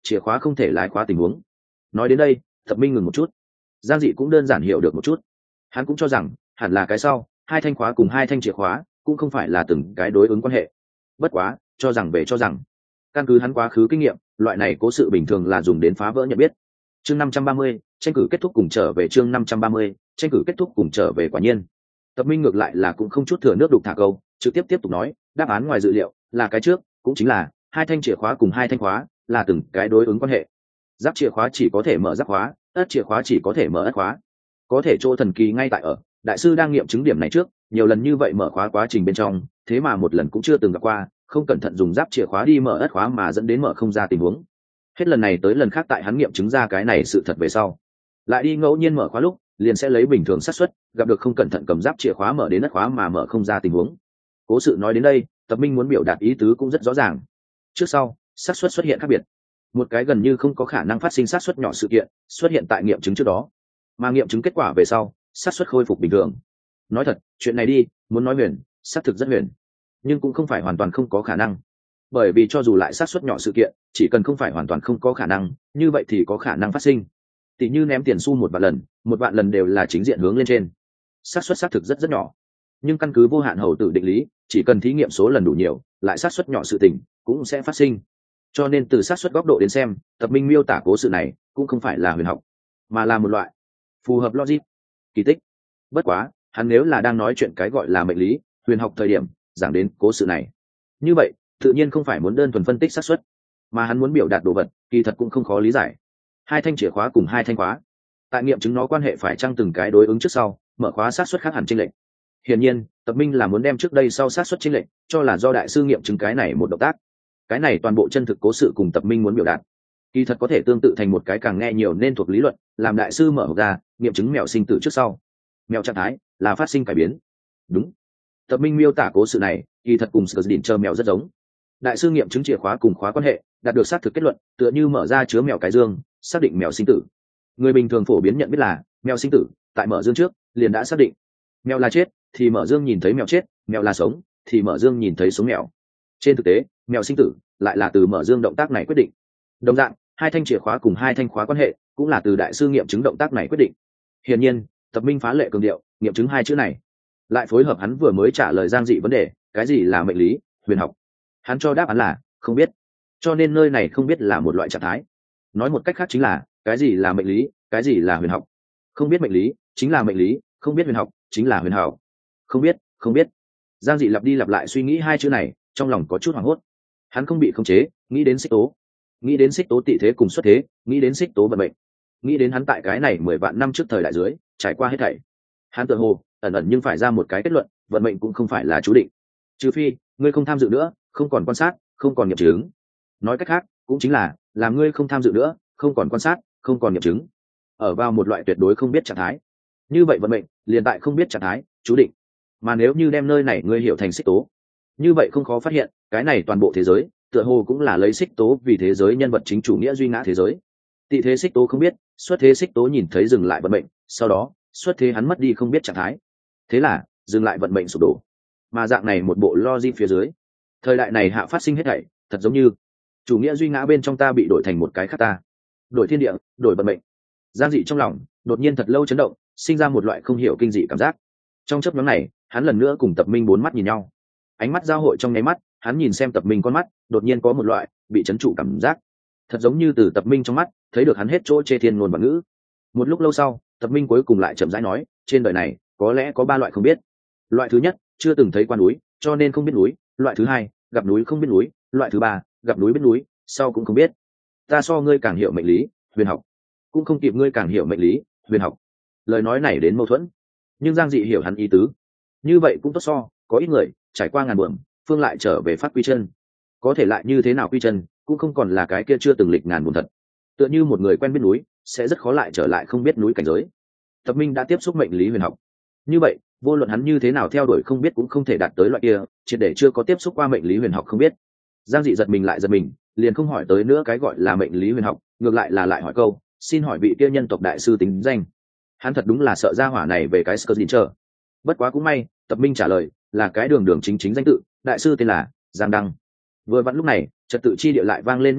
chìa khóa không thể lái khóa tình huống. Nói đến đây Tập Minh ngừng một chút. Giang Dị cũng đơn giản hiểu được một chút. Hắn cũng cho rằng hẳn là cái sau, hai thanh khóa cùng hai thanh chìa khóa cũng không phải là từng cái đối ứng quan hệ. Bất quá cho rằng về cho rằng, căn cứ hắn quá khứ kinh nghiệm, loại này cố sự bình thường là dùng đến phá vỡ nhận biết. Chương năm trăm ba mươi, tranh cử kết thúc cùng trở về. Chương năm trăm ba mươi, tranh cử kết thúc cùng trở về. Quả nhiên Tập Minh ngược lại là cũng không chút thừa nước đục thả câu, trực tiếp tiếp tục nói, đáp án ngoài dự liệu là cái trước, cũng chính là hai thanh chìa khóa cùng hai thanh khóa là từng cái đối ứng quan hệ. Giáp chìa khóa chỉ có thể mở giáp khóa, ất chìa khóa chỉ có thể mở ất khóa. Có thể chỗ thần kỳ ngay tại ở, đại sư đang nghiệm chứng điểm này trước, nhiều lần như vậy mở khóa quá trình bên trong, thế mà một lần cũng chưa từng gặp qua không cẩn thận dùng giáp chìa khóa đi mở ất khóa mà dẫn đến mở không ra tình huống. Hết lần này tới lần khác tại hắn nghiệm chứng ra cái này sự thật về sau, lại đi ngẫu nhiên mở khóa lúc liền sẽ lấy bình thường xác suất gặp được không cẩn thận cầm giáp chìa khóa mở đến ất khóa mà mở không ra tình huống. Cố sự nói đến đây, Tập Minh muốn biểu đạt ý tứ cũng rất rõ ràng. Trước sau xác suất xuất hiện khác biệt, một cái gần như không có khả năng phát sinh xác suất nhỏ sự kiện xuất hiện tại nghiệm chứng trước đó, mà nghiệm chứng kết quả về sau xác suất khôi phục bình thường. Nói thật, chuyện này đi muốn nói huyền, xác thực rất huyền, nhưng cũng không phải hoàn toàn không có khả năng. Bởi vì cho dù lại xác suất nhỏ sự kiện, chỉ cần không phải hoàn toàn không có khả năng, như vậy thì có khả năng phát sinh. Tỷ như ném tiền xu một vạn lần, một vạn lần đều là chính diện hướng lên trên, xác suất xác thực rất rất nhỏ. Nhưng căn cứ vô hạn hầu tử định lý, chỉ cần thí nghiệm số lần đủ nhiều, lại xác suất nhỏ sự tình cũng sẽ phát sinh. Cho nên từ xác suất góc độ đến xem, Tập Minh miêu tả cố sự này cũng không phải là huyền học, mà là một loại phù hợp logic kỳ tích. Bất quá hắn nếu là đang nói chuyện cái gọi là mệnh lý huyền học thời điểm giảng đến cố sự này, như vậy tự nhiên không phải muốn đơn thuần phân tích xác suất, mà hắn muốn biểu đạt đồ vật kỳ thật cũng không khó lý giải. Hai thanh chìa khóa cùng hai thanh khóa, tại nghiệm chứng nó quan hệ phải chăng từng cái đối ứng trước sau, mở khóa xác suất khác hẳn chênh lệch. Hiển nhiên Tập Minh là muốn đem trước đây sau xác suất chênh lệch cho là do đại sư nghiệm chứng cái này một động tác. Cái này toàn bộ chân thực cố sự cùng Tập Minh muốn biểu đạt kỳ thật có thể tương tự thành một cái càng nghe nhiều nên thuộc lý luận, làm đại sư mở hộp ra nghiệm chứng mèo sinh tử trước sau, mèo trạng thái là phát sinh cải biến. Đúng, Tập Minh miêu tả cố sự này kỳ thật cùng Sờ Đỉnh chờ mèo rất giống. Đại sư nghiệm chứng chìa khóa cùng khóa quan hệ, đạt được xác thực kết luận, tựa như mở ra chứa mèo cái dương, xác định mèo sinh tử. Người bình thường phổ biến nhận biết là mèo sinh tử tại mở dương trước liền đã xác định, mèo là chết thì mở dương nhìn thấy mèo chết, mèo là sống thì mở dương nhìn thấy sống mèo. Trên thực tế mèo sinh tử lại là từ mở dương động tác này quyết định. Đồng dạng, hai thanh chìa khóa cùng hai thanh khóa quan hệ cũng là từ đại sư nghiệm chứng động tác này quyết định. Hiển nhiên Tập Minh phá lệ cường điệu nghiệm chứng hai chữ này, lại phối hợp hắn vừa mới trả lời Giang Dị vấn đề, cái gì là mệnh lý huyền học, hắn cho đáp án là không biết. Cho nên nơi này không biết là một loại trạng thái. Nói một cách khác chính là cái gì là mệnh lý, cái gì là huyền học. Không biết mệnh lý chính là mệnh lý, không biết huyền học chính là huyền học. Không biết, không biết. Giang Dị lặp đi lặp lại suy nghĩ hai chữ này, trong lòng có chút hoảng hốt. Hắn không bị khống chế, nghĩ đến xích tố, nghĩ đến xích tố tị thế cùng xuất thế, nghĩ đến xích tố vận mệnh, nghĩ đến hắn tại cái này mười vạn năm trước thời đại dưới trải qua hết thảy. Hắn tự hồ ẩn ẩn nhưng phải ra một cái kết luận, vận mệnh cũng không phải là chú định, trừ phi ngươi không tham dự nữa, không còn quan sát, không còn nghiệm chứng. Nói cách khác cũng chính là làm ngươi không tham dự nữa, không còn quan sát, không còn nghiệm chứng, ở vào một loại tuyệt đối không biết trạng thái. Như vậy vận mệnh liền tại không biết trạng thái chú định. Mà nếu như đem nơi này ngươi hiểu thành xích tố, như vậy không khó phát hiện cái này toàn bộ thế giới tựa hồ cũng là lấy xích tố vì thế giới nhân vật chính chủ nghĩa duy ngã thế giới. Tị thế xích tố không biết, xuất thế xích tố nhìn thấy dừng lại vận mệnh, sau đó xuất thế hắn mất đi không biết trạng thái, thế là dừng lại vận mệnh sụp đổ. Mà dạng này một bộ logic phía dưới, thời đại này hạ phát sinh hết thảy thật giống như chủ nghĩa duy ngã bên trong ta bị đổi thành một cái khác ta, đổi thiên địa, đổi vận mệnh. Giang Dị trong lòng đột nhiên thật lâu chấn động, sinh ra một loại không hiểu kinh dị cảm giác. Trong chớp nhoáng này hắn lần nữa cùng Tập Minh bốn mắt nhìn nhau, ánh mắt giao hội trong nháy mắt, hắn nhìn xem Tập Minh con mắt, đột nhiên có một loại bị chấn trụ cảm giác, thật giống như từ Tập Minh trong mắt thấy được hắn hết chỗ chê thiên ngôn và ngữ. Một lúc lâu sau, Tập Minh cuối cùng lại chậm rãi nói, trên đời này có lẽ có ba loại không biết. Loại thứ nhất, chưa từng thấy qua núi cho nên không biết núi. Loại thứ hai, gặp núi không biết núi. Loại thứ ba, gặp núi biết núi, sau cũng không biết. Ta so ngươi càng hiểu mệnh lý huyền học, cũng không kịp ngươi càng hiểu mệnh lý huyền học. Lời nói này đến mâu thuẫn, nhưng Giang Dị hiểu hắn ý tứ. Như vậy cũng tốt, so có ít người trải qua ngàn buồm phương lại trở về phát quy chân, có thể lại như thế nào quy chân cũng không còn là cái kia chưa từng lịch ngàn buồn thật. Tựa như một người quen biết núi sẽ rất khó lại trở lại không biết núi cảnh giới. Tập Minh đã tiếp xúc mệnh lý huyền học, như vậy vô luận hắn như thế nào theo đuổi không biết cũng không thể đạt tới loại kia triệt để chưa có tiếp xúc qua mệnh lý huyền học không biết. Giang Dị giật mình lại giật mình, liền không hỏi tới nữa cái gọi là mệnh lý huyền học, ngược lại là lại hỏi câu, xin hỏi vị kia nhân tộc đại sư tính danh. Hắn thật đúng là sợ ra hỏa này về cái Skirlincher. Bất quá cũng may, Tập Minh trả lời là cái đường đường chính chính danh tự, đại sư tên là Giang Đăng. Vừa vặn lúc này trật tự chi địa lại vang lên nhắc nhở,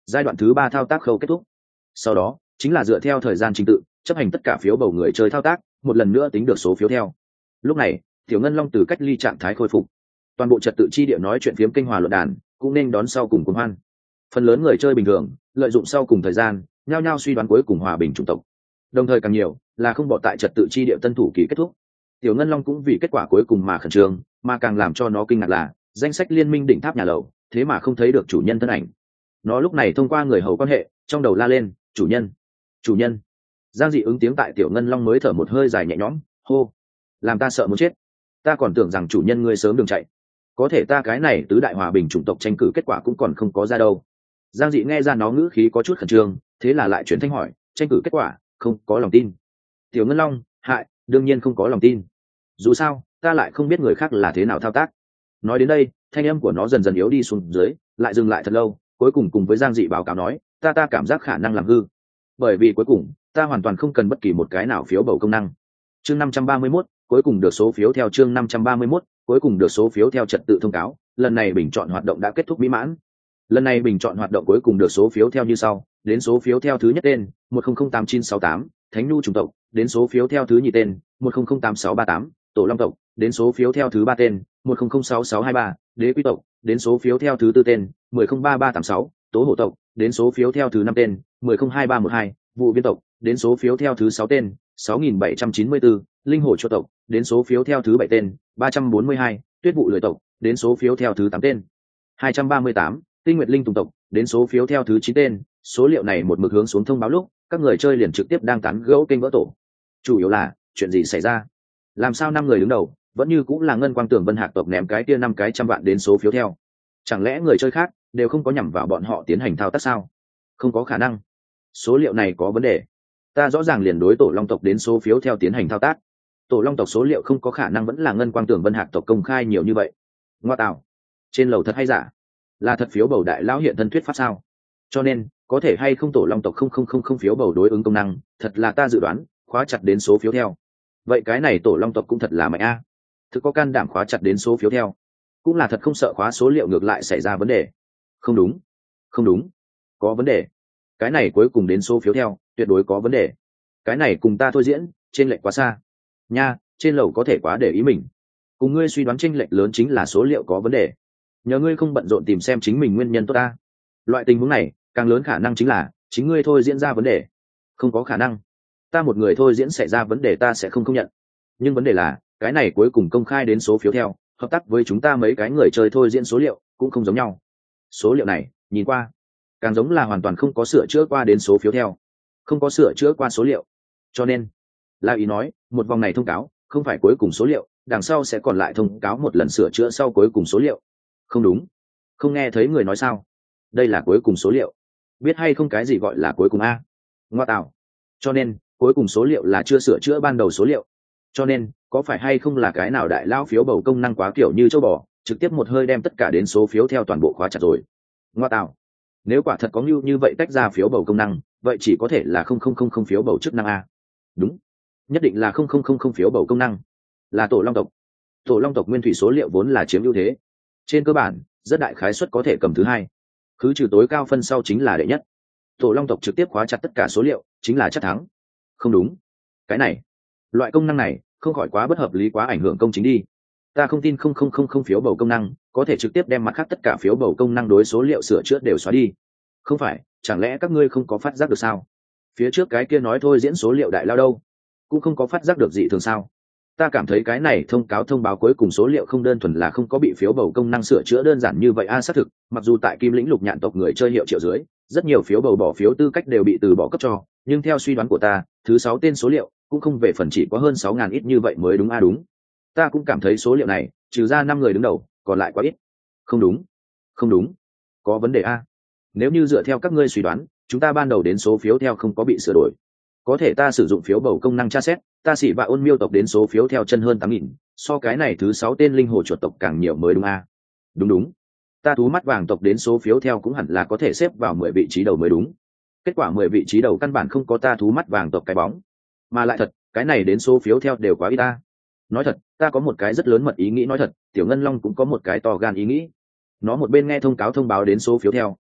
giai đoạn thứ ba thao tác khâu kết thúc. Sau đó chính là dựa theo thời gian trình tự chấp hành tất cả phiếu bầu người chơi thao tác, một lần nữa tính được số phiếu theo. Lúc này Tiểu Ngân Long từ cách ly trạng thái khôi phục, toàn bộ trật tự chi địa nói chuyện phiếm kinh hòa luận đàn cũng nên đón sau cùng cuồng hoan. Phần lớn người chơi bình thường lợi dụng sau cùng thời gian nhao nhao suy đoán cuối cùng hòa bình chủng tộc, đồng thời càng nhiều là không bỏ tại trật tự chi địa tân thủ kỳ kết thúc. Tiểu Ngân Long cũng vì kết quả cuối cùng mà khẩn trương, mà càng làm cho nó kinh ngạc là danh sách liên minh đỉnh tháp nhà lầu thế mà không thấy được chủ nhân thân ảnh. Nó lúc này thông qua người hầu quan hệ trong đầu la lên chủ nhân, chủ nhân. Giang Dị ứng tiếng tại Tiểu Ngân Long mới thở một hơi dài nhẹ nhõm, hô, làm ta sợ muốn chết. Ta còn tưởng rằng chủ nhân ngươi sớm đường chạy, có thể ta cái này tứ đại hòa bình chủng tộc tranh cử kết quả cũng còn không có ra đâu. Giang Dị nghe ra nó ngữ khí có chút khẩn trương, thế là lại chuyển thanh hỏi, tranh cử kết quả không có lòng tin? Tiểu Ngân Long, hại, đương nhiên không có lòng tin. Dù sao ta lại không biết người khác là thế nào thao tác. Nói đến đây thanh âm của nó dần dần yếu đi xuống dưới, lại dừng lại thật lâu, cuối cùng cùng với Giang Dị báo cáo nói, ta ta cảm giác khả năng làm hư, bởi vì cuối cùng ta hoàn toàn không cần bất kỳ một cái nào phiếu bầu công năng. Chương năm trăm ba mươi mốt, cuối cùng được số phiếu theo chương năm trăm ba mươi mốt, cuối cùng được số phiếu theo trật tự thông cáo, lần này bình chọn hoạt động đã kết thúc mỹ mãn. Lần này bình chọn hoạt động cuối cùng được số phiếu theo như sau, đến số phiếu theo thứ nhất tên một không không tám chín sáu tám, Thánh Nhu chủng tộc, đến số phiếu theo thứ nhì tên một không không tám sáu ba tám, Tổ Long tộc, đến số phiếu theo thứ ba tên một không không sáu sáu hai ba, Đế Quý tộc, đến số phiếu theo thứ tư tên mười không ba ba tám sáu, Tố Hổ tộc, đến số phiếu theo thứ năm tên mười không hai ba một hai, Vụ Viên tộc, đến số phiếu theo thứ sáu tên sáu nghìn bảy trăm chín mươi tư, Linh Hổ Chu tộc, đến số phiếu theo thứ bảy tên ba trăm bốn mươi hai, Tuyết Vụ Lưỡi tộc, đến số phiếu theo thứ tám tên hai trăm ba mươi tám, Tinh Nguyệt Linh Tùng tộc, đến số phiếu theo thứ chín tên. Số liệu này một mực hướng xuống thông báo lúc các người chơi liền trực tiếp đang tán gẫu kênh vỡ tổ. Chủ yếu là chuyện gì xảy ra, làm sao năm người đứng đầu vẫn như cũng là Ngân Quang Tưởng Vân Hạc tộc ném cái kia năm cái trăm vạn đến số phiếu theo? Chẳng lẽ người chơi khác đều không có nhằm vào bọn họ tiến hành thao tác sao? Không có khả năng, số liệu này có vấn đề. Ta rõ ràng liền đối Tổ Long tộc đến số phiếu theo tiến hành thao tác, Tổ Long tộc số liệu không có khả năng vẫn là Ngân Quang Tưởng Vân Hạc tộc công khai nhiều như vậy. Ngoa tạo, trên lầu thật hay giả? Là thật phiếu bầu đại lão hiện thân thuyết pháp sao? Cho nên có thể hay không Tổ Long tộc không không không không phiếu bầu đối ứng công năng, thật là ta dự đoán khóa chặt đến số phiếu theo. Vậy cái này Tổ Long tộc cũng thật là mạnh a, thực có can đảm khóa chặt đến số phiếu theo, cũng là thật không sợ khóa số liệu ngược lại xảy ra vấn đề. Không đúng, không đúng, có vấn đề. Cái này cuối cùng đến số phiếu theo tuyệt đối có vấn đề. Cái này cùng ta thôi diễn trên lệch quá xa nha, trên lầu có thể quá để ý mình. Cùng ngươi suy đoán chênh lệch lớn chính là số liệu có vấn đề, nhờ ngươi không bận rộn tìm xem chính mình nguyên nhân tốt ta. Loại tình huống này càng lớn khả năng chính là chính ngươi thôi diễn ra vấn đề. Không có khả năng, ta một người thôi diễn xảy ra vấn đề ta sẽ không công nhận. Nhưng vấn đề là cái này cuối cùng công khai đến số phiếu theo, hợp tác với chúng ta mấy cái người chơi thôi diễn số liệu cũng không giống nhau. Số liệu này nhìn qua càng giống là hoàn toàn không có sửa chữa qua đến số phiếu theo, không có sửa chữa qua số liệu. Cho nên là ý nói một vòng này thông cáo không phải cuối cùng số liệu, đằng sau sẽ còn lại thông cáo một lần sửa chữa sau cuối cùng số liệu. Không đúng, không nghe thấy người nói sao? Đây là cuối cùng số liệu, biết hay không cái gì gọi là cuối cùng a? Ngoa tạo, cho nên cuối cùng số liệu là chưa sửa chữa ban đầu số liệu. Cho nên có phải hay không là cái nào đại lao phiếu bầu công năng quá kiểu như châu bò, trực tiếp một hơi đem tất cả đến số phiếu theo toàn bộ khóa chặt rồi? Ngoa tạo, nếu quả thật có như như vậy tách ra phiếu bầu công năng, vậy chỉ có thể là không không không không phiếu bầu chức năng a. Đúng, nhất định là không không không không phiếu bầu công năng, là Tổ Long tộc. Tổ Long tộc nguyên thủy số liệu vốn là chiếm ưu thế, trên cơ bản rất đại khái suất có thể cầm thứ hai, cứ trừ tối cao phân sau chính là đệ nhất. Tổ Long tộc trực tiếp khóa chặt tất cả số liệu chính là chắc thắng. Không đúng, cái này loại công năng này không khỏi quá bất hợp lý, quá ảnh hưởng công chính đi. Ta không tin không không không không phiếu bầu công năng có thể trực tiếp đem mặt khác tất cả phiếu bầu công năng đối số liệu sửa chữa đều xóa đi. Không phải, chẳng lẽ các ngươi không có phát giác được sao? Phía trước cái kia nói thôi diễn số liệu đại lao đâu, cũng không có phát giác được gì thường sao? Ta cảm thấy cái này thông cáo thông báo cuối cùng số liệu không đơn thuần là không có bị phiếu bầu công năng sửa chữa đơn giản như vậy a. Xác thực, mặc dù tại Kim Lĩnh Lục Nhạn tộc người chơi hiệu triệu dưới, rất nhiều phiếu bầu bỏ phiếu tư cách đều bị từ bỏ cấp cho, nhưng theo suy đoán của ta, thứ sáu tên số liệu cũng không về phần chỉ có hơn sáu ngàn ít như vậy mới đúng a. Đúng, ta cũng cảm thấy số liệu này trừ ra năm người đứng đầu còn lại quá ít. Không đúng, không đúng, có vấn đề a. Nếu như dựa theo các ngươi suy đoán, chúng ta ban đầu đến số phiếu theo không có bị sửa đổi, có thể ta sử dụng phiếu bầu công năng tra xét, ta xỉ và ôn miêu tộc đến số phiếu theo chân hơn tám nghìn, so cái này thứ sáu tên linh hồ chuột tộc càng nhiều mới đúng a. Đúng đúng, ta thú mắt vàng tộc đến số phiếu theo cũng hẳn là có thể xếp vào mười vị trí đầu mới đúng. Kết quả mười vị trí đầu căn bản không có ta thú mắt vàng tộc cái bóng, mà lại thật cái này đến số phiếu theo đều quá ít ta. Nói thật, ta có một cái rất lớn mật ý nghĩ. Nói thật, Tiểu Ngân Long cũng có một cái to gan ý nghĩ. Nó một bên nghe thông cáo thông báo đến số phiếu theo,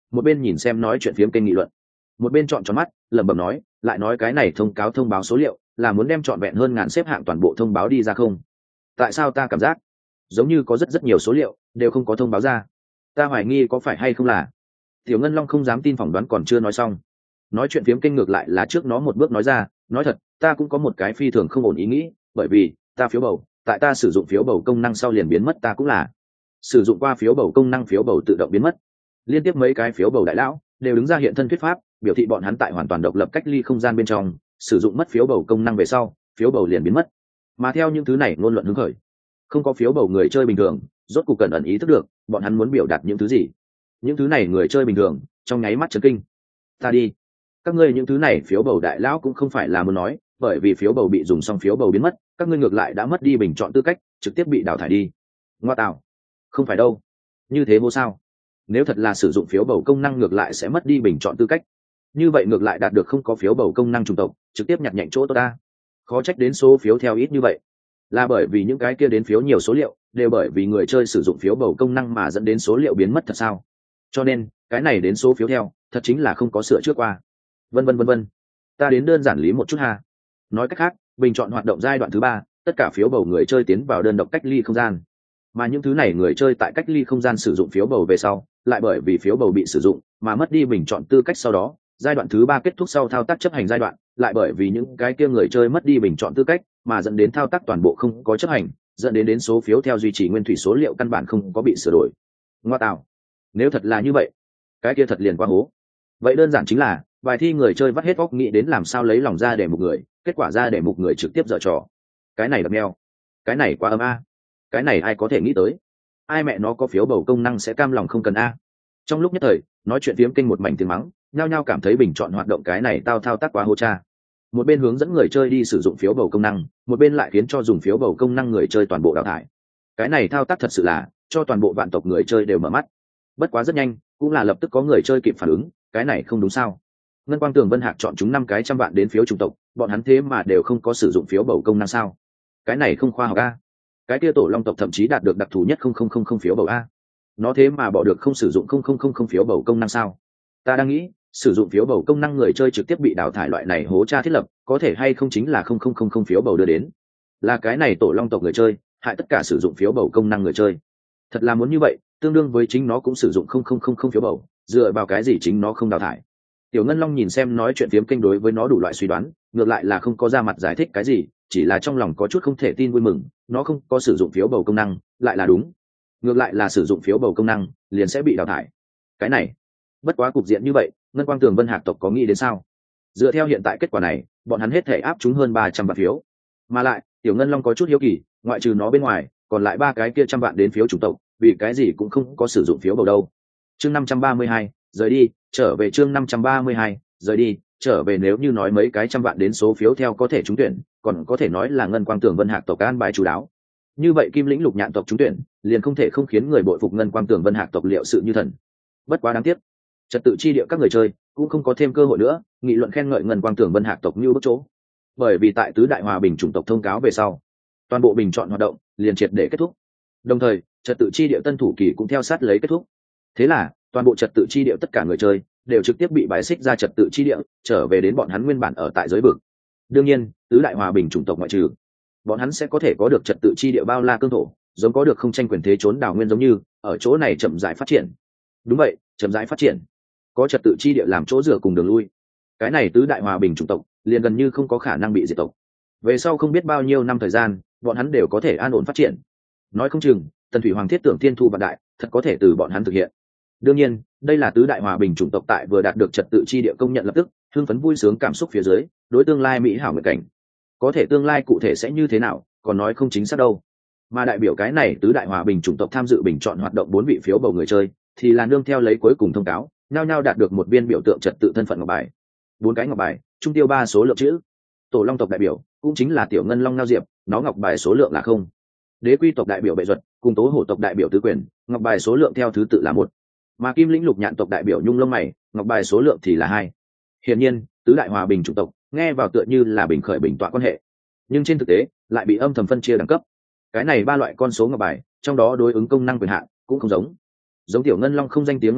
một bên nhìn xem nói chuyện phiếm kênh nghị luận, một bên chọn tròn mắt lẩm bẩm nói, lại nói cái này thông cáo thông báo số liệu là muốn đem trọn vẹn hơn ngàn xếp hạng toàn bộ thông báo đi ra không? Tại sao ta cảm giác giống như có rất rất nhiều số liệu đều không có thông báo ra? Ta hoài nghi có phải hay không là Tiểu Ngân Long không dám tin, phỏng đoán còn chưa nói xong, nói chuyện phiếm kênh ngược lại là trước nó một bước nói ra, nói thật, ta cũng có một cái phi thường không ổn ý nghĩ, bởi vì ta phiếu bầu tại ta sử dụng phiếu bầu công năng sau liền biến mất, ta cũng là sử dụng qua phiếu bầu công năng, phiếu bầu tự động biến mất. Liên tiếp mấy cái phiếu bầu đại lão đều đứng ra hiện thân thuyết pháp, biểu thị bọn hắn tại hoàn toàn độc lập cách ly không gian bên trong sử dụng mất phiếu bầu công năng về sau, phiếu bầu liền biến mất. Mà theo những thứ này ngôn luận hứng khởi, không có phiếu bầu người chơi bình thường rốt cuộc cần ẩn ý thức được bọn hắn muốn biểu đạt những thứ gì. Những thứ này người chơi bình thường trong nháy mắt chấn kinh. Ta đi, các ngươi những thứ này phiếu bầu đại lão cũng không phải là muốn nói bởi vì phiếu bầu bị dùng xong phiếu bầu biến mất, các ngươi ngược lại đã mất đi bình chọn tư cách, trực tiếp bị đào thải đi. Ngoa tạo, không phải đâu, như thế vô sao? Nếu thật là sử dụng phiếu bầu công năng ngược lại sẽ mất đi bình chọn tư cách, như vậy ngược lại đạt được không có phiếu bầu công năng chủng tộc trực tiếp nhặt nhạnh chỗ tốt ta. Khó trách đến số phiếu theo ít như vậy, là bởi vì những cái kia đến phiếu nhiều số liệu đều bởi vì người chơi sử dụng phiếu bầu công năng mà dẫn đến số liệu biến mất thật sao? Cho nên cái này đến số phiếu theo thật chính là không có sửa trước qua. Vân vân vân vân. Ta đến đơn giản lý một chút ha. Nói cách khác, bình chọn hoạt động giai đoạn thứ ba, tất cả phiếu bầu người chơi tiến vào đơn độc cách ly không gian. Mà những thứ này người chơi tại cách ly không gian sử dụng phiếu bầu về sau, lại bởi vì phiếu bầu bị sử dụng mà mất đi bình chọn tư cách, sau đó giai đoạn thứ ba kết thúc sau thao tác chấp hành giai đoạn, lại bởi vì những cái kia người chơi mất đi bình chọn tư cách mà dẫn đến thao tác toàn bộ không có chấp hành, dẫn đến đến số phiếu theo duy trì nguyên thủy số liệu căn bản không có bị sửa đổi. Ngoa tạo, nếu thật là như vậy, cái kia thật liền quá hố. Vậy đơn giản chính là bài thi người chơi vắt hết óc nghĩ đến làm sao lấy lòng ra để một người, kết quả ra để một người trực tiếp dở trò. Cái này đập neo, cái này quá âm a, cái này ai có thể nghĩ tới? Ai mẹ nó có phiếu bầu công năng sẽ cam lòng không cần a? Trong lúc nhất thời nói chuyện phiếm kênh một mảnh tiếng mắng, nhao nhao cảm thấy bình chọn hoạt động cái này tao thao tác quá hô cha. Một bên hướng dẫn người chơi đi sử dụng phiếu bầu công năng, một bên lại khiến cho dùng phiếu bầu công năng người chơi toàn bộ đào thải. Cái này thao tác thật sự là cho toàn bộ vạn tộc người chơi đều mở mắt. Bất quá rất nhanh cũng là lập tức có người chơi kịp phản ứng, cái này không đúng sao? Ngân Quang Tường Vân Hạc chọn chúng năm cái trăm vạn đến phiếu chủng tộc, bọn hắn thế mà đều không có sử dụng phiếu bầu công năng sao? Cái này không khoa học a. Cái kia tổ long tộc thậm chí đạt được đặc thù nhất không không không không phiếu bầu a, nó thế mà bỏ được không sử dụng không không không không phiếu bầu công năng sao? Ta đang nghĩ sử dụng phiếu bầu công năng người chơi trực tiếp bị đào thải loại này hố cha thiết lập có thể hay không chính là không không không không phiếu bầu đưa đến, là cái này tổ long tộc người chơi hại tất cả sử dụng phiếu bầu công năng người chơi. Thật là muốn như vậy, tương đương với chính nó cũng sử dụng không không không không phiếu bầu, dựa vào cái gì chính nó không đào thải? Tiểu Ngân Long nhìn xem nói chuyện phiếm kênh đối với nó đủ loại suy đoán, ngược lại là không có ra mặt giải thích cái gì, chỉ là trong lòng có chút không thể tin vui mừng, nó không có sử dụng phiếu bầu công năng lại là đúng, ngược lại là sử dụng phiếu bầu công năng liền sẽ bị đào thải. Cái này bất quá cục diện như vậy Ngân Quang Tường Vân Hạc tộc có nghĩ đến sao? Dựa theo hiện tại kết quả này, bọn hắn hết thể áp chúng hơn ba trăm vạn phiếu, mà lại Tiểu Ngân Long có chút hiếu kỳ, ngoại trừ nó bên ngoài còn lại ba cái kia trăm vạn đến phiếu chủng tộc vì cái gì cũng không có sử dụng phiếu bầu đâu. Chương năm trăm ba mươi hai rời đi trở về, chương năm trăm ba mươi hai rời đi trở về. Nếu như nói mấy cái trăm vạn đến số phiếu theo có thể trúng tuyển, còn có thể nói là Ngân Quang Tường Vân Hạc tộc an bài chú đáo. Như vậy Kim Lĩnh Lục Nhạn tộc trúng tuyển liền không thể không khiến người bội phục Ngân Quang Tường Vân Hạc tộc liệu sự như thần. Bất quá đáng tiếc, trật tự chi địa các người chơi cũng không có thêm cơ hội nữa nghị luận khen ngợi Ngân Quang Tường Vân Hạc tộc như bức chỗ, bởi vì tại tứ đại hòa bình chủng tộc thông cáo về sau, toàn bộ bình chọn hoạt động liền triệt để kết thúc, đồng thời trật tự chi địa tân thủ kỳ cũng theo sát lấy kết thúc. Thế là toàn bộ trật tự chi địa tất cả người chơi đều trực tiếp bị bài xích ra trật tự chi địa, trở về đến bọn hắn nguyên bản ở tại giới vực. Đương nhiên tứ đại hòa bình chủng tộc ngoại trừ, bọn hắn sẽ có thể có được trật tự chi địa bao la cương thổ, giống có được không tranh quyền thế trốn đảo nguyên, giống như ở chỗ này chậm rãi phát triển. Đúng vậy, chậm rãi phát triển, có trật tự chi địa làm chỗ dựa cùng đường lui, cái này tứ đại hòa bình chủng tộc liền gần như không có khả năng bị diệt tộc. Về sau không biết bao nhiêu năm thời gian, bọn hắn đều có thể an ổn phát triển. Nói không chừng Tần Thủy Hoàng thiết tưởng thiên thu vạn đại thật có thể từ bọn hắn thực hiện. Đương nhiên đây là tứ đại hòa bình chủng tộc tại vừa đạt được trật tự chi địa công nhận lập tức hưng phấn vui sướng cảm xúc phía dưới đối tương lai mỹ hảo nguyện cảnh. Có thể tương lai cụ thể sẽ như thế nào còn nói không chính xác đâu. Mà đại biểu cái này tứ đại hòa bình chủng tộc tham dự bình chọn hoạt động bốn vị phiếu bầu người chơi thì là nương theo lấy cuối cùng thông cáo, nhao nhao đạt được một viên biểu tượng trật tự thân phận ngọc bài. Bốn cái ngọc bài trung tiêu ba số lượng chữ. Tổ long tộc đại biểu cũng chính là Tiểu Ngân Long Ngao Diệp, nó ngọc bài số lượng là không. Đế quy tộc đại biểu Bệ Duật cùng Tố Hổ tộc đại biểu Tứ Quyền, ngọc bài số lượng theo thứ tự là một. Mà Kim Lĩnh Lục Nhạn tộc đại biểu Nhung Lông Mày, ngọc bài số lượng thì là hai. Hiển nhiên tứ đại hòa bình chủng tộc nghe vào tựa như là bình khởi bình tọa quan hệ, nhưng trên thực tế lại bị âm thầm phân chia đẳng cấp. Cái này ba loại con số ngọc bài trong đó đối ứng công năng quyền hạn cũng không giống. Giống Tiểu Ngân Long không danh tiếng ngọc bài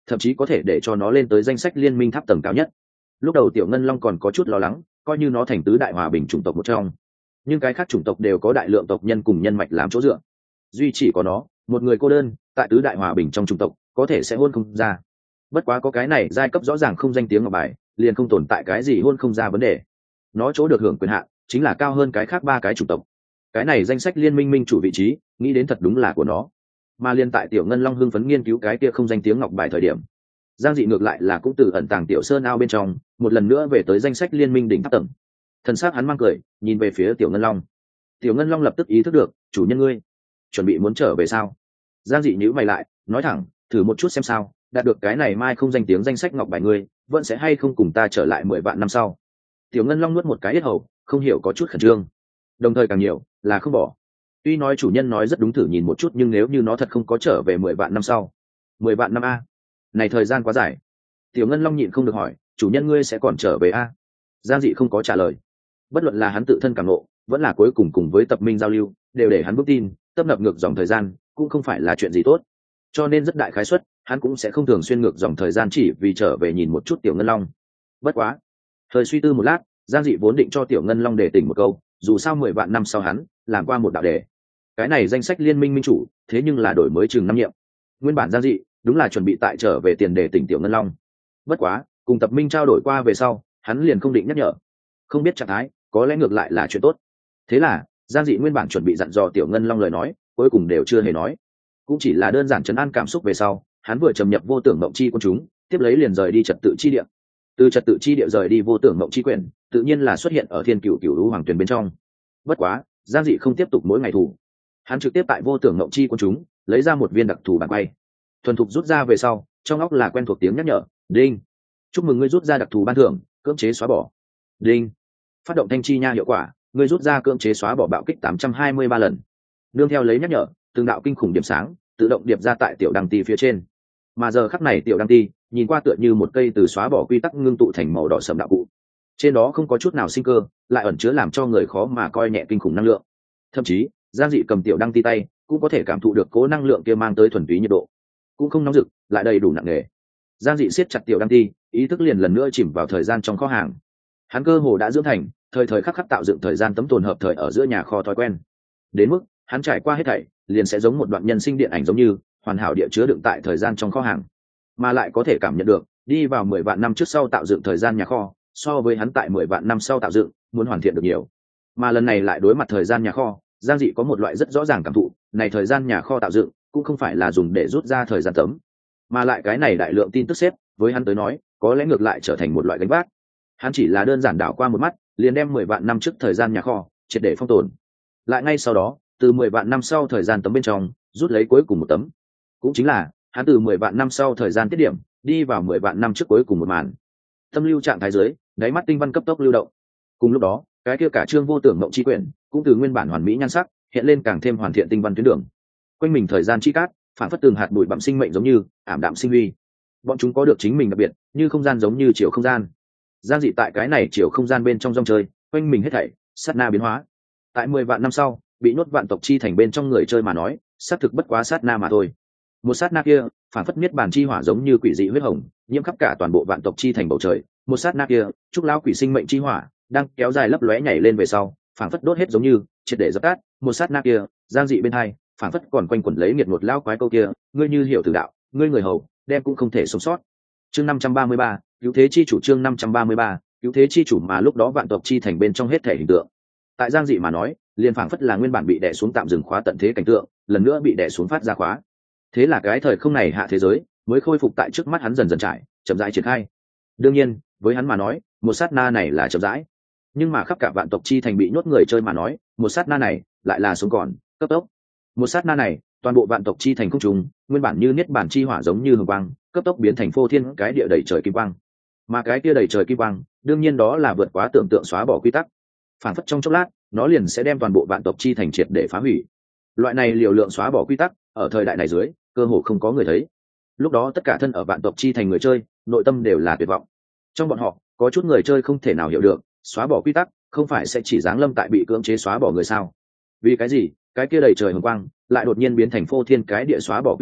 thậm chí có thể để cho nó lên tới danh sách liên minh tháp tầng cao nhất. Lúc đầu tiểu ngân long còn có chút lo lắng, coi như nó thành tứ đại hòa bình chủng tộc một trong, nhưng cái khác chủng tộc đều có đại lượng tộc nhân cùng nhân mạch làm chỗ dựa, duy chỉ có nó một người cô đơn tại tứ đại hòa bình trong chủng tộc có thể sẽ hôn không ra. Bất quá có cái này giai cấp rõ ràng không danh tiếng ngọc bài, liền không tồn tại cái gì hôn không ra vấn đề. Nó chỗ được hưởng quyền hạn chính là cao hơn cái khác ba cái chủng tộc. Cái này danh sách liên minh minh chủ vị trí, nghĩ đến thật đúng là của nó. Mà liên tại tiểu ngân long hưng phấn nghiên cứu cái kia không danh tiếng ngọc bài thời điểm, Giang Dị ngược lại là cũng từ ẩn tàng tiểu sơn ao bên trong một lần nữa về tới danh sách liên minh đỉnh tháp tầng. Thần sắc hắn mang cười, nhìn về phía tiểu ngân long. Tiểu ngân long lập tức ý thức được, chủ nhân ngươi chuẩn bị muốn trở về sao? Giang Dị nhíu mày lại, nói thẳng, thử một chút xem sao, đạt được cái này mai không danh tiếng danh sách ngọc bài ngươi, vẫn sẽ hay không cùng ta trở lại mười vạn năm sau. Tiểu ngân long nuốt một cái yết hầu, không hiểu có chút khẩn trương, đồng thời càng nhiều là không bỏ. Tuy nói chủ nhân nói rất đúng, thử nhìn một chút, nhưng nếu như nó thật không có trở về mười vạn năm sau, mười vạn năm a, này thời gian quá dài. Tiểu ngân long nhịn không được hỏi, chủ nhân ngươi sẽ còn trở về a? Giang Dị không có trả lời. Bất luận là hắn tự thân cảm ngộ, vẫn là cuối cùng cùng với tập minh giao lưu, đều để hắn bước tin tấp nập ngược dòng thời gian cũng không phải là chuyện gì tốt, cho nên rất đại khái suất hắn cũng sẽ không thường xuyên ngược dòng thời gian chỉ vì trở về nhìn một chút tiểu ngân long. Bất quá thời suy tư một lát, Giang Dị vốn định cho tiểu ngân long để tỉnh một câu, dù sao mười vạn năm sau hắn làm qua một đạo đề, cái này danh sách liên minh minh chủ thế nhưng là đổi mới chừng năm nhiệm. Nguyên bản Giang Dị đúng là chuẩn bị tại trở về tiền đề tỉnh tiểu ngân long, bất quá cùng tập minh trao đổi qua về sau, hắn liền không định nhắc nhở, không biết trạng thái có lẽ ngược lại là chuyện tốt. Thế là Giang Dị nguyên bản chuẩn bị dặn dò tiểu ngân long lời nói, cuối cùng đều chưa hề nói, cũng chỉ là đơn giản trấn an cảm xúc về sau, hắn vừa trầm nhập vô tưởng mộng chi quân chúng, tiếp lấy liền rời đi trật tự chi địa. Từ trật tự chi địa rời đi vô tưởng mộng chi quyền, tự nhiên là xuất hiện ở thiên cửu cửu lũ hoàng tuyền bên trong. Bất quá Giang Dị không tiếp tục mỗi ngày thủ, hắn trực tiếp tại vô tưởng mộng chi quân chúng lấy ra một viên đặc thù bản quay, thuần thục rút ra về sau, trong óc là quen thuộc tiếng nhắc nhở, đinh, chúc mừng ngươi rút ra đặc thù ban thưởng, cưỡng chế xóa bỏ. Đinh, phát động thanh chi nha hiệu quả, ngươi rút ra cưỡng chế xóa bỏ bạo kích tám trăm hai mươi ba lần. Nương theo lấy nhắc nhở, từng đạo kinh khủng điểm sáng tự động điệp ra tại tiểu đăng ti phía trên. Mà giờ khắc này tiểu đăng ti nhìn qua tựa như một cây từ xóa bỏ quy tắc ngưng tụ thành màu đỏ sẫm đạo cụ, trên đó không có chút nào sinh cơ, lại ẩn chứa làm cho người khó mà coi nhẹ kinh khủng năng lượng. Thậm chí Giang Dị cầm tiểu đăng ti tay cũng có thể cảm thụ được cố năng lượng kia mang tới thuần túy nhiệt độ, cũng không nóng rực, lại đầy đủ nặng nề. Giang Dị siết chặt tiểu đăng ti, ý thức liền lần nữa chìm vào thời gian trong kho hàng. Hắn cơ hồ đã dưỡng thành thời thời khắc khắc tạo dựng thời gian tấm tồn hợp thời ở giữa nhà kho thói quen, đến mức hắn trải qua hết thảy liền sẽ giống một đoạn nhân sinh điện ảnh, giống như hoàn hảo địa chứa đựng tại thời gian trong kho hàng, mà lại có thể cảm nhận được đi vào mười vạn năm trước sau tạo dựng thời gian nhà kho so với hắn tại mười vạn năm sau tạo dựng muốn hoàn thiện được nhiều. Mà lần này lại đối mặt thời gian nhà kho, Giang Dị có một loại rất rõ ràng cảm thụ, này thời gian nhà kho tạo dựng cũng không phải là dùng để rút ra thời gian tấm, mà lại cái này đại lượng tin tức xếp với hắn tới nói có lẽ ngược lại trở thành một loại gánh vác. Hắn chỉ là đơn giản đảo qua một mắt liền đem mười vạn năm trước thời gian nhà kho triệt để phong tồn, lại ngay sau đó từ mười vạn năm sau thời gian tấm bên trong rút lấy cuối cùng một tấm, cũng chính là hắn từ mười vạn năm sau thời gian tiết điểm đi vào mười vạn năm trước cuối cùng một màn. Tâm lưu trạng thái dưới, đáy mắt tinh văn cấp tốc lưu động. Cùng lúc đó, cái kia cả chương vô tưởng mộng chi quyển cũng từ nguyên bản hoàn mỹ nhan sắc hiện lên càng thêm hoàn thiện tinh văn tuyến đường. Quanh mình thời gian chi cát phản phất từng hạt bụi bặm sinh mệnh giống như ảm đạm sinh huy, bọn chúng có được chính mình đặc biệt, như không gian giống như chiều không gian. Giang Dị tại cái này chiều không gian bên trong rong chơi, quanh mình hết thảy sát na biến hóa. Tại mười vạn năm sau bị nhốt vạn tộc chi thành bên trong người chơi mà nói, xác thực bất quá sát na mà thôi. Một sát na kia phản phất miết bàn chi hỏa giống như quỷ dị huyết hồng nhiễm khắp cả toàn bộ vạn tộc chi thành bầu trời. Một sát na kia trúc lão quỷ sinh mệnh chi hỏa đang kéo dài lấp lóe nhảy lên về sau, phản phất đốt hết giống như triệt để dập tắt. Một sát na kia Giang Dị bên hai phản phất còn quanh quẩn lấy nghiệt ngột lão quái câu kia, ngươi như hiểu từ đạo, ngươi người hầu đem cũng không thể sống sót. Chương năm trăm ba mươi ba, cứu thế chi chủ. Chương năm trăm ba mươi ba, cứu thế chi chủ. Mà lúc đó vạn tộc chi thành bên trong hết thể hình tượng, tại Giang Dị mà nói liền phảng phất là nguyên bản bị đè xuống tạm dừng khóa tận thế cảnh tượng lần nữa bị đè xuống phát ra khóa. Thế là cái thời không này hạ thế giới mới khôi phục tại trước mắt hắn, dần dần trải chậm rãi triển khai. Đương nhiên với hắn mà nói một sát na này là chậm rãi, nhưng mà khắp cả vạn tộc chi thành bị nhốt người chơi mà nói, một sát na này lại là sống còn cấp tốc. Một sát na này toàn bộ vạn tộc chi thành không trùng, nguyên bản như niết bản chi hỏa giống như hồng quang cấp tốc biến thành phô thiên cái địa đầy trời kim quang. Mà cái kia đầy trời kim quang đương nhiên đó là vượt quá tưởng tượng xóa bỏ quy tắc, phản phất trong chốc lát nó liền sẽ đem toàn bộ vạn tộc chi thành triệt để phá hủy. Loại này liều lượng xóa bỏ quy tắc ở thời đại này dưới cơ hồ không có người thấy. Lúc đó tất cả thân ở vạn tộc chi thành người chơi nội tâm đều là tuyệt vọng. Trong bọn họ có chút người chơi không thể nào hiểu được, xóa bỏ quy tắc không phải sẽ chỉ giáng lâm tại bị cưỡng chế xóa bỏ người sao? Vì cái gì cái kia đầy trời hồng quang lại đột nhiên biến thành phô thiên cái địa xóa bỏ quy tắc,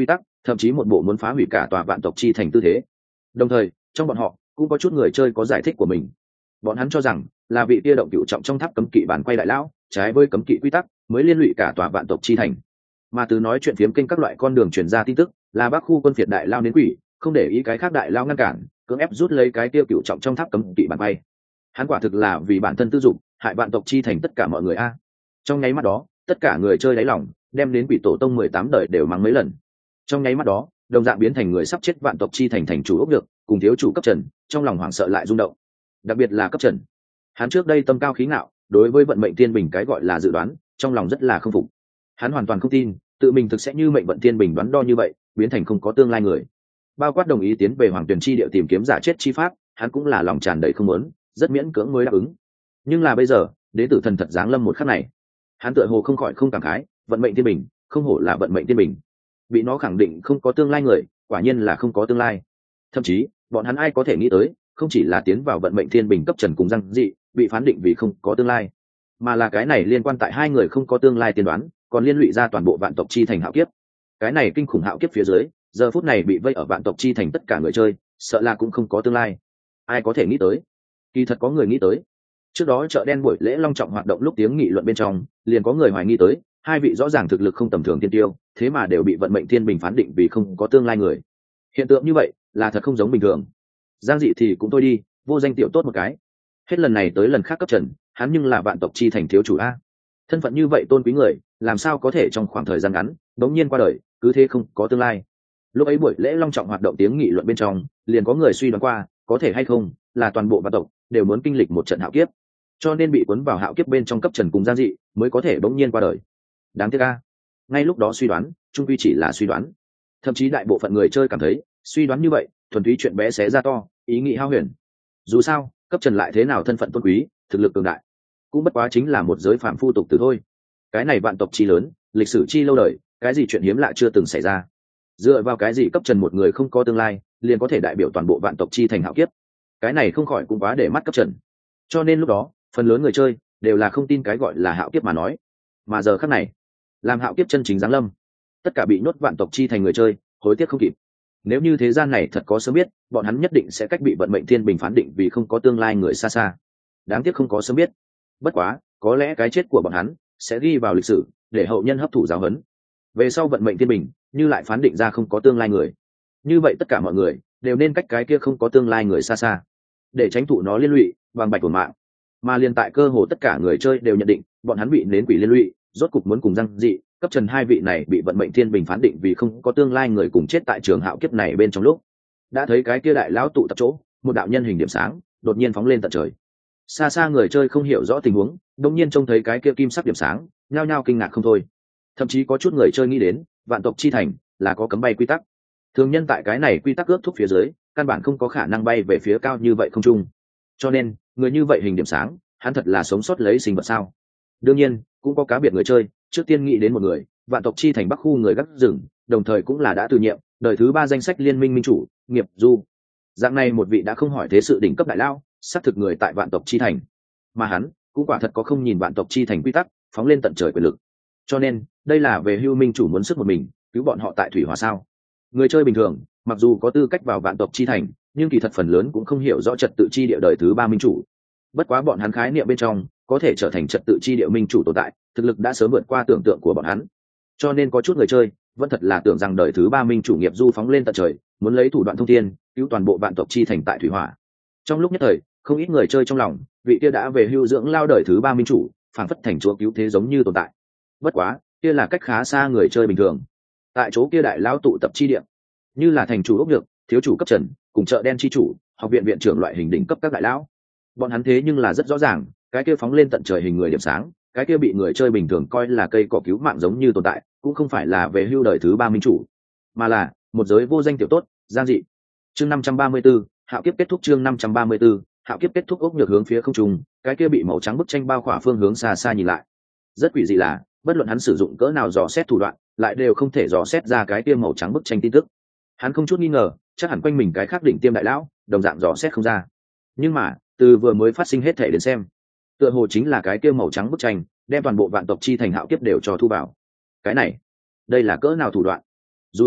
thậm chí một bộ muốn phá hủy cả tòa vạn tộc chi thành tư thế. Đồng thời trong bọn họ cũng có chút người chơi có giải thích của mình. Bọn hắn cho rằng là vị tia động cựu trọng trong tháp cấm kỵ bản quay đại lão trái với cấm kỵ quy tắc mới liên lụy cả tòa vạn tộc chi thành, mà từ nói chuyện phiếm kênh các loại con đường truyền ra tin tức là bác khu quân phiệt đại lao đến quỷ không để ý cái khác đại lao ngăn cản, cưỡng ép rút lấy cái tiêu cựu trọng trong tháp cấm kỵ bản quay. Hắn quả thực là vì bản thân tư dụng hại vạn tộc chi thành tất cả mọi người a. Trong nháy mắt đó tất cả người chơi đáy lòng đem đến quỷ tổ tông mười tám đời đều mắng mấy lần. Trong nháy mắt đó đồng dạng biến thành người sắp chết vạn tộc chi thành thành chủ ốc được cùng thiếu chủ cấp trần trong lòng hoảng sợ lại rung động, đặc biệt là cấp trần. Hắn trước đây tâm cao khí ngạo, đối với vận mệnh thiên bình cái gọi là dự đoán trong lòng rất là không phục. Hắn hoàn toàn không tin tự mình thực sẽ như mệnh vận thiên bình đoán đo như vậy biến thành không có tương lai người. Bao quát đồng ý tiến về hoàng tuyển chi địa tìm kiếm giả chết chi pháp, hắn cũng là lòng tràn đầy không muốn, rất miễn cưỡng mới đáp ứng. Nhưng là bây giờ đến tử thần thật giáng lâm một khắc này, hắn tựa hồ không khỏi không cảm khái, vận mệnh thiên bình không hổ là vận mệnh thiên bình, bị nó khẳng định không có tương lai người quả nhiên là không có tương lai. Thậm chí bọn hắn ai có thể nghĩ tới không chỉ là tiến vào vận mệnh thiên bình cấp trần cùng răng dị bị phán định vì không có tương lai, mà là cái này liên quan tại hai người không có tương lai tiên đoán còn liên lụy ra toàn bộ vạn tộc chi thành hạo kiếp. Cái này kinh khủng hạo kiếp phía dưới giờ phút này bị vây ở vạn tộc chi thành tất cả người chơi sợ là cũng không có tương lai. Ai có thể nghĩ tới? Kỳ thật có người nghĩ tới. Trước đó chợ đen buổi lễ long trọng hoạt động lúc tiếng nghị luận bên trong liền có người hoài nghi tới hai vị rõ ràng thực lực không tầm thường tiên tiêu thế mà đều bị vận mệnh thiên bình phán định vì không có tương lai người. Hiện tượng như vậy là thật không giống bình thường. Giang dị thì cũng thôi đi, vô danh tiểu tốt một cái, hết lần này tới lần khác cấp trần hắn nhưng là vạn tộc chi thành thiếu chủ a. Thân phận như vậy tôn quý người làm sao có thể trong khoảng thời gian ngắn đống nhiên qua đời cứ thế không có tương lai. Lúc ấy buổi lễ long trọng hoạt động tiếng nghị luận bên trong liền có người suy đoán qua có thể hay không là toàn bộ vạn tộc đều muốn kinh lịch một trận hạo kiếp, cho nên bị cuốn vào hạo kiếp bên trong cấp trần cùng Giang dị mới có thể đống nhiên qua đời. Đáng tiếc a, ngay lúc đó suy đoán trung quy chỉ là suy đoán, thậm chí đại bộ phận người chơi cảm thấy suy đoán như vậy thuần túy chuyện bé xé ra to, ý nghĩ hao huyền. Dù sao cấp trần lại thế nào thân phận tôn quý thực lực cường đại cũng bất quá chính là một giới phạm phu tục tử thôi. Cái này vạn tộc chi lớn lịch sử chi lâu đời, cái gì chuyện hiếm lạ chưa từng xảy ra. Dựa vào cái gì cấp trần một người không có tương lai liền có thể đại biểu toàn bộ vạn tộc chi thành hạo kiếp? Cái này không khỏi cũng quá để mắt cấp trần. Cho nên lúc đó phần lớn người chơi đều là không tin cái gọi là hạo kiếp mà nói. Mà giờ khắc này làm hạo kiếp chân chính giáng lâm, tất cả bị nhốt vạn tộc chi thành người chơi hối tiếc không kịp. Nếu như thế gian này thật có sớm biết bọn hắn nhất định sẽ cách bị vận mệnh thiên bình phán định vì không có tương lai người xa xa. Đáng tiếc không có sớm biết. Bất quá có lẽ cái chết của bọn hắn sẽ ghi vào lịch sử để hậu nhân hấp thụ giáo huấn. Về sau vận mệnh thiên bình như lại phán định ra không có tương lai người, như vậy tất cả mọi người đều nên cách cái kia không có tương lai người xa xa để tránh thụ nó liên lụy bằng bạch tổn mạng. Mà liên tại cơ hồ tất cả người chơi đều nhận định bọn hắn bị nến quỷ liên lụy, rốt cục muốn cùng Giang dị cấp trần hai vị này bị vận mệnh thiên bình phán định vì không có tương lai người cùng chết tại trường hạo kiếp này bên trong lúc đã thấy cái kia đại lão tụ tập chỗ một đạo nhân hình điểm sáng đột nhiên phóng lên tận trời. Xa xa người chơi không hiểu rõ tình huống đột nhiên trông thấy cái kia kim sắc điểm sáng nhao nhao kinh ngạc không thôi. Thậm chí có chút người chơi nghĩ đến vạn tộc chi thành là có cấm bay quy tắc, thường nhân tại cái này quy tắc ước thúc phía dưới căn bản không có khả năng bay về phía cao như vậy không trung, cho nên người như vậy hình điểm sáng hắn thật là sống sót lấy sinh vật sao? Đương nhiên cũng có cá biệt người chơi trước tiên nghĩ đến một người, vạn tộc chi thành bắc khu người gác rừng, đồng thời cũng là đã từ nhiệm đời thứ ba danh sách liên minh minh chủ nghiệp du. Dạng này một vị đã không hỏi thế sự đỉnh cấp đại lao xác thực người tại vạn tộc chi thành, mà hắn cũng quả thật có không nhìn vạn tộc chi thành quy tắc phóng lên tận trời quyền lực. Cho nên đây là về hưu minh chủ muốn sức một mình cứu bọn họ tại thủy hòa sao? Người chơi bình thường mặc dù có tư cách vào vạn tộc chi thành nhưng kỳ thật phần lớn cũng không hiểu rõ trật tự chi địa đời thứ ba minh chủ. Bất quá bọn hắn khái niệm bên trong có thể trở thành trật tự chi địa minh chủ tồn tại thực lực đã sớm vượt qua tưởng tượng của bọn hắn, cho nên có chút người chơi vẫn thật là tưởng rằng đời thứ ba minh chủ nghiệp du phóng lên tận trời muốn lấy thủ đoạn thông thiên cứu toàn bộ vạn tộc chi thành tại thủy hỏa. Trong lúc nhất thời không ít người chơi trong lòng vị kia đã về hưu dưỡng lao đời thứ ba minh chủ phảng phất thành chúa cứu thế giống như tồn tại. Bất quá kia là cách khá xa người chơi bình thường. Tại chỗ kia đại lao tụ tập chi địa như là thành chủ ốc nhược, thiếu chủ cấp trần cùng chợ đen chi chủ, học viện viện trưởng loại hình đỉnh cấp các đại lão, bọn hắn thế nhưng là rất rõ ràng cái kia phóng lên tận trời hình người điểm sáng, cái kia bị người chơi bình thường coi là cây cỏ cứu mạng giống như tồn tại cũng không phải là về hưu đời thứ ba minh chủ, mà là một giới vô danh tiểu tốt Giang dị. Chương năm trăm ba mươi 534, hạo kiếp kết thúc. Chương năm trăm ba mươi 534, hạo kiếp kết thúc. Ốc nhược hướng phía không trung, cái kia bị màu trắng bức tranh bao khỏa phương hướng xa xa nhìn lại. Rất quỷ dị là bất luận hắn sử dụng cỡ nào dò xét thủ đoạn lại đều không thể dò xét ra cái kia màu trắng bức tranh tin tức. Hắn không chút nghi ngờ chắc hẳn quanh mình cái khác đỉnh tiêm đại lão đồng dạng dò xét không ra, nhưng mà từ vừa mới phát sinh hết thể đến xem tựa hồ chính là cái kia màu trắng bức tranh đem toàn bộ vạn tộc chi thành hạo kiếp đều cho thu vào. Cái này đây là cỡ nào thủ đoạn? Dù sao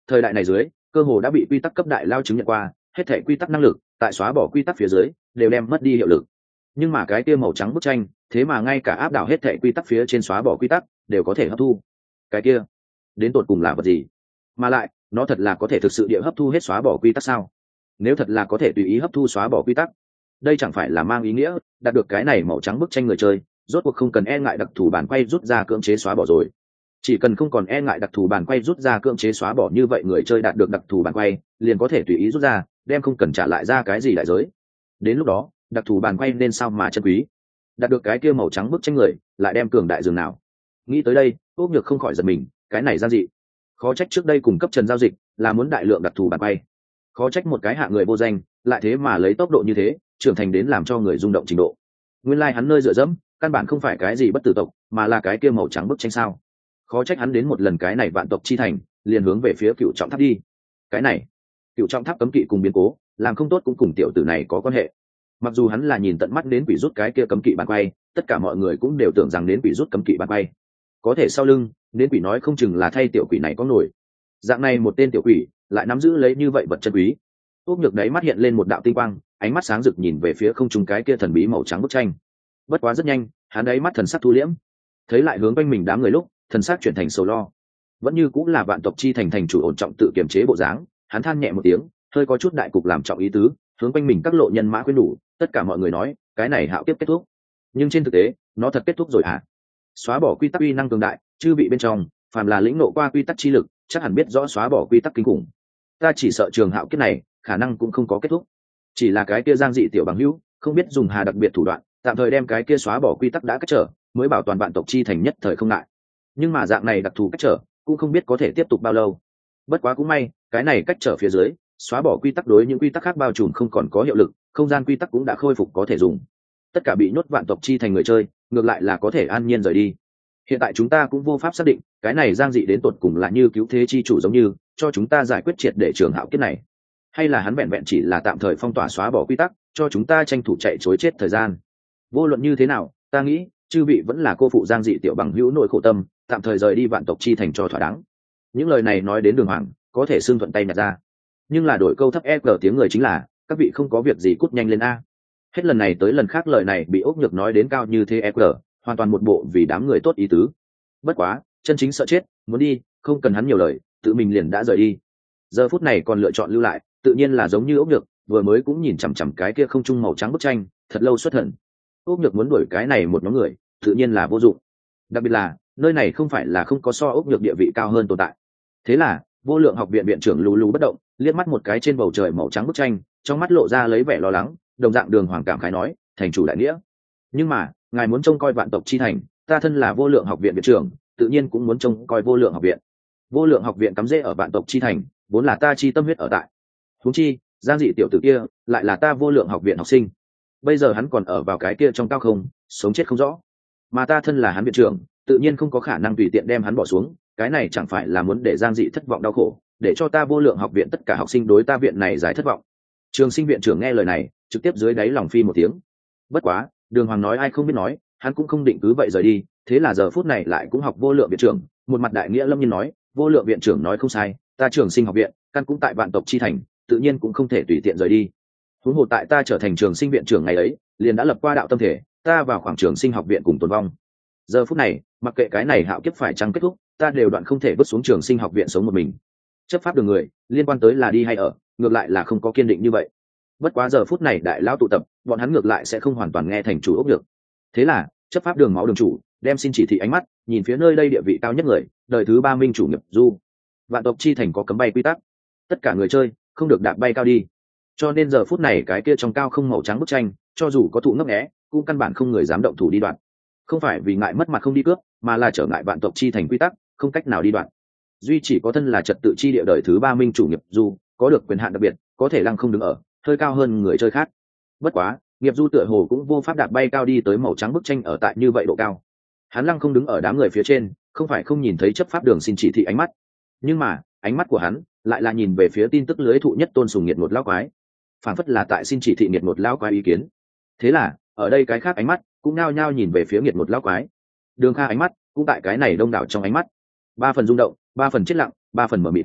thời đại này dưới cơ hồ đã bị quy tắc cấp đại lao chứng nhận qua, hết thể quy tắc năng lực tại xóa bỏ quy tắc phía dưới đều đem mất đi hiệu lực. Nhưng mà cái kia màu trắng bức tranh thế mà ngay cả áp đảo hết thể quy tắc phía trên xóa bỏ quy tắc đều có thể hấp thu. Cái kia đến tột cùng là vật gì? Mà lại nó thật là có thể thực sự địa hấp thu hết xóa bỏ quy tắc sao? Nếu thật là có thể tùy ý hấp thu xóa bỏ quy tắc, đây chẳng phải là mang ý nghĩa đạt được cái này màu trắng bức tranh người chơi rốt cuộc không cần e ngại đặc thù bản quay rút ra cưỡng chế xóa bỏ rồi. Chỉ cần không còn e ngại đặc thù bản quay rút ra cưỡng chế xóa bỏ, như vậy người chơi đạt được đặc thù bản quay liền có thể tùy ý rút ra, đem không cần trả lại ra cái gì đại giới. Đến lúc đó đặc thù bản quay nên sao mà chân quý. Đạt được cái kia màu trắng bức tranh người lại đem cường đại dường nào. Nghĩ tới đây Úc Nhược không khỏi giật mình, cái này ra dị. Khó trách trước đây cùng cấp trần giao dịch là muốn đại lượng đặc thù bản quay, khó trách một cái hạ người vô danh lại thế mà lấy tốc độ như thế trưởng thành đến làm cho người rung động trình độ. Nguyên lai like hắn nơi dựa dẫm căn bản không phải cái gì bất tử tộc, mà là cái kia màu trắng bức tranh sao. Khó trách hắn đến một lần cái này vạn tộc chi thành liền hướng về phía cựu trọng tháp đi. Cái này cựu trọng tháp cấm kỵ cùng biến cố làm không tốt cũng cùng tiểu tử này có quan hệ. Mặc dù hắn là nhìn tận mắt đến quỷ rút cái kia cấm kỵ bàn quay, tất cả mọi người cũng đều tưởng rằng đến quỷ rút cấm kỵ bàn quay, có thể sau lưng đến quỷ nói không chừng là thay tiểu quỷ này có nổi. Dạng này một tên tiểu quỷ lại nắm giữ lấy như vậy vật chân quý. Úc Nhược đấy mắt hiện lên một đạo tinh quang, ánh mắt sáng rực nhìn về phía không trung cái kia thần bí màu trắng bức tranh. Bất quá rất nhanh hắn đấy mắt thần sắc thu liễm, thấy lại hướng quanh mình đám người lúc thần sắc chuyển thành sầu lo. Vẫn như cũng là vạn tộc chi thành thành chủ ổn trọng tự kiềm chế bộ dáng, hắn than nhẹ một tiếng, hơi có chút đại cục làm trọng ý tứ, hướng quanh mình các lộ nhân mã khuyên đủ, tất cả mọi người nói cái này hạo kiếp kết thúc. Nhưng trên thực tế nó thật kết thúc rồi hả? Xóa bỏ quy tắc uy năng cường đại, chư vị bên trong phàm là lĩnh ngộ qua quy tắc chi lực chắc hẳn biết rõ xóa bỏ quy tắc kinh khủng. Ta chỉ sợ trường hạo kiếp này khả năng cũng không có kết thúc, chỉ là cái kia giang dị tiểu bằng hữu không biết dùng hà đặc biệt thủ đoạn tạm thời đem cái kia xóa bỏ quy tắc đã cách trở, mới bảo toàn vạn tộc chi thành nhất thời không ngại. Nhưng mà dạng này đặc thù cách trở cũng không biết có thể tiếp tục bao lâu. Bất quá cũng may cái này cách trở phía dưới xóa bỏ quy tắc đối những quy tắc khác bao trùm không còn có hiệu lực, không gian quy tắc cũng đã khôi phục có thể dùng. Tất cả bị nhốt vạn tộc chi thành người chơi ngược lại là có thể an nhiên rời đi. Hiện tại chúng ta cũng vô pháp xác định cái này giang dị đến tột cùng là như cứu thế chi chủ giống như cho chúng ta giải quyết triệt để trường hạo kiếp này, hay là hắn vẹn vẹn chỉ là tạm thời phong tỏa xóa bỏ quy tắc cho chúng ta tranh thủ chạy chối chết thời gian. Vô luận như thế nào ta nghĩ chư vị vẫn là cô phụ giang dị tiểu bằng hữu nội khổ tâm, tạm thời rời đi vạn tộc chi thành cho thỏa đáng. Những lời này nói đến Đường Hoàng có thể xưng thuận tay nhặt ra, nhưng là đổi câu thấp e cờ tiếng người chính là các vị không có việc gì cút nhanh lên a. Hết lần này tới lần khác lời này bị Úc Nhược nói đến cao như thế e cờ, hoàn toàn một bộ vì đám người tốt ý tứ. Bất quá chân chính sợ chết muốn đi không cần hắn nhiều lời, tự mình liền đã rời đi. Giờ phút này còn lựa chọn lưu lại tự nhiên là giống như Úc Nhược vừa mới cũng nhìn chằm chằm cái kia không trung màu trắng bức tranh thật lâu xuất thần. Úc Nhược muốn đuổi cái này một nhóm người tự nhiên là vô dụng, đặc biệt là nơi này không phải là không có so Úc Nhược địa vị cao hơn tồn tại. Thế là Vô Lượng học viện viện trưởng lù lù bất động liếc mắt một cái trên bầu trời màu trắng bức tranh, trong mắt lộ ra lấy vẻ lo lắng, đồng dạng Đường Hoàng cảm khái nói thành chủ đại nghĩa, nhưng mà ngài muốn trông coi vạn tộc chi thành, ta thân là Vô Lượng học viện viện trưởng tự nhiên cũng muốn trông coi Vô Lượng học viện. Vô Lượng học viện cắm rễ ở vạn tộc chi thành vốn là ta chi tâm huyết ở tại, huống chi giang dị tiểu tử kia lại là ta Vô Lượng học viện học sinh, bây giờ hắn còn ở vào cái kia trong cao không sống chết không rõ, mà ta thân là hắn viện trưởng tự nhiên không có khả năng tùy tiện đem hắn bỏ xuống. Cái này chẳng phải là muốn để giang dị thất vọng đau khổ, để cho ta Vô Lượng học viện tất cả học sinh đối ta viện này giải thất vọng. Trường Sinh viện trưởng nghe lời này trực tiếp dưới đáy lòng phi một tiếng. Bất quá Đường Hoàng nói ai không biết nói, hắn cũng không định cứ vậy rời đi, thế là giờ phút này lại cũng học Vô Lượng viện trưởng một mặt đại nghĩa lâm nhiên nói Vô Lượng viện trưởng nói không sai, ta Trường Sinh học viện căn cũng tại vạn tộc chi thành, tự nhiên cũng không thể tùy tiện rời đi. Huống hồ tại ta trở thành Trường Sinh viện trưởng ngày ấy liền đã lập qua đạo tâm thể, ta vào khoảng Trường Sinh học viện cùng tồn vong. Giờ phút này mặc kệ cái này hạo kiếp phải chăng kết thúc, ta đều đoạn không thể vứt xuống Trường Sinh học viện sống một mình. Chấp pháp đường người liên quan tới là đi hay ở ngược lại là không có kiên định như vậy. Bất quá giờ phút này đại lão tụ tập, bọn hắn ngược lại sẽ không hoàn toàn nghe thành chủ Úc được. Thế là chấp pháp đường máu đường chủ đem xin chỉ thị ánh mắt nhìn phía nơi đây địa vị cao nhất người, đời thứ ba minh chủ Nghiệp Du. Vạn tộc chi thành có cấm bay quy tắc, tất cả người chơi không được đạp bay cao đi, cho nên giờ phút này cái kia trong cao không màu trắng bức tranh cho dù có thụ ngấp nghé cũng căn bản không người dám động thủ đi đoạn. Không phải vì ngại mất mặt không đi cướp, mà là trở ngại vạn tộc chi thành quy tắc không cách nào đi đoạn. Duy chỉ có thân là trật tự chi địa đời thứ ba minh chủ Nghiệp Du có được quyền hạn đặc biệt, có thể lăng không đứng ở hơi cao hơn người chơi khác. Bất quá Nghiệp Du tựa hồ cũng vô pháp đạp bay cao đi tới màu trắng bức tranh ở tại như vậy độ cao. Hắn lăng không đứng ở đám người phía trên, không phải không nhìn thấy chấp pháp đường xin chỉ thị ánh mắt, nhưng mà ánh mắt của hắn lại là nhìn về phía tin tức lưới thụ nhất tôn sùng nghiệt một lão quái, phản phất là tại xin chỉ thị nghiệt một lão quái ý kiến. Thế là ở đây cái khác ánh mắt cũng nao nhao nhìn về phía nghiệt một lão quái. Đường Kha ánh mắt cũng tại cái này đông đảo trong ánh mắt, ba phần rung động, ba phần chết lặng, ba phần mờ mịt.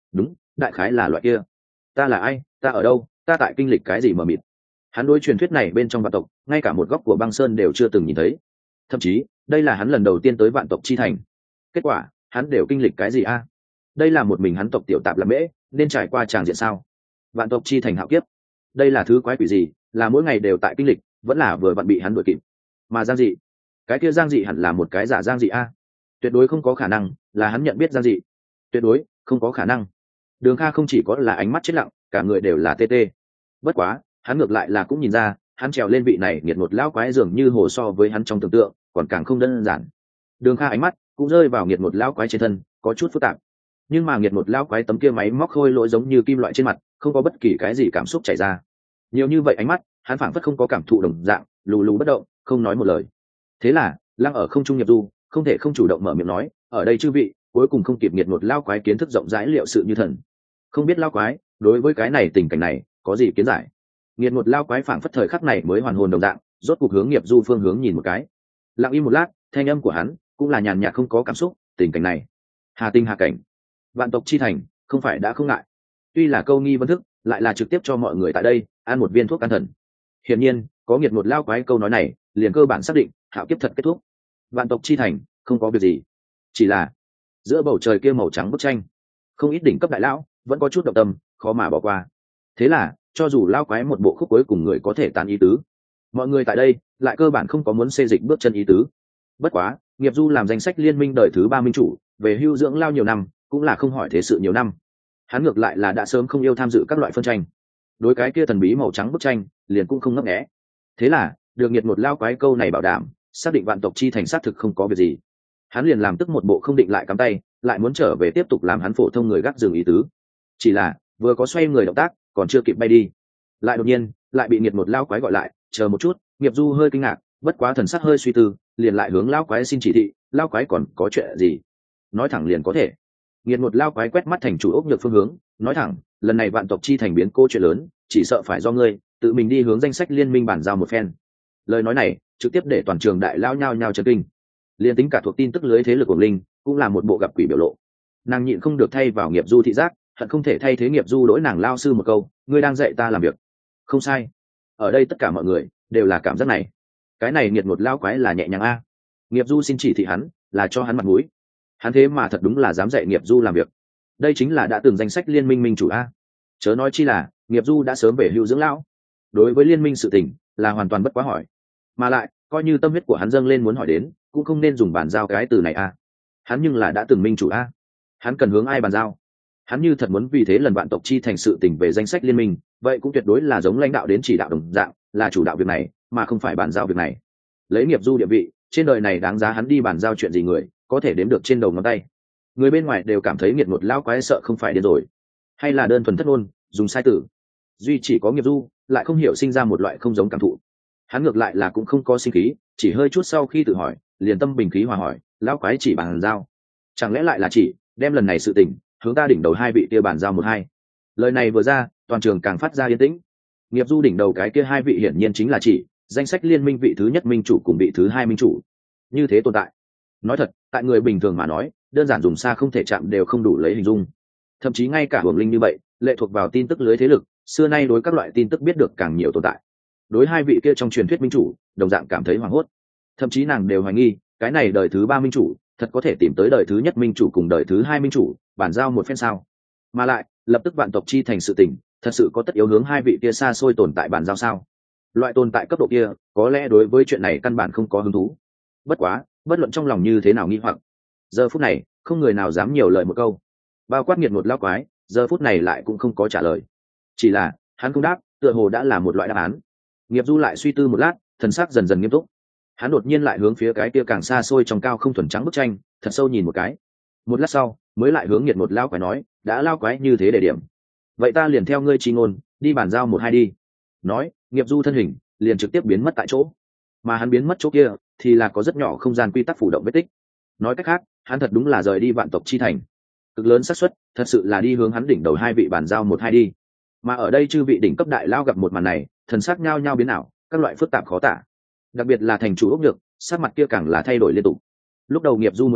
đúng, đại khái là loại kia. Ta là ai, ta ở đâu, ta tại kinh lịch cái gì mờ mịt. Hắn đối truyền thuyết này bên trong vạn tộc ngay cả một góc của băng sơn đều chưa từng nhìn thấy, thậm chí đây là hắn lần đầu tiên tới vạn tộc chi thành. Kết quả hắn đều kinh lịch cái gì a? Đây là một mình hắn tộc tiểu tạp làm mễ nên trải qua tràng diện sao? Vạn tộc chi thành hạo kiếp, đây là thứ quái quỷ gì, là mỗi ngày đều tại kinh lịch, vẫn là vừa vặn bị hắn đuổi kịp. Mà Giang Dị, cái kia Giang Dị hẳn là một cái giả Giang Dị a. Tuyệt đối không có khả năng là hắn nhận biết Giang Dị, tuyệt đối không có khả năng. Đường Kha không chỉ có là ánh mắt chết lặng, cả người đều là tê tê. Bất quá hắn ngược lại là cũng nhìn ra, hắn trèo lên vị này nghiệt một lão quái dường như hồ so với hắn trong tưởng tượng còn càng không đơn giản. Đường Kha ánh mắt cũng rơi vào nghiệt một lão quái trên thân, có chút phức tạp. Nhưng mà nghiệt một lão quái tấm kia máy móc khôi lỗi giống như kim loại trên mặt, không có bất kỳ cái gì cảm xúc chảy ra. Nhiều như vậy ánh mắt, hắn phảng phất không có cảm thụ đồng dạng, lù lù bất động, không nói một lời. Thế là lăng ở không trung nghiệp du không thể không chủ động mở miệng nói, ở đây chư vị cuối cùng không kịp nghiệt một lão quái kiến thức rộng rãi liệu sự như thần. Không biết lão quái đối với cái này tình cảnh này có gì kiến giải. Nghiệt một lão quái phảng phất thời khắc này mới hoàn hồn đồng dạng, rốt cục hướng nghiệp du phương hướng nhìn một cái. Lặng im một lát, thanh âm của hắn cũng là nhàn nhạt không có cảm xúc. Tình cảnh này, hà tinh hà cảnh, vạn tộc chi thành, không phải đã không ngại. Tuy là câu nghi vấn thức, lại là trực tiếp cho mọi người tại đây ăn một viên thuốc can thần. Hiển nhiên có nghiệt một lão quái câu nói này, liền cơ bản xác định hạo kiếp thật kết thúc. Vạn tộc chi thành không có việc gì, chỉ là giữa bầu trời kia màu trắng bức tranh, không ít đỉnh cấp đại lão vẫn có chút động tâm, khó mà bỏ qua. Thế là cho dù lão quái một bộ khúc cuối cùng người có thể tán ý tứ, mọi người tại đây lại cơ bản không có muốn xê dịch bước chân ý tứ. Bất quá nghiệp du làm danh sách liên minh đời thứ ba minh chủ, về hưu dưỡng lao nhiều năm, cũng là không hỏi thế sự nhiều năm. Hắn ngược lại là đã sớm không yêu tham dự các loại phân tranh, đối cái kia thần bí màu trắng bức tranh liền cũng không ngấp nghé. Thế là được nghiệt một lao quái câu này bảo đảm, xác định vạn tộc chi thành xác thực không có việc gì, hắn liền làm tức một bộ không định lại cắm tay, lại muốn trở về tiếp tục làm hắn phổ thông người gác giường ý tứ. Chỉ là vừa có xoay người động tác, còn chưa kịp bay đi, lại đột nhiên lại bị nghiệt một lao quái gọi lại. Chờ một chút. Nghiệp du hơi kinh ngạc, bất quá thần sắc hơi suy tư, liền lại hướng lao quái xin chỉ thị. Lao quái còn có chuyện gì, nói thẳng liền có thể. Nghiệt một lao quái quét mắt thành chủ ốc nhược phương hướng, nói thẳng, lần này vạn tộc chi thành biến cô chuyện lớn, chỉ sợ phải do ngươi tự mình đi hướng danh sách liên minh bản giao một phen. Lời nói này trực tiếp để toàn trường đại lao nhao nhao chấn kinh. Liên tính cả thuộc tin tức lưới thế lực của linh cũng là một bộ gặp quỷ biểu lộ. Nàng nhịn không được thay vào nghiệp du thị giác, hận không thể thay thế nghiệp du đối nàng lao sư một câu, ngươi đang dạy ta làm việc. Không sai, ở đây tất cả mọi người đều là cảm giác này. Cái này nghiệt một lao quái là nhẹ nhàng a. Nghiệp du xin chỉ thị hắn là cho hắn mặt mũi, hắn thế mà thật đúng là dám dạy nghiệp du làm việc. Đây chính là đã từng danh sách liên minh minh chủ a. Chớ nói chi là nghiệp du đã sớm về hưu dưỡng lão, đối với liên minh sự tình là hoàn toàn bất quá hỏi. Mà lại coi như tâm huyết của hắn dâng lên muốn hỏi đến, cũng không nên dùng bàn giao cái từ này a. Hắn nhưng là đã từng minh chủ a, hắn cần hướng ai bàn giao? Hắn như thật muốn vì thế lần vạn tộc chi thành sự tình về danh sách liên minh, vậy cũng tuyệt đối là giống lãnh đạo đến chỉ đạo đồng dạng, là chủ đạo việc này mà không phải bàn giao việc này. Lấy nghiệp du địa vị trên đời này, đáng giá hắn đi bàn giao chuyện gì người có thể đếm được trên đầu ngón tay. Người bên ngoài đều cảm thấy nghiệt một lão quái sợ không phải điên rồi, hay là đơn thuần thất ngôn dùng sai tử. Duy chỉ có nghiệp du lại không hiểu sinh ra một loại không giống cảm thụ. Hắn ngược lại là cũng không có sinh khí, chỉ hơi chút sau khi tự hỏi, liền tâm bình khí hòa hỏi, lão quái chỉ bàn giao, chẳng lẽ lại là chỉ đem lần này sự tình hướng ta đỉnh đầu hai vị kia bàn giao một hai? Lời này vừa ra, toàn trường càng phát ra yên tĩnh. Nghiệp du đỉnh đầu cái kia hai vị hiển nhiên chính là chỉ danh sách liên minh vị thứ nhất minh chủ cùng vị thứ hai minh chủ, như thế tồn tại. Nói thật, tại người bình thường mà nói, đơn giản dùng xa không thể chạm đều không đủ lấy hình dung. Thậm chí ngay cả hưởng linh như vậy, lệ thuộc vào tin tức lưới thế lực, xưa nay đối các loại tin tức biết được càng nhiều tồn tại, đối hai vị kia trong truyền thuyết minh chủ đồng dạng cảm thấy hoảng hốt. Thậm chí nàng đều hoài nghi, cái này đời thứ ba minh chủ thật có thể tìm tới đời thứ nhất minh chủ cùng đời thứ hai minh chủ bản giao một phen sao? Mà lại lập tức vạn tộc chi thành sự tình thật sự có tất yếu hướng hai vị kia xa xôi tồn tại bản giao sao? Loại tồn tại cấp độ kia có lẽ đối với chuyện này căn bản không có hứng thú. Bất quá bất luận trong lòng như thế nào nghi hoặc, giờ phút này không người nào dám nhiều lời một câu. Bao quát nghiệt một lão quái giờ phút này lại cũng không có trả lời, chỉ là hắn không đáp, tựa hồ đã là một loại đáp án. Nghiệp du lại suy tư một lát, thần sắc dần dần nghiêm túc. Hắn đột nhiên lại hướng phía cái kia càng xa xôi trong cao không thuần trắng bức tranh thật sâu nhìn một cái. Một lát sau mới lại hướng nghiệt một lão quái nói, đã lao quái như thế để điểm, vậy ta liền theo ngươi chi ngôn đi bàn giao một hai đi. Nói nghiệp du thân hình liền trực tiếp biến mất tại chỗ, mà hắn biến mất chỗ kia thì là có rất nhỏ không gian quy tắc phủ động vết tích. Nói cách khác, hắn thật đúng là rời đi vạn tộc chi thành, cực lớn xác suất thật sự là đi hướng hắn đỉnh đầu hai vị bàn giao một hai đi. Mà ở đây chư vị đỉnh cấp đại lao gặp một màn này, thần sắc nhao nhao biến ảo, các loại phức tạp khó tả. Đặc biệt là thành chủ ốc nhược, sắc mặt kia càng là thay đổi liên tục. Lúc đầu nghiệp du muốn đi,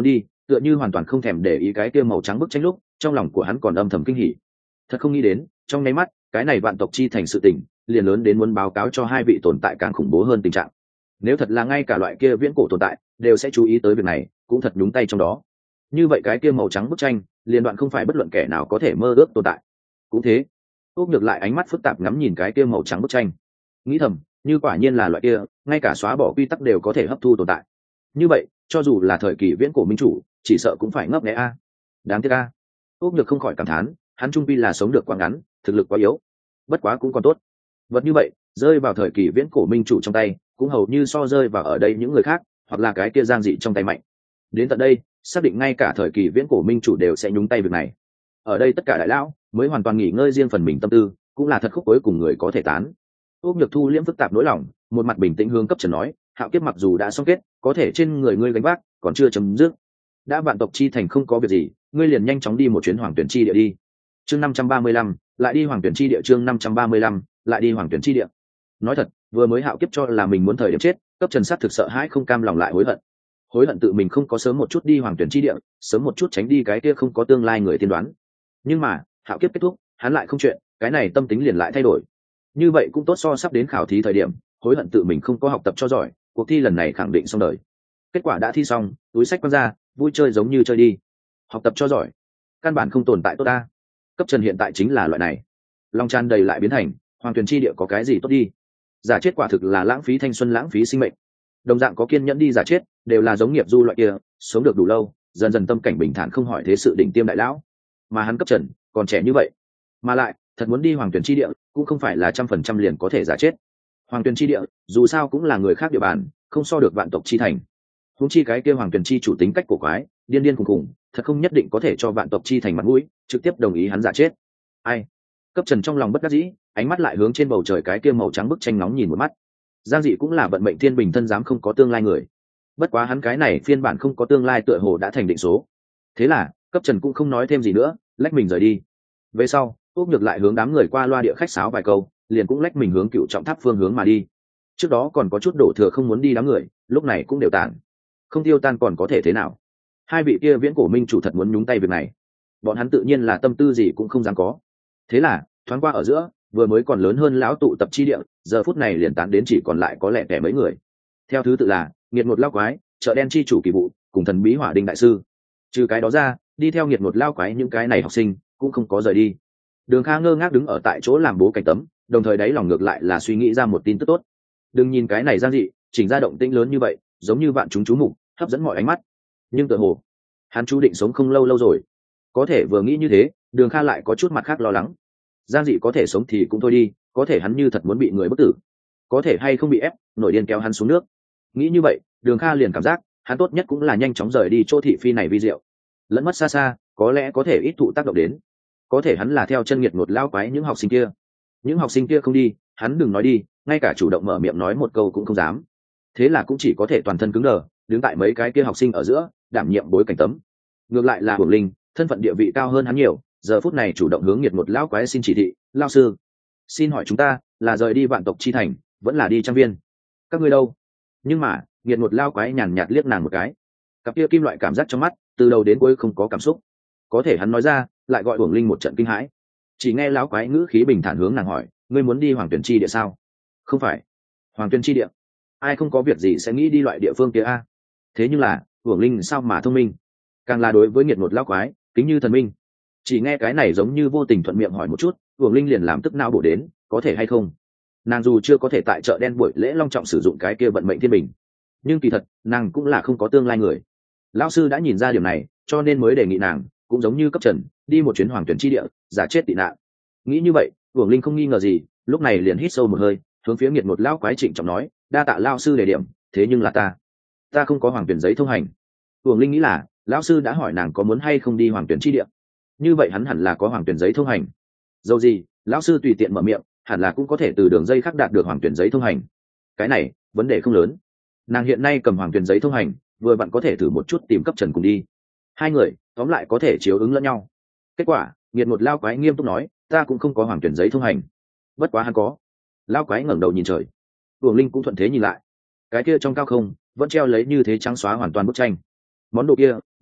tựa như hoàn toàn không thèm để ý cái kia màu trắng bức tranh lúc trong lòng của hắn còn âm thầm kinh hỉ. Thật không nghĩ đến trong nháy mắt cái này vạn tộc chi thành sự tình liền lớn đến muốn báo cáo cho hai vị tồn tại càng khủng bố hơn tình trạng. Nếu thật là ngay cả loại kia viễn cổ tồn tại đều sẽ chú ý tới việc này, cũng thật nhúng tay trong đó. Như vậy cái kia màu trắng bức tranh liền đoạn không phải bất luận kẻ nào có thể mơ ước tồn tại. Cũng thế, úp ngược lại ánh mắt phức tạp ngắm nhìn cái kia màu trắng bức tranh, nghĩ thầm như quả nhiên là loại kia ngay cả xóa bỏ quy tắc đều có thể hấp thu tồn tại, như vậy cho dù là thời kỳ viễn cổ minh chủ chỉ sợ cũng phải ngấp nghé a. Đáng tiếc a. Úp ngược không khỏi cảm thán, hắn trung pi là sống được quá ngắn, thực lực quá yếu. Bất quá cũng còn tốt, vật như vậy rơi vào thời kỳ viễn cổ minh chủ trong tay cũng hầu như so rơi vào ở đây những người khác hoặc là cái kia giang dị trong tay mạnh. Đến tận đây xác định ngay cả thời kỳ viễn cổ minh chủ đều sẽ nhúng tay việc này, ở đây tất cả đại lão mới hoàn toàn nghỉ ngơi riêng phần mình tâm tư, cũng là thật khúc cuối cùng người có thể tán. Úp nhược thu liễm phức tạp nỗi lòng, một mặt bình tĩnh hướng cấp trần nói, hạo kiếp mặc dù đã xong kết, có thể trên người ngươi gánh vác còn chưa chấm dứt. Đã vạn tộc chi thành không có việc gì, ngươi liền nhanh chóng đi một chuyến hoàng tuyển chi địa đi. Chương năm trăm ba mươi lăm, lại đi hoàng tuyển chi địa. Chương năm trăm ba mươi lăm, lại đi hoàng tuyển chi địa. Nói thật, vừa mới hạo kiếp cho là mình muốn thời điểm chết, cấp trần sát thực sợ hãi không cam lòng lại hối hận. Hối hận tự mình không có sớm một chút đi hoàng tuyển chi địa, sớm một chút tránh đi cái kia không có tương lai người tiên đoán. Nhưng mà hạo kiếp kết thúc, hắn lại không chuyện, cái này tâm tính liền lại thay đổi. Như vậy cũng tốt so sắp đến khảo thí thời điểm, hối hận tự mình không có học tập cho giỏi, cuộc thi lần này khẳng định xong đời. Kết quả đã thi xong, túi sách quăng ra, vui chơi giống như chơi đi. Học tập cho giỏi, căn bản không tồn tại tốt ta. Cấp trần hiện tại chính là loại này, lòng tràn đầy lại biến thành hoàng tuyển chi địa có cái gì tốt đi. Giả chết quả thực là lãng phí thanh xuân, lãng phí sinh mệnh. Đồng dạng có kiên nhẫn đi giả chết đều là giống nghiệp du loại kia, sống được đủ lâu, dần dần tâm cảnh bình thản không hỏi thế sự đỉnh tiêm đại lão. Mà hắn cấp trần còn trẻ như vậy, mà lại thật muốn đi hoàng tuyển chi địa cũng không phải là trăm phần trăm liền có thể giả chết. Hoàng tuyển chi địa dù sao cũng là người khác địa bàn, không so được vạn tộc chi thành. Huống chi cái kia hoàng tuyển chi chủ tính cách cổ quái, điên điên khùng khùng, thật không nhất định có thể cho vạn tộc chi thành mặt mũi trực tiếp đồng ý hắn giả chết. Ai? Cấp trần trong lòng bất đắc dĩ, ánh mắt lại hướng trên bầu trời cái kia màu trắng bức tranh nóng nhìn một mắt. Giang dị cũng là vận mệnh thiên bình thân dám không có tương lai người, bất quá hắn cái này phiên bản không có tương lai tựa hồ đã thành định số. Thế là cấp trần cũng không nói thêm gì nữa, lách mình rời đi. Về sau úp ngược lại hướng đám người qua loa địa khách sáo vài câu, liền cũng lách mình hướng cựu trọng tháp phương hướng mà đi. Trước đó còn có chút đổ thừa không muốn đi đám người, lúc này cũng đều tản. Không tiêu tan còn có thể thế nào? Hai vị kia viễn cổ minh chủ thật muốn nhúng tay việc này, bọn hắn tự nhiên là tâm tư gì cũng không dám có. Thế là thoáng qua ở giữa, vừa mới còn lớn hơn lão tụ tập chi địa, giờ phút này liền tán đến chỉ còn lại có lẻ tẻ mấy người. Theo thứ tự là nghiệt ngột lao quái, chợ đen chi chủ kỳ vụ, cùng thần bí hỏa đinh đại sư. Trừ cái đó ra, đi theo nghiệt ngột lao quái những cái này học sinh cũng không có rời đi. Đường Kha ngơ ngác đứng ở tại chỗ làm bố cảnh tấm, đồng thời đáy lòng ngược lại là suy nghĩ ra một tin tức tốt. Đừng nhìn cái này Giang dị chỉnh ra động tĩnh lớn như vậy, giống như vạn chúng chú mục, hấp dẫn mọi ánh mắt, nhưng tựa hồ hắn chú định sống không lâu lâu rồi. Có thể vừa nghĩ như thế, Đường Kha lại có chút mặt khác lo lắng. Giang dị có thể sống thì cũng thôi đi, có thể hắn như thật muốn bị người bức tử, có thể hay không bị ép nổi điên kéo hắn xuống nước. Nghĩ như vậy, Đường Kha liền cảm giác hắn tốt nhất cũng là nhanh chóng rời đi chỗ thị phi này vi diệu, lẫn mất xa xa có lẽ có thể ít thụ tác động đến. Có thể hắn là theo chân nghiệt ngột lao quái những học sinh kia, những học sinh kia không đi, hắn đừng nói đi, ngay cả chủ động mở miệng nói một câu cũng không dám. Thế là cũng chỉ có thể toàn thân cứng đờ, đứng tại mấy cái kia học sinh ở giữa, đảm nhiệm bối cảnh tấm. Ngược lại là Hưởng Linh, thân phận địa vị cao hơn hắn nhiều, giờ phút này chủ động hướng nghiệt ngột lao quái xin chỉ thị, lao sư, xin hỏi chúng ta là rời đi vạn tộc chi thành, vẫn là đi trang viên? Các ngươi đâu? Nhưng mà nghiệt ngột lao quái nhàn nhạt liếc nàng một cái, cặp kia kim loại cảm giác trong mắt từ đầu đến cuối không có cảm xúc. Có thể hắn nói ra lại gọi Hưởng Linh một trận kinh hãi. Chỉ nghe lão quái ngữ khí bình thản hướng nàng hỏi, ngươi muốn đi hoàng tuyển chi địa sao? Không phải. Hoàng tuyển chi địa? Ai không có việc gì sẽ nghĩ đi loại địa phương kia a? Thế nhưng là Hưởng Linh sao mà thông minh, càng là đối với nghiệt ngột lão quái kính như thần minh. Chỉ nghe cái này giống như vô tình thuận miệng hỏi một chút, Hưởng Linh liền làm tức não bổ đến, có thể hay không? Nàng dù chưa có thể tại chợ đen buổi lễ long trọng sử dụng cái kia vận mệnh thiên bình, nhưng kỳ thật nàng cũng là không có tương lai người. Lão sư đã nhìn ra điều này, cho nên mới đề nghị nàng cũng giống như cấp trần đi một chuyến hoàng tuyển chi địa, giả chết tị nạn. Nghĩ như vậy, Hưởng Linh không nghi ngờ gì, lúc này liền hít sâu một hơi, hướng phía nghiệt ngột lão quái trịnh trọng nói, đa tạ lão sư đề điểm, thế nhưng là ta ta không có hoàng tuyển giấy thông hành. Hưởng Linh nghĩ là lão sư đã hỏi nàng có muốn hay không đi hoàng tuyển chi địa, như vậy hắn hẳn là có hoàng tuyển giấy thông hành. Dầu gì lão sư tùy tiện mở miệng, hẳn là cũng có thể từ đường dây khác đạt được hoàng tuyển giấy thông hành. Cái này vấn đề không lớn, nàng hiện nay cầm hoàng tuyển giấy thông hành, vừa vặn có thể thử một chút tìm cấp trần cùng đi, hai người tóm lại có thể chiếu ứng lẫn nhau. Kết quả nghiệt ngột lao quái nghiêm túc nói, ta cũng không có hoàng tuyển giấy thông hành, bất quá hắn có. Lao quái ngẩng đầu nhìn trời, Hưởng Linh cũng thuận thế nhìn lại, cái kia trong cao không vẫn treo lấy như thế trắng xóa hoàn toàn bức tranh. Món đồ kia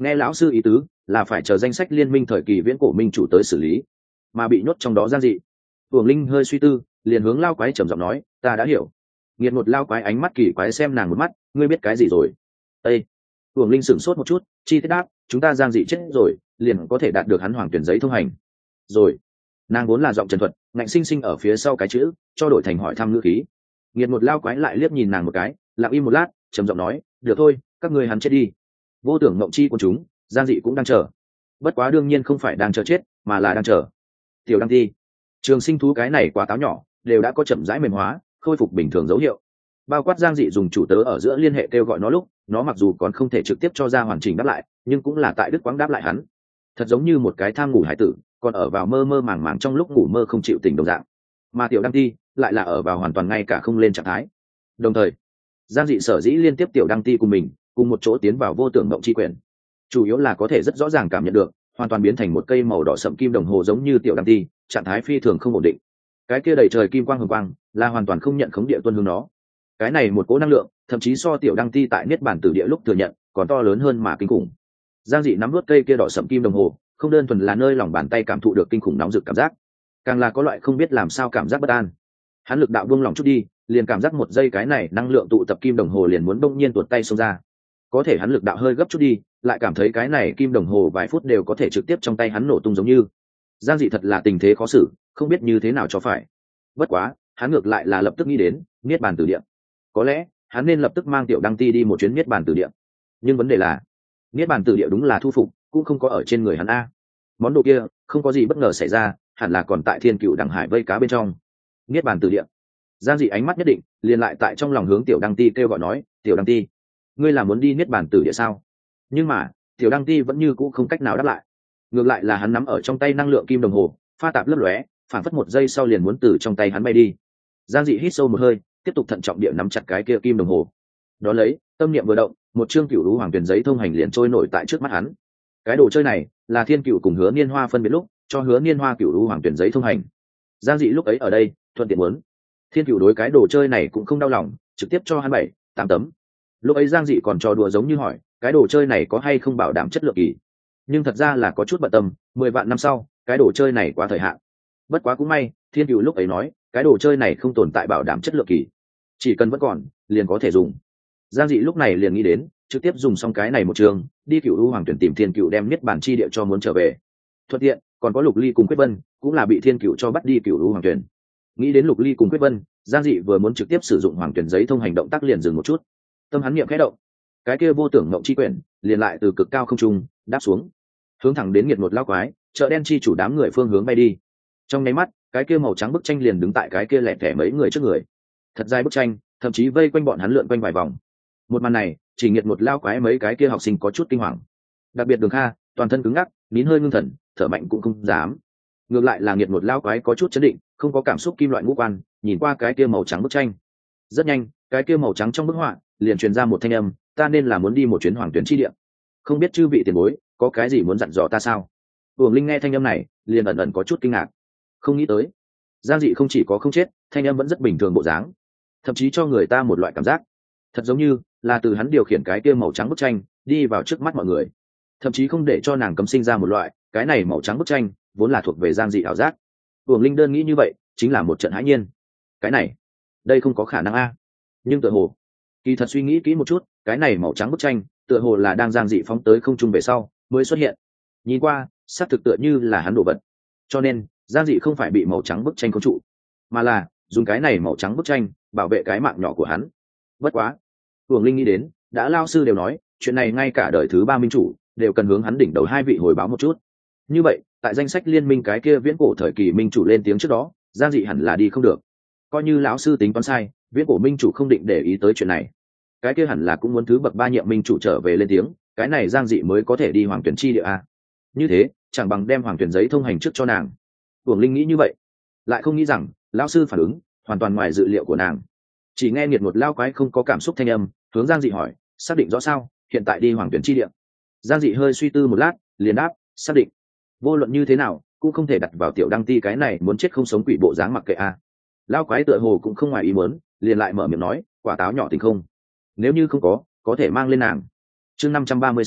nghe lão sư ý tứ là phải chờ danh sách liên minh thời kỳ viễn cổ minh chủ tới xử lý, mà bị nhốt trong đó giang dị. Uổng Linh hơi suy tư, liền hướng lao quái trầm giọng nói, ta đã hiểu. Nghiệt một lao quái ánh mắt kỳ quái xem nàng một mắt, ngươi biết cái gì rồi? Ê! Uổng Linh sửng sốt một chút, chi tiết đáp, chúng ta giang dị chết rồi, liền có thể đạt được hắn hoàng tuyển giấy thông hành. Rồi. Nàng vốn là giọng trần thuật, ngạnh sinh sinh ở phía sau cái chữ, cho đổi thành hỏi thăm ngữ khí. Nghiệt một lao quái lại liếc nhìn nàng một cái, lặng im một lát, trầm giọng nói, được thôi, các ngươi hắn chết đi. Vô tưởng ngộng chi của chúng, giang dị cũng đang chờ. Bất quá đương nhiên không phải đang chờ chết, mà là đang chờ. Tiểu Đăng Ti, trường sinh thú cái này quá táo nhỏ, đều đã có chậm rãi mềm hóa, khôi phục bình thường dấu hiệu. Bao quát giang dị dùng chủ tớ ở giữa liên hệ kêu gọi nó lúc, nó mặc dù còn không thể trực tiếp cho ra hoàn chỉnh đáp lại, nhưng cũng là tại đức quãng đáp lại hắn. Thật giống như một cái tham ngủ hải tử, còn ở vào mơ mơ màng màng trong lúc ngủ mơ không chịu tỉnh đồng dạng. Mà Tiểu Đăng Ti lại là ở vào hoàn toàn ngay cả không lên trạng thái. Đồng thời, giang dị sở dĩ liên tiếp Tiểu Đăng Ti cùng mình cùng một chỗ tiến vào vô tưởng mộng chi quyển, chủ yếu là có thể rất rõ ràng cảm nhận được hoàn toàn biến thành một cây màu đỏ sậm kim đồng hồ giống như Tiểu Đăng Ti, trạng thái phi thường không ổn định. Cái kia đầy trời kim quang hồng quang là hoàn toàn không nhận khống địa tuân hướng nó. Cái này một cỗ năng lượng thậm chí so Tiểu Đăng Ti tại niết bản tử địa lúc thừa nhận còn to lớn hơn mà kinh khủng. Giang dị nắm nuốt cây kia đỏ sậm kim đồng hồ, không đơn thuần là nơi lòng bàn tay cảm thụ được kinh khủng nóng rực cảm giác, càng là có loại không biết làm sao cảm giác bất an. Hắn lực đạo buông lỏng chút đi, liền cảm giác một giây cái này năng lượng tụ tập kim đồng hồ liền muốn bỗng nhiên tuột tay xông ra. Có thể hắn lực đạo hơi gấp chút đi, lại cảm thấy cái này kim đồng hồ vài phút đều có thể trực tiếp trong tay hắn nổ tung giống như. Giang dị thật là tình thế khó xử, không biết như thế nào cho phải. Bất quá, hắn ngược lại là lập tức nghĩ đến niết bàn tử địa. Có lẽ hắn nên lập tức mang Tiểu Đăng Ti đi một chuyến niết bàn tử địa. Nhưng vấn đề là, niết bàn tử địa đúng là thu phục, cũng không có ở trên người hắn a. Món đồ kia không có gì bất ngờ xảy ra, hẳn là còn tại Thiên Cựu Đằng Hải vây cá bên trong. Niết bàn tử địa. Giang dị ánh mắt nhất định liền lại tại trong lòng hướng Tiểu Đăng Ti kêu gọi nói, Tiểu Đăng Ti, ngươi là muốn đi niết bàn tử địa sao? Nhưng mà Tiểu Đăng Ti vẫn như cũ không cách nào đáp lại. Ngược lại là hắn nắm ở trong tay năng lượng kim đồng hồ, pha tạp lấp lóe, phản phất một giây sau liền muốn từ trong tay hắn bay đi. Giang dị hít sâu một hơi, tiếp tục thận trọng địa nắm chặt cái kia kim đồng hồ. Đó lấy tâm niệm vừa động, một chương cựu lũ hoàng tuyển giấy thông hành liền trôi nổi tại trước mắt hắn. Cái đồ chơi này là Thiên Cựu cùng Hứa Niên Hoa phân biệt lúc cho Hứa Niên Hoa cựu lũ hoàng tuyển giấy thông hành. Giang dị lúc ấy ở đây thuận tiện muốn, Thiên Cựu đối cái đồ chơi này cũng không đau lòng, trực tiếp cho hắn bảy tám tấm. Lúc ấy Giang dị còn trò đùa giống như hỏi cái đồ chơi này có hay không bảo đảm chất lượng kỳ, nhưng thật ra là có chút bận tâm, mười vạn năm sau cái đồ chơi này quá thời hạn. Bất quá cũng may Thiên Cựu lúc ấy nói cái đồ chơi này không tồn tại bảo đảm chất lượng kỳ, chỉ cần vẫn còn liền có thể dùng. Giang dị lúc này liền nghĩ đến trực tiếp dùng xong cái này một trường, đi cựu u hoàng tuyển tìm Thiên Cựu đem niết bàn chi địa cho muốn trở về. Thuận tiện còn có Lục Ly cùng Quyết Vân cũng là bị Thiên Cựu cho bắt đi cựu u hoàng tuyển. Nghĩ đến Lục Ly cùng Quyết Vân, Giang dị vừa muốn trực tiếp sử dụng hoàng tuyển giấy thông hành động tác liền dừng một chút. Tâm hắn niệm khẽ động, cái kia vô tưởng ngộng chi quyển liền lại từ cực cao không trung đáp xuống, hướng thẳng đến nghiệt một lao quái chợ đen chi chủ đám người phương hướng bay đi. Trong nháy mắt cái kia màu trắng bức tranh liền đứng tại cái kia lẻ thẻ mấy người trước người, thật dài bức tranh thậm chí vây quanh bọn hắn lượn quanh vài vòng. Một màn này chỉ nghiệt một lao quái mấy cái kia học sinh có chút kinh hoàng, đặc biệt Đường Kha toàn thân cứng ngắc, nín hơi ngưng thần, thở mạnh cũng không dám. Ngược lại là nghiệt một lao quái có chút chấn định, không có cảm xúc kim loại ngũ quan, nhìn qua cái kia màu trắng bức tranh. Rất nhanh cái kia màu trắng trong bức họa liền truyền ra một thanh âm, ta nên là muốn đi một chuyến hoàng tuyển chi địa, không biết chư vị tiền bối có cái gì muốn dặn dò ta sao? Uổng Linh nghe thanh âm này liền ẩn ẩn có chút kinh ngạc, không nghĩ tới Giang dị không chỉ có không chết, thanh âm vẫn rất bình thường bộ dáng, thậm chí cho người ta một loại cảm giác thật giống như là từ hắn điều khiển cái kia màu trắng bức tranh đi vào trước mắt mọi người, thậm chí không để cho nàng cấm sinh ra một loại cái này màu trắng bức tranh vốn là thuộc về Giang dị ảo giác. Uổng Linh đơn nghĩ như vậy chính là một trận hãi nhiên, cái này đây không có khả năng a. Nhưng tựa hồ kỳ thật suy nghĩ kỹ một chút, cái này màu trắng bức tranh tựa hồ là đang Giang dị phóng tới không trung về sau mới xuất hiện, nhìn qua xác thực tựa như là hắn đồ vật. Cho nên Giang dị không phải bị màu trắng bức tranh khống trụ, mà là dùng cái này màu trắng bức tranh bảo vệ cái mạng nhỏ của hắn. Bất quá Uổng Linh nghĩ đến, đã lao sư đều nói chuyện này ngay cả đời thứ ba minh chủ đều cần hướng hắn đỉnh đầu hai vị hồi báo một chút. Như vậy tại danh sách liên minh cái kia viễn cổ thời kỳ minh chủ lên tiếng trước đó, Giang dị hẳn là đi không được. Coi như lão sư tính toán sai, viễn cổ minh chủ không định để ý tới chuyện này, cái kia hẳn là cũng muốn thứ bậc ba nhiệm minh chủ trở về lên tiếng, cái này Giang dị mới có thể đi hoàng tuyển chi địa a. Như thế chẳng bằng đem hoàng tuyển giấy thông hành trước cho nàng. Uổng Linh nghĩ như vậy, lại không nghĩ rằng lão sư phản ứng hoàn toàn ngoài dự liệu của nàng. Chỉ nghe nghiệt một lao quái không có cảm xúc thanh âm hướng Giang dị hỏi, xác định rõ sao, hiện tại đi hoàng tuyển chi địa? Giang dị hơi suy tư một lát liền đáp, xác định. Vô luận như thế nào cũng không thể đặt vào Tiểu Đăng Ti cái này muốn chết không sống quỷ bộ dáng mặc kệ a. Lao quái tựa hồ cũng không ngoài ý muốn, liền lại mở miệng nói, quả táo nhỏ tình không, nếu như không có có thể mang lên nàng. Chương năm trăm ba mươi sáu,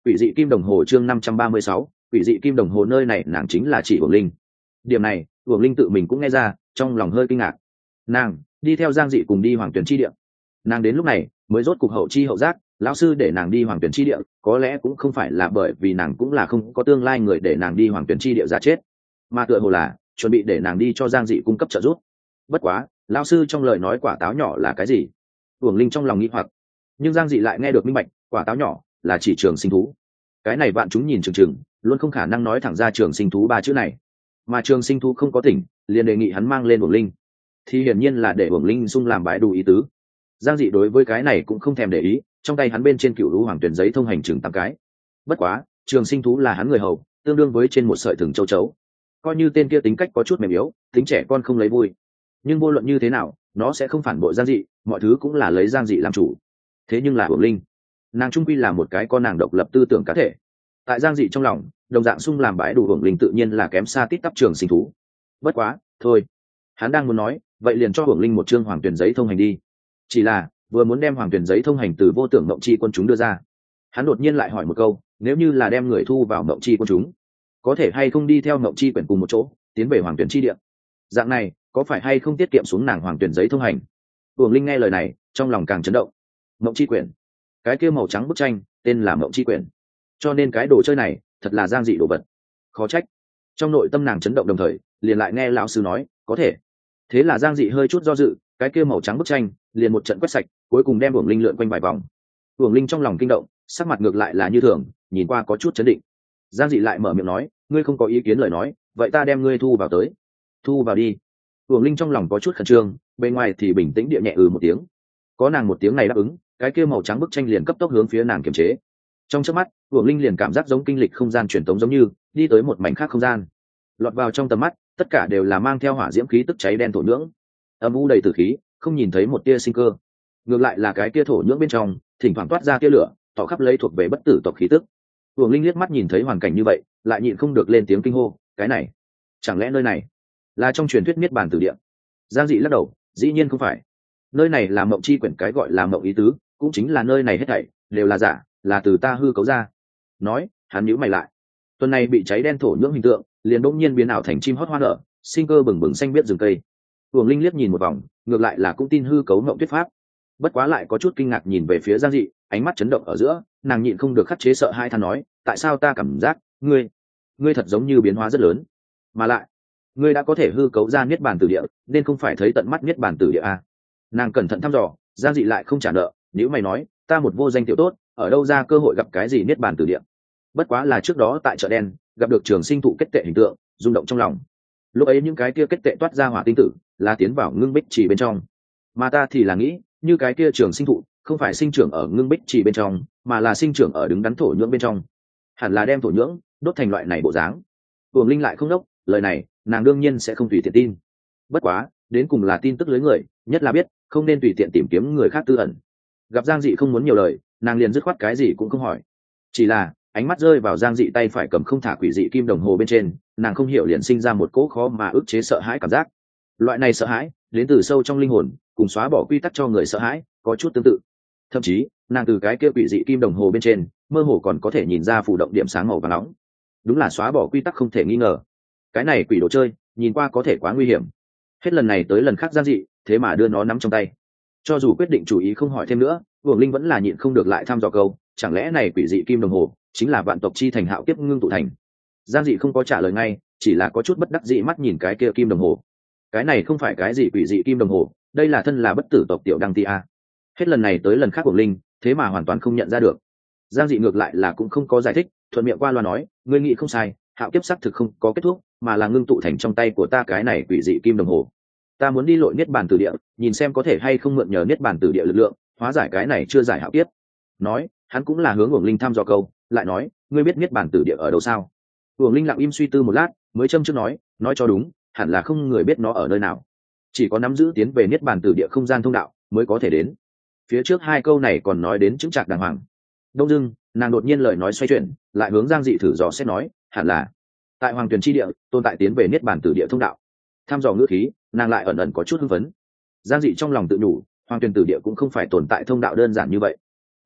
quỷ dị kim đồng hồ chương năm trăm ba mươi sáu, quỷ dị kim đồng hồ nơi này nàng chính là chỉ Uổng Linh. Điểm này, Uổng Linh tự mình cũng nghe ra, trong lòng hơi kinh ngạc. Nàng đi theo Giang Dị cùng đi Hoàng Tuyển chi địa. Nàng đến lúc này mới rốt cục hậu chi hậu giác, lão sư để nàng đi Hoàng Tuyển chi địa, có lẽ cũng không phải là bởi vì nàng cũng là không có tương lai người để nàng đi Hoàng Tuyển chi địa ra chết, mà tựa hồ là chuẩn bị để nàng đi cho Giang Dị cung cấp trợ giúp. Bất quá, lão sư trong lời nói quả táo nhỏ là cái gì? Uổng Linh trong lòng nghi hoặc, nhưng Giang Dị lại nghe được minh bạch, quả táo nhỏ là chỉ trường sinh thú. Cái này bạn chúng nhìn chừng chừng, luôn không khả năng nói thẳng ra trường sinh thú ba chữ này, mà trường sinh thú không có tỉnh, liền đề nghị hắn mang lên Uổng Linh, thì hiển nhiên là để Uổng Linh sung làm bãi đủ ý tứ. Giang Dị đối với cái này cũng không thèm để ý, trong tay hắn bên trên cựu lũ hoàng tuyển giấy thông hành chừng tám cái. Bất quá, trường sinh thú là hắn người hầu, tương đương với trên một sợi thừng châu chấu. Coi như tên kia tính cách có chút mềm yếu, tính trẻ con không lấy vui, nhưng vô luận như thế nào, nó sẽ không phản bội Giang Dị, mọi thứ cũng là lấy Giang Dị làm chủ. Thế nhưng là Uổng Linh, nàng trung quy là một cái con nàng độc lập tư tưởng cá thể. Tại Giang Dị trong lòng, đồng dạng sung làm bãi đủ Uổng Linh tự nhiên là kém xa tít tắp trường sinh thú. Bất quá, thôi, hắn đang muốn nói, vậy liền cho Uổng Linh một chương hoàng tuyển giấy thông hành đi. Chỉ là vừa muốn đem hoàng tuyển giấy thông hành từ vô tưởng mộng chi quân chúng đưa ra, hắn đột nhiên lại hỏi một câu, nếu như là đem người thu vào mộng chi quân chúng, có thể hay không đi theo mộng chi quyển cùng một chỗ tiến về hoàng tuyển chi địa? Dạng này có phải hay không tiết kiệm xuống nàng hoàng tuyển giấy thông hành? Uổng Linh nghe lời này, trong lòng càng chấn động. Mộng chi quyển, cái kia màu trắng bức tranh tên là mộng chi quyển, cho nên cái đồ chơi này thật là Giang Dị đồ vật. Khó trách. Trong nội tâm nàng chấn động, đồng thời liền lại nghe lão sư nói có thể. Thế là Giang Dị hơi chút do dự, cái kia màu trắng bức tranh liền một trận quét sạch, cuối cùng đem Uổng Linh lượn quanh vài vòng. Uổng Linh trong lòng kinh động, sắc mặt ngược lại là như thường, nhìn qua có chút chấn định. Giang Dị lại mở miệng nói, ngươi không có ý kiến lời nói, vậy ta đem ngươi thu vào tới. Thu vào đi. Uổng Linh trong lòng có chút khẩn trương, bên ngoài thì bình tĩnh địa nhẹ ừ một tiếng. Có nàng một tiếng này đáp ứng, cái kia màu trắng bức tranh liền cấp tốc hướng phía nàng kiềm chế. Trong chớp mắt, Uổng Linh liền cảm giác giống kinh lịch không gian truyền tống giống như đi tới một mảnh khác không gian. Lọt vào trong tầm mắt, tất cả đều là mang theo hỏa diễm khí tức cháy đen thổ nhưỡng, âm u đầy tử khí, không nhìn thấy một tia sinh cơ. Ngược lại là cái tia thổ nhưỡng bên trong thỉnh thoảng toát ra tia lửa, tỏ khắp lấy thuộc về bất tử tộc khí tức. Uổng Linh liếc mắt nhìn thấy hoàn cảnh như vậy, lại nhịn không được lên tiếng kinh hô, cái này chẳng lẽ nơi này là trong truyền thuyết niết bàn tử địa? Giang Dị lắc đầu, dĩ nhiên không phải. Nơi này là mộng chi quyển, cái gọi là mộng ý tứ cũng chính là nơi này hết thảy đều là giả, là từ ta hư cấu ra. Nói, hắn nhíu mày lại. Tuần này bị cháy đen thổ nhưỡng hình tượng liền bỗng nhiên biến ảo thành chim hót hoa nở, sinh cơ bừng bừng xanh biết rừng cây. Uổng Linh liếc nhìn một vòng, ngược lại là cũng tin hư cấu mộng tuyết pháp. Bất quá lại có chút kinh ngạc nhìn về phía Giang Dị, ánh mắt chấn động ở giữa, nàng nhịn không được khắc chế sợ hai than nói, tại sao ta cảm giác ngươi ngươi thật giống như biến hóa rất lớn, mà lại ngươi đã có thể hư cấu ra niết bàn tử địa, nên không phải thấy tận mắt niết bàn tử địa à? Nàng cẩn thận thăm dò. Giang Dị lại không trả nợ, nếu mày nói, ta một vô danh tiểu tốt, ở đâu ra cơ hội gặp cái gì niết bàn tử địa? Bất quá là trước đó tại chợ đen gặp được trường sinh thụ kết tệ hình tượng, rung động trong lòng. Lúc ấy những cái kia kết tệ toát ra hỏa tinh tử là tiến vào ngưng bích trì bên trong, mà ta thì là nghĩ như cái kia trường sinh thụ không phải sinh trưởng ở ngưng bích trì bên trong, mà là sinh trưởng ở đứng đắn thổ nhưỡng bên trong, hẳn là đem thổ nhưỡng đốt thành loại này bộ dáng. Uổng Linh lại không đốc, lời này nàng đương nhiên sẽ không tùy tiện tin. Bất quá đến cùng là tin tức lưới người, nhất là biết không nên tùy tiện tìm kiếm người khác tư ẩn. Gặp Giang Dị không muốn nhiều lời, nàng liền dứt khoát cái gì cũng không hỏi. Chỉ là ánh mắt rơi vào Giang Dị tay phải cầm không thả quỷ dị kim đồng hồ bên trên, nàng không hiểu liền sinh ra một cỗ khó mà ức chế sợ hãi cảm giác. Loại này sợ hãi đến từ sâu trong linh hồn, cùng xóa bỏ quy tắc cho người sợ hãi có chút tương tự. Thậm chí nàng từ cái kia quỷ dị kim đồng hồ bên trên mơ hồ còn có thể nhìn ra phù động điểm sáng màu vàng nóng. Đúng là xóa bỏ quy tắc không thể nghi ngờ. Cái này quỷ đồ chơi nhìn qua có thể quá nguy hiểm. Hết lần này tới lần khác Giang Dị thế mà đưa nó nắm trong tay. Cho dù quyết định chủ ý không hỏi thêm nữa, Uổng Linh vẫn là nhịn không được lại thăm dò câu, chẳng lẽ này quỷ dị kim đồng hồ chính là vạn tộc chi thành hạo kiếp ngưng tụ thành? Giang Dị không có trả lời ngay, chỉ là có chút bất đắc dĩ mắt nhìn cái kia kim đồng hồ. Cái này không phải cái gì quỷ dị kim đồng hồ, đây là thân là bất tử tộc tiểu đăng ti a. Hết lần này tới lần khác Uổng Linh thế mà hoàn toàn không nhận ra được. Giang Dị ngược lại là cũng không có giải thích, thuận miệng qua loa nói, ngươi nghĩ không sai, hạo kiếp xác thực không có kết thúc, mà là ngưng tụ thành trong tay của ta cái này quỷ dị kim đồng hồ. Ta muốn đi lội niết bàn tử địa, nhìn xem có thể hay không mượn nhờ niết bàn tử địa lực lượng hóa giải cái này chưa giải hạo kiếp. Nói, hắn cũng là hướng Uổng Linh thăm dò câu, lại nói, ngươi biết niết bàn tử địa ở đâu sao? Uổng Linh lặng im suy tư một lát, mới châm chước nói, nói cho đúng, hẳn là không người biết nó ở nơi nào, chỉ có nắm giữ tiến về niết bàn tử địa không gian thông đạo mới có thể đến. Phía trước hai câu này còn nói đến chứng trạc đàng hoàng. Đông dưng nàng đột nhiên lời nói xoay chuyển, lại hướng Giang Dị thử dò xét nói, hẳn là tại Hoàng Tuyền chi địa tồn tại tiến về niết bàn tử địa thông đạo. Tham dò ngữ khí, nàng lại ẩn ẩn có chút hưng phấn. Giang Dị trong lòng tự nhủ, Hoàng Tuyền tử địa cũng không phải tồn tại thông đạo đơn giản như vậy,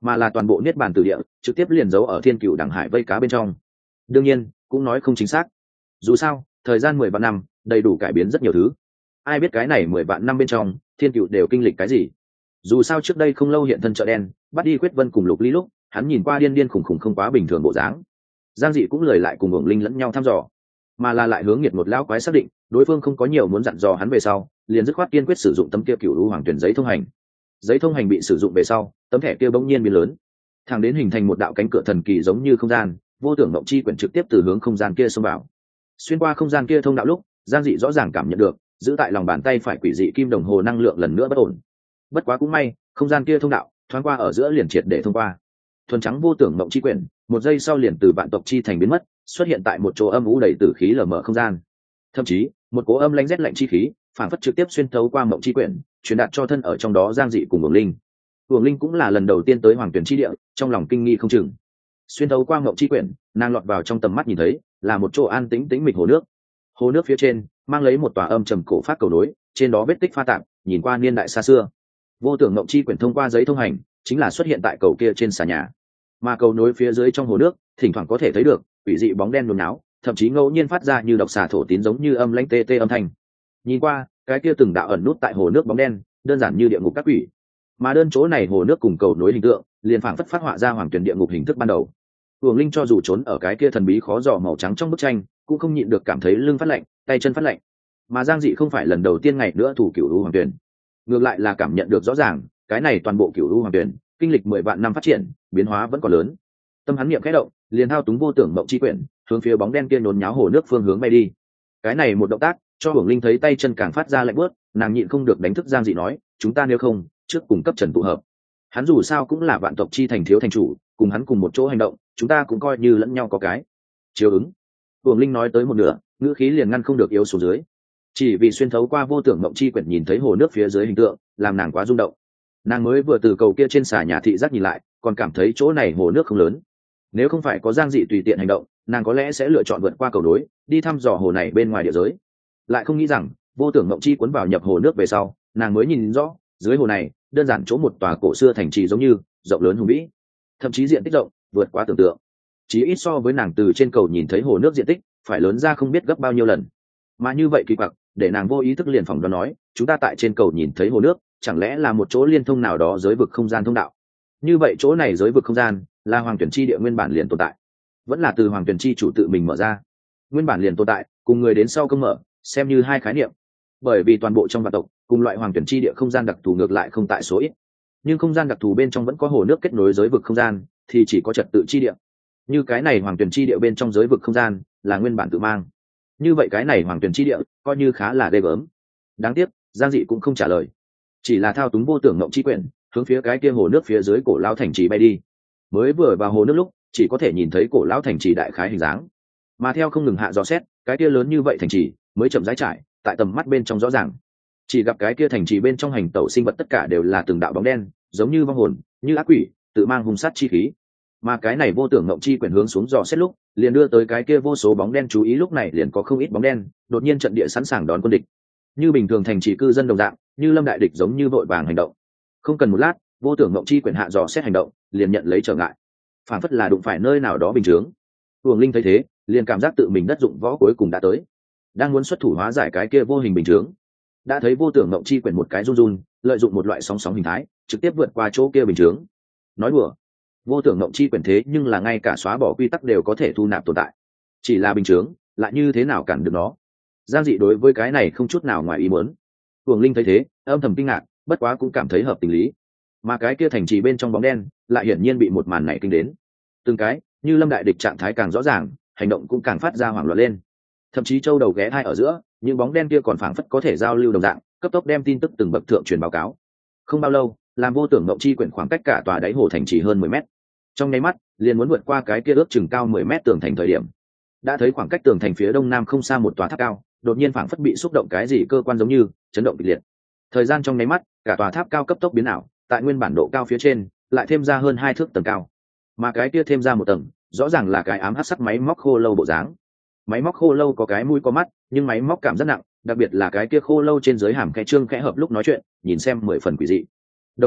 mà là toàn bộ niết bàn tử địa trực tiếp liền giấu ở thiên cửu đẳng hải vây cá bên trong. Đương nhiên cũng nói không chính xác, dù sao thời gian mười vạn năm đầy đủ cải biến rất nhiều thứ, ai biết cái này mười vạn năm bên trong thiên cửu đều kinh lịch cái gì. Dù sao trước đây không lâu hiện thân chợ đen bắt đi Quyết Vân cùng Lục Ly lúc, hắn nhìn qua điên điên khủng khủng không quá bình thường bộ dáng. Giang Dị cũng lời lại cùng Uổng Linh lẫn nhau thăm dò, mà là lại hướng Nghiệt một lão quái xác định đối phương không có nhiều muốn dặn dò hắn về sau, liền dứt khoát kiên quyết sử dụng tấm kia cửu u hoàng tuyển giấy thông hành. Giấy thông hành bị sử dụng về sau, tấm thẻ kia bỗng nhiên biến lớn, thẳng đến hình thành một đạo cánh cửa thần kỳ giống như không gian, vô tưởng mộng chi quyển trực tiếp từ hướng không gian kia xông vào. Xuyên qua không gian kia thông đạo lúc, Giang Dị rõ ràng cảm nhận được giữ tại lòng bàn tay phải quỷ dị kim đồng hồ năng lượng lần nữa bất ổn. Bất quá cũng may, không gian kia thông đạo thoáng qua ở giữa liền triệt để thông qua. Thuần trắng vô tưởng mộng chi quyển, một giây sau liền từ vạn tộc chi thành biến mất, xuất hiện tại một chỗ âm u đầy tử khí lờ mờ không gian. Thậm chí, một cố âm lãnh rét lạnh chi khí, phản phất trực tiếp xuyên thấu qua mộng chi quyển, truyền đạt cho thân ở trong đó Giang Dị cùng Uổng Linh. Uổng Linh cũng là lần đầu tiên tới Hoàng Tuyển chi địa, trong lòng kinh nghi không chừng. Xuyên thấu qua mộng chi quyển, nàng lọt vào trong tầm mắt nhìn thấy, là một chỗ an tĩnh tĩnh mịch hồ nước. Hồ nước phía trên mang lấy một tòa âm trầm cổ phát cầu nối, trên đó vết tích pha tạp, nhìn qua niên đại xa xưa. Vô tưởng mộng chi quyển thông qua giấy thông hành, chính là xuất hiện tại cầu kia trên xà nhà. Mà cầu nối phía dưới trong hồ nước, thỉnh thoảng có thể thấy được quỷ dị bóng đen nhốn náo, thậm chí ngẫu nhiên phát ra như độc xà thổ tín giống như âm lãnh tê tê âm thanh. Nhìn qua, cái kia từng đạo ẩn nút tại hồ nước bóng đen, đơn giản như địa ngục các quỷ. Mà đơn chỗ này hồ nước cùng cầu nối hình tượng, liền phảng phất phát họa ra Hoàng Tuyển địa ngục hình thức ban đầu. Uổng Linh cho dù trốn ở cái kia thần bí khó dò màu trắng trong bức tranh, cũng không nhịn được cảm thấy lưng phát lạnh, tay chân phát lạnh. Mà Giang Dị không phải lần đầu tiên ngày nữa thủ cửu u Hoàng Tuyển, ngược lại là cảm nhận được rõ ràng, cái này toàn bộ cửu u Hoàng Tuyển, kinh lịch mười vạn năm phát triển, biến hóa vẫn còn lớn. Tâm hắn niệm khẽ động, liền thao túng vô tưởng mộng chi quyển, hướng phía bóng đen kia nhốn nháo hồ nước phương hướng bay đi. Cái này một động tác, cho Uổng Linh thấy tay chân càng phát ra lạnh buốt, nàng nhịn không được đánh thức Giang Dị nói, chúng ta nếu không, trước cùng cấp Trần tụ hợp. Hắn dù sao cũng là vạn tộc chi thành thiếu thành chủ, cùng hắn cùng một chỗ hành động, chúng ta cũng coi như lẫn nhau có cái chiếu ứng. Uổng Linh nói tới một nửa, ngữ khí liền ngăn không được yếu xuống dưới. Chỉ vì xuyên thấu qua vô tưởng mộng chi quyển nhìn thấy hồ nước phía dưới hình tượng, làm nàng quá rung động. Nàng mới vừa từ cầu kia trên xà nhà thị giác nhìn lại, còn cảm thấy chỗ này hồ nước không lớn. Nếu không phải có Giang Dị tùy tiện hành động, nàng có lẽ sẽ lựa chọn vượt qua cầu nối, đi thăm dò hồ này bên ngoài địa giới. Lại không nghĩ rằng, vô tưởng mộng chi cuốn vào nhập hồ nước về sau, nàng mới nhìn rõ, dưới hồ này, đơn giản chỗ một tòa cổ xưa thành trì giống như, rộng lớn hùng vĩ, thậm chí diện tích rộng, vượt quá tưởng tượng. Chỉ ít so với nàng từ trên cầu nhìn thấy hồ nước diện tích, phải lớn ra không biết gấp bao nhiêu lần. Mà như vậy kỳ quặc, để nàng vô ý thức liền phỏng đoán nói, chúng ta tại trên cầu nhìn thấy hồ nước, chẳng lẽ là một chỗ liên thông nào đó giới vực không gian thông đạo? Như vậy chỗ này giới vực không gian là Hoàng Tuyển chi địa nguyên bản liền tồn tại, vẫn là từ Hoàng Tuyển chi chủ tự mình mở ra? Nguyên bản liền tồn tại, cùng người đến sau công mở, xem như hai khái niệm. Bởi vì toàn bộ trong vạn tộc, cùng loại Hoàng Tuyển chi địa không gian đặc thù ngược lại không tại số ít, nhưng không gian đặc thù bên trong vẫn có hồ nước kết nối giới vực không gian, thì chỉ có trật tự chi địa. Như cái này Hoàng Tuyển chi địa bên trong giới vực không gian là nguyên bản tự mang, như vậy cái này Hoàng Tuyển chi địa coi như khá là ghê gớm. Đáng tiếc, Giang Dị cũng không trả lời, chỉ là thao túng vô tưởng ngộng chi quyển, hướng phía cái kia hồ nước phía dưới cổ lão thành trì bay đi. Mới vừa vào hồ nước lúc, chỉ có thể nhìn thấy cổ lão thành trì đại khái hình dáng, mà theo không ngừng hạ dò xét, cái kia lớn như vậy thành trì mới chậm rãi trải tại tầm mắt bên trong rõ ràng. Chỉ gặp cái kia thành trì bên trong hành tẩu sinh vật tất cả đều là từng đạo bóng đen, giống như vong hồn, như ác quỷ, tự mang hung sát chi khí. Mà cái này vô tưởng ngộng chi quyển hướng xuống dò xét lúc, liền đưa tới cái kia vô số bóng đen chú ý. Lúc này liền có không ít bóng đen đột nhiên trận địa sẵn sàng đón quân địch, như bình thường thành trì cư dân đồng dạng, như lâm đại địch giống như vội vàng hành động. Không cần một lát, vô tưởng ngộng chi quyển hạ dò xét hành động, liền nhận lấy trở ngại, phản phất là đụng phải nơi nào đó bình chướng. Uổng Linh thấy thế, liền cảm giác tự mình đất dụng võ cuối cùng đã tới, đang muốn xuất thủ hóa giải cái kia vô hình bình chướng. Đã thấy vô tưởng ngộng chi quyển một cái run run, lợi dụng một loại sóng sóng hình thái, trực tiếp vượt qua chỗ kia bình chướng. Nói đùa, vô tưởng ngộng chi quyển thế nhưng là ngay cả xóa bỏ quy tắc đều có thể thu nạp tồn tại, chỉ là bình chướng lại như thế nào cản được nó? Giang Dị đối với cái này không chút nào ngoài ý muốn. Uổng Linh thấy thế, âm thầm kinh ngạc, bất quá cũng cảm thấy hợp tình lý. Mà cái kia thành trì bên trong bóng đen lại hiển nhiên bị một màn này kinh đến, từng cái như lâm đại địch trạng thái càng rõ ràng, hành động cũng càng phát ra hoảng loạn lên. Thậm chí châu đầu ghé hai ở giữa, những bóng đen kia còn phảng phất có thể giao lưu đồng dạng, cấp tốc đem tin tức từng bậc thượng truyền báo cáo. Không bao lâu, làm vô tưởng ngộng chi quyển khoảng cách cả tòa đáy hồ thành trì hơn mười mét, trong nháy mắt liền muốn vượt qua cái kia ước chừng cao mười mét tường thành thời điểm, đã thấy khoảng cách tường thành phía đông nam không xa một tòa tháp cao, đột nhiên phảng phất bị xúc động cái gì cơ quan giống như chấn động kịch liệt. Thời gian trong nháy mắt, cả tòa tháp cao cấp tốc biến ảo, tại nguyên bản độ cao phía trên lại thêm ra hơn hai thước tầng cao, mà cái kia thêm ra một tầng, rõ ràng là cái ám hắc sắc máy móc khô lâu bộ dáng. Máy móc khô lâu có cái mũi có mắt, nhưng máy móc cảm rất nặng, đặc biệt là cái kia khô lâu trên dưới hàm kẽ trương kẽ hợp lúc nói chuyện, nhìn xem mười phần quỷ dị. Đồng thời,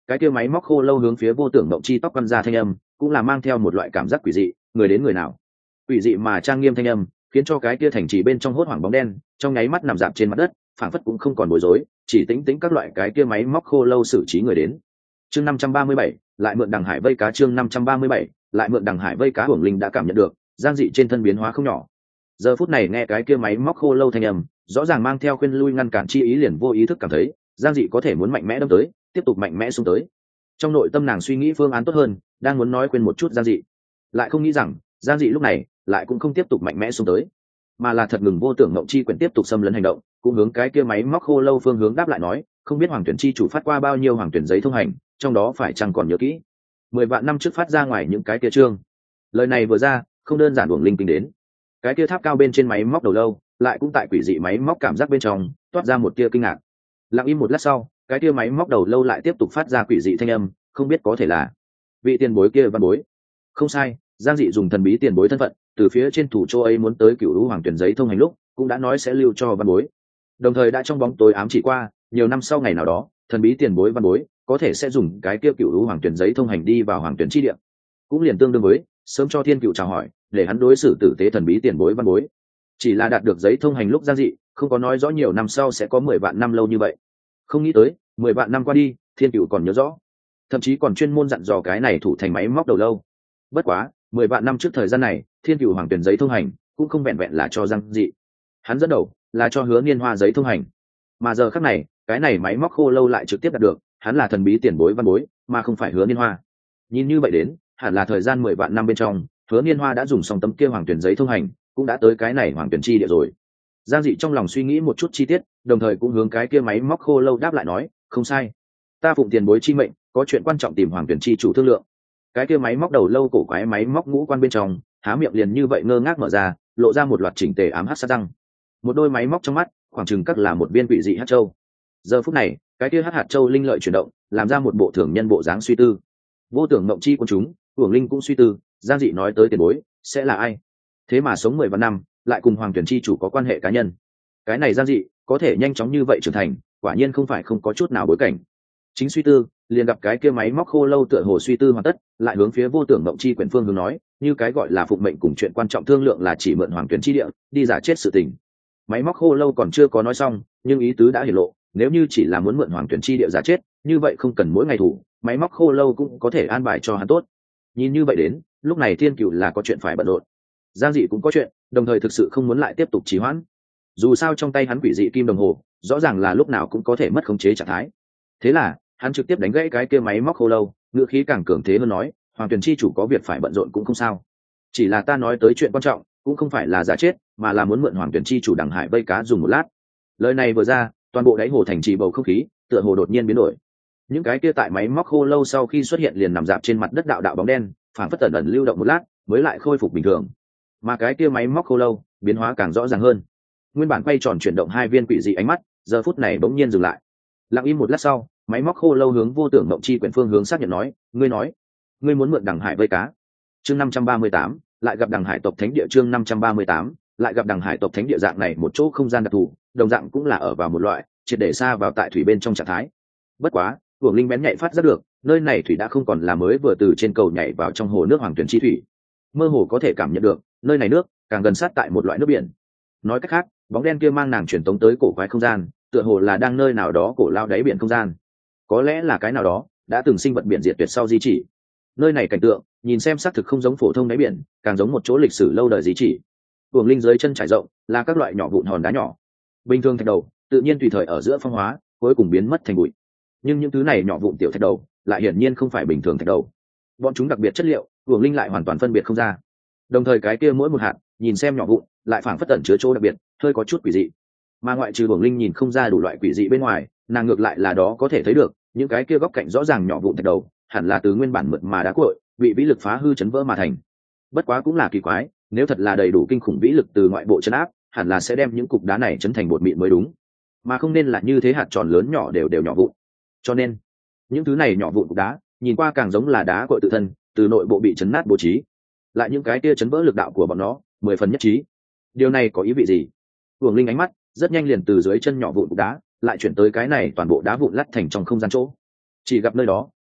cái kia máy móc khô lâu hướng phía vô tưởng mộng chi tóc quăn ra thanh âm cũng là mang theo một loại cảm giác quỷ dị, người đến người nào. Quỷ dị mà trang nghiêm thanh âm khiến cho cái kia thành trì bên trong hốt hoảng bóng đen trong nháy mắt nằm dạp trên mặt đất, phảng phất cũng không còn bối rối, chỉ tĩnh tĩnh các loại cái kia máy móc khô lâu xử trí người đến. Chương năm trăm ba mươi bảy, lại mượn đằng hải vây cá. Chương năm trăm ba mươi bảy, lại mượn đằng hải vây cá. Hưởng Linh đã cảm nhận được Giang Dị trên thân biến hóa không nhỏ. Giờ phút này nghe cái kia máy móc khô lâu thanh âm, rõ ràng mang theo khuyên lui ngăn cản chi ý, liền vô ý thức cảm thấy Giang Dị có thể muốn mạnh mẽ đâm tới, tiếp tục mạnh mẽ xuống tới. Trong nội tâm nàng suy nghĩ phương án tốt hơn, đang muốn nói khuyên một chút Giang Dị, lại không nghĩ rằng Giang Dị lúc này lại cũng không tiếp tục mạnh mẽ xuống tới, mà là thật ngừng vô tưởng ngộng chi quyển tiếp tục xâm lấn hành động, cũng hướng cái kia máy móc khô lâu phương hướng đáp lại nói, không biết hoàng tuyển chi chủ phát qua bao nhiêu hoàng tuyển giấy thông hành, trong đó phải chăng còn nhớ kỹ mười vạn năm trước phát ra ngoài những cái kia chương. Lời này vừa ra, không đơn giản Uổng Linh kinh đến, cái kia tháp cao bên trên máy móc đầu lâu lại cũng tại quỷ dị máy móc cảm giác bên trong toát ra một tia kinh ngạc. Lặng im một lát sau, cái kia máy móc đầu lâu lại tiếp tục phát ra quỷ dị thanh âm, không biết có thể là vị tiền bối kia văn bối. Không sai, Giang Dị dùng thần bí tiền bối thân phận từ phía trên thủ châu ấy muốn tới cựu lũ hoàng tuyển giấy thông hành lúc cũng đã nói sẽ lưu cho văn bối, đồng thời đã trong bóng tối ám chỉ qua nhiều năm sau ngày nào đó thần bí tiền bối văn bối có thể sẽ dùng cái kia cựu lũ hoàng tuyển giấy thông hành đi vào hoàng tuyển chi địa, cũng liền tương đương với sớm cho thiên cựu chào hỏi để hắn đối xử tử tế thần bí tiền bối văn bối. Chỉ là đạt được giấy thông hành lúc Giang Dị không có nói rõ nhiều năm sau sẽ có mười vạn năm lâu như vậy, không nghĩ tới mười vạn năm qua đi thiên cựu còn nhớ rõ, thậm chí còn chuyên môn dặn dò cái này thủ thành máy móc đầu lâu. Bất quá mười vạn năm trước thời gian này thiên cựu hoàng tuyển giấy thông hành cũng không vẹn vẹn là cho Giang Dị, hắn dẫn đầu là cho Hứa Niên Hoa giấy thông hành, mà giờ khắc này cái này máy móc khô lâu lại trực tiếp đạt được hắn là thần bí tiền bối văn bối mà không phải Hứa Niên Hoa. Nhìn như vậy đến hẳn là thời gian mười vạn năm bên trong Hứa Niên Hoa đã dùng xong tấm kia hoàng tuyển giấy thông hành, cũng đã tới cái này hoàng tuyển chi địa rồi. Giang Dị trong lòng suy nghĩ một chút chi tiết, đồng thời cũng hướng cái kia máy móc khô lâu đáp lại nói, không sai, ta phụng tiền bối chi mệnh có chuyện quan trọng tìm hoàng tuyển chi chủ thương lượng. Cái kia máy móc đầu lâu cổ quái máy móc ngũ quan bên trong há miệng liền như vậy ngơ ngác mở ra, lộ ra một loạt chỉnh tề ám hắc sát răng, một đôi máy móc trong mắt khoảng chừng các là một viên quỷ dị hạt châu. Giờ phút này cái kia hắc hạt châu linh lợi chuyển động, làm ra một bộ thường nhân bộ dáng suy tư. Vô tưởng mộng chi của chúng Uổng Linh cũng suy tư, Giang Dị nói tới tiền bối sẽ là ai, thế mà sống mười vạn năm lại cùng hoàng tuyển chi chủ có quan hệ cá nhân. Cái này Giang Dị có thể nhanh chóng như vậy trưởng thành, quả nhiên không phải không có chút nào bối cảnh. Chính suy tư, liền gặp cái kia máy móc khô lâu tựa hồ suy tư hoàn tất, lại hướng phía vô tưởng mộng chi quyển phương hướng nói, như cái gọi là phụng mệnh cùng chuyện quan trọng thương lượng là chỉ mượn hoàng tuyển chi địa đi giả chết sự tình. Máy móc khô lâu còn chưa có nói xong, nhưng ý tứ đã hiển lộ, nếu như chỉ là muốn mượn hoàng tuyển chi địa giả chết, như vậy không cần mỗi ngày thủ, máy móc khô lâu cũng có thể an bài cho hắn tốt. Nhìn như vậy đến, lúc này thiên cựu là có chuyện phải bận rộn, Giang Dị cũng có chuyện, đồng thời thực sự không muốn lại tiếp tục trì hoãn. Dù sao trong tay hắn quỷ dị kim đồng hồ rõ ràng là lúc nào cũng có thể mất khống chế trạng thái. Thế là hắn trực tiếp đánh gãy cái kia máy móc khô lâu, ngữ khí càng cường thế hơn nói, hoàng tuyển chi chủ có việc phải bận rộn cũng không sao, chỉ là ta nói tới chuyện quan trọng cũng không phải là giả chết, mà là muốn mượn hoàng tuyển chi chủ đằng hải vây cá dùng một lát. Lời này vừa ra, toàn bộ đáy hồ thành trì bầu không khí tựa hồ đột nhiên biến đổi. Những cái kia tại máy móc khô lâu sau khi xuất hiện liền nằm dạp trên mặt đất đạo đạo bóng đen, phản phất tẩn ẩn lưu động một lát mới lại khôi phục bình thường. Mà cái kia máy móc khô lâu biến hóa càng rõ ràng hơn, nguyên bản quay tròn chuyển động hai viên quỷ dị ánh mắt giờ phút này bỗng nhiên dừng lại. Lặng im một lát sau, máy móc khô lâu hướng vô tưởng mộng chi quyển phương hướng xác nhận nói, ngươi nói ngươi muốn mượn đằng hải vây cá. Chương năm trăm ba mươi tám, lại gặp đằng hải tộc thánh địa. Chương năm trăm ba mươi tám, lại gặp đằng hải tộc thánh địa. Dạng này một chỗ không gian đặc thù, đồng dạng cũng là ở vào một loại triệt để xa vào tại thủy bên trong trạng thái. Bất quá Uổng Linh bén nhạy phát giác được, nơi này thủy đã không còn là mới vừa từ trên cầu nhảy vào trong hồ nước hoàng tuyển chi thủy, mơ hồ có thể cảm nhận được nơi này nước càng gần sát tại một loại nước biển. Nói cách khác, bóng đen kia mang nàng truyền tống tới cổ quái không gian, tựa hồ là đang nơi nào đó cổ lao đáy biển không gian, có lẽ là cái nào đó đã từng sinh vật biển diệt tuyệt sau di chỉ. Nơi này cảnh tượng nhìn xem xác thực không giống phổ thông đáy biển, càng giống một chỗ lịch sử lâu đời di chỉ. Uổng Linh dưới chân trải rộng là các loại nhỏ vụn hòn đá nhỏ, bình thường thạch đầu tự nhiên tùy thời ở giữa phong hóa, cuối cùng biến mất thành bụi. Nhưng những thứ này nhỏ vụn tiểu thạch đầu lại hiển nhiên không phải bình thường thạch đầu, bọn chúng đặc biệt chất liệu Uổng Linh lại hoàn toàn phân biệt không ra. Đồng thời cái kia mỗi một hạt nhìn xem nhỏ vụn lại phảng phất tẩn chứa chỗ đặc biệt, hơi có chút quỷ dị. Mà ngoại trừ Uổng Linh nhìn không ra đủ loại quỷ dị bên ngoài, nàng ngược lại là đó có thể thấy được những cái kia góc cạnh rõ ràng nhỏ vụn thạch đầu hẳn là từ nguyên bản mượt mà đá cuội bị vĩ lực phá hư chấn vỡ mà thành. Bất quá cũng là kỳ quái, nếu thật là đầy đủ kinh khủng vĩ lực từ ngoại bộ chấn áp, hẳn là sẽ đem những cục đá này chấn thành bột mịn mới đúng, mà không nên là như thế hạt tròn lớn nhỏ đều đều nhỏ vụn. Cho nên những thứ này nhỏ vụn cục đá nhìn qua càng giống là đá cuội tự thân từ nội bộ bị chấn nát bố trí, lại những cái kia chấn vỡ lực đạo của bọn nó mười phần nhất trí. Điều này có ý vị gì? Uổng Linh ánh mắt rất nhanh liền từ dưới chân nhỏ vụn cục đá lại chuyển tới cái này toàn bộ đá vụn lắt thành trong không gian chỗ. Chỉ gặp nơi đó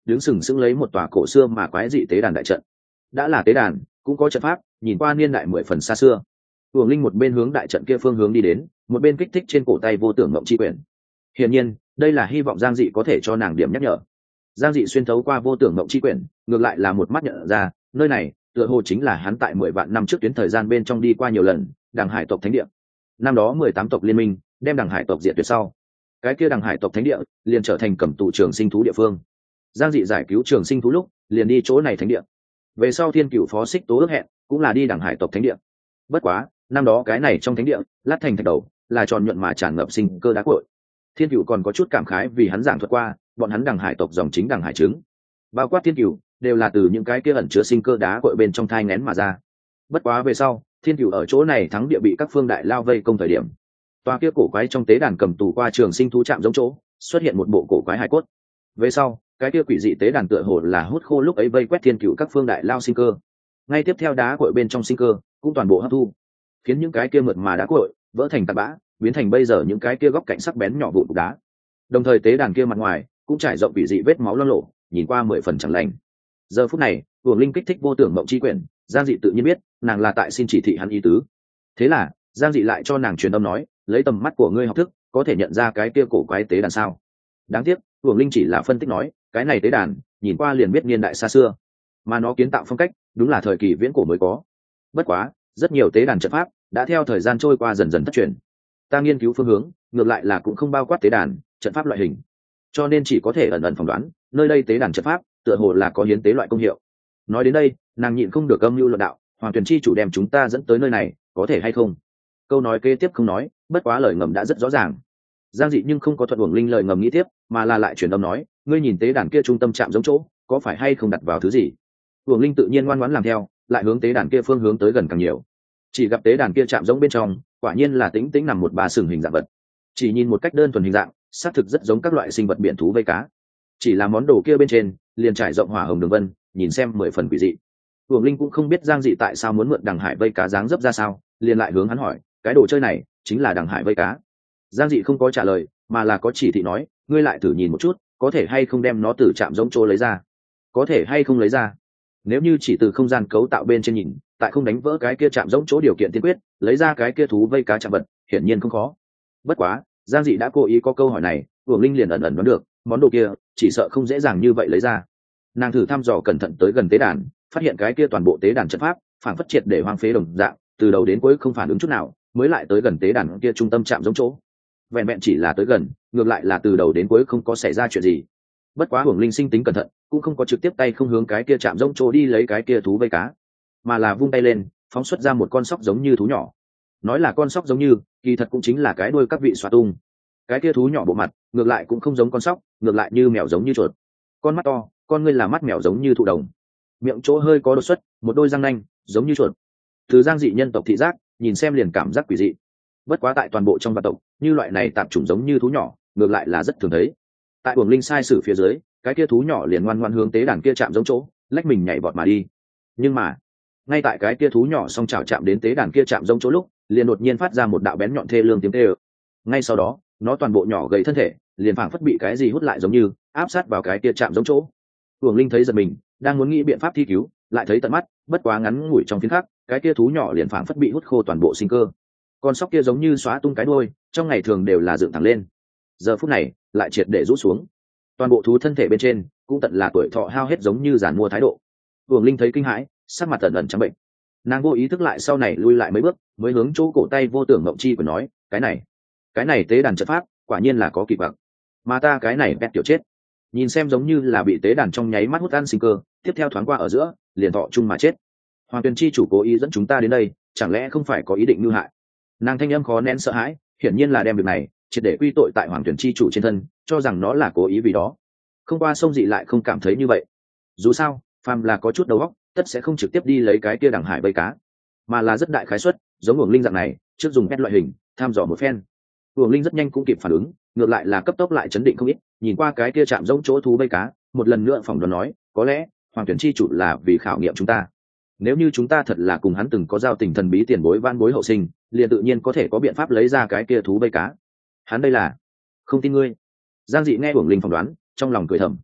đứng sừng sững lấy một tòa cổ xưa mà quái dị tế đàn đại trận. Đã là tế đàn cũng có trận pháp, nhìn qua niên đại mười phần xa xưa. Uổng Linh một bên hướng đại trận kia phương hướng đi đến, một bên kích thích trên cổ tay vô tưởng ngộng chi quyển. Hiển nhiên đây là hy vọng Giang Dị có thể cho nàng điểm nhắc nhở. Giang Dị xuyên thấu qua vô tưởng ngộng chi quyển, ngược lại là một mắt nhận ra nơi này tựa hồ chính là hắn tại mười vạn năm trước tuyến thời gian bên trong đi qua nhiều lần Đằng Hải tộc thánh địa. Năm đó mười tám tộc liên minh đem Đằng Hải tộc diệt tuyệt sau, cái kia Đằng Hải tộc thánh địa liền trở thành cầm tù trường sinh thú địa phương. Giang Dị giải cứu trường sinh thú lúc liền đi chỗ này thánh địa. Về sau Thiên Cửu phó xích tố ước hẹn cũng là đi Đằng Hải tộc thánh địa. Bất quá năm đó cái này trong thánh địa lát thành thạch đầu là tròn nhuận mà tràn ngập sinh cơ đá cội. Thiên Cửu còn có chút cảm khái vì hắn giảng thuật qua bọn hắn Đằng Hải tộc dòng chính Đằng Hải trứng, bao quát Thiên Cửu đều là từ những cái kia ẩn chứa sinh cơ đá cội bên trong thai nghén mà ra. Bất quá về sau Thiên Cửu ở chỗ này thắng địa bị các phương đại lao vây công thời điểm, tòa kia cổ quái trong tế đàn cầm tù qua trường sinh thú chạm giống chỗ xuất hiện một bộ cổ quái hải cốt. Về sau cái kia quỷ dị tế đàn tựa hồ là hút khô lúc ấy vây quét Thiên Cửu các phương đại lao sinh cơ, ngay tiếp theo đá cội bên trong sinh cơ cũng toàn bộ hấp thu, khiến những cái kia mượt mà đá cội vỡ thành tạt bã, biến thành bây giờ những cái kia góc cạnh sắc bén nhỏ vụn cục đá. Đồng thời tế đàn kia mặt ngoài cũng trải rộng quỷ dị vết máu loang lổ, nhìn qua mười phần chẳng lành. Giờ phút này Uổng Linh kích thích vô tưởng mộng chi quyển, Giang Dị tự nhiên biết nàng là tại xin chỉ thị hắn ý tứ. Thế là Giang Dị lại cho nàng truyền âm nói, lấy tầm mắt của ngươi học thức có thể nhận ra cái kia cổ quái tế đàn sao? Đáng tiếc Uổng Linh chỉ là phân tích nói, cái này tế đàn nhìn qua liền biết niên đại xa xưa, mà nó kiến tạo phong cách đúng là thời kỳ viễn cổ mới có. Bất quá rất nhiều tế đàn trận pháp đã theo thời gian trôi qua dần dần thất truyền. Ta nghiên cứu phương hướng ngược lại là cũng không bao quát tế đàn trận pháp loại hình, cho nên chỉ có thể ẩn ẩn phỏng đoán nơi đây tế đàn trận pháp tựa hồ là có hiến tế loại công hiệu. Nói đến đây nàng nhịn không được âm mưu luận đạo, Hoàng Tuyền Chi chủ đem chúng ta dẫn tới nơi này có thể hay không? Câu nói kế tiếp không nói, bất quá lời ngầm đã rất rõ ràng. Giang Dị nhưng không có thuận Uổng Linh lời ngầm nghĩ tiếp, mà là lại truyền âm nói, ngươi nhìn tế đàn kia trung tâm chạm giống chỗ có phải hay không đặt vào thứ gì? Uổng Linh tự nhiên ngoan ngoãn làm theo, lại hướng tế đàn kia phương hướng tới gần càng nhiều. Chỉ gặp tế đàn kia chạm giống bên trong quả nhiên là tĩnh tĩnh nằm một bà sừng hình dạng vật. Chỉ nhìn một cách đơn thuần hình dạng xác thực rất giống các loại sinh vật biển thú vây cá, chỉ là món đồ kia bên trên liền trải rộng hỏa hồng đường vân, nhìn xem mười phần quỷ dị. Uổng Linh cũng không biết Giang Dị tại sao muốn mượn Đằng Hải vây cá dáng dấp ra sao, liền lại hướng hắn hỏi, cái đồ chơi này chính là Đằng Hải vây cá? Giang Dị không có trả lời, mà là có chỉ thị nói, ngươi lại thử nhìn một chút có thể hay không đem nó từ trạm giống chỗ lấy ra. Có thể hay không lấy ra? Nếu như chỉ từ không gian cấu tạo bên trên nhìn, tại không đánh vỡ cái kia chạm giống chỗ điều kiện tiên quyết, lấy ra cái kia thú vây cá chạm vật hiển nhiên không khó. Bất quá Giang Dị đã cố ý có câu hỏi này, Uổng Linh liền ẩn ẩn đoán được món đồ kia chỉ sợ không dễ dàng như vậy lấy ra. Nàng thử thăm dò cẩn thận tới gần tế đàn, phát hiện cái kia toàn bộ tế đàn trận pháp phản phất triệt để hoang phế đồng dạng, từ đầu đến cuối không phản ứng chút nào, mới lại tới gần tế đàn kia trung tâm chạm giống chỗ. Vẹn vẹn chỉ là tới gần, ngược lại là từ đầu đến cuối không có xảy ra chuyện gì. Bất quá Uổng Linh sinh tính cẩn thận, cũng không có trực tiếp tay không hướng cái kia chạm giống chỗ đi lấy cái kia thú vây cá, mà là vung tay lên phóng xuất ra một con sóc giống như thú nhỏ. Nói là con sóc giống như, kỳ thật cũng chính là cái đuôi các vị xoa tung. Cái kia thú nhỏ bộ mặt ngược lại cũng không giống con sóc, ngược lại như mèo giống như chuột. Con mắt to, con ngươi là mắt mèo giống như thụ đồng, miệng chỗ hơi có đột xuất, một đôi răng nanh giống như chuột. Từ Giang Dị nhân tộc thị giác nhìn xem liền cảm giác quỷ dị. Bất quá tại toàn bộ trong vạn tộc, như loại này tạp chủng giống như thú nhỏ ngược lại là rất thường thấy. Tại Uổng Linh sai sử phía dưới, cái kia thú nhỏ liền ngoan ngoãn hướng tế đàn kia chạm giống chỗ lách mình nhảy vọt mà đi. Nhưng mà ngay tại cái kia thú nhỏ song chảo chạm đến tế đàn kia chạm giống chỗ lúc, liền đột nhiên phát ra một đạo bén nhọn thê lương tiếng kêu. Ngay sau đó nó toàn bộ nhỏ gầy thân thể liền phảng phất bị cái gì hút lại giống như áp sát vào cái kia chạm giống chỗ. Uổng Linh thấy giật mình, đang muốn nghĩ biện pháp thi cứu, lại thấy tận mắt, bất quá ngắn ngủi trong phiến khắc, cái kia thú nhỏ liền phảng phất bị hút khô toàn bộ sinh cơ. Con sóc kia giống như xóa tung cái đuôi, trong ngày thường đều là dựng thẳng lên, giờ phút này lại triệt để rút xuống. Toàn bộ thú thân thể bên trên cũng tận là tuổi thọ hao hết giống như giàn mua thái độ. Uổng Linh thấy kinh hãi, sắc mặt ẩn ẩn trắng bệnh. Nàng vô ý thức lại sau này lui lại mấy bước, mới hướng chỗ cổ tay vô tưởng ngộng chi của nói, cái này cái này tế đàn trận pháp quả nhiên là có kỳ quặc, mà ta cái này bét tiểu chết, nhìn xem giống như là bị tế đàn trong nháy mắt hút ăn sinh cơ, tiếp theo thoáng qua ở giữa liền thọ chung mà chết. Hoàng Tuyền Chi chủ cố ý dẫn chúng ta đến đây, chẳng lẽ không phải có ý định mưu hại? Nàng thanh âm khó nén sợ hãi, hiển nhiên là đem việc này triệt để quy tội tại Hoàng Tuyền Chi chủ trên thân, cho rằng nó là cố ý vì đó. Không qua sông Dị lại không cảm thấy như vậy. Dù sao phàm là có chút đầu óc, tất sẽ không trực tiếp đi lấy cái kia Đằng Hải vây cá, mà là rất đại khái suất giống Uổng Linh dạng này, trước dùng pet loại hình tham dò một phen. Uổng Linh rất nhanh cũng kịp phản ứng, ngược lại là cấp tốc lại chấn định không ít, nhìn qua cái kia chạm giống chỗ thú vây cá, một lần nữa phỏng đoán nói, có lẽ Hoàng Tuyển Chi chủ là vì khảo nghiệm chúng ta. Nếu như chúng ta thật là cùng hắn từng có giao tình thần bí tiền bối van bối hậu sinh, liền tự nhiên có thể có biện pháp lấy ra cái kia thú vây cá. Hắn đây là không tin ngươi. Giang Dị nghe Uổng Linh phỏng đoán, trong lòng cười thầm.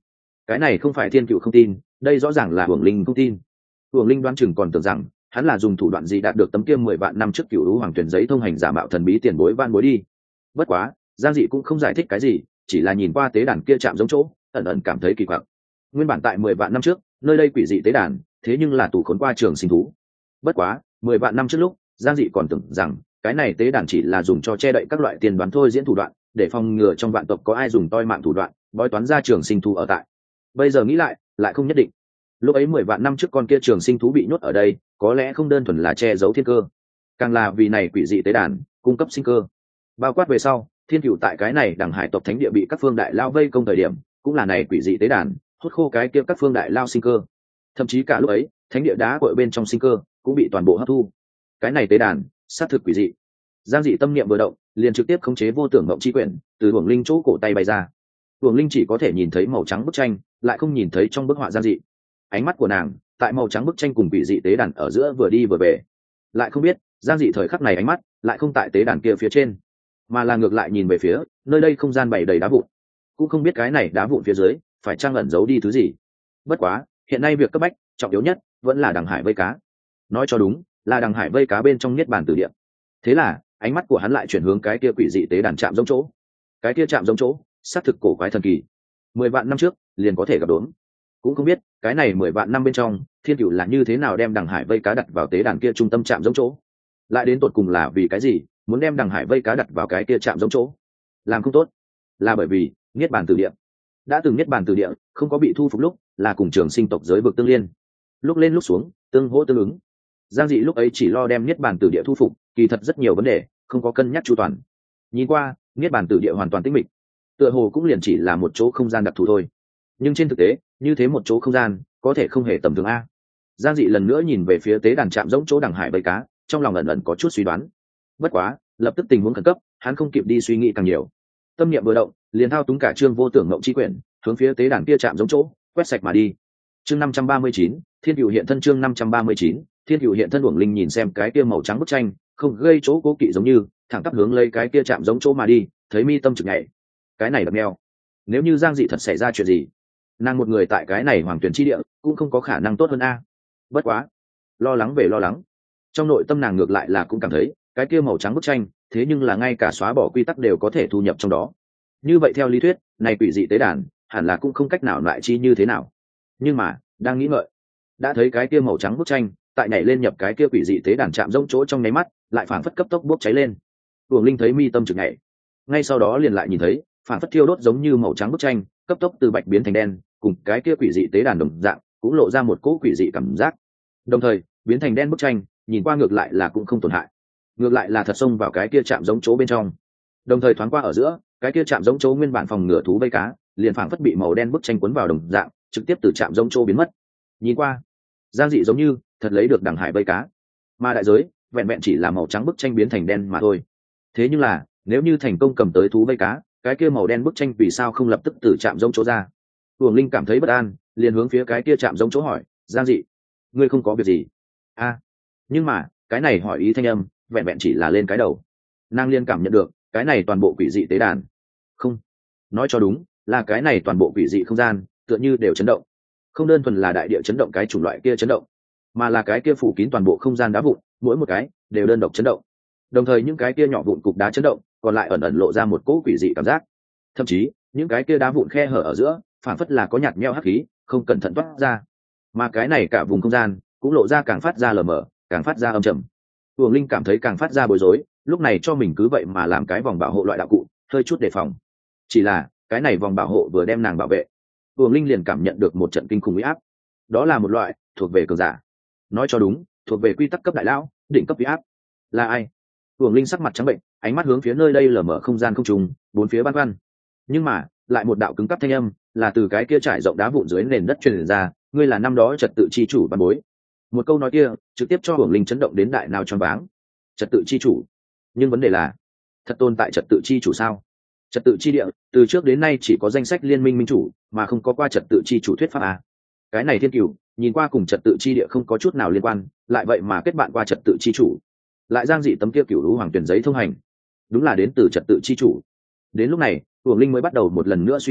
cái này không phải thiên cựu không tin, đây rõ ràng là hưởng linh không tin. Hưởng linh đoán chừng còn tưởng rằng hắn là dùng thủ đoạn gì đạt được tấm kia mười vạn năm trước cựu lũ hoàng tuyển giấy thông hành giả mạo thần bí tiền bối van bối đi. Bất quá Giang Dị cũng không giải thích cái gì, chỉ là nhìn qua tế đàn kia chạm giống chỗ, ẩn ẩn cảm thấy kỳ quặc. Nguyên bản tại mười vạn năm trước, nơi đây quỷ dị tế đàn, thế nhưng là tù khốn qua trường sinh thú. Bất quá mười vạn năm trước lúc, Giang Dị còn tưởng rằng cái này tế đàn chỉ là dùng cho che đậy các loại tiền đoán thôi diễn thủ đoạn, để phòng ngừa trong vạn tộc có ai dùng toi mạng thủ đoạn bói toán ra trường sinh thú ở tại. Bây giờ nghĩ lại lại không nhất định. Lúc ấy mười vạn năm trước con kia trường sinh thú bị nhốt ở đây, có lẽ không đơn thuần là che giấu thiên cơ, càng là vì này quỷ dị tế đàn cung cấp sinh cơ. Bao quát về sau thiên cựu tại cái này đằng hải tộc thánh địa bị các phương đại lao vây công thời điểm, cũng là này quỷ dị tế đàn hút khô cái kia các phương đại lao sinh cơ. Thậm chí cả lúc ấy thánh địa đá cội bên trong sinh cơ cũng bị toàn bộ hấp thu. Cái này tế đàn xác thực quỷ dị. Giang Dị tâm niệm vừa động, liền trực tiếp khống chế vô tưởng mộng chi quyển từ Hưởng Linh chỗ cổ tay bay ra. Hưởng Linh chỉ có thể nhìn thấy màu trắng bức tranh, lại không nhìn thấy trong bức họa Giang Dị. Ánh mắt của nàng tại màu trắng bức tranh cùng quỷ dị tế đàn ở giữa vừa đi vừa về, lại không biết Giang Dị thời khắc này ánh mắt lại không tại tế đàn kia phía trên, mà là ngược lại nhìn về phía nơi đây không gian bày đầy đá vụn, cũng không biết cái này đá vụn phía dưới phải chăng ẩn giấu đi thứ gì. Bất quá hiện nay việc cấp bách trọng yếu nhất vẫn là đằng hải vây cá. Nói cho đúng là đằng hải vây cá bên trong niết bàn tử địa. Thế là ánh mắt của hắn lại chuyển hướng cái kia quỷ dị tế đàn chạm giống chỗ. Cái kia chạm giống chỗ xác thực cổ quái thần kỳ, mười vạn năm trước liền có thể gặp đốn. Cũng không biết cái này mười vạn năm bên trong thiên cựu là như thế nào đem đằng hải vây cá đặt vào tế đàn kia trung tâm chạm giống chỗ, lại đến tột cùng là vì cái gì muốn đem đằng hải vây cá đặt vào cái kia chạm giống chỗ. Làm không tốt là bởi vì niết bàn tử địa. Đã từng niết bàn tử địa không có bị thu phục lúc là cùng trường sinh tộc giới vực tương liên, lúc lên lúc xuống tương hỗ tương ứng. Giang Dị lúc ấy chỉ lo đem niết bàn tử địa thu phục, kỳ thật rất nhiều vấn đề không có cân nhắc chu toàn. Nhìn qua niết bàn tử địa hoàn toàn tĩnh mịch, tựa hồ cũng liền chỉ là một chỗ không gian đặc thù thôi. Nhưng trên thực tế như thế một chỗ không gian có thể không hề tầm thường a. Giang Dị lần nữa nhìn về phía tế đàn chạm giống chỗ đằng hải vây cá, trong lòng ẩn ẩn có chút suy đoán. Bất quá lập tức tình huống khẩn cấp, hắn không kịp đi suy nghĩ càng nhiều, tâm niệm vừa động liền thao túng cả chương vô tưởng ngộng chi quyển hướng phía tế đàn kia chạm giống chỗ quét sạch mà đi. Chương năm trăm ba mươi chín, thiên cựu hiện thân. Chương năm trăm ba mươi chín, thiên cựu hiện thân. Uổng Linh nhìn xem cái kia màu trắng bức tranh không gây chỗ cố kỵ giống như thẳng tắp hướng lấy cái kia chạm giống chỗ mà đi, thấy mi tâm trực nhảy. Cái này đập neo, nếu như Giang Dị thật xảy ra chuyện gì, nàng một người tại cái này hoàng tuyển chi địa cũng không có khả năng tốt hơn a. Bất quá lo lắng về lo lắng, trong nội tâm nàng ngược lại là cũng cảm thấy cái kia màu trắng bức tranh thế nhưng là ngay cả xóa bỏ quy tắc đều có thể thu nhập trong đó. Như vậy theo lý thuyết này quỷ dị tế đàn hẳn là cũng không cách nào loại chi như thế nào. Nhưng mà đang nghĩ ngợi, đã thấy cái kia màu trắng bức tranh tại nhảy lên nhập cái kia quỷ dị tế đàn chạm rỗng chỗ trong nháy mắt lại phảng phất cấp tốc bốc cháy lên. Uổng Linh thấy mi tâm trực nhảy, ngay sau đó liền lại nhìn thấy phảng phất thiêu đốt giống như màu trắng bức tranh cấp tốc từ bạch biến thành đen, cùng cái kia quỷ dị tế đàn đồng dạng cũng lộ ra một cỗ quỷ dị cảm giác. Đồng thời biến thành đen bức tranh nhìn qua ngược lại là cũng không tổn hại, ngược lại là thật xông vào cái kia chạm giống chỗ bên trong. Đồng thời thoáng qua ở giữa, cái kia chạm giống chỗ nguyên bản phòng ngừa thú vây cá liền phảng phất bị màu đen bức tranh cuốn vào đồng dạng, trực tiếp từ chạm giống chỗ biến mất. Nhìn qua Giang Dị giống như thật lấy được đằng hải vây cá, mà đại giới vẹn vẹn chỉ là màu trắng bức tranh biến thành đen mà thôi. Thế nhưng là nếu như thành công cầm tới thú vây cá, cái kia màu đen bức tranh vì sao không lập tức từ chạm giống chỗ ra? Uổng Linh cảm thấy bất an, liền hướng phía cái kia chạm giống chỗ hỏi, Giang Dị, ngươi không có việc gì a? À, nhưng mà cái này hỏi ý thanh âm vẹn vẹn chỉ là lên cái đầu, nàng liên cảm nhận được cái này toàn bộ quỷ dị tế đàn, không nói cho đúng là cái này toàn bộ quỷ dị không gian tựa như đều chấn động. Không đơn thuần là đại địa chấn động cái chủng loại kia chấn động, mà là cái kia phủ kín toàn bộ không gian đá vụn mỗi một cái đều đơn độc chấn động. Đồng thời những cái kia nhỏ vụn cục đá chấn động còn lại ẩn ẩn lộ ra một cỗ quỷ dị cảm giác. Thậm chí những cái kia đá vụn khe hở ở giữa phản phất là có nhạt nhẽo hắc khí không cẩn thận toát ra, mà cái này cả vùng không gian cũng lộ ra càng phát ra lờ mờ, càng phát ra âm trầm. Uổng Linh cảm thấy càng phát ra bối rối, lúc này cho mình cứ vậy mà làm cái vòng bảo hộ loại đạo cụ, hơi chút đề phòng. Chỉ là cái này vòng bảo hộ vừa đem nàng bảo vệ, Uổng Linh liền cảm nhận được một trận kinh khủng uy áp. Đó là một loại thuộc về cường giả, nói cho đúng thuộc về quy tắc cấp đại lão đỉnh cấp uy áp. Là ai? Uổng Linh sắc mặt trắng bệnh, ánh mắt hướng phía nơi đây lờ mờ không gian không trùng, bốn phía băn khoăn. Nhưng mà lại một đạo cứng cắp thanh âm là từ cái kia trải rộng đá vụn dưới nền đất truyền ra, ngươi là năm đó trật tự chi chủ văn bối. Một câu nói kia trực tiếp cho Uổng Linh chấn động đến đại nào choáng váng. Trật tự chi chủ? Nhưng vấn đề là thật tồn tại trật tự chi chủ sao? Trật tự chi địa từ trước đến nay chỉ có danh sách liên minh minh chủ, mà không có qua trật tự chi chủ thuyết pháp à? Cái này thiên cửu nhìn qua cùng trật tự chi địa không có chút nào liên quan, lại vậy mà kết bạn qua trật tự chi chủ, lại Giang Dị tấm kia cửu lũ hoàng tuyển giấy thông hành đúng là đến từ trật tự chi chủ. Đến lúc này Uổng Linh mới bắt đầu một lần nữa suy tư,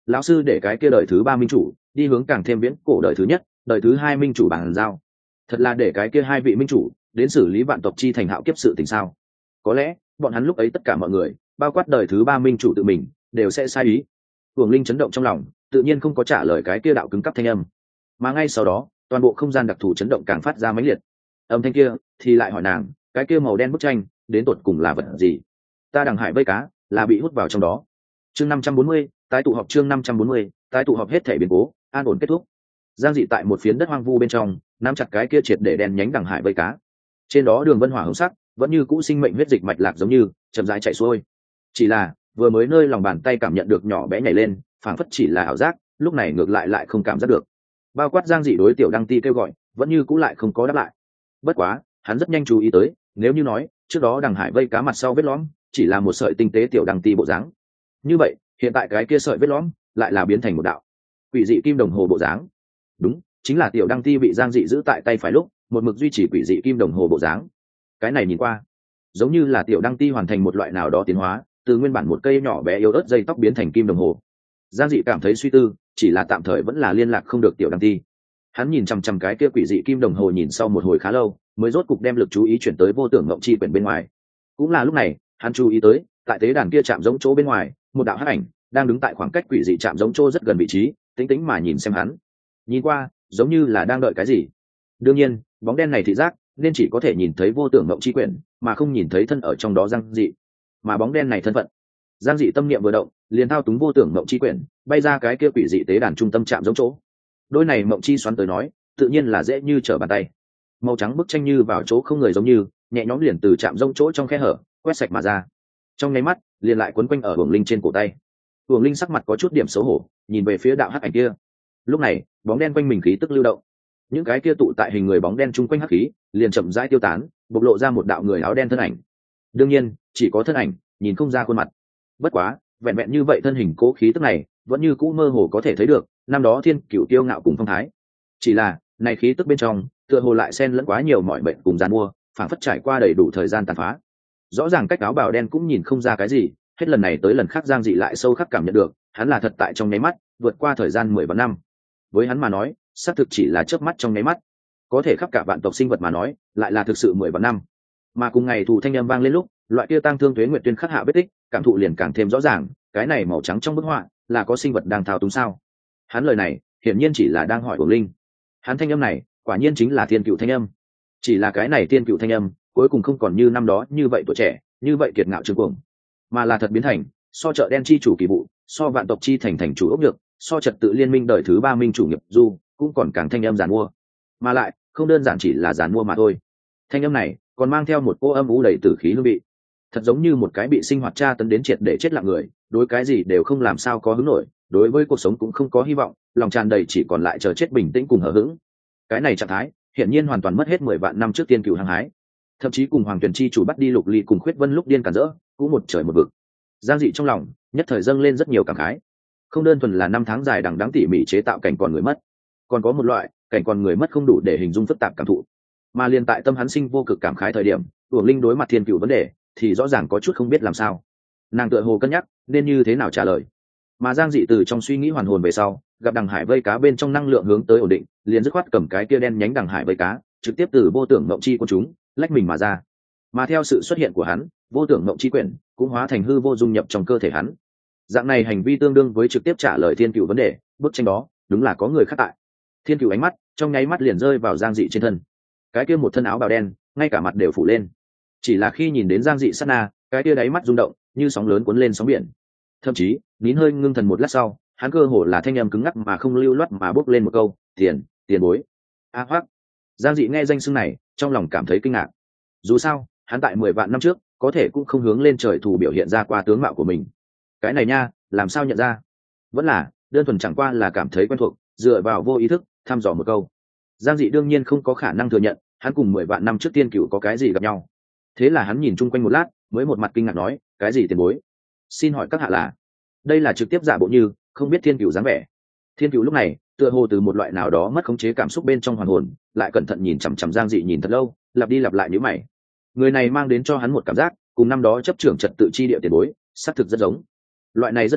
lão sư để cái kia đời thứ ba minh chủ đi hướng càng thêm viễn cổ đời thứ nhất, đời thứ hai minh chủ bàn giao. Thật là để cái kia hai vị minh chủ đến xử lý vạn tộc chi thành hạo kiếp sự tình sao? Có lẽ bọn hắn lúc ấy tất cả mọi người, bao quát đời thứ ba minh chủ tự mình, đều sẽ sai ý. Cuồng Linh chấn động trong lòng, tự nhiên không có trả lời cái kia đạo cứng cắp thanh âm, mà ngay sau đó toàn bộ không gian đặc thù chấn động càng phát ra mãnh liệt. Âm thanh kia thì lại hỏi nàng, cái kia màu đen bức tranh đến tột cùng là vật gì? Ta Đằng Hải vây cá là bị hút vào trong đó. Chương năm trăm bốn mươi, tái tụ họp. Chương năm trăm bốn mươi, tái tụ họp. Hết thể biến cố an ổn kết thúc. Giang Dị tại một phiến đất hoang vu bên trong nắm chặt cái kia triệt để đèn nhánh Đằng Hải vây cá, trên đó đường vân hỏa hồng sắc vẫn như cũ sinh mệnh huyết dịch mạch lạc giống như chậm rãi chạy xuôi. Chỉ là vừa mới nơi lòng bàn tay cảm nhận được nhỏ bé nhảy lên, phảng phất chỉ là ảo giác, lúc này ngược lại lại không cảm giác được. Bao quát Giang Dị đối tiểu Đăng Ti kêu gọi vẫn như cũ lại không có đáp lại. Bất quá hắn rất nhanh chú ý tới, nếu như nói trước đó Đằng Hải vây cá mặt sau vết lõm chỉ là một sợi tinh tế tiểu Đăng Ti bộ dáng, như vậy hiện tại cái kia sợi vết lõm lại là biến thành một đạo quỷ dị kim đồng hồ bộ dáng. Đúng, chính là tiểu Đăng Ti bị Giang Dị giữ tại tay phải lúc một mực duy trì quỷ dị kim đồng hồ bộ dáng. Cái này nhìn qua giống như là tiểu Đăng Ti hoàn thành một loại nào đó tiến hóa, từ nguyên bản một cây nhỏ bé yếu ớt dây tóc biến thành kim đồng hồ. Giang Dị cảm thấy suy tư, chỉ là tạm thời vẫn là liên lạc không được tiểu Đăng Ti. Hắn nhìn chằm chằm cái kia quỷ dị kim đồng hồ nhìn sau một hồi khá lâu, mới rốt cục đem lực chú ý chuyển tới vô tưởng ngộng chi quyển bên ngoài. Cũng là lúc này, hắn chú ý tới, tại tế đàn kia chạm giống chỗ bên ngoài, một đạo hắc ảnh đang đứng tại khoảng cách quỷ dị chạm giống chỗ rất gần vị trí, tĩnh tĩnh mà nhìn xem hắn. Nhìn qua, giống như là đang đợi cái gì. Đương nhiên, bóng đen này thị giác nên chỉ có thể nhìn thấy vô tưởng ngộng chi quyển, mà không nhìn thấy thân ở trong đó Giang Dị. Mà bóng đen này thân phận, Giang Dị tâm niệm vừa động, liền thao túng vô tưởng ngộng chi quyển, bay ra cái kia quỷ dị tế đàn trung tâm chạm giống chỗ. Đôi này mộng chi xoắn tới nói, tự nhiên là dễ như trở bàn tay. Màu trắng bức tranh như vào chỗ không người giống như, nhẹ nhõm liền từ chạm rông chỗ trong khe hở quét sạch mà ra. Trong nháy mắt, liền lại quấn quanh ở Hưởng Linh trên cổ tay. Hưởng Linh sắc mặt có chút điểm xấu hổ, nhìn về phía đạo hắc ảnh kia. Lúc này, bóng đen quanh mình khí tức lưu động. Những cái kia tụ tại hình người bóng đen chung quanh hắc khí, liền chậm rãi tiêu tán, bộc lộ ra một đạo người áo đen thân ảnh. Đương nhiên, chỉ có thân ảnh, nhìn không ra khuôn mặt. Bất quá, vẹn vẹn như vậy thân hình cố khí tức này, vẫn như cũ mơ hồ có thể thấy được năm đó thiên cửu tiêu ngạo cùng phong thái. Chỉ là này khí tức bên trong tựa hồ lại xen lẫn quá nhiều mọi bệnh cùng gian mua, phảng phất trải qua đầy đủ thời gian tàn phá. Rõ ràng cách áo bào đen cũng nhìn không ra cái gì, hết lần này tới lần khác Giang Dị lại sâu khắc cảm nhận được hắn là thật tại trong nháy mắt vượt qua thời gian mười vạn năm. Với hắn mà nói, xác thực chỉ là chớp mắt trong nháy mắt, có thể khắp cả vạn tộc sinh vật mà nói lại là thực sự mười vạn năm. Mà cùng ngày thủ thanh âm vang lên lúc, loại kia tăng thương tuế nguyệt tuyên khắc hạ vết tích, cảm thụ liền càng thêm rõ ràng, cái này màu trắng trong bức họa là có sinh vật đang thao túng sao? Hắn lời này hiển nhiên chỉ là đang hỏi Hưởng Linh. Hắn thanh âm này quả nhiên chính là thiên cựu thanh âm, chỉ là cái này thiên cựu thanh âm cuối cùng không còn như năm đó như vậy tuổi trẻ, như vậy kiệt ngạo trương cuồng, mà là thật biến thành so chợ đen chi chủ kỳ vụ, so vạn tộc chi thành thành chủ ốc được, so trật tự liên minh đời thứ ba minh chủ nghiệp du, cũng còn càng thanh âm giàn mua, mà lại không đơn giản chỉ là giàn mua mà thôi. Thanh âm này còn mang theo một cô âm u đầy tử khí hương vị, thật giống như một cái bị sinh hoạt tra tấn đến triệt để chết lặng người, đối cái gì đều không làm sao có hứng nổi, đối với cuộc sống cũng không có hy vọng, lòng tràn đầy chỉ còn lại chờ chết bình tĩnh cùng hờ hững. Cái này trạng thái hiển nhiên hoàn toàn mất hết mười vạn năm trước tiên cửu hăng hái, thậm chí cùng Hoàng Tuyền chi chủ bắt đi Lục Ly cùng Khuyết Vân lúc điên cản rỡ, cũng một trời một vực. Giang Dị trong lòng nhất thời dâng lên rất nhiều cảm khái, không đơn thuần là năm tháng dài đằng đẵng tỉ mỉ chế tạo cảnh còn người mất, còn có một loại cảnh còn người mất không đủ để hình dung phức tạp cảm thụ. Mà liền tại tâm hắn sinh vô cực cảm khái thời điểm, Uổng Linh đối mặt thiên cửu vấn đề thì rõ ràng có chút không biết làm sao. Nàng tựa hồ cân nhắc nên như thế nào trả lời, mà Giang Dị từ trong suy nghĩ hoàn hồn về sau, gặp Đằng Hải vây cá bên trong năng lượng hướng tới ổn định, liền dứt khoát cầm cái kia đen nhánh Đằng Hải vây cá, trực tiếp từ vô tưởng ngộng chi của chúng lách mình mà ra. Mà theo sự xuất hiện của hắn, vô tưởng ngộng chi quyển cũng hóa thành hư vô dung nhập trong cơ thể hắn. Dạng này hành vi tương đương với trực tiếp trả lời thiên cửu vấn đề, bức tranh đó đúng là có người khác tại. Thiên cửu ánh mắt trong nháy mắt liền rơi vào Giang Dị trên thân, cái kia một thân áo bào đen, ngay cả mặt đều phủ lên. Chỉ là khi nhìn đến Giang Dị sát na, cái kia đáy mắt rung động như sóng lớn cuốn lên sóng biển. Thậm chí nín hơi ngưng thần một lát sau, hắn cơ hồ là thanh âm cứng ngắc mà không lưu loát mà bốc lên một câu: tiền tiền bối. A hoắc. Giang Dị nghe danh xưng này, trong lòng cảm thấy kinh ngạc. Dù sao hắn tại mười vạn năm trước có thể cũng không hướng lên trời thù biểu hiện ra qua tướng mạo của mình. Cái này nha, làm sao nhận ra? Vẫn là đơn thuần chẳng qua là cảm thấy quen thuộc, dựa vào vô ý thức thăm dò một câu. Giang Dị đương nhiên không có khả năng thừa nhận hắn cùng mười vạn năm trước tiên cửu có cái gì gặp nhau. Thế là hắn nhìn chung quanh một lát, mới một mặt kinh ngạc nói: cái gì tiền bối? Xin hỏi các hạ là? Đây là trực tiếp giả bộ như không biết thiên cửu dáng vẻ. Thiên cửu lúc này tựa hồ từ một loại nào đó mất khống chế cảm xúc bên trong hoàn hồn, lại cẩn thận nhìn chằm chằm Giang Dị nhìn thật lâu, lặp đi lặp lại nhíu mày. Người này mang đến cho hắn một cảm giác cùng năm đó chấp trưởng trật tự chi địa tiền bối xác thực rất giống. Loại này rất giống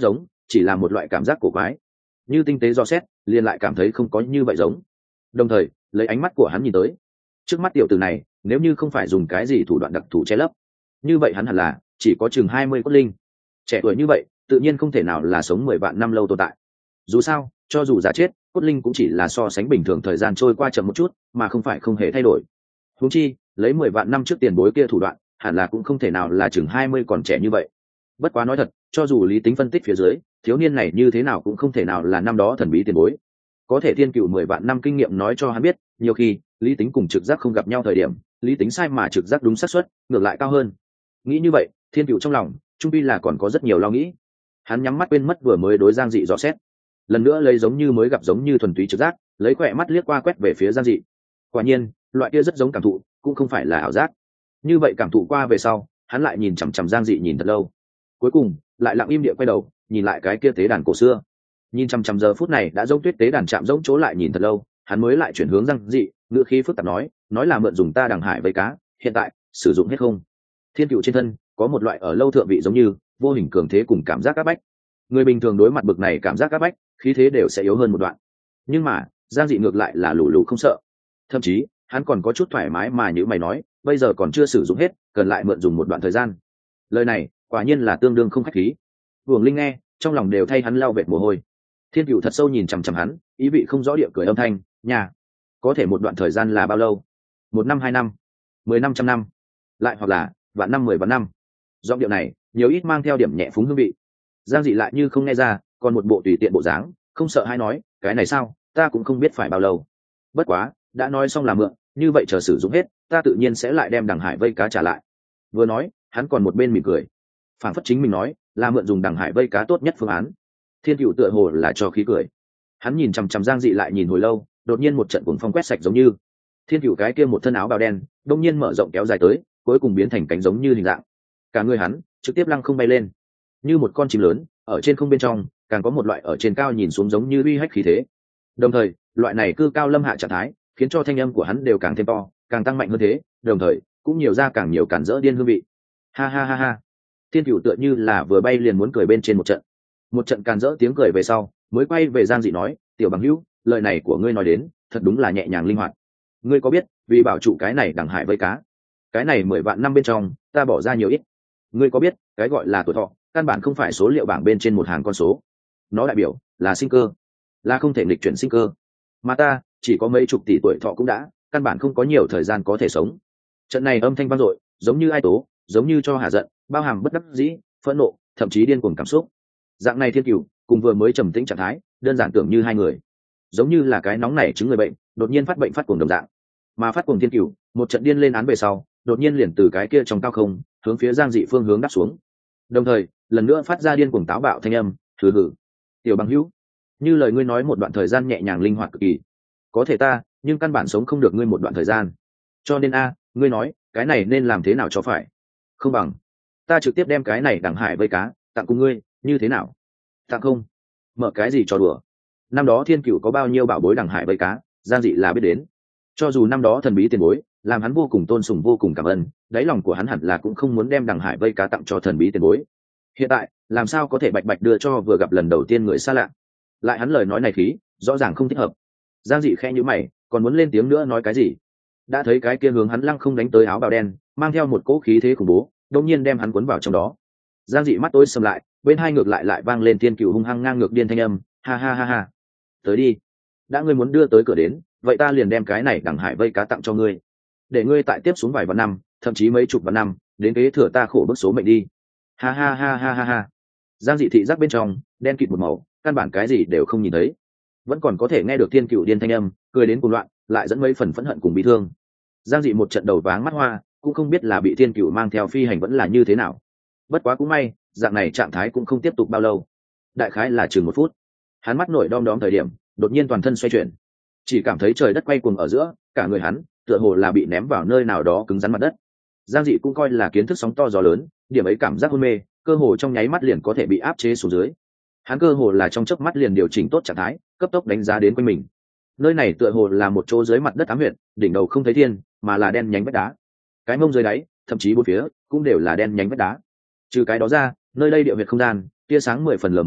chỉ là một loại cảm giác cổ quái, như tinh tế do xét liền lại cảm thấy không có như vậy giống. Đồng thời lấy ánh mắt của hắn nhìn tới, trước mắt tiểu tử này nếu như không phải dùng cái gì thủ đoạn đặc thù che lấp, như vậy hắn hẳn là chỉ có chừng hai mươi cốt linh. Trẻ tuổi như vậy tự nhiên không thể nào là sống mười vạn năm lâu tồn tại. Dù sao cho dù già chết, cốt linh cũng chỉ là so sánh bình thường thời gian trôi qua chậm một chút mà không phải không hề thay đổi. Huống chi lấy mười vạn năm trước tiền bối kia thủ đoạn, hẳn là cũng không thể nào là chừng hai mươi còn trẻ như vậy. Bất quá nói thật, cho dù lý tính phân tích phía dưới, thiếu niên này như thế nào cũng không thể nào là năm đó thần bí tiền bối. Có thể thiên cựu mười vạn năm kinh nghiệm nói cho hắn biết, nhiều khi lý tính cùng trực giác không gặp nhau thời điểm, lý tính sai mà trực giác đúng xác suất ngược lại cao hơn. Nghĩ như vậy, thiên cựu trong lòng trung pi là còn có rất nhiều lo nghĩ. Hắn nhắm mắt quên mất vừa mới đối Giang Dị dò xét, lần nữa lấy giống như mới gặp giống như thuần túy trực giác, lấy khỏe mắt liếc qua quét về phía Giang Dị. Quả nhiên loại kia rất giống cảm thụ, cũng không phải là ảo giác. Như vậy cảm thụ qua về sau, hắn lại nhìn chằm chằm Giang Dị nhìn thật lâu, cuối cùng lại lặng im địa quay đầu nhìn lại cái kia tế đàn cổ xưa. Nhìn chằm chằm giờ phút này đã giống tuyết tế đàn chạm giống chỗ lại nhìn thật lâu, hắn mới lại chuyển hướng Giang Dị, ngữ khí phức tạp nói, nói là mượn dùng ta đằng hải vây cá, hiện tại sử dụng hết không? Thiên cựu trên thân có một loại ở lâu thượng vị giống như vô hình cường thế cùng cảm giác áp bách. Người bình thường đối mặt bực này cảm giác áp bách, khí thế đều sẽ yếu hơn một đoạn. Nhưng mà Giang Dị ngược lại là lù lù không sợ, thậm chí hắn còn có chút thoải mái mà như mày nói, bây giờ còn chưa sử dụng hết, cần lại mượn dùng một đoạn thời gian. Lời này quả nhiên là tương đương không khách khí. Vương Linh nghe trong lòng đều thay hắn lau vệt mồ hôi. Thiên cựu thật sâu nhìn chằm chằm hắn, ý vị không rõ địa cười âm thanh, nhà có thể một đoạn thời gian là bao lâu? Một năm, hai năm, mười năm, trăm năm, lại hoặc là vạn năm, mười vạn năm. Giọng điệu này nhiều ít mang theo điểm nhẹ phúng hương vị. Giang Dị lại như không nghe ra, còn một bộ tùy tiện bộ dáng, không sợ hay nói, cái này sao, ta cũng không biết phải bao lâu. Bất quá đã nói xong là mượn, như vậy chờ sử dụng hết, ta tự nhiên sẽ lại đem đằng hải vây cá trả lại. Vừa nói hắn còn một bên mỉm cười, phản phất chính mình nói là mượn dùng đằng hải vây cá tốt nhất phương án. Thiên cựu tựa hồ là cho khí cười, hắn nhìn chằm chằm Giang Dị lại nhìn hồi lâu, đột nhiên một trận cuồng phong quét sạch giống như. Thiên cựu cái kia một thân áo bào đen đông nhiên mở rộng kéo dài tới, cuối cùng biến thành cánh giống như hình dạng. Cả người hắn trực tiếp lăng không bay lên, như một con chim lớn ở trên không, bên trong càng có một loại ở trên cao nhìn xuống giống như uy hách khí thế. Đồng thời loại này cư cao lâm hạ trạng thái khiến cho thanh âm của hắn đều càng thêm to, càng tăng mạnh hơn thế, đồng thời cũng nhiều ra càng nhiều cản rỡ điên hương vị. Ha ha ha ha. Thiên cựu tựa như là vừa bay liền muốn cười bên trên một trận, một trận càn rỡ tiếng cười về sau mới quay về Giang Dị nói, tiểu bằng hữu, lời này của ngươi nói đến thật đúng là nhẹ nhàng linh hoạt. Ngươi có biết vì bảo trụ cái này đằng hải vây cá, cái này mười vạn năm bên trong ta bỏ ra nhiều ít? Ngươi có biết cái gọi là tuổi thọ căn bản không phải số liệu bảng bên trên một hàng con số, nó đại biểu là sinh cơ, là không thể nghịch chuyển sinh cơ, mà ta chỉ có mấy chục tỷ tuổi thọ cũng đã căn bản không có nhiều thời gian có thể sống. Trận này âm thanh vang dội giống như ai tố, giống như cho hà giận, bao hàm bất đắc dĩ, phẫn nộ, thậm chí điên cuồng cảm xúc. Dạng này thiên cửu cùng vừa mới trầm tĩnh trạng thái đơn giản tưởng như hai người, giống như là cái nóng nảy chứng người bệnh đột nhiên phát bệnh phát cuồng đồng dạng. Mà phát cuồng thiên cửu một trận điên lên án về sau, đột nhiên liền từ cái kia trong cao không hướng phía Giang Dị phương hướng đáp xuống, đồng thời lần nữa phát ra điên cuồng táo bạo thanh âm, hừ hừ, tiểu bằng hữu, như lời ngươi nói một đoạn thời gian nhẹ nhàng linh hoạt cực kỳ, có thể ta nhưng căn bản sống không được ngươi một đoạn thời gian, cho nên a ngươi nói cái này nên làm thế nào cho phải? Không bằng ta trực tiếp đem cái này đằng hải vây cá tặng cùng ngươi, như thế nào? Tặng không? Mở cái gì cho đùa? Năm đó thiên cửu có bao nhiêu bảo bối đằng hải vây cá, Giang Dị là biết đến. Cho dù năm đó thần bí tiền bối làm hắn vô cùng tôn sùng vô cùng cảm ơn, đáy lòng của hắn hẳn là cũng không muốn đem đằng hải vây cá tặng cho thần bí tiền bối. Hiện tại làm sao có thể bạch bạch đưa cho vừa gặp lần đầu tiên người xa lạ? Lại hắn lời nói này khí rõ ràng không thích hợp. Giang Dị khẽ nhíu mày, còn muốn lên tiếng nữa nói cái gì, đã thấy cái kia hướng hắn lăng không đánh tới áo bào đen mang theo một cỗ khí thế khủng bố, đông nhiên đem hắn cuốn vào trong đó. Giang Dị mắt tối sầm lại, bên hai ngược lại lại vang lên thiên cửu hung hăng ngang ngược điên thanh âm, ha ha ha ha, tới đi, đã ngươi muốn đưa tới cửa đến, vậy ta liền đem cái này đằng hải vây cá tặng cho ngươi, để ngươi tại tiếp xuống vài vạn năm, thậm chí mấy chục vạn năm, đến kế thừa ta khổ bức số mệnh đi. Ha ha ha ha ha ha. Giang Dị thị giác bên trong đen kịt một màu, căn bản cái gì đều không nhìn thấy, vẫn còn có thể nghe được thiên cửu điên thanh âm, cười đến cuồng loạn, lại dẫn mấy phần phẫn hận cùng bị thương. Giang Dị một trận đầu váng mắt hoa, cũng không biết là bị thiên cửu mang theo phi hành vẫn là như thế nào. Bất quá cũng may dạng này trạng thái cũng không tiếp tục bao lâu, đại khái là chừng một phút. Hắn mắt nổi đom đóm thời điểm, đột nhiên toàn thân xoay chuyển, chỉ cảm thấy trời đất quay cuồng ở giữa, cả người hắn tựa hồ là bị ném vào nơi nào đó cứng rắn mặt đất. Giang Dị cũng coi là kiến thức sóng to gió lớn, điểm ấy cảm giác hôn mê cơ hồ trong nháy mắt liền có thể bị áp chế xuống dưới. Hắn cơ hồ là trong chớp mắt liền điều chỉnh tốt trạng thái, cấp tốc đánh giá đến quanh mình. Nơi này tựa hồ là một chỗ dưới mặt đất ám huyệt, đỉnh đầu không thấy thiên, mà là đen nhánh vách đá. Cái mông dưới đáy, thậm chí bốn phía cũng đều là đen nhánh vách đá. Trừ cái đó ra, nơi đây địa huyệt không gian tia sáng mười phần lờ mờ,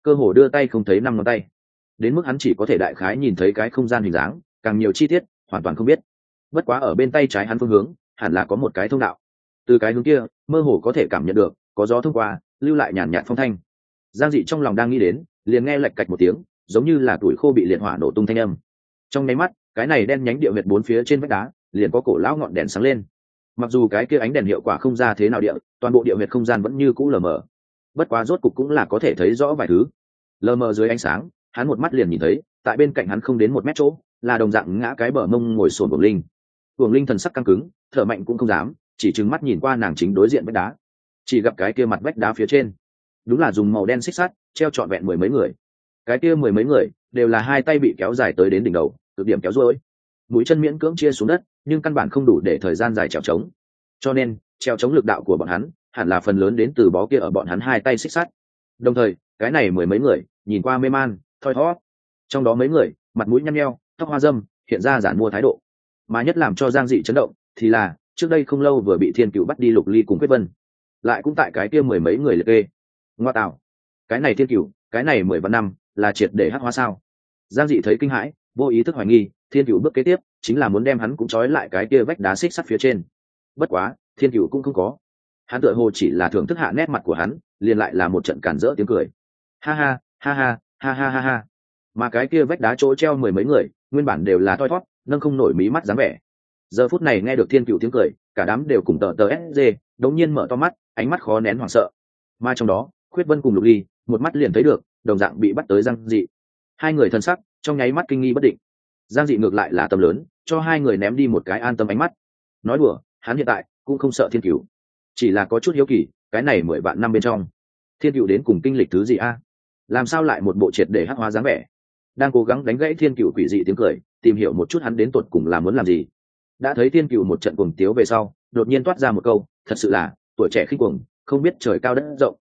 cơ hồ đưa tay không thấy năm ngón tay, đến mức hắn chỉ có thể đại khái nhìn thấy cái không gian hình dáng, càng nhiều chi tiết hoàn toàn không biết. Bất quá ở bên tay trái hắn phương hướng hẳn là có một cái thông đạo, từ cái hướng kia mơ hồ có thể cảm nhận được có gió thông qua, lưu lại nhàn nhạt phong thanh. Giang Dị trong lòng đang nghĩ đến, liền nghe lạch cạch một tiếng, giống như là tuổi khô bị liệt hỏa nổ tung thanh âm. Trong nháy mắt, cái này đen nhánh địa huyệt bốn phía trên vách đá liền có cổ lão ngọn đèn sáng lên. Mặc dù cái kia ánh đèn hiệu quả không ra thế nào địa, toàn bộ địa huyệt không gian vẫn như cũ lờ mờ. Bất quá rốt cục cũng là có thể thấy rõ vài thứ. Lờ mờ dưới ánh sáng, hắn một mắt liền nhìn thấy, tại bên cạnh hắn không đến một mét chỗ, là đồng dạng ngã cái bờ mông ngồi xổm Cuồng Linh. Cuồng Linh thần sắc căng cứng, thở mạnh cũng không dám, chỉ trừng mắt nhìn qua nàng chính đối diện vách đá. Chỉ gặp cái kia mặt vách đá phía trên, đúng là dùng màu đen xích sắt treo trọn vẹn mười mấy người. Cái kia mười mấy người đều là hai tay bị kéo dài tới đến đỉnh đầu, cực điểm kéo duỗi, mũi chân miễn cưỡng chia xuống đất, nhưng căn bản không đủ để thời gian dài trèo trống. Cho nên, trèo trống lực đạo của bọn hắn, hẳn là phần lớn đến từ bó kia ở bọn hắn hai tay xích sắt. Đồng thời, cái này mười mấy người, nhìn qua mê man, thoi thóp. Trong đó mấy người, mặt mũi nhăn nheo, tóc hoa râm, hiện ra giản mua thái độ. Mà nhất làm cho Giang Dị chấn động, thì là, trước đây không lâu vừa bị Thiên Cửu bắt đi Lục Ly cùng Quyết Vân, lại cũng tại cái kia mười mấy người liệt kê. Ngoa tạo, cái này Thiên Cửu, cái này mười vạn năm, là triệt để hắc hóa sao? Giang Dị thấy kinh hãi, vô ý thức hoài nghi, Thiên Cửu bước kế tiếp chính là muốn đem hắn cũng trói lại cái kia vách đá xích sắt phía trên. Bất quá, Thiên Cửu cũng không có. Hắn tựa hồ chỉ là thưởng thức hạ nét mặt của hắn, liền lại là một trận cản rỡ tiếng cười. Ha ha, ha ha, ha ha ha ha. Mà cái kia vách đá chỗ treo mười mấy người, nguyên bản đều là thoi thoát, nâng không nổi mí mắt dáng vẻ. Giờ phút này nghe được Thiên Cửu tiếng cười, cả đám đều cùng tờ tờ ét giê, đống nhiên mở to mắt, ánh mắt khó nén hoảng sợ. Mà trong đó, Khuyết Vân cùng Lục Ly, một mắt liền thấy được, đồng dạng bị bắt tới Giang Dị. Hai người thân sắc, trong nháy mắt kinh nghi bất định. Giang Dị ngược lại là tâm lớn, cho hai người ném đi một cái an tâm ánh mắt. Nói đùa, hắn hiện tại cũng không sợ Thiên Cửu, chỉ là có chút hiếu kỳ, cái này mười vạn năm bên trong, Thiên Cửu đến cùng kinh lịch thứ gì a? Làm sao lại một bộ triệt để hắc hóa dáng vẻ? Đang cố gắng đánh gãy Thiên Cửu quỷ dị tiếng cười, tìm hiểu một chút hắn đến tột cùng là muốn làm gì. Đã thấy Thiên Cửu một trận cuồng tiếu về sau, đột nhiên toát ra một câu, thật sự là tuổi trẻ khinh cuồng, không biết trời cao đất rộng.